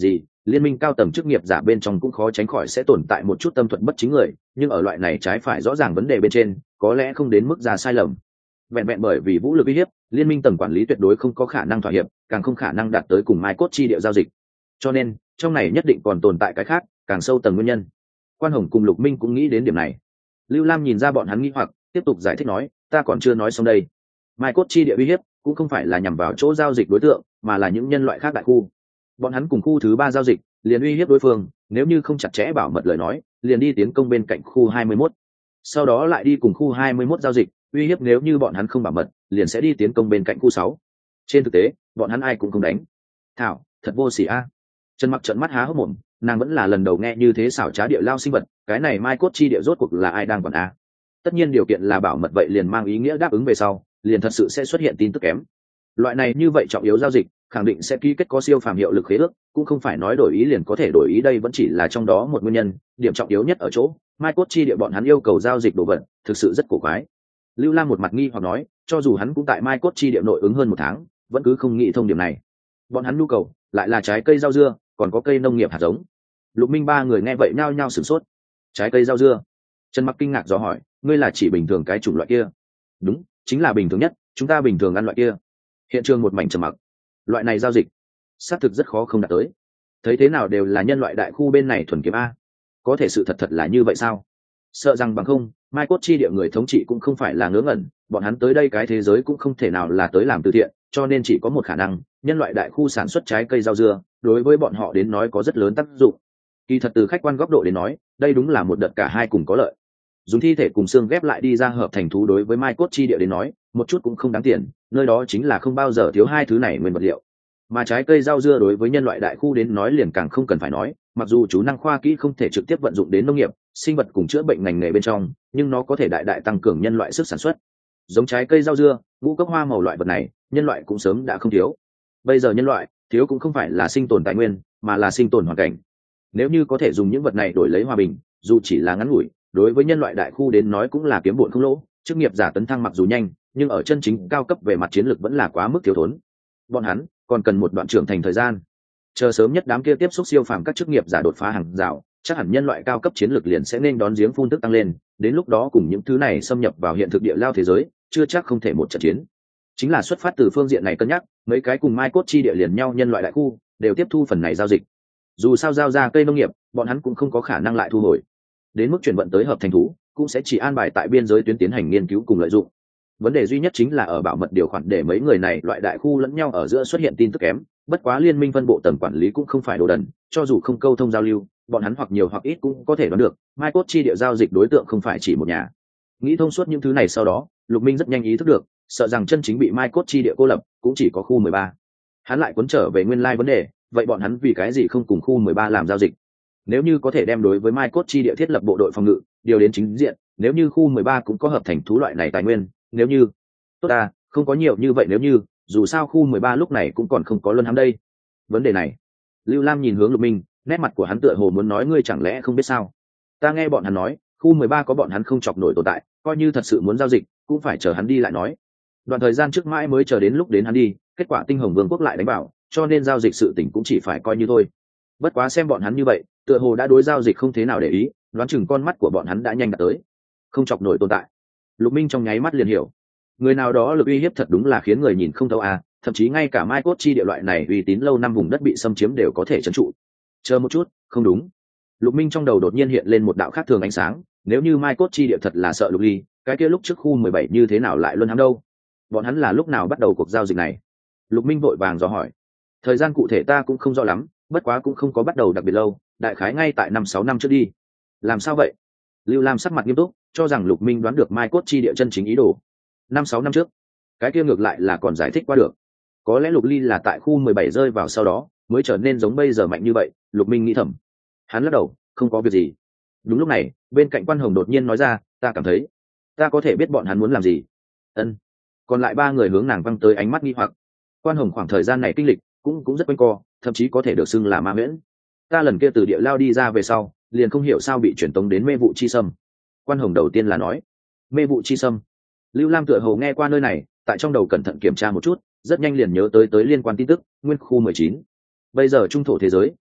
liên minh cao tầng chức nghiệp giả bên trong cũng khó tránh khỏi sẽ tồn tại một chút tâm thuật bất chính người, nhưng ở loại này trái phải rõ ràng vấn đề bên trên có lẽ không đến mức ra sai lầm. Vẹn vẹn bởi vì vũ lực uy hiếp, liên minh tầng quản lý tuyệt đối không có khả năng thỏa hiệp, càng không khả năng đạt tới cùng mai cốt chi địa giao dịch. Cho nên trong này nhất định còn tồn tại cái khác càng sâu tầng nguyên nhân. Quan Hồng cùng Lục Minh cũng nghĩ đến điểm này. Lưu Lam nhìn ra bọn hắn nghi hoặc, tiếp tục giải thích nói, ta còn chưa nói xong đây. Mai cốt chi địa uy hiếp cũng không phải là nhằm vào chỗ giao dịch đối tượng, mà là những nhân loại khác đại khu. Bọn hắn cùng khu thứ ba giao dịch, liền uy hiếp đối phương, nếu như không chặt chẽ bảo mật lời nói, liền đi tiến công bên cạnh khu hai mươi mốt. Sau đó lại đi cùng khu hai mươi mốt giao dịch, uy hiếp nếu như bọn hắn không bảo mật, liền sẽ đi tiến công bên cạnh khu sáu. Trên thực tế, bọn hắn ai cũng không đánh. Thảo, thật vô sỉ a. Trần Mặc trợn mắt há hốc mồm, nàng vẫn là lần đầu nghe như thế xảo trá địa lao sinh vật, cái này mai cốt chi địa rốt cuộc là ai đang quản a? Tất nhiên điều kiện là bảo mật, vậy liền mang ý nghĩa đáp ứng về sau, liền thật sự sẽ xuất hiện tin tức kém. Loại này như vậy trọng yếu giao dịch, khẳng định sẽ ký kết có siêu phàm hiệu lực khế ước, cũng không phải nói đổi ý liền có thể đổi ý, đây vẫn chỉ là trong đó một nguyên nhân, điểm trọng yếu nhất ở chỗ, mai cốt chi địa bọn hắn yêu cầu giao dịch đồ vật, thực sự rất cổ quái. Lưu Lam một mặt nghi hoặc nói, cho dù hắn cũng tại mai cốt chi địa nội ứng hơn một tháng, vẫn cứ không nghĩ thông điểm này. Bọn hắn nhu cầu lại là trái cây rau dưa, còn có cây nông nghiệp hạt giống. Lục Minh ba người nghe vậy nhao nhao sửng sốt. Trái cây rau dưa? Trần Mặc kinh ngạc dò hỏi, ngươi là chỉ bình thường cái chủng loại kia? Đúng, chính là bình thường nhất, chúng ta bình thường ăn loại kia. Hiện trường một mảnh trầm mặc. Loại này giao dịch xác thực rất khó không đạt tới. Thấy thế nào đều là nhân loại đại khu bên này thuần kiếm a. Có thể sự thật thật là như vậy sao? Sợ rằng bằng không, mai cốt chi địa người thống trị cũng không phải là ngớ ngẩn, bọn hắn tới đây cái thế giới cũng không thể nào là tới làm từ thiện, cho nên chỉ có một khả năng, nhân loại đại khu sản xuất trái cây rau dưa, đối với bọn họ đến nói có rất lớn tác dụng. Kỳ thật từ khách quan góc độ đến nói, đây đúng là một đợt cả hai cùng có lợi. Dùng thi thể cùng xương ghép lại đi ra hợp thành thú, đối với mai cốt chi địa đến nói, một chút cũng không đáng tiền, nơi đó chính là không bao giờ thiếu hai thứ này nguyên vật liệu. Mà trái cây rau dưa đối với nhân loại đại khu đến nói liền càng không cần phải nói, mặc dù chú năng khoa kỹ không thể trực tiếp vận dụng đến nông nghiệp, sinh vật cùng chữa bệnh ngành nghề bên trong, nhưng nó có thể đại đại tăng cường nhân loại sức sản xuất. Giống trái cây rau dưa, ngũ cốc hoa màu loại vật này, nhân loại cũng sớm đã không thiếu. Bây giờ nhân loại thiếu cũng không phải là sinh tồn tài nguyên, mà là sinh tồn hoàn cảnh. Nếu như có thể dùng những vật này đổi lấy hòa bình, dù chỉ là ngắn ngủi, đối với nhân loại đại khu đến nói cũng là kiếm bộn không lỗ. Chức nghiệp giả tấn thăng mặc dù nhanh, nhưng ở chân chính cao cấp về mặt chiến lược vẫn là quá mức thiếu thốn. Bọn hắn còn cần một đoạn trưởng thành thời gian. Chờ sớm nhất đám kia tiếp xúc siêu phàm các chức nghiệp giả đột phá hàng rào, chắc hẳn nhân loại cao cấp chiến lược liền sẽ nên đón giếng phun tức tăng lên. Đến lúc đó cùng những thứ này xâm nhập vào hiện thực địa lao thế giới, chưa chắc không thể một trận chiến. Chính là xuất phát từ phương diện này cân nhắc, mấy cái cùng mai cốt chi địa liền nhau nhân loại đại khu đều tiếp thu phần này giao dịch. Dù sao giao ra cây nông nghiệp, bọn hắn cũng không có khả năng lại thu hồi. Đến mức chuyển vận tới hợp thành thú, cũng sẽ chỉ an bài tại biên giới tuyến tiến hành nghiên cứu cùng lợi dụng. Vấn đề duy nhất chính là ở bảo mật điều khoản, để mấy người này loại đại khu lẫn nhau ở giữa xuất hiện tin tức kém. Bất quá liên minh phân bộ tầng quản lý cũng không phải đồ đần, cho dù không câu thông giao lưu, bọn hắn hoặc nhiều hoặc ít cũng có thể đoán được mai cốt chi địa giao dịch đối tượng không phải chỉ một nhà. Nghĩ thông suốt những thứ này sau đó, Lục Minh rất nhanh ý thức được, sợ rằng chân chính bị mai cốt chi địa cô lập cũng chỉ có khu mười ba. Hắn lại cuốn trở về nguyên lai vấn đề, vậy bọn hắn vì cái gì không cùng khu mười ba làm giao dịch? Nếu như có thể đem đối với mai cốt chi địa thiết lập bộ đội phòng ngự, điều đến chính diện, nếu như khu mười ba cũng có hợp thành thú loại này tài nguyên, nếu như tốt ta, không có nhiều như vậy nếu như, dù sao khu mười ba lúc này cũng còn không có luân hãm đây. Vấn đề này, Lưu Lam nhìn hướng Lục Minh, nét mặt của hắn tựa hồ muốn nói, ngươi chẳng lẽ không biết sao? Ta nghe bọn hắn nói, khu mười ba có bọn hắn không chọc nổi tồn tại, coi như thật sự muốn giao dịch, cũng phải chờ hắn đi lại nói. Đoạn thời gian trước mãi mới chờ đến lúc đến hắn đi, kết quả Tinh Hồng Vương quốc lại đánh bảo, cho nên giao dịch sự tình cũng chỉ phải coi như thôi. Bất quá xem bọn hắn như vậy, tựa hồ đã đối giao dịch không thế nào để ý, đoán chừng con mắt của bọn hắn đã nhanh đạt tới. Không chọc nổi tồn tại. Lục Minh trong nháy mắt liền hiểu, người nào đó lực uy hiếp thật đúng là khiến người nhìn không thấu à, thậm chí ngay cả mai cốt chi địa loại này uy tín lâu năm vùng đất bị xâm chiếm đều có thể trấn trụ. Chờ một chút, không đúng. Lục Minh trong đầu đột nhiên hiện lên một đạo khác thường ánh sáng, nếu như mai cốt chi địa thật là sợ Lục Ly, cái kia lúc trước khu mười bảy như thế nào lại luân hãm đâu? Bọn hắn là lúc nào bắt đầu cuộc giao dịch này? Lục Minh vội vàng dò hỏi. Thời gian cụ thể ta cũng không rõ lắm, bất quá cũng không có bắt đầu đặc biệt lâu, đại khái ngay tại năm sáu năm trước đi. Làm sao vậy? Lưu Lam sắc mặt nghiêm túc, cho rằng Lục Minh đoán được mai cốt chi địa chân chính ý đồ. Năm sáu năm trước, cái kia ngược lại là còn giải thích qua được. Có lẽ Lục Ly là tại khu mười bảy rơi vào sau đó mới trở nên giống bây giờ mạnh như vậy. Lục Minh nghĩ thầm. Hắn lắc đầu, không có việc gì. Đúng lúc này, bên cạnh Quan Hồng đột nhiên nói ra, ta cảm thấy ta có thể biết bọn hắn muốn làm gì. Ân. Còn lại ba người hướng nàng văng tới ánh mắt nghi hoặc. Quan Hồng khoảng thời gian này kinh lịch cũng cũng rất quanh co, thậm chí có thể được xưng là ma huyễn. Ta lần kia từ địa lao đi ra về sau, liền không hiểu sao bị chuyển tống đến mê vụ chi sâm. Quan Hồng đầu tiên là nói, mê vụ chi sâm. Lưu Lam tựa hồ nghe qua nơi này, tại trong đầu cẩn thận kiểm tra một chút, rất nhanh liền nhớ tới tới liên quan tin tức, nguyên khu mười chín. Bây giờ trung thổ thế giới,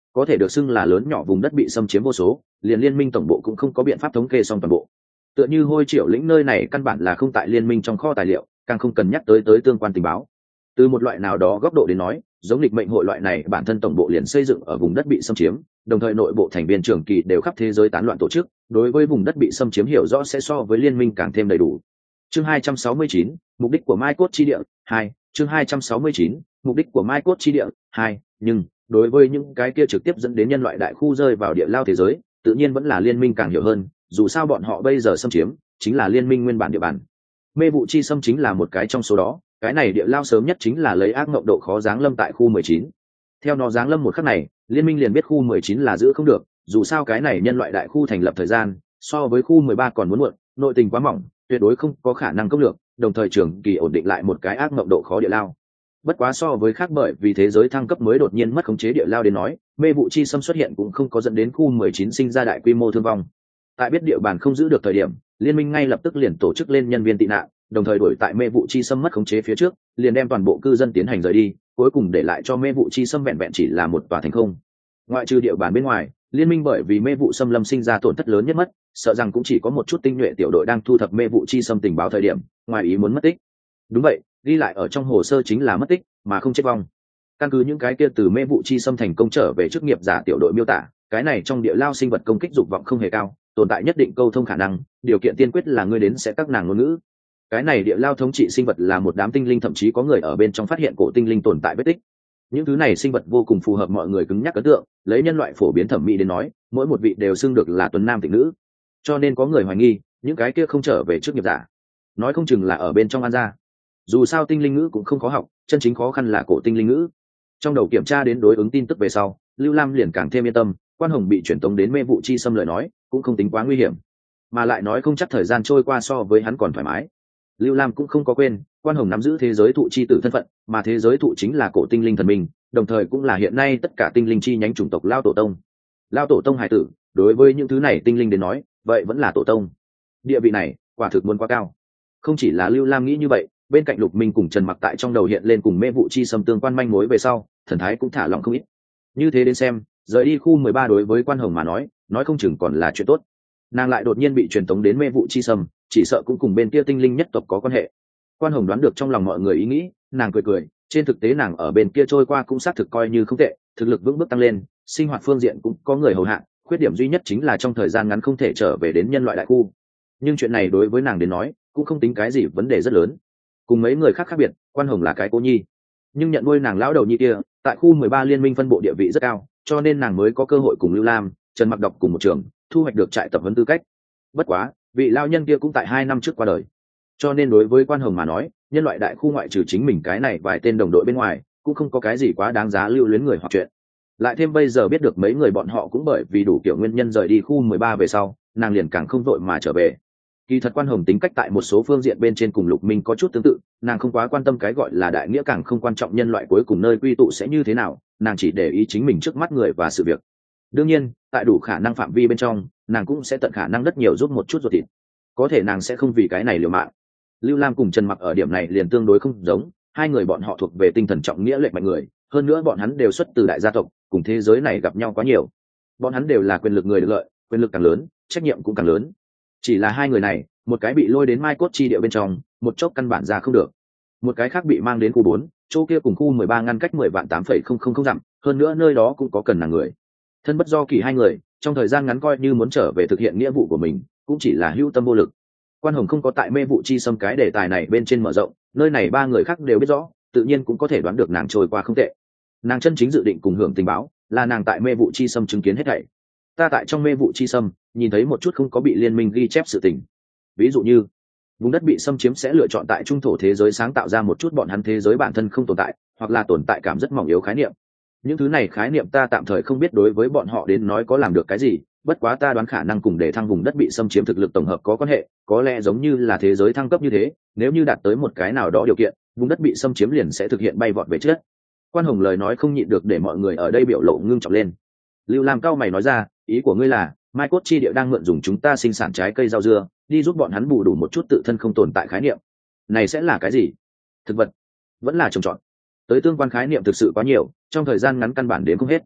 có thể được xưng là lớn nhỏ vùng đất bị xâm chiếm vô số, liền liên minh tổng bộ cũng không có biện pháp thống kê xong toàn bộ. Tựa như Hôi Triệu lĩnh nơi này căn bản là không tại liên minh trong kho tài liệu, càng không cần nhắc tới tới tương quan tình báo. Từ một loại nào đó góc độ đến nói, giống lịch mệnh hội loại này bản thân tổng bộ liền xây dựng ở vùng đất bị xâm chiếm, đồng thời nội bộ thành viên trưởng kỳ đều khắp thế giới tán loạn tổ chức, đối với vùng đất bị xâm chiếm hiểu rõ sẽ so với liên minh càng thêm đầy đủ. Chương hai trăm sáu mươi chín, mục đích của Mai Cốt chi địa hai. Chương hai trăm sáu mươi chín, mục đích của Mai Cốt chi địa hai. Nhưng đối với những cái kia trực tiếp dẫn đến nhân loại đại khu rơi vào địa lao thế giới, tự nhiên vẫn là liên minh càng hiểu hơn, dù sao bọn họ bây giờ xâm chiếm chính là liên minh nguyên bản địa bàn. Mê vụ chi xâm chính là một cái trong số đó, cái này địa lao sớm nhất chính là lấy ác mộng độ khó giáng lâm tại khu mười chín. Theo nó giáng lâm một khắc này, liên minh liền biết khu mười chín là giữ không được, dù sao cái này nhân loại đại khu thành lập thời gian so với khu mười ba còn muốn muộn, nội tình quá mỏng, tuyệt đối không có khả năng công lược, đồng thời trường kỳ ổn định lại một cái ác mộng độ khó địa lao. Bất quá so với khác bởi vì thế giới thăng cấp mới đột nhiên mất khống chế địa lao đến nói, mê vụ chi xâm xuất hiện cũng không có dẫn đến khu mười chín sinh ra đại quy mô thương vong. Tại biết địa bàn không giữ được thời điểm, liên minh ngay lập tức liền tổ chức lên nhân viên tị nạn, đồng thời đuổi tại mê vụ chi xâm mất khống chế phía trước, liền đem toàn bộ cư dân tiến hành rời đi, cuối cùng để lại cho mê vụ chi xâm vẹn vẹn chỉ là một tòa thành không. Ngoại trừ địa bàn bên ngoài, liên minh bởi vì mê vụ xâm lâm sinh ra tổn thất lớn nhất mất, sợ rằng cũng chỉ có một chút tinh nhuệ tiểu đội đang thu thập mê vụ chi xâm tình báo thời điểm, ngoài ý muốn mất tích. Đúng vậy, ghi lại ở trong hồ sơ chính là mất tích, mà không chết vong. Căn cứ những cái kia từ mê vụ chi xâm thành công trở về chức nghiệp giả tiểu đội miêu tả, cái này trong địa lao sinh vật công kích dục vọng không hề cao, tồn tại nhất định câu thông khả năng, điều kiện tiên quyết là ngươi đến sẽ các nàng ngôn ngữ. Cái này địa lao thống trị sinh vật là một đám tinh linh, thậm chí có người ở bên trong phát hiện cổ tinh linh tồn tại vết tích. Những thứ này sinh vật vô cùng phù hợp mọi người cứng nhắc ấn tượng, lấy nhân loại phổ biến thẩm mỹ đến nói, mỗi một vị đều xưng được là tuấn nam tịnh nữ, cho nên có người hoài nghi những cái kia không trở về chức nghiệp giả, nói không chừng là ở bên trong ăn ra. Dù sao tinh linh ngữ cũng không khó học, chân chính khó khăn là cổ tinh linh ngữ. Trong đầu kiểm tra đến đối ứng tin tức về sau, Lưu Lam liền càng thêm yên tâm, Quan Hồng bị chuyển tống đến mê vụ chi xâm lời nói cũng không tính quá nguy hiểm, mà lại nói không chắc thời gian trôi qua so với hắn còn thoải mái. Lưu Lam cũng không có quên, Quan Hồng nắm giữ thế giới thụ chi tử thân phận, mà thế giới thụ chính là cổ tinh linh thần minh, đồng thời cũng là hiện nay tất cả tinh linh chi nhánh chủng tộc Lao Tổ Tông. Lao Tổ Tông hài tử, đối với những thứ này tinh linh đến nói, vậy vẫn là tổ tông. Địa vị này, quả thực muốn quá cao. Không chỉ là Lưu Lam nghĩ như vậy, bên cạnh Lục Minh cùng Trần Mặc tại trong đầu hiện lên cùng mê vụ chi xâm tương quan manh mối về sau, thần thái cũng thả lỏng không ít. Như thế đến xem, rời đi khu mười ba đối với Quan Hồng mà nói, nói không chừng còn là chuyện tốt. Nàng lại đột nhiên bị truyền tống đến mê vụ chi xâm, chỉ sợ cũng cùng bên kia tinh linh nhất tộc có quan hệ. Quan Hồng đoán được trong lòng mọi người ý nghĩ, nàng cười cười, trên thực tế nàng ở bên kia trôi qua cũng xác thực coi như không tệ, thực lực vững bước tăng lên, sinh hoạt phương diện cũng có người hầu hạ, khuyết điểm duy nhất chính là trong thời gian ngắn không thể trở về đến nhân loại đại khu. Nhưng chuyện này đối với nàng đến nói, cũng không tính cái gì vấn đề rất lớn. Cùng mấy người khác khác biệt, Quan Hồng là cái cô nhi, nhưng nhận nuôi nàng lão đầu nhi kia, tại khu mười ba liên minh phân bộ địa vị rất cao, cho nên nàng mới có cơ hội cùng Lưu Lam, Trần Mặc đọc cùng một trường, thu hoạch được trại tập huấn tư cách. Bất quá, vị lão nhân kia cũng tại hai năm trước qua đời, cho nên đối với Quan Hồng mà nói, nhân loại đại khu ngoại trừ chính mình cái này vài tên đồng đội bên ngoài, cũng không có cái gì quá đáng giá lưu luyến người hoặc chuyện. Lại thêm bây giờ biết được mấy người bọn họ cũng bởi vì đủ kiểu nguyên nhân rời đi khu mười ba về sau, nàng liền càng không vội mà trở về. Kỳ thật Quan Hồng tính cách tại một số phương diện bên trên cùng Lục Minh có chút tương tự, nàng không quá quan tâm cái gọi là đại nghĩa, càng không quan trọng nhân loại cuối cùng nơi quy tụ sẽ như thế nào, nàng chỉ để ý chính mình trước mắt người và sự việc. Đương nhiên, tại đủ khả năng phạm vi bên trong, nàng cũng sẽ tận khả năng rất nhiều giúp một chút ruột thịt. Có thể nàng sẽ không vì cái này liều mạng. Lưu Lam cùng Trần Mặc ở điểm này liền tương đối không giống, hai người bọn họ thuộc về tinh thần trọng nghĩa lệnh mạnh người, hơn nữa bọn hắn đều xuất từ đại gia tộc, cùng thế giới này gặp nhau quá nhiều. Bọn hắn đều là quyền lực người được lợi, quyền lực càng lớn, trách nhiệm cũng càng lớn. Chỉ là hai người này, một cái bị lôi đến Mai Cốt chi địa bên trong, một chốc căn bản ra không được. Một cái khác bị mang đến khu bốn, chỗ kia cùng khu mười ba ngăn cách mười vạn tám phẩy không không không dặm, hơn nữa nơi đó cũng có cần nàng người. Thân bất do kỳ hai người, trong thời gian ngắn coi như muốn trở về thực hiện nghĩa vụ của mình, cũng chỉ là hữu tâm vô lực. Quan Hồng không có tại mê vụ chi xâm cái đề tài này bên trên mở rộng, nơi này ba người khác đều biết rõ, tự nhiên cũng có thể đoán được nàng trôi qua không tệ. Nàng chân chính dự định cùng hưởng tình báo, là nàng tại mê vụ chi xâm chứng kiến hết thảy. Ta tại trong mê vụ chi xâm nhìn thấy một chút không có bị liên minh ghi chép sự tình. Ví dụ như, vùng đất bị xâm chiếm sẽ lựa chọn tại trung thổ thế giới sáng tạo ra một chút bọn hắn thế giới bản thân không tồn tại, hoặc là tồn tại cảm rất mỏng yếu khái niệm. Những thứ này khái niệm ta tạm thời không biết đối với bọn họ đến nói có làm được cái gì, bất quá ta đoán khả năng cùng để thăng vùng đất bị xâm chiếm thực lực tổng hợp có quan hệ, có lẽ giống như là thế giới thăng cấp như thế, nếu như đạt tới một cái nào đó điều kiện, vùng đất bị xâm chiếm liền sẽ thực hiện bay vọt về trước. Quan Hồng lời nói không nhịn được để mọi người ở đây biểu lộ ngưng trọng lên. Lưu Lam cao mày nói ra, ý của ngươi là Mai Cốt chi địa đang mượn dùng chúng ta sinh sản trái cây rau dưa, đi giúp bọn hắn bù đủ một chút tự thân không tồn tại khái niệm. Này sẽ là cái gì? Thực vật? Vẫn là trồng trọt? Tới tương quan khái niệm thực sự quá nhiều, trong thời gian ngắn căn bản đến không hết.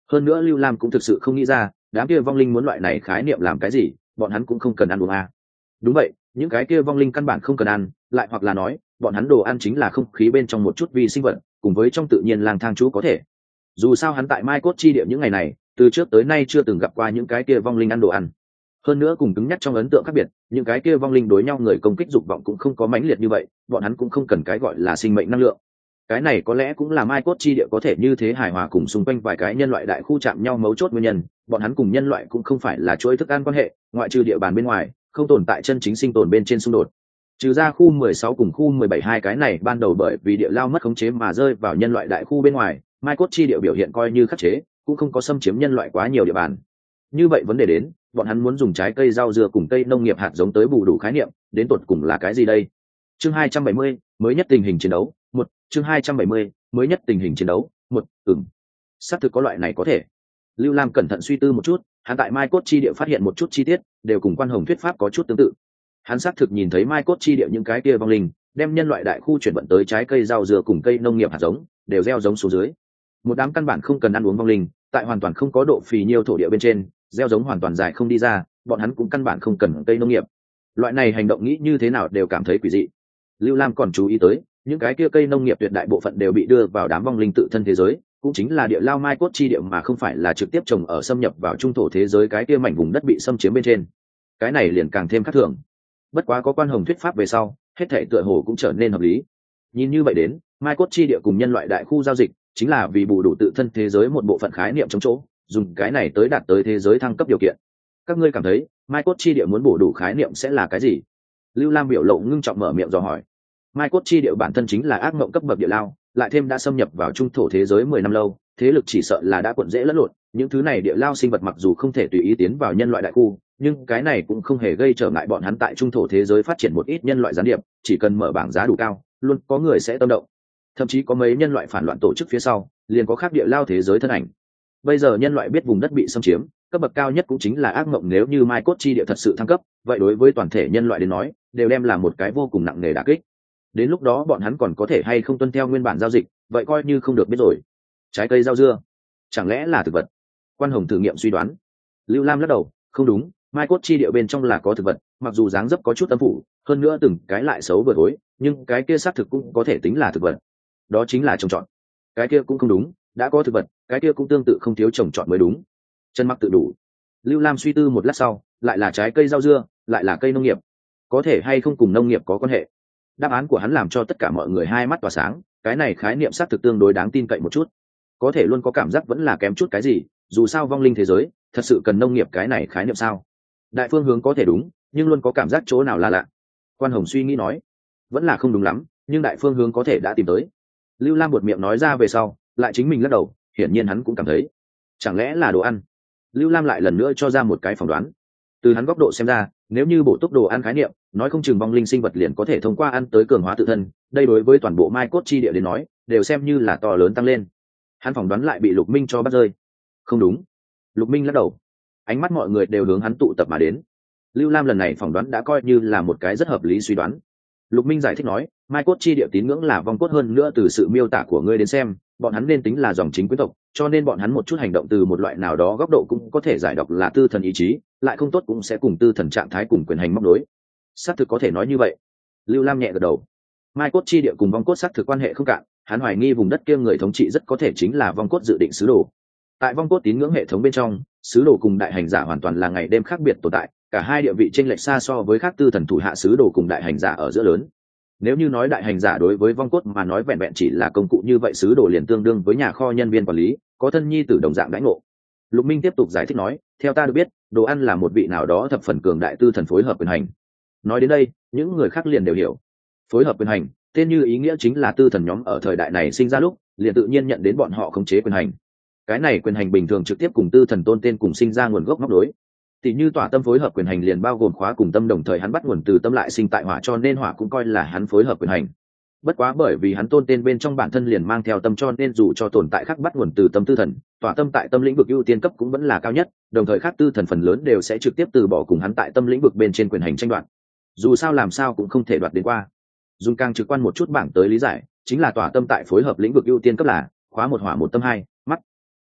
hơn nữa Lưu Lam cũng thực sự không nghĩ ra đám kia vong linh muốn loại này khái niệm làm cái gì, bọn hắn cũng không cần ăn uống à. Đúng vậy, những cái kia vong linh căn bản không cần ăn, lại hoặc là nói bọn hắn đồ ăn chính là không khí bên trong một chút vi sinh vật cùng với trong tự nhiên lang thang chú có thể. Dù sao hắn tại Mai Cốt chi địa những ngày này từ trước tới nay chưa từng gặp qua những cái kia vong linh ăn đồ ăn, hơn nữa cùng cứng nhắc trong ấn tượng khác biệt, những cái kia vong linh đối nhau người công kích dục vọng cũng không có mãnh liệt như vậy, bọn hắn cũng không cần cái gọi là sinh mệnh năng lượng. Cái này có lẽ cũng là Mai Cốt chi địa có thể như thế hài hòa cùng xung quanh vài cái nhân loại đại khu chạm nhau mấu chốt nguyên nhân, bọn hắn cùng nhân loại cũng không phải là chuỗi thức ăn quan hệ, ngoại trừ địa bàn bên ngoài không tồn tại chân chính sinh tồn bên trên xung đột. Trừ ra khu mười sáu cùng khu mười bảy hai cái này ban đầu bởi vì địa lao mất khống chế mà rơi vào nhân loại đại khu bên ngoài, Mai Cốt chi địa biểu hiện coi như khắc chế, cũng không có xâm chiếm nhân loại quá nhiều địa bàn. Như vậy vấn đề đến, bọn hắn muốn dùng trái cây rau dưa cùng cây nông nghiệp hạt giống tới bù đủ khái niệm, đến tột cùng là cái gì đây? Chương hai trăm bảy mươi, mới nhất tình hình chiến đấu, một, chương hai trăm bảy mươi, mới nhất tình hình chiến đấu, một, ừm. Xác thực có loại này có thể. Lưu Lam cẩn thận suy tư một chút, hắn tại Mai Cốt chi địa phát hiện một chút chi tiết, đều cùng Quan Hồng thuyết pháp có chút tương tự. Hắn xác thực nhìn thấy Mai Cốt chi địa những cái kia vong linh, đem nhân loại đại khu chuyển vận tới trái cây rau dưa cùng cây nông nghiệp hạt giống, đều gieo giống xuống dưới. Một đám căn bản không cần ăn uống vong linh, tại hoàn toàn không có độ phì nhiêu thổ địa bên trên, gieo giống hoàn toàn dài không đi ra, bọn hắn cũng căn bản không cần cây nông nghiệp. Loại này hành động nghĩ như thế nào đều cảm thấy quỷ dị. Lưu Lam còn chú ý tới, những cái kia cây nông nghiệp tuyệt đại bộ phận đều bị đưa vào đám vong linh tự thân thế giới, cũng chính là địa lao Mai Cốt chi địa mà không phải là trực tiếp trồng ở xâm nhập vào trung thổ thế giới cái kia mảnh vùng đất bị xâm chiếm bên trên. Cái này liền càng thêm khác thường. Bất quá có Quan Hồng thuyết pháp về sau, hết thảy tựa hồ cũng trở nên hợp lý. Nhìn như vậy đến, Mai Cốt chi địa cùng nhân loại đại khu giao dịch, chính là vì bù đủ tự thân thế giới một bộ phận khái niệm trong chỗ, dùng cái này tới đạt tới thế giới thăng cấp điều kiện. Các ngươi cảm thấy, Mai Cốt chi địa muốn bổ đủ khái niệm sẽ là cái gì? Lưu Lam biểu lộ ngưng trọng mở miệng dò hỏi. Mai Cốt chi địa bản thân chính là ác mộng cấp bậc địa lao, lại thêm đã xâm nhập vào trung thổ thế giới mười năm lâu, thế lực chỉ sợ là đã cuộn dễ lẫn lộn, những thứ này địa lao sinh vật mặc dù không thể tùy ý tiến vào nhân loại đại khu, nhưng cái này cũng không hề gây trở ngại bọn hắn tại trung thổ thế giới phát triển một ít nhân loại gián điệp, chỉ cần mở bảng giá đủ cao, luôn có người sẽ tâm động. Thậm chí có mấy nhân loại phản loạn tổ chức phía sau, liền có khác địa lao thế giới thân ảnh. Bây giờ nhân loại biết vùng đất bị xâm chiếm, cấp bậc cao nhất cũng chính là ác mộng, nếu như Mai Cốt chi địa thật sự thăng cấp, vậy đối với toàn thể nhân loại đến nói, đều đem là một cái vô cùng nặng nề đả kích. Đến lúc đó bọn hắn còn có thể hay không tuân theo nguyên bản giao dịch, vậy coi như không được biết rồi. Trái cây rau dưa, chẳng lẽ là thực vật? Quan Hồng thử nghiệm suy đoán. Lưu Lam lắc đầu, không đúng, Mai Cốt chi địa bên trong là có thực vật, mặc dù dáng dấp có chút âm phủ, hơn nữa từng cái lại xấu vừa thối, nhưng cái kia xác thực cũng có thể tính là thực vật. Đó chính là trồng trọt. Cái kia cũng không đúng, đã có thực vật, cái kia cũng tương tự không thiếu trồng trọt mới đúng. Chân mặc tự đủ. Lưu Lam suy tư một lát sau, lại là trái cây rau dưa, lại là cây nông nghiệp, có thể hay không cùng nông nghiệp có quan hệ? Đáp án của hắn làm cho tất cả mọi người hai mắt tỏa sáng, cái này khái niệm xác thực tương đối đáng tin cậy một chút. Có thể luôn có cảm giác vẫn là kém chút cái gì, dù sao vong linh thế giới thật sự cần nông nghiệp cái này khái niệm sao? Đại phương hướng có thể đúng, nhưng luôn có cảm giác chỗ nào là lạ. Quan Hồng suy nghĩ nói, vẫn là không đúng lắm, nhưng đại phương hướng có thể đã tìm tới. Lưu Lam buột miệng nói ra về sau, lại chính mình lắc đầu, hiển nhiên hắn cũng cảm thấy, chẳng lẽ là đồ ăn? Lưu Lam lại lần nữa cho ra một cái phỏng đoán. Từ hắn góc độ xem ra, nếu như bổ túc đồ ăn khái niệm, nói không chừng vong linh sinh vật liền có thể thông qua ăn tới cường hóa tự thân, đây đối với toàn bộ Mai Cốt chi địa đến nói, đều xem như là to lớn tăng lên. Hắn phỏng đoán lại bị Lục Minh cho bắt rơi. Không đúng. Lục Minh lắc đầu. Ánh mắt mọi người đều hướng hắn tụ tập mà đến. Lưu Lam lần này phỏng đoán đã coi như là một cái rất hợp lý suy đoán. Lục Minh giải thích nói, Mai Cốt chi địa tín ngưỡng là vong cốt, hơn nữa từ sự miêu tả của ngươi đến xem, bọn hắn nên tính là dòng chính quý tộc, cho nên bọn hắn một chút hành động từ một loại nào đó góc độ cũng có thể giải đọc là tư thần ý chí, lại không tốt cũng sẽ cùng tư thần trạng thái cùng quyền hành móc đối. Xác thực có thể nói như vậy. Lưu Lam nhẹ gật đầu. Mai Cốt chi địa cùng vong cốt xác thực quan hệ không cạn, hắn hoài nghi vùng đất kia người thống trị rất có thể chính là vong cốt dự định sứ đồ. Tại vong cốt tín ngưỡng hệ thống bên trong, sứ đồ cùng đại hành giả hoàn toàn là ngày đêm khác biệt tồn tại, cả hai địa vị chênh lệch xa so với các tư thần thủ hạ sứ đồ cùng đại hành giả ở giữa lớn. Nếu như nói đại hành giả đối với vong cốt mà nói vẹn vẹn chỉ là công cụ, như vậy sứ đồ liền tương đương với nhà kho nhân viên quản lý, có thân nhi tử đồng dạng đãi ngộ. Lục Minh tiếp tục giải thích nói, theo ta được biết, đồ ăn là một vị nào đó thập phần cường đại tư thần phối hợp quyền hành. Nói đến đây, những người khác liền đều hiểu. Phối hợp quyền hành, tên như ý nghĩa chính là tư thần nhóm ở thời đại này sinh ra lúc, liền tự nhiên nhận đến bọn họ khống chế quyền hành. Cái này quyền hành bình thường trực tiếp cùng tư thần tôn tên cùng sinh ra nguồn gốc móc đối. Tỷ như tỏa tâm phối hợp quyền hành liền bao gồm khóa cùng tâm, đồng thời hắn bắt nguồn từ tâm lại sinh tại hỏa, cho nên hỏa cũng coi là hắn phối hợp quyền hành. Bất quá bởi vì hắn tôn tên bên trong bản thân liền mang theo tâm, cho nên dù cho tồn tại khác bắt nguồn từ tâm tư thần, tỏa tâm tại tâm lĩnh vực ưu tiên cấp cũng vẫn là cao nhất, đồng thời khác tư thần phần lớn đều sẽ trực tiếp từ bỏ cùng hắn tại tâm lĩnh vực bên trên quyền hành tranh đoạt. Dù sao làm sao cũng không thể đoạt đến qua. Dùng càng trực quan một chút bảng tới lý giải, chính là tỏa tâm tại phối hợp lĩnh vực ưu tiên cấp là khóa một hỏa một tâm hai mắt.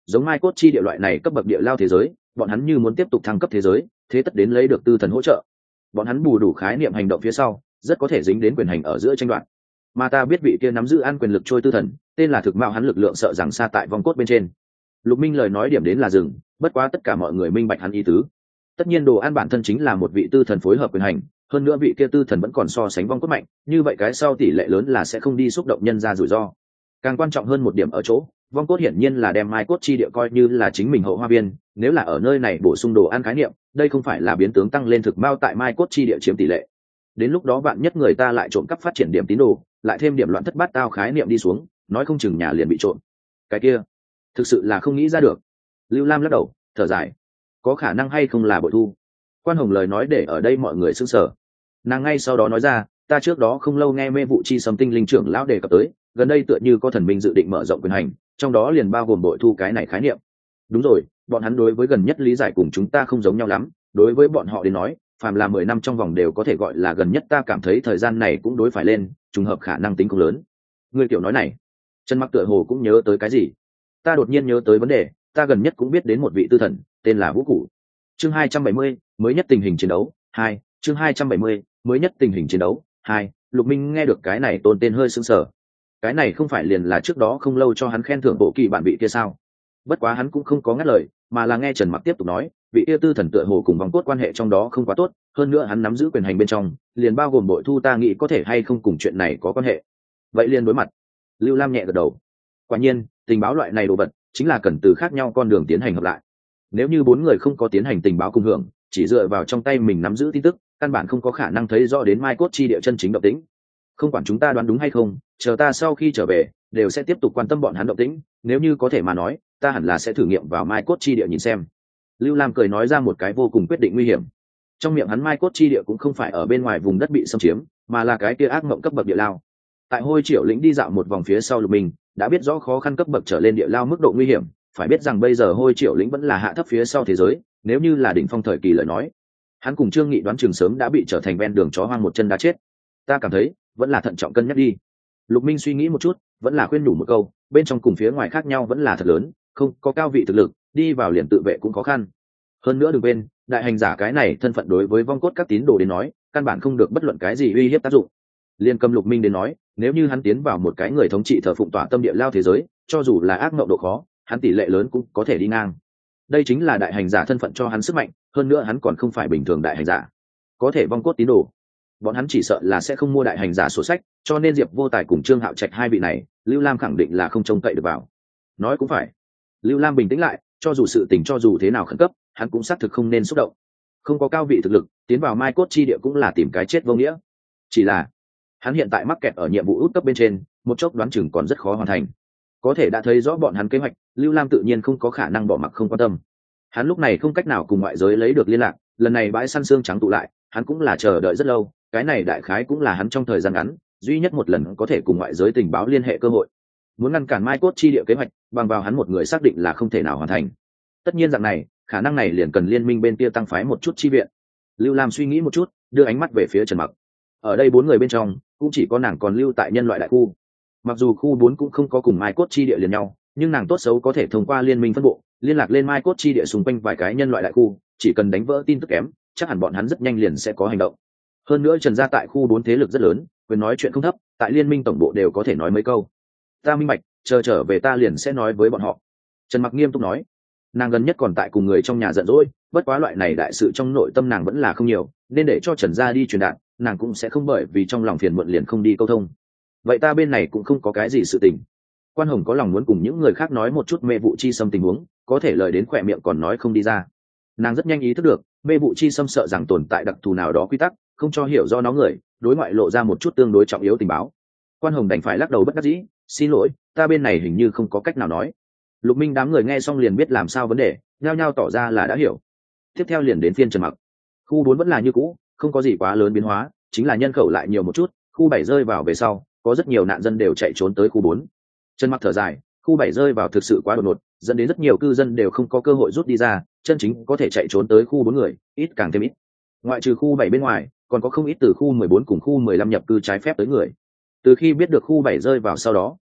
giống mai cốt chi địa loại này cấp bậc địa lao thế giới, bọn hắn như muốn tiếp tục thăng cấp thế giới, thế tất đến lấy được tư thần hỗ trợ. Bọn hắn bù đủ khái niệm hành động phía sau, rất có thể dính đến quyền hành ở giữa tranh đoạt. Mà ta biết vị kia nắm giữ an quyền lực trôi tư thần, tên là thực mạo, hắn lực lượng sợ rằng xa tại vòng cốt bên trên. Lục Minh lời nói điểm đến là dừng, bất quá tất cả mọi người minh bạch hắn ý tứ. Tất nhiên đồ an bản thân chính là một vị tư thần phối hợp quyền hành, hơn nữa vị kia tư thần vẫn còn so sánh vong cốt mạnh, như vậy cái sau tỷ lệ lớn là sẽ không đi xúc động nhân ra rủi ro. Càng quan trọng hơn một điểm ở chỗ, vong cốt hiển nhiên là đem mai cốt chi địa coi như là chính mình hậu hoa viên, nếu là ở nơi này bổ sung đồ ăn khái niệm, đây không phải là biến tướng tăng lên thực mao tại mai cốt chi địa chiếm tỷ lệ. Đến lúc đó bạn nhất người ta lại trộm cắp phát triển điểm tín đồ, lại thêm điểm loạn thất bát tao khái niệm đi xuống, nói không chừng nhà liền bị trộm. Cái kia, thực sự là không nghĩ ra được. Lưu Lam lắc đầu, thở dài. Có khả năng hay không là bội thu? Quan Hồng lời nói để ở đây mọi người sững sờ. Nàng ngay sau đó nói ra, ta trước đó không lâu nghe mê vụ chi sấm tinh linh trưởng lão đề cập tới, gần đây tựa như có thần minh dự định mở rộng quyền hành, trong đó liền bao gồm bội thu cái này khái niệm. Đúng rồi, bọn hắn đối với gần nhất lý giải cùng chúng ta không giống nhau lắm, đối với bọn họ đến nói, phàm là mười năm trong vòng đều có thể gọi là gần nhất, ta cảm thấy thời gian này cũng đối phải lên, trùng hợp khả năng tính không lớn. Người kiểu nói này, Trần Mặc tựa hồ cũng nhớ tới cái gì. Ta đột nhiên nhớ tới vấn đề, ta gần nhất cũng biết đến một vị tư thần, tên là Vũ Cụ. Chương hai trăm bảy mươi, mới nhất tình hình chiến đấu, hai, chương hai trăm bảy mươi, mới nhất tình hình chiến đấu, hai. Lục Minh nghe được cái này tôn tên hơi sững sờ. Cái này không phải liền là trước đó không lâu cho hắn khen thưởng bộ kỳ bản vị kia sao? Bất quá hắn cũng không có ngắt lời, mà là nghe Trần Mặc tiếp tục nói, vị kia tư thần tựa hồ cùng vòng cốt quan hệ trong đó không quá tốt, hơn nữa hắn nắm giữ quyền hành bên trong, liền bao gồm bội thu, ta nghĩ có thể hay không cùng chuyện này có quan hệ. Vậy liền đối mặt. Lưu Lam nhẹ gật đầu. Quả nhiên, tình báo loại này đồ vật, chính là cần từ khác nhau con đường tiến hành hợp lại. Nếu như bốn người không có tiến hành tình báo cùng hưởng, chỉ dựa vào trong tay mình nắm giữ tin tức, căn bản không có khả năng thấy rõ đến mai cốt chi địa chân chính động tĩnh. Không quản chúng ta đoán đúng hay không, chờ ta sau khi trở về, đều sẽ tiếp tục quan tâm bọn hắn động tĩnh, nếu như có thể mà nói, ta hẳn là sẽ thử nghiệm vào mai cốt chi địa nhìn xem. Lưu Lam cười nói ra một cái vô cùng quyết định nguy hiểm. Trong miệng hắn mai cốt chi địa cũng không phải ở bên ngoài vùng đất bị xâm chiếm, mà là cái kia ác mộng cấp bậc địa lao. Tại Hôi Triệu lĩnh đi dạo một vòng phía sau, Lục Minh đã biết rõ khó khăn cấp bậc trở lên địa lao mức độ nguy hiểm, phải biết rằng bây giờ Hôi Triệu lĩnh vẫn là hạ thấp phía sau thế giới, nếu như là đỉnh phong thời kỳ lời nói, hắn cùng Trương Nghị đoán chừng sớm đã bị trở thành ven đường chó hoang một chân đá chết. Ta cảm thấy, vẫn là thận trọng cân nhắc đi. Lục Minh suy nghĩ một chút, vẫn là khuyên nhủ một câu, bên trong cùng phía ngoài khác nhau vẫn là thật lớn, không có cao vị thực lực, đi vào liền tự vệ cũng khó khăn. Hơn nữa đừng quên, đại hành giả cái này thân phận đối với vong cốt các tín đồ đến nói, căn bản không được bất luận cái gì uy hiếp tác dụng. Liên cầm Lục Minh đến nói, nếu như hắn tiến vào một cái người thống trị thờ phụng tỏa tâm địa lao thế giới, cho dù là ác mộng độ khó, hắn tỷ lệ lớn cũng có thể đi ngang. Đây chính là đại hành giả thân phận cho hắn sức mạnh, hơn nữa hắn còn không phải bình thường đại hành giả, có thể vong cốt tín đồ. Bọn hắn chỉ sợ là sẽ không mua đại hành giả sổ sách, cho nên Diệp Vô Tài cùng Trương Hạo Trạch hai vị này, Lưu Lam khẳng định là không trông cậy được vào. Nói cũng phải. Lưu Lam bình tĩnh lại, cho dù sự tình cho dù thế nào khẩn cấp, hắn cũng xác thực không nên xúc động. Không có cao vị thực lực, tiến vào mai cốt chi địa cũng là tìm cái chết vô nghĩa. Chỉ là hắn hiện tại mắc kẹt ở nhiệm vụ út cấp bên trên, một chốc đoán chừng còn rất khó hoàn thành. Có thể đã thấy rõ bọn hắn kế hoạch, Lưu Lam tự nhiên không có khả năng bỏ mặc không quan tâm. Hắn lúc này không cách nào cùng ngoại giới lấy được liên lạc, lần này bãi săn xương trắng tụ lại, hắn cũng là chờ đợi rất lâu, cái này đại khái cũng là hắn trong thời gian ngắn duy nhất một lần có thể cùng ngoại giới tình báo liên hệ cơ hội. Muốn ngăn cản mai cốt chi địa kế hoạch, bằng vào hắn một người xác định là không thể nào hoàn thành. Tất nhiên rằng này, khả năng này liền cần liên minh bên kia tăng phái một chút chi viện. Lưu Lam suy nghĩ một chút, đưa ánh mắt về phía Trần Mặc. Ở đây bốn người bên trong, cũng chỉ có nàng còn lưu tại nhân loại đại khu. Mặc dù khu bốn cũng không có cùng mai cốt chi địa liền nhau, nhưng nàng tốt xấu có thể thông qua liên minh phân bộ liên lạc lên mai cốt chi địa xung quanh vài cái nhân loại đại khu, chỉ cần đánh vỡ tin tức kém, chắc hẳn bọn hắn rất nhanh liền sẽ có hành động. Hơn nữa Trần gia tại khu bốn thế lực rất lớn, quyền nói chuyện không thấp, tại liên minh tổng bộ đều có thể nói mấy câu. Ta minh bạch, chờ trở về ta liền sẽ nói với bọn họ. Trần Mặc nghiêm túc nói. Nàng gần nhất còn tại cùng người trong nhà giận dỗi, bất quá loại này đại sự trong nội tâm nàng vẫn là không nhiều, nên để cho Trần gia đi truyền đạt, nàng cũng sẽ không bởi vì trong lòng phiền muộn liền không đi câu thông. Vậy ta bên này cũng không có cái gì sự tình. Quan Hồng có lòng muốn cùng những người khác nói một chút mê vụ chi xâm tình huống, có thể lời đến khỏe miệng còn nói không đi ra. Nàng rất nhanh ý thức được, mê vụ chi xâm sợ rằng tồn tại đặc thù nào đó quy tắc, không cho hiểu do nó người, đối ngoại lộ ra một chút tương đối trọng yếu tình báo. Quan Hồng đành phải lắc đầu bất đắc dĩ, xin lỗi, ta bên này hình như không có cách nào nói. Lục Minh đám người nghe xong liền biết làm sao vấn đề, nhao nhao tỏ ra là đã hiểu. Tiếp theo liền đến phiên Trần Mặc. Khu bốn vẫn là như cũ, không có gì quá lớn biến hóa, chính là nhân khẩu lại nhiều một chút, khu bảy rơi vào về sau, có rất nhiều nạn dân đều chạy trốn tới khu bốn. Trần Mặc thở dài, khu bảy rơi vào thực sự quá đột ngột, dẫn đến rất nhiều cư dân đều không có cơ hội rút đi ra, chân chính có thể chạy trốn tới khu bốn người, ít càng thêm ít. Ngoại trừ khu bảy bên ngoài, còn có không ít từ khu mười bốn cùng khu mười lăm nhập cư trái phép tới người. Từ khi biết được khu bảy rơi vào sau đó,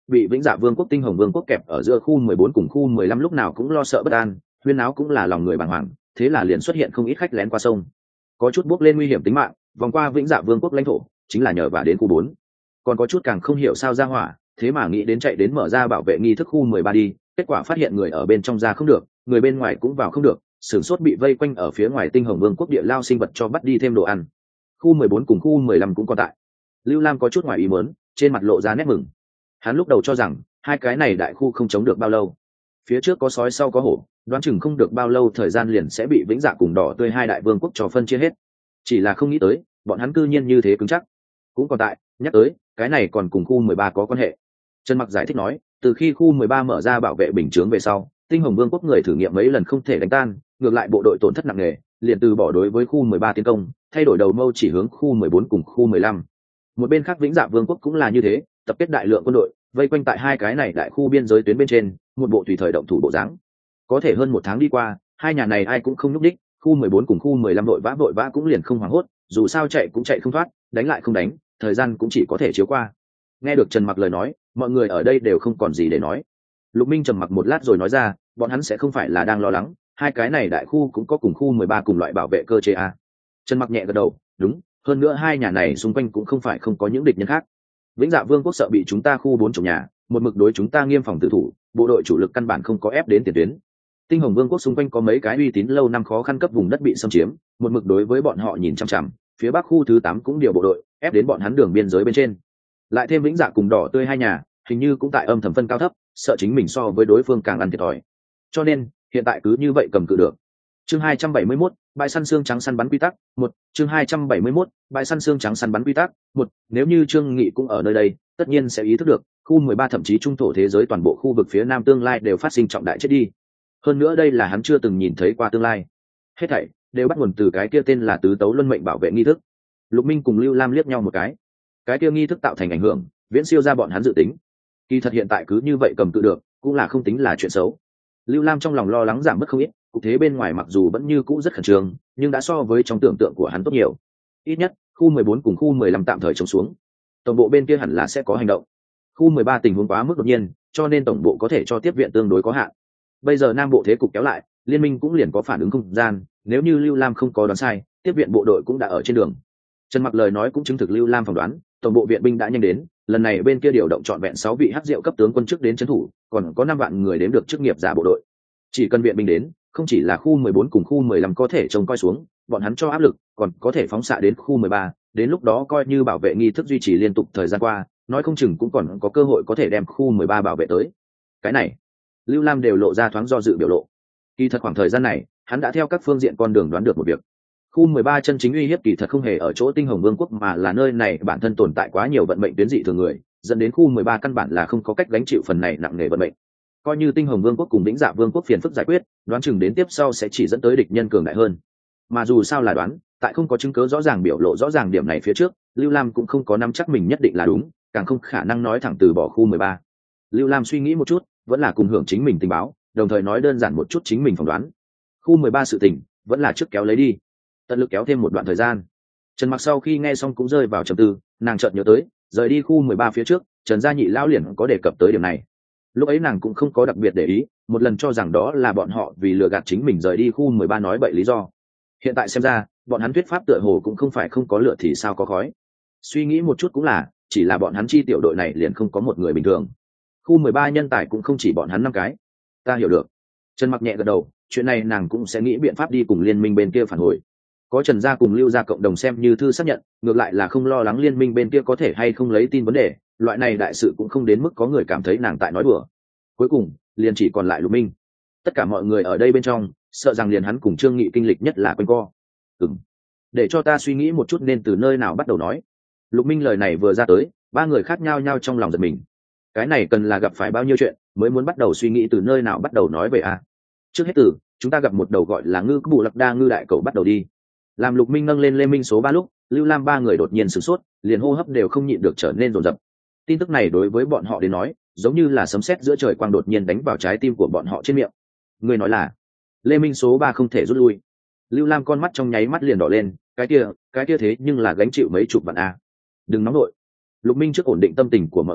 bị Vĩnh Dạ Vương quốc Tinh Hồng Vương quốc kẹp ở giữa khu mười bốn cùng khu mười lăm lúc nào cũng lo sợ bất an, huyên náo cũng là lòng người bàng hoàng, thế là liền xuất hiện không ít khách lén qua sông. Có chút bước lên nguy hiểm tính mạng, vòng qua Vĩnh Dạ Vương quốc lãnh thổ, chính là nhờ vả đến khu bốn. Còn có chút càng không hiểu sao ra hỏa, thế mà nghĩ đến chạy đến mở ra bảo vệ nghi thức khu mười ba đi, kết quả phát hiện người ở bên trong ra không được, người bên ngoài cũng vào không được, sửng sốt bị vây quanh ở phía ngoài Tinh Hồng Vương quốc địa lao sinh vật cho bắt đi thêm đồ ăn. Khu mười bốn cùng khu mười lăm cũng còn tại. Lưu Lam có chút ngoài ý muốn, trên mặt lộ ra nét mừng. Hắn lúc đầu cho rằng hai cái này đại khu không chống được bao lâu, phía trước có sói sau có hổ, đoán chừng không được bao lâu thời gian liền sẽ bị Vĩnh Dạ cùng Đỏ Tươi hai đại vương quốc cho phân chia hết. Chỉ là không nghĩ tới bọn hắn cư nhiên như thế cứng chắc. Cũng còn tại, nhắc tới cái này còn cùng khu mười ba có quan hệ. Trần Mặc giải thích nói, từ khi khu mười ba mở ra bảo vệ bình chướng về sau, Tinh Hồng Vương quốc người thử nghiệm mấy lần không thể đánh tan, ngược lại bộ đội tổn thất nặng nề, liền từ bỏ đối với khu mười ba tiến công, thay đổi đầu mâu chỉ hướng khu mười bốn cùng khu mười lăm. Một bên khác Vĩnh Dạ Vương quốc cũng là như thế, tập kết đại lượng quân đội, vây quanh tại hai cái này đại khu biên giới tuyến bên trên, một bộ tùy thời động thủ bộ dáng. Có thể hơn một tháng đi qua, hai nhà này ai cũng không nhúc đích, khu mười bốn cùng khu mười lăm đội vã vội vã cũng liền không hoảng hốt, dù sao chạy cũng chạy không thoát, đánh lại không đánh, thời gian cũng chỉ có thể chiếu qua. Nghe được Trần Mặc lời nói, mọi người ở đây đều không còn gì để nói. Lục Minh trầm mặc một lát rồi nói ra, bọn hắn sẽ không phải là đang lo lắng, hai cái này đại khu cũng có cùng khu mười ba cùng loại bảo vệ cơ chế a. Trần Mặc nhẹ gật đầu, đúng, hơn nữa hai nhà này xung quanh cũng không phải không có những địch nhân khác. Vĩnh Dạ Vương quốc sợ bị chúng ta khu bốn trồng nhà, một mực đối chúng ta nghiêm phòng tự thủ, bộ đội chủ lực căn bản không có ép đến tiền tuyến. Tinh Hồng Vương quốc xung quanh có mấy cái uy tín lâu năm khó khăn cấp vùng đất bị xâm chiếm, một mực đối với bọn họ nhìn chằm chằm, phía bắc khu thứ tám cũng điều bộ đội ép đến bọn hắn đường biên giới bên trên. Lại thêm Vĩnh Dạ cùng Đỏ Tươi hai nhà, hình như cũng tại âm thầm phân cao thấp, sợ chính mình so với đối phương càng ăn thiệt thòi. Cho nên, hiện tại cứ như vậy cầm cự được. Chương hai trăm bảy mươi mốt, bãi săn xương trắng săn bắn quy tắc, một, chương hai trăm bảy mươi mốt, bãi săn xương trắng săn bắn quy tắc, một, nếu như Trương Nghị cũng ở nơi đây, tất nhiên sẽ ý thức được, khu mười ba thậm chí trung thổ thế giới toàn bộ khu vực phía nam tương lai đều phát sinh trọng đại chết đi. Hơn nữa đây là hắn chưa từng nhìn thấy qua tương lai. Hết thảy đều bắt nguồn từ cái kia tên là Tứ Tấu Luân Mệnh bảo vệ nghi thức. Lục Minh cùng Lưu Lam liếc nhau một cái. Cái kia nghi thức tạo thành ảnh hưởng, viễn siêu ra bọn hắn dự tính. Kỳ thật hiện tại cứ như vậy cầm cự được, cũng là không tính là chuyện xấu. Lưu Lam trong lòng lo lắng giảm bớt không ít, cục thế bên ngoài mặc dù vẫn như cũ rất khẩn trương, nhưng đã so với trong tưởng tượng của hắn tốt nhiều. Ít nhất, khu mười bốn cùng khu mười lăm tạm thời trống xuống. Tổng bộ bên kia hẳn là sẽ có hành động. Khu mười ba tình huống quá mức đột nhiên, cho nên tổng bộ có thể cho tiếp viện tương đối có hạn. Bây giờ Nam bộ thế cục kéo lại, liên minh cũng liền có phản ứng không gian, nếu như Lưu Lam không có đoán sai, tiếp viện bộ đội cũng đã ở trên đường. Trần Mặc lời nói cũng chứng thực Lưu Lam phỏng đoán, tổng bộ viện binh đã nhanh đến, lần này bên kia điều động trọn vẹn sáu vị hắc diệu cấp tướng quân chức đến trấn thủ, còn có năm vạn người đếm được chức nghiệp giả bộ đội. Chỉ cần viện binh đến, không chỉ là khu mười bốn cùng khu mười lăm có thể trông coi xuống, bọn hắn cho áp lực, còn có thể phóng xạ đến khu mười ba, đến lúc đó coi như bảo vệ nghi thức duy trì liên tục thời gian qua, nói không chừng cũng còn có cơ hội có thể đem khu mười ba bảo vệ tới. Cái này, Lưu Lam đều lộ ra thoáng do dự biểu lộ. Kỳ thật khoảng thời gian này, hắn đã theo các phương diện con đường đoán được một việc. Khu mười ba chân chính uy hiếp kỳ thật không hề ở chỗ Tinh Hồng Vương quốc mà là nơi này bản thân tồn tại quá nhiều vận mệnh tuyến dị thường người, dẫn đến khu mười ba căn bản là không có cách gánh chịu phần này nặng nề vận mệnh. Coi như Tinh Hồng Vương quốc cùng Vĩnh Dạ Vương quốc phiền phức giải quyết, đoán chừng đến tiếp sau sẽ chỉ dẫn tới địch nhân cường đại hơn. Mà dù sao là đoán, tại không có chứng cứ rõ ràng biểu lộ rõ ràng điểm này phía trước, Lưu Lam cũng không có nắm chắc mình nhất định là đúng, càng không khả năng nói thẳng từ bỏ khu mười ba. Lưu Lam suy nghĩ một chút, vẫn là cùng hưởng chính mình tình báo, đồng thời nói đơn giản một chút chính mình phỏng đoán. Khu mười ba sự tình, vẫn là trước kéo lấy đi, tận lực kéo thêm một đoạn thời gian. Trần Mặc sau khi nghe xong cũng rơi vào trầm tư, nàng chợt nhớ tới, rời đi khu mười ba phía trước, Trần Gia Nhị lão liền có đề cập tới điểm này. Lúc ấy nàng cũng không có đặc biệt để ý, một lần cho rằng đó là bọn họ vì lừa gạt chính mình rời đi khu mười ba nói bậy lý do. Hiện tại xem ra, bọn hắn thuyết pháp tựa hồ cũng không phải không có lửa thì sao có khói. Suy nghĩ một chút cũng là, chỉ là bọn hắn chi tiểu đội này liền không có một người bình thường. Khu mười ba nhân tài cũng không chỉ bọn hắn năm cái. Ta hiểu được. Trần Mặc nhẹ gật đầu, chuyện này nàng cũng sẽ nghĩ biện pháp đi cùng liên minh bên kia phản hồi. Có Trần Gia cùng Lưu Gia cộng đồng xem như thư xác nhận, ngược lại là không lo lắng liên minh bên kia có thể hay không lấy tin vấn đề, loại này đại sự cũng không đến mức có người cảm thấy nàng tại nói đùa. Cuối cùng, liền chỉ còn lại Lục Minh. Tất cả mọi người ở đây bên trong, sợ rằng liền hắn cùng Trương Nghị kinh lịch nhất là quanh co. Ừm. Để cho ta suy nghĩ một chút nên từ nơi nào bắt đầu nói. Lục Minh lời này vừa ra tới, ba người khác nhau nhau trong lòng giật mình. Cái này cần là gặp phải bao nhiêu chuyện, mới muốn bắt đầu suy nghĩ từ nơi nào bắt đầu nói về a. Trước hết từ, chúng ta gặp một đầu gọi là Ngư Bù Lạc Đa Ngư đại cầu bắt đầu đi. Làm Lục Minh nâng lên Lê Minh số ba lúc, Lưu Lam ba người đột nhiên sửng sốt, liền hô hấp đều không nhịn được trở nên rồn rập. Tin tức này đối với bọn họ đến nói, giống như là sấm sét giữa trời quang đột nhiên đánh vào trái tim của bọn họ trên miệng. Người nói là Lê Minh số ba không thể rút lui. Lưu Lam con mắt trong nháy mắt liền đỏ lên, cái kia, cái kia thế nhưng là gánh chịu mấy chục vạn a. Đừng nóng nội. Lục Minh trước ổn định tâm tình của mọi người,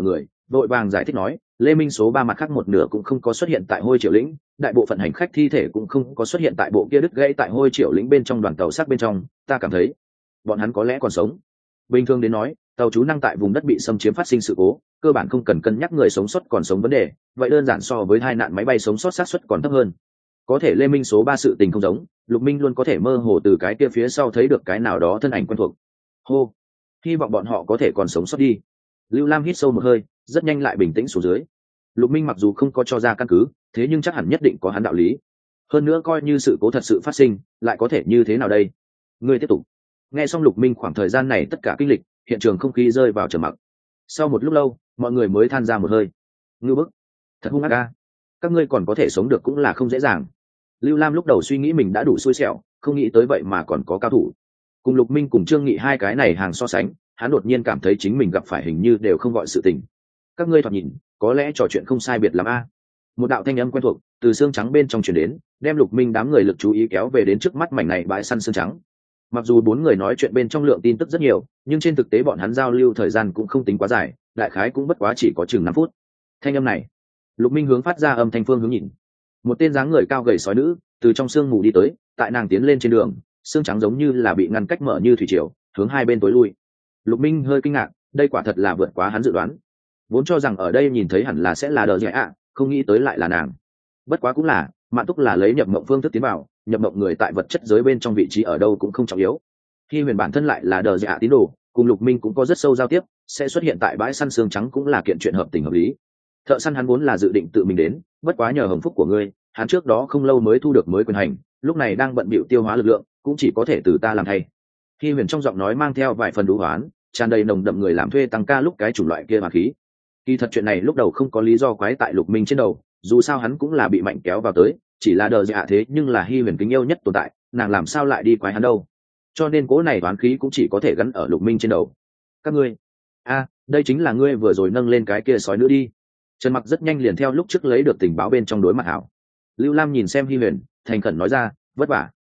vội vàng giải thích nói, lê minh số ba mặt khác một nửa cũng không có xuất hiện tại hôi triệu lĩnh, đại bộ phận hành khách thi thể cũng không có xuất hiện tại bộ kia đứt gãy tại hôi triệu lĩnh bên trong đoàn tàu xác bên trong, ta cảm thấy bọn hắn có lẽ còn sống. Bình thường đến nói, tàu trú năng tại vùng đất bị xâm chiếm phát sinh sự cố, cơ bản không cần cân nhắc người sống sót còn sống vấn đề, vậy đơn giản so với hai nạn máy bay sống sót xác suất còn thấp hơn. Có thể lê minh số ba sự tình không giống, Lục Minh luôn có thể mơ hồ từ cái kia phía sau thấy được cái nào đó thân ảnh quen thuộc. Hô, hy vọng bọn họ có thể còn sống sót đi. Lưu Lam hít sâu một hơi, rất nhanh lại bình tĩnh xuống dưới. Lục Minh mặc dù không có cho ra căn cứ, thế nhưng chắc hẳn nhất định có hắn đạo lý. Hơn nữa coi như sự cố thật sự phát sinh, lại có thể như thế nào đây? Ngươi tiếp tục. Nghe xong Lục Minh khoảng thời gian này tất cả kinh lịch, hiện trường không khí rơi vào trầm mặc. Sau một lúc lâu, mọi người mới than ra một hơi. Ngưu bức, thật hung ác a. Các ngươi còn có thể sống được cũng là không dễ dàng. Lưu Lam lúc đầu suy nghĩ mình đã đủ xui xẻo, không nghĩ tới vậy mà còn có cao thủ. Cùng Lục Minh cùng Trương Nghị hai cái này hàng so sánh, hắn đột nhiên cảm thấy chính mình gặp phải hình như đều không gọi sự tình. Các ngươi thoạt nhìn, có lẽ trò chuyện không sai biệt lắm a. Một đạo thanh âm quen thuộc từ xương trắng bên trong truyền đến, đem Lục Minh đám người lực chú ý kéo về đến trước mắt mảnh này bãi săn xương trắng. Mặc dù bốn người nói chuyện bên trong lượng tin tức rất nhiều, nhưng trên thực tế bọn hắn giao lưu thời gian cũng không tính quá dài, đại khái cũng bất quá chỉ có chừng năm phút. Thanh âm này, Lục Minh hướng phát ra âm thanh phương hướng nhìn. Một tên dáng người cao gầy sói nữ từ trong sương mù đi tới, tại nàng tiến lên trên đường, xương trắng giống như là bị ngăn cách mở như thủy triều, hướng hai bên tối lui. Lục Minh hơi kinh ngạc, đây quả thật là vượt quá hắn dự đoán. Vốn cho rằng ở đây nhìn thấy hẳn là sẽ là Đờ Dẻ ạ, không nghĩ tới lại là nàng. Bất quá cũng là, Mạn Túc là lấy nhập mộng phương thức tiến vào, nhập mộng người tại vật chất giới bên trong vị trí ở đâu cũng không trọng yếu. Khi huyền bản thân lại là Đờ Dẻ ạ tín đồ, cùng Lục Minh cũng có rất sâu giao tiếp, sẽ xuất hiện tại bãi săn xương trắng cũng là kiện chuyện hợp tình hợp lý. Thợ săn hắn vốn là dự định tự mình đến, bất quá nhờ hồng phúc của ngươi, hắn trước đó không lâu mới thu được mới quyền hành, lúc này đang bận bịu tiêu hóa lực lượng, cũng chỉ có thể từ ta làm thay. Khi huyền trong giọng nói mang theo vài phần đú hoán, tràn đầy nồng đậm người làm thuê tăng ca lúc cái chủng loại kia mà khí. Kỳ thật chuyện này lúc đầu không có lý do quái tại Lục Minh trên đầu, dù sao hắn cũng là bị mạnh kéo vào tới, chỉ là Đờ Dạ thế nhưng là Hi Huyền kính yêu nhất tồn tại, nàng làm sao lại đi quái hắn đâu? Cho nên cố này toán khí cũng chỉ có thể gắn ở Lục Minh trên đầu. Các ngươi, a, đây chính là ngươi vừa rồi nâng lên cái kia sói nữa đi. Trần Mặc rất nhanh liền theo lúc trước lấy được tình báo bên trong đối mặt hảo. Lưu Lam nhìn xem Hi Huyền, thành khẩn nói ra, vất vả.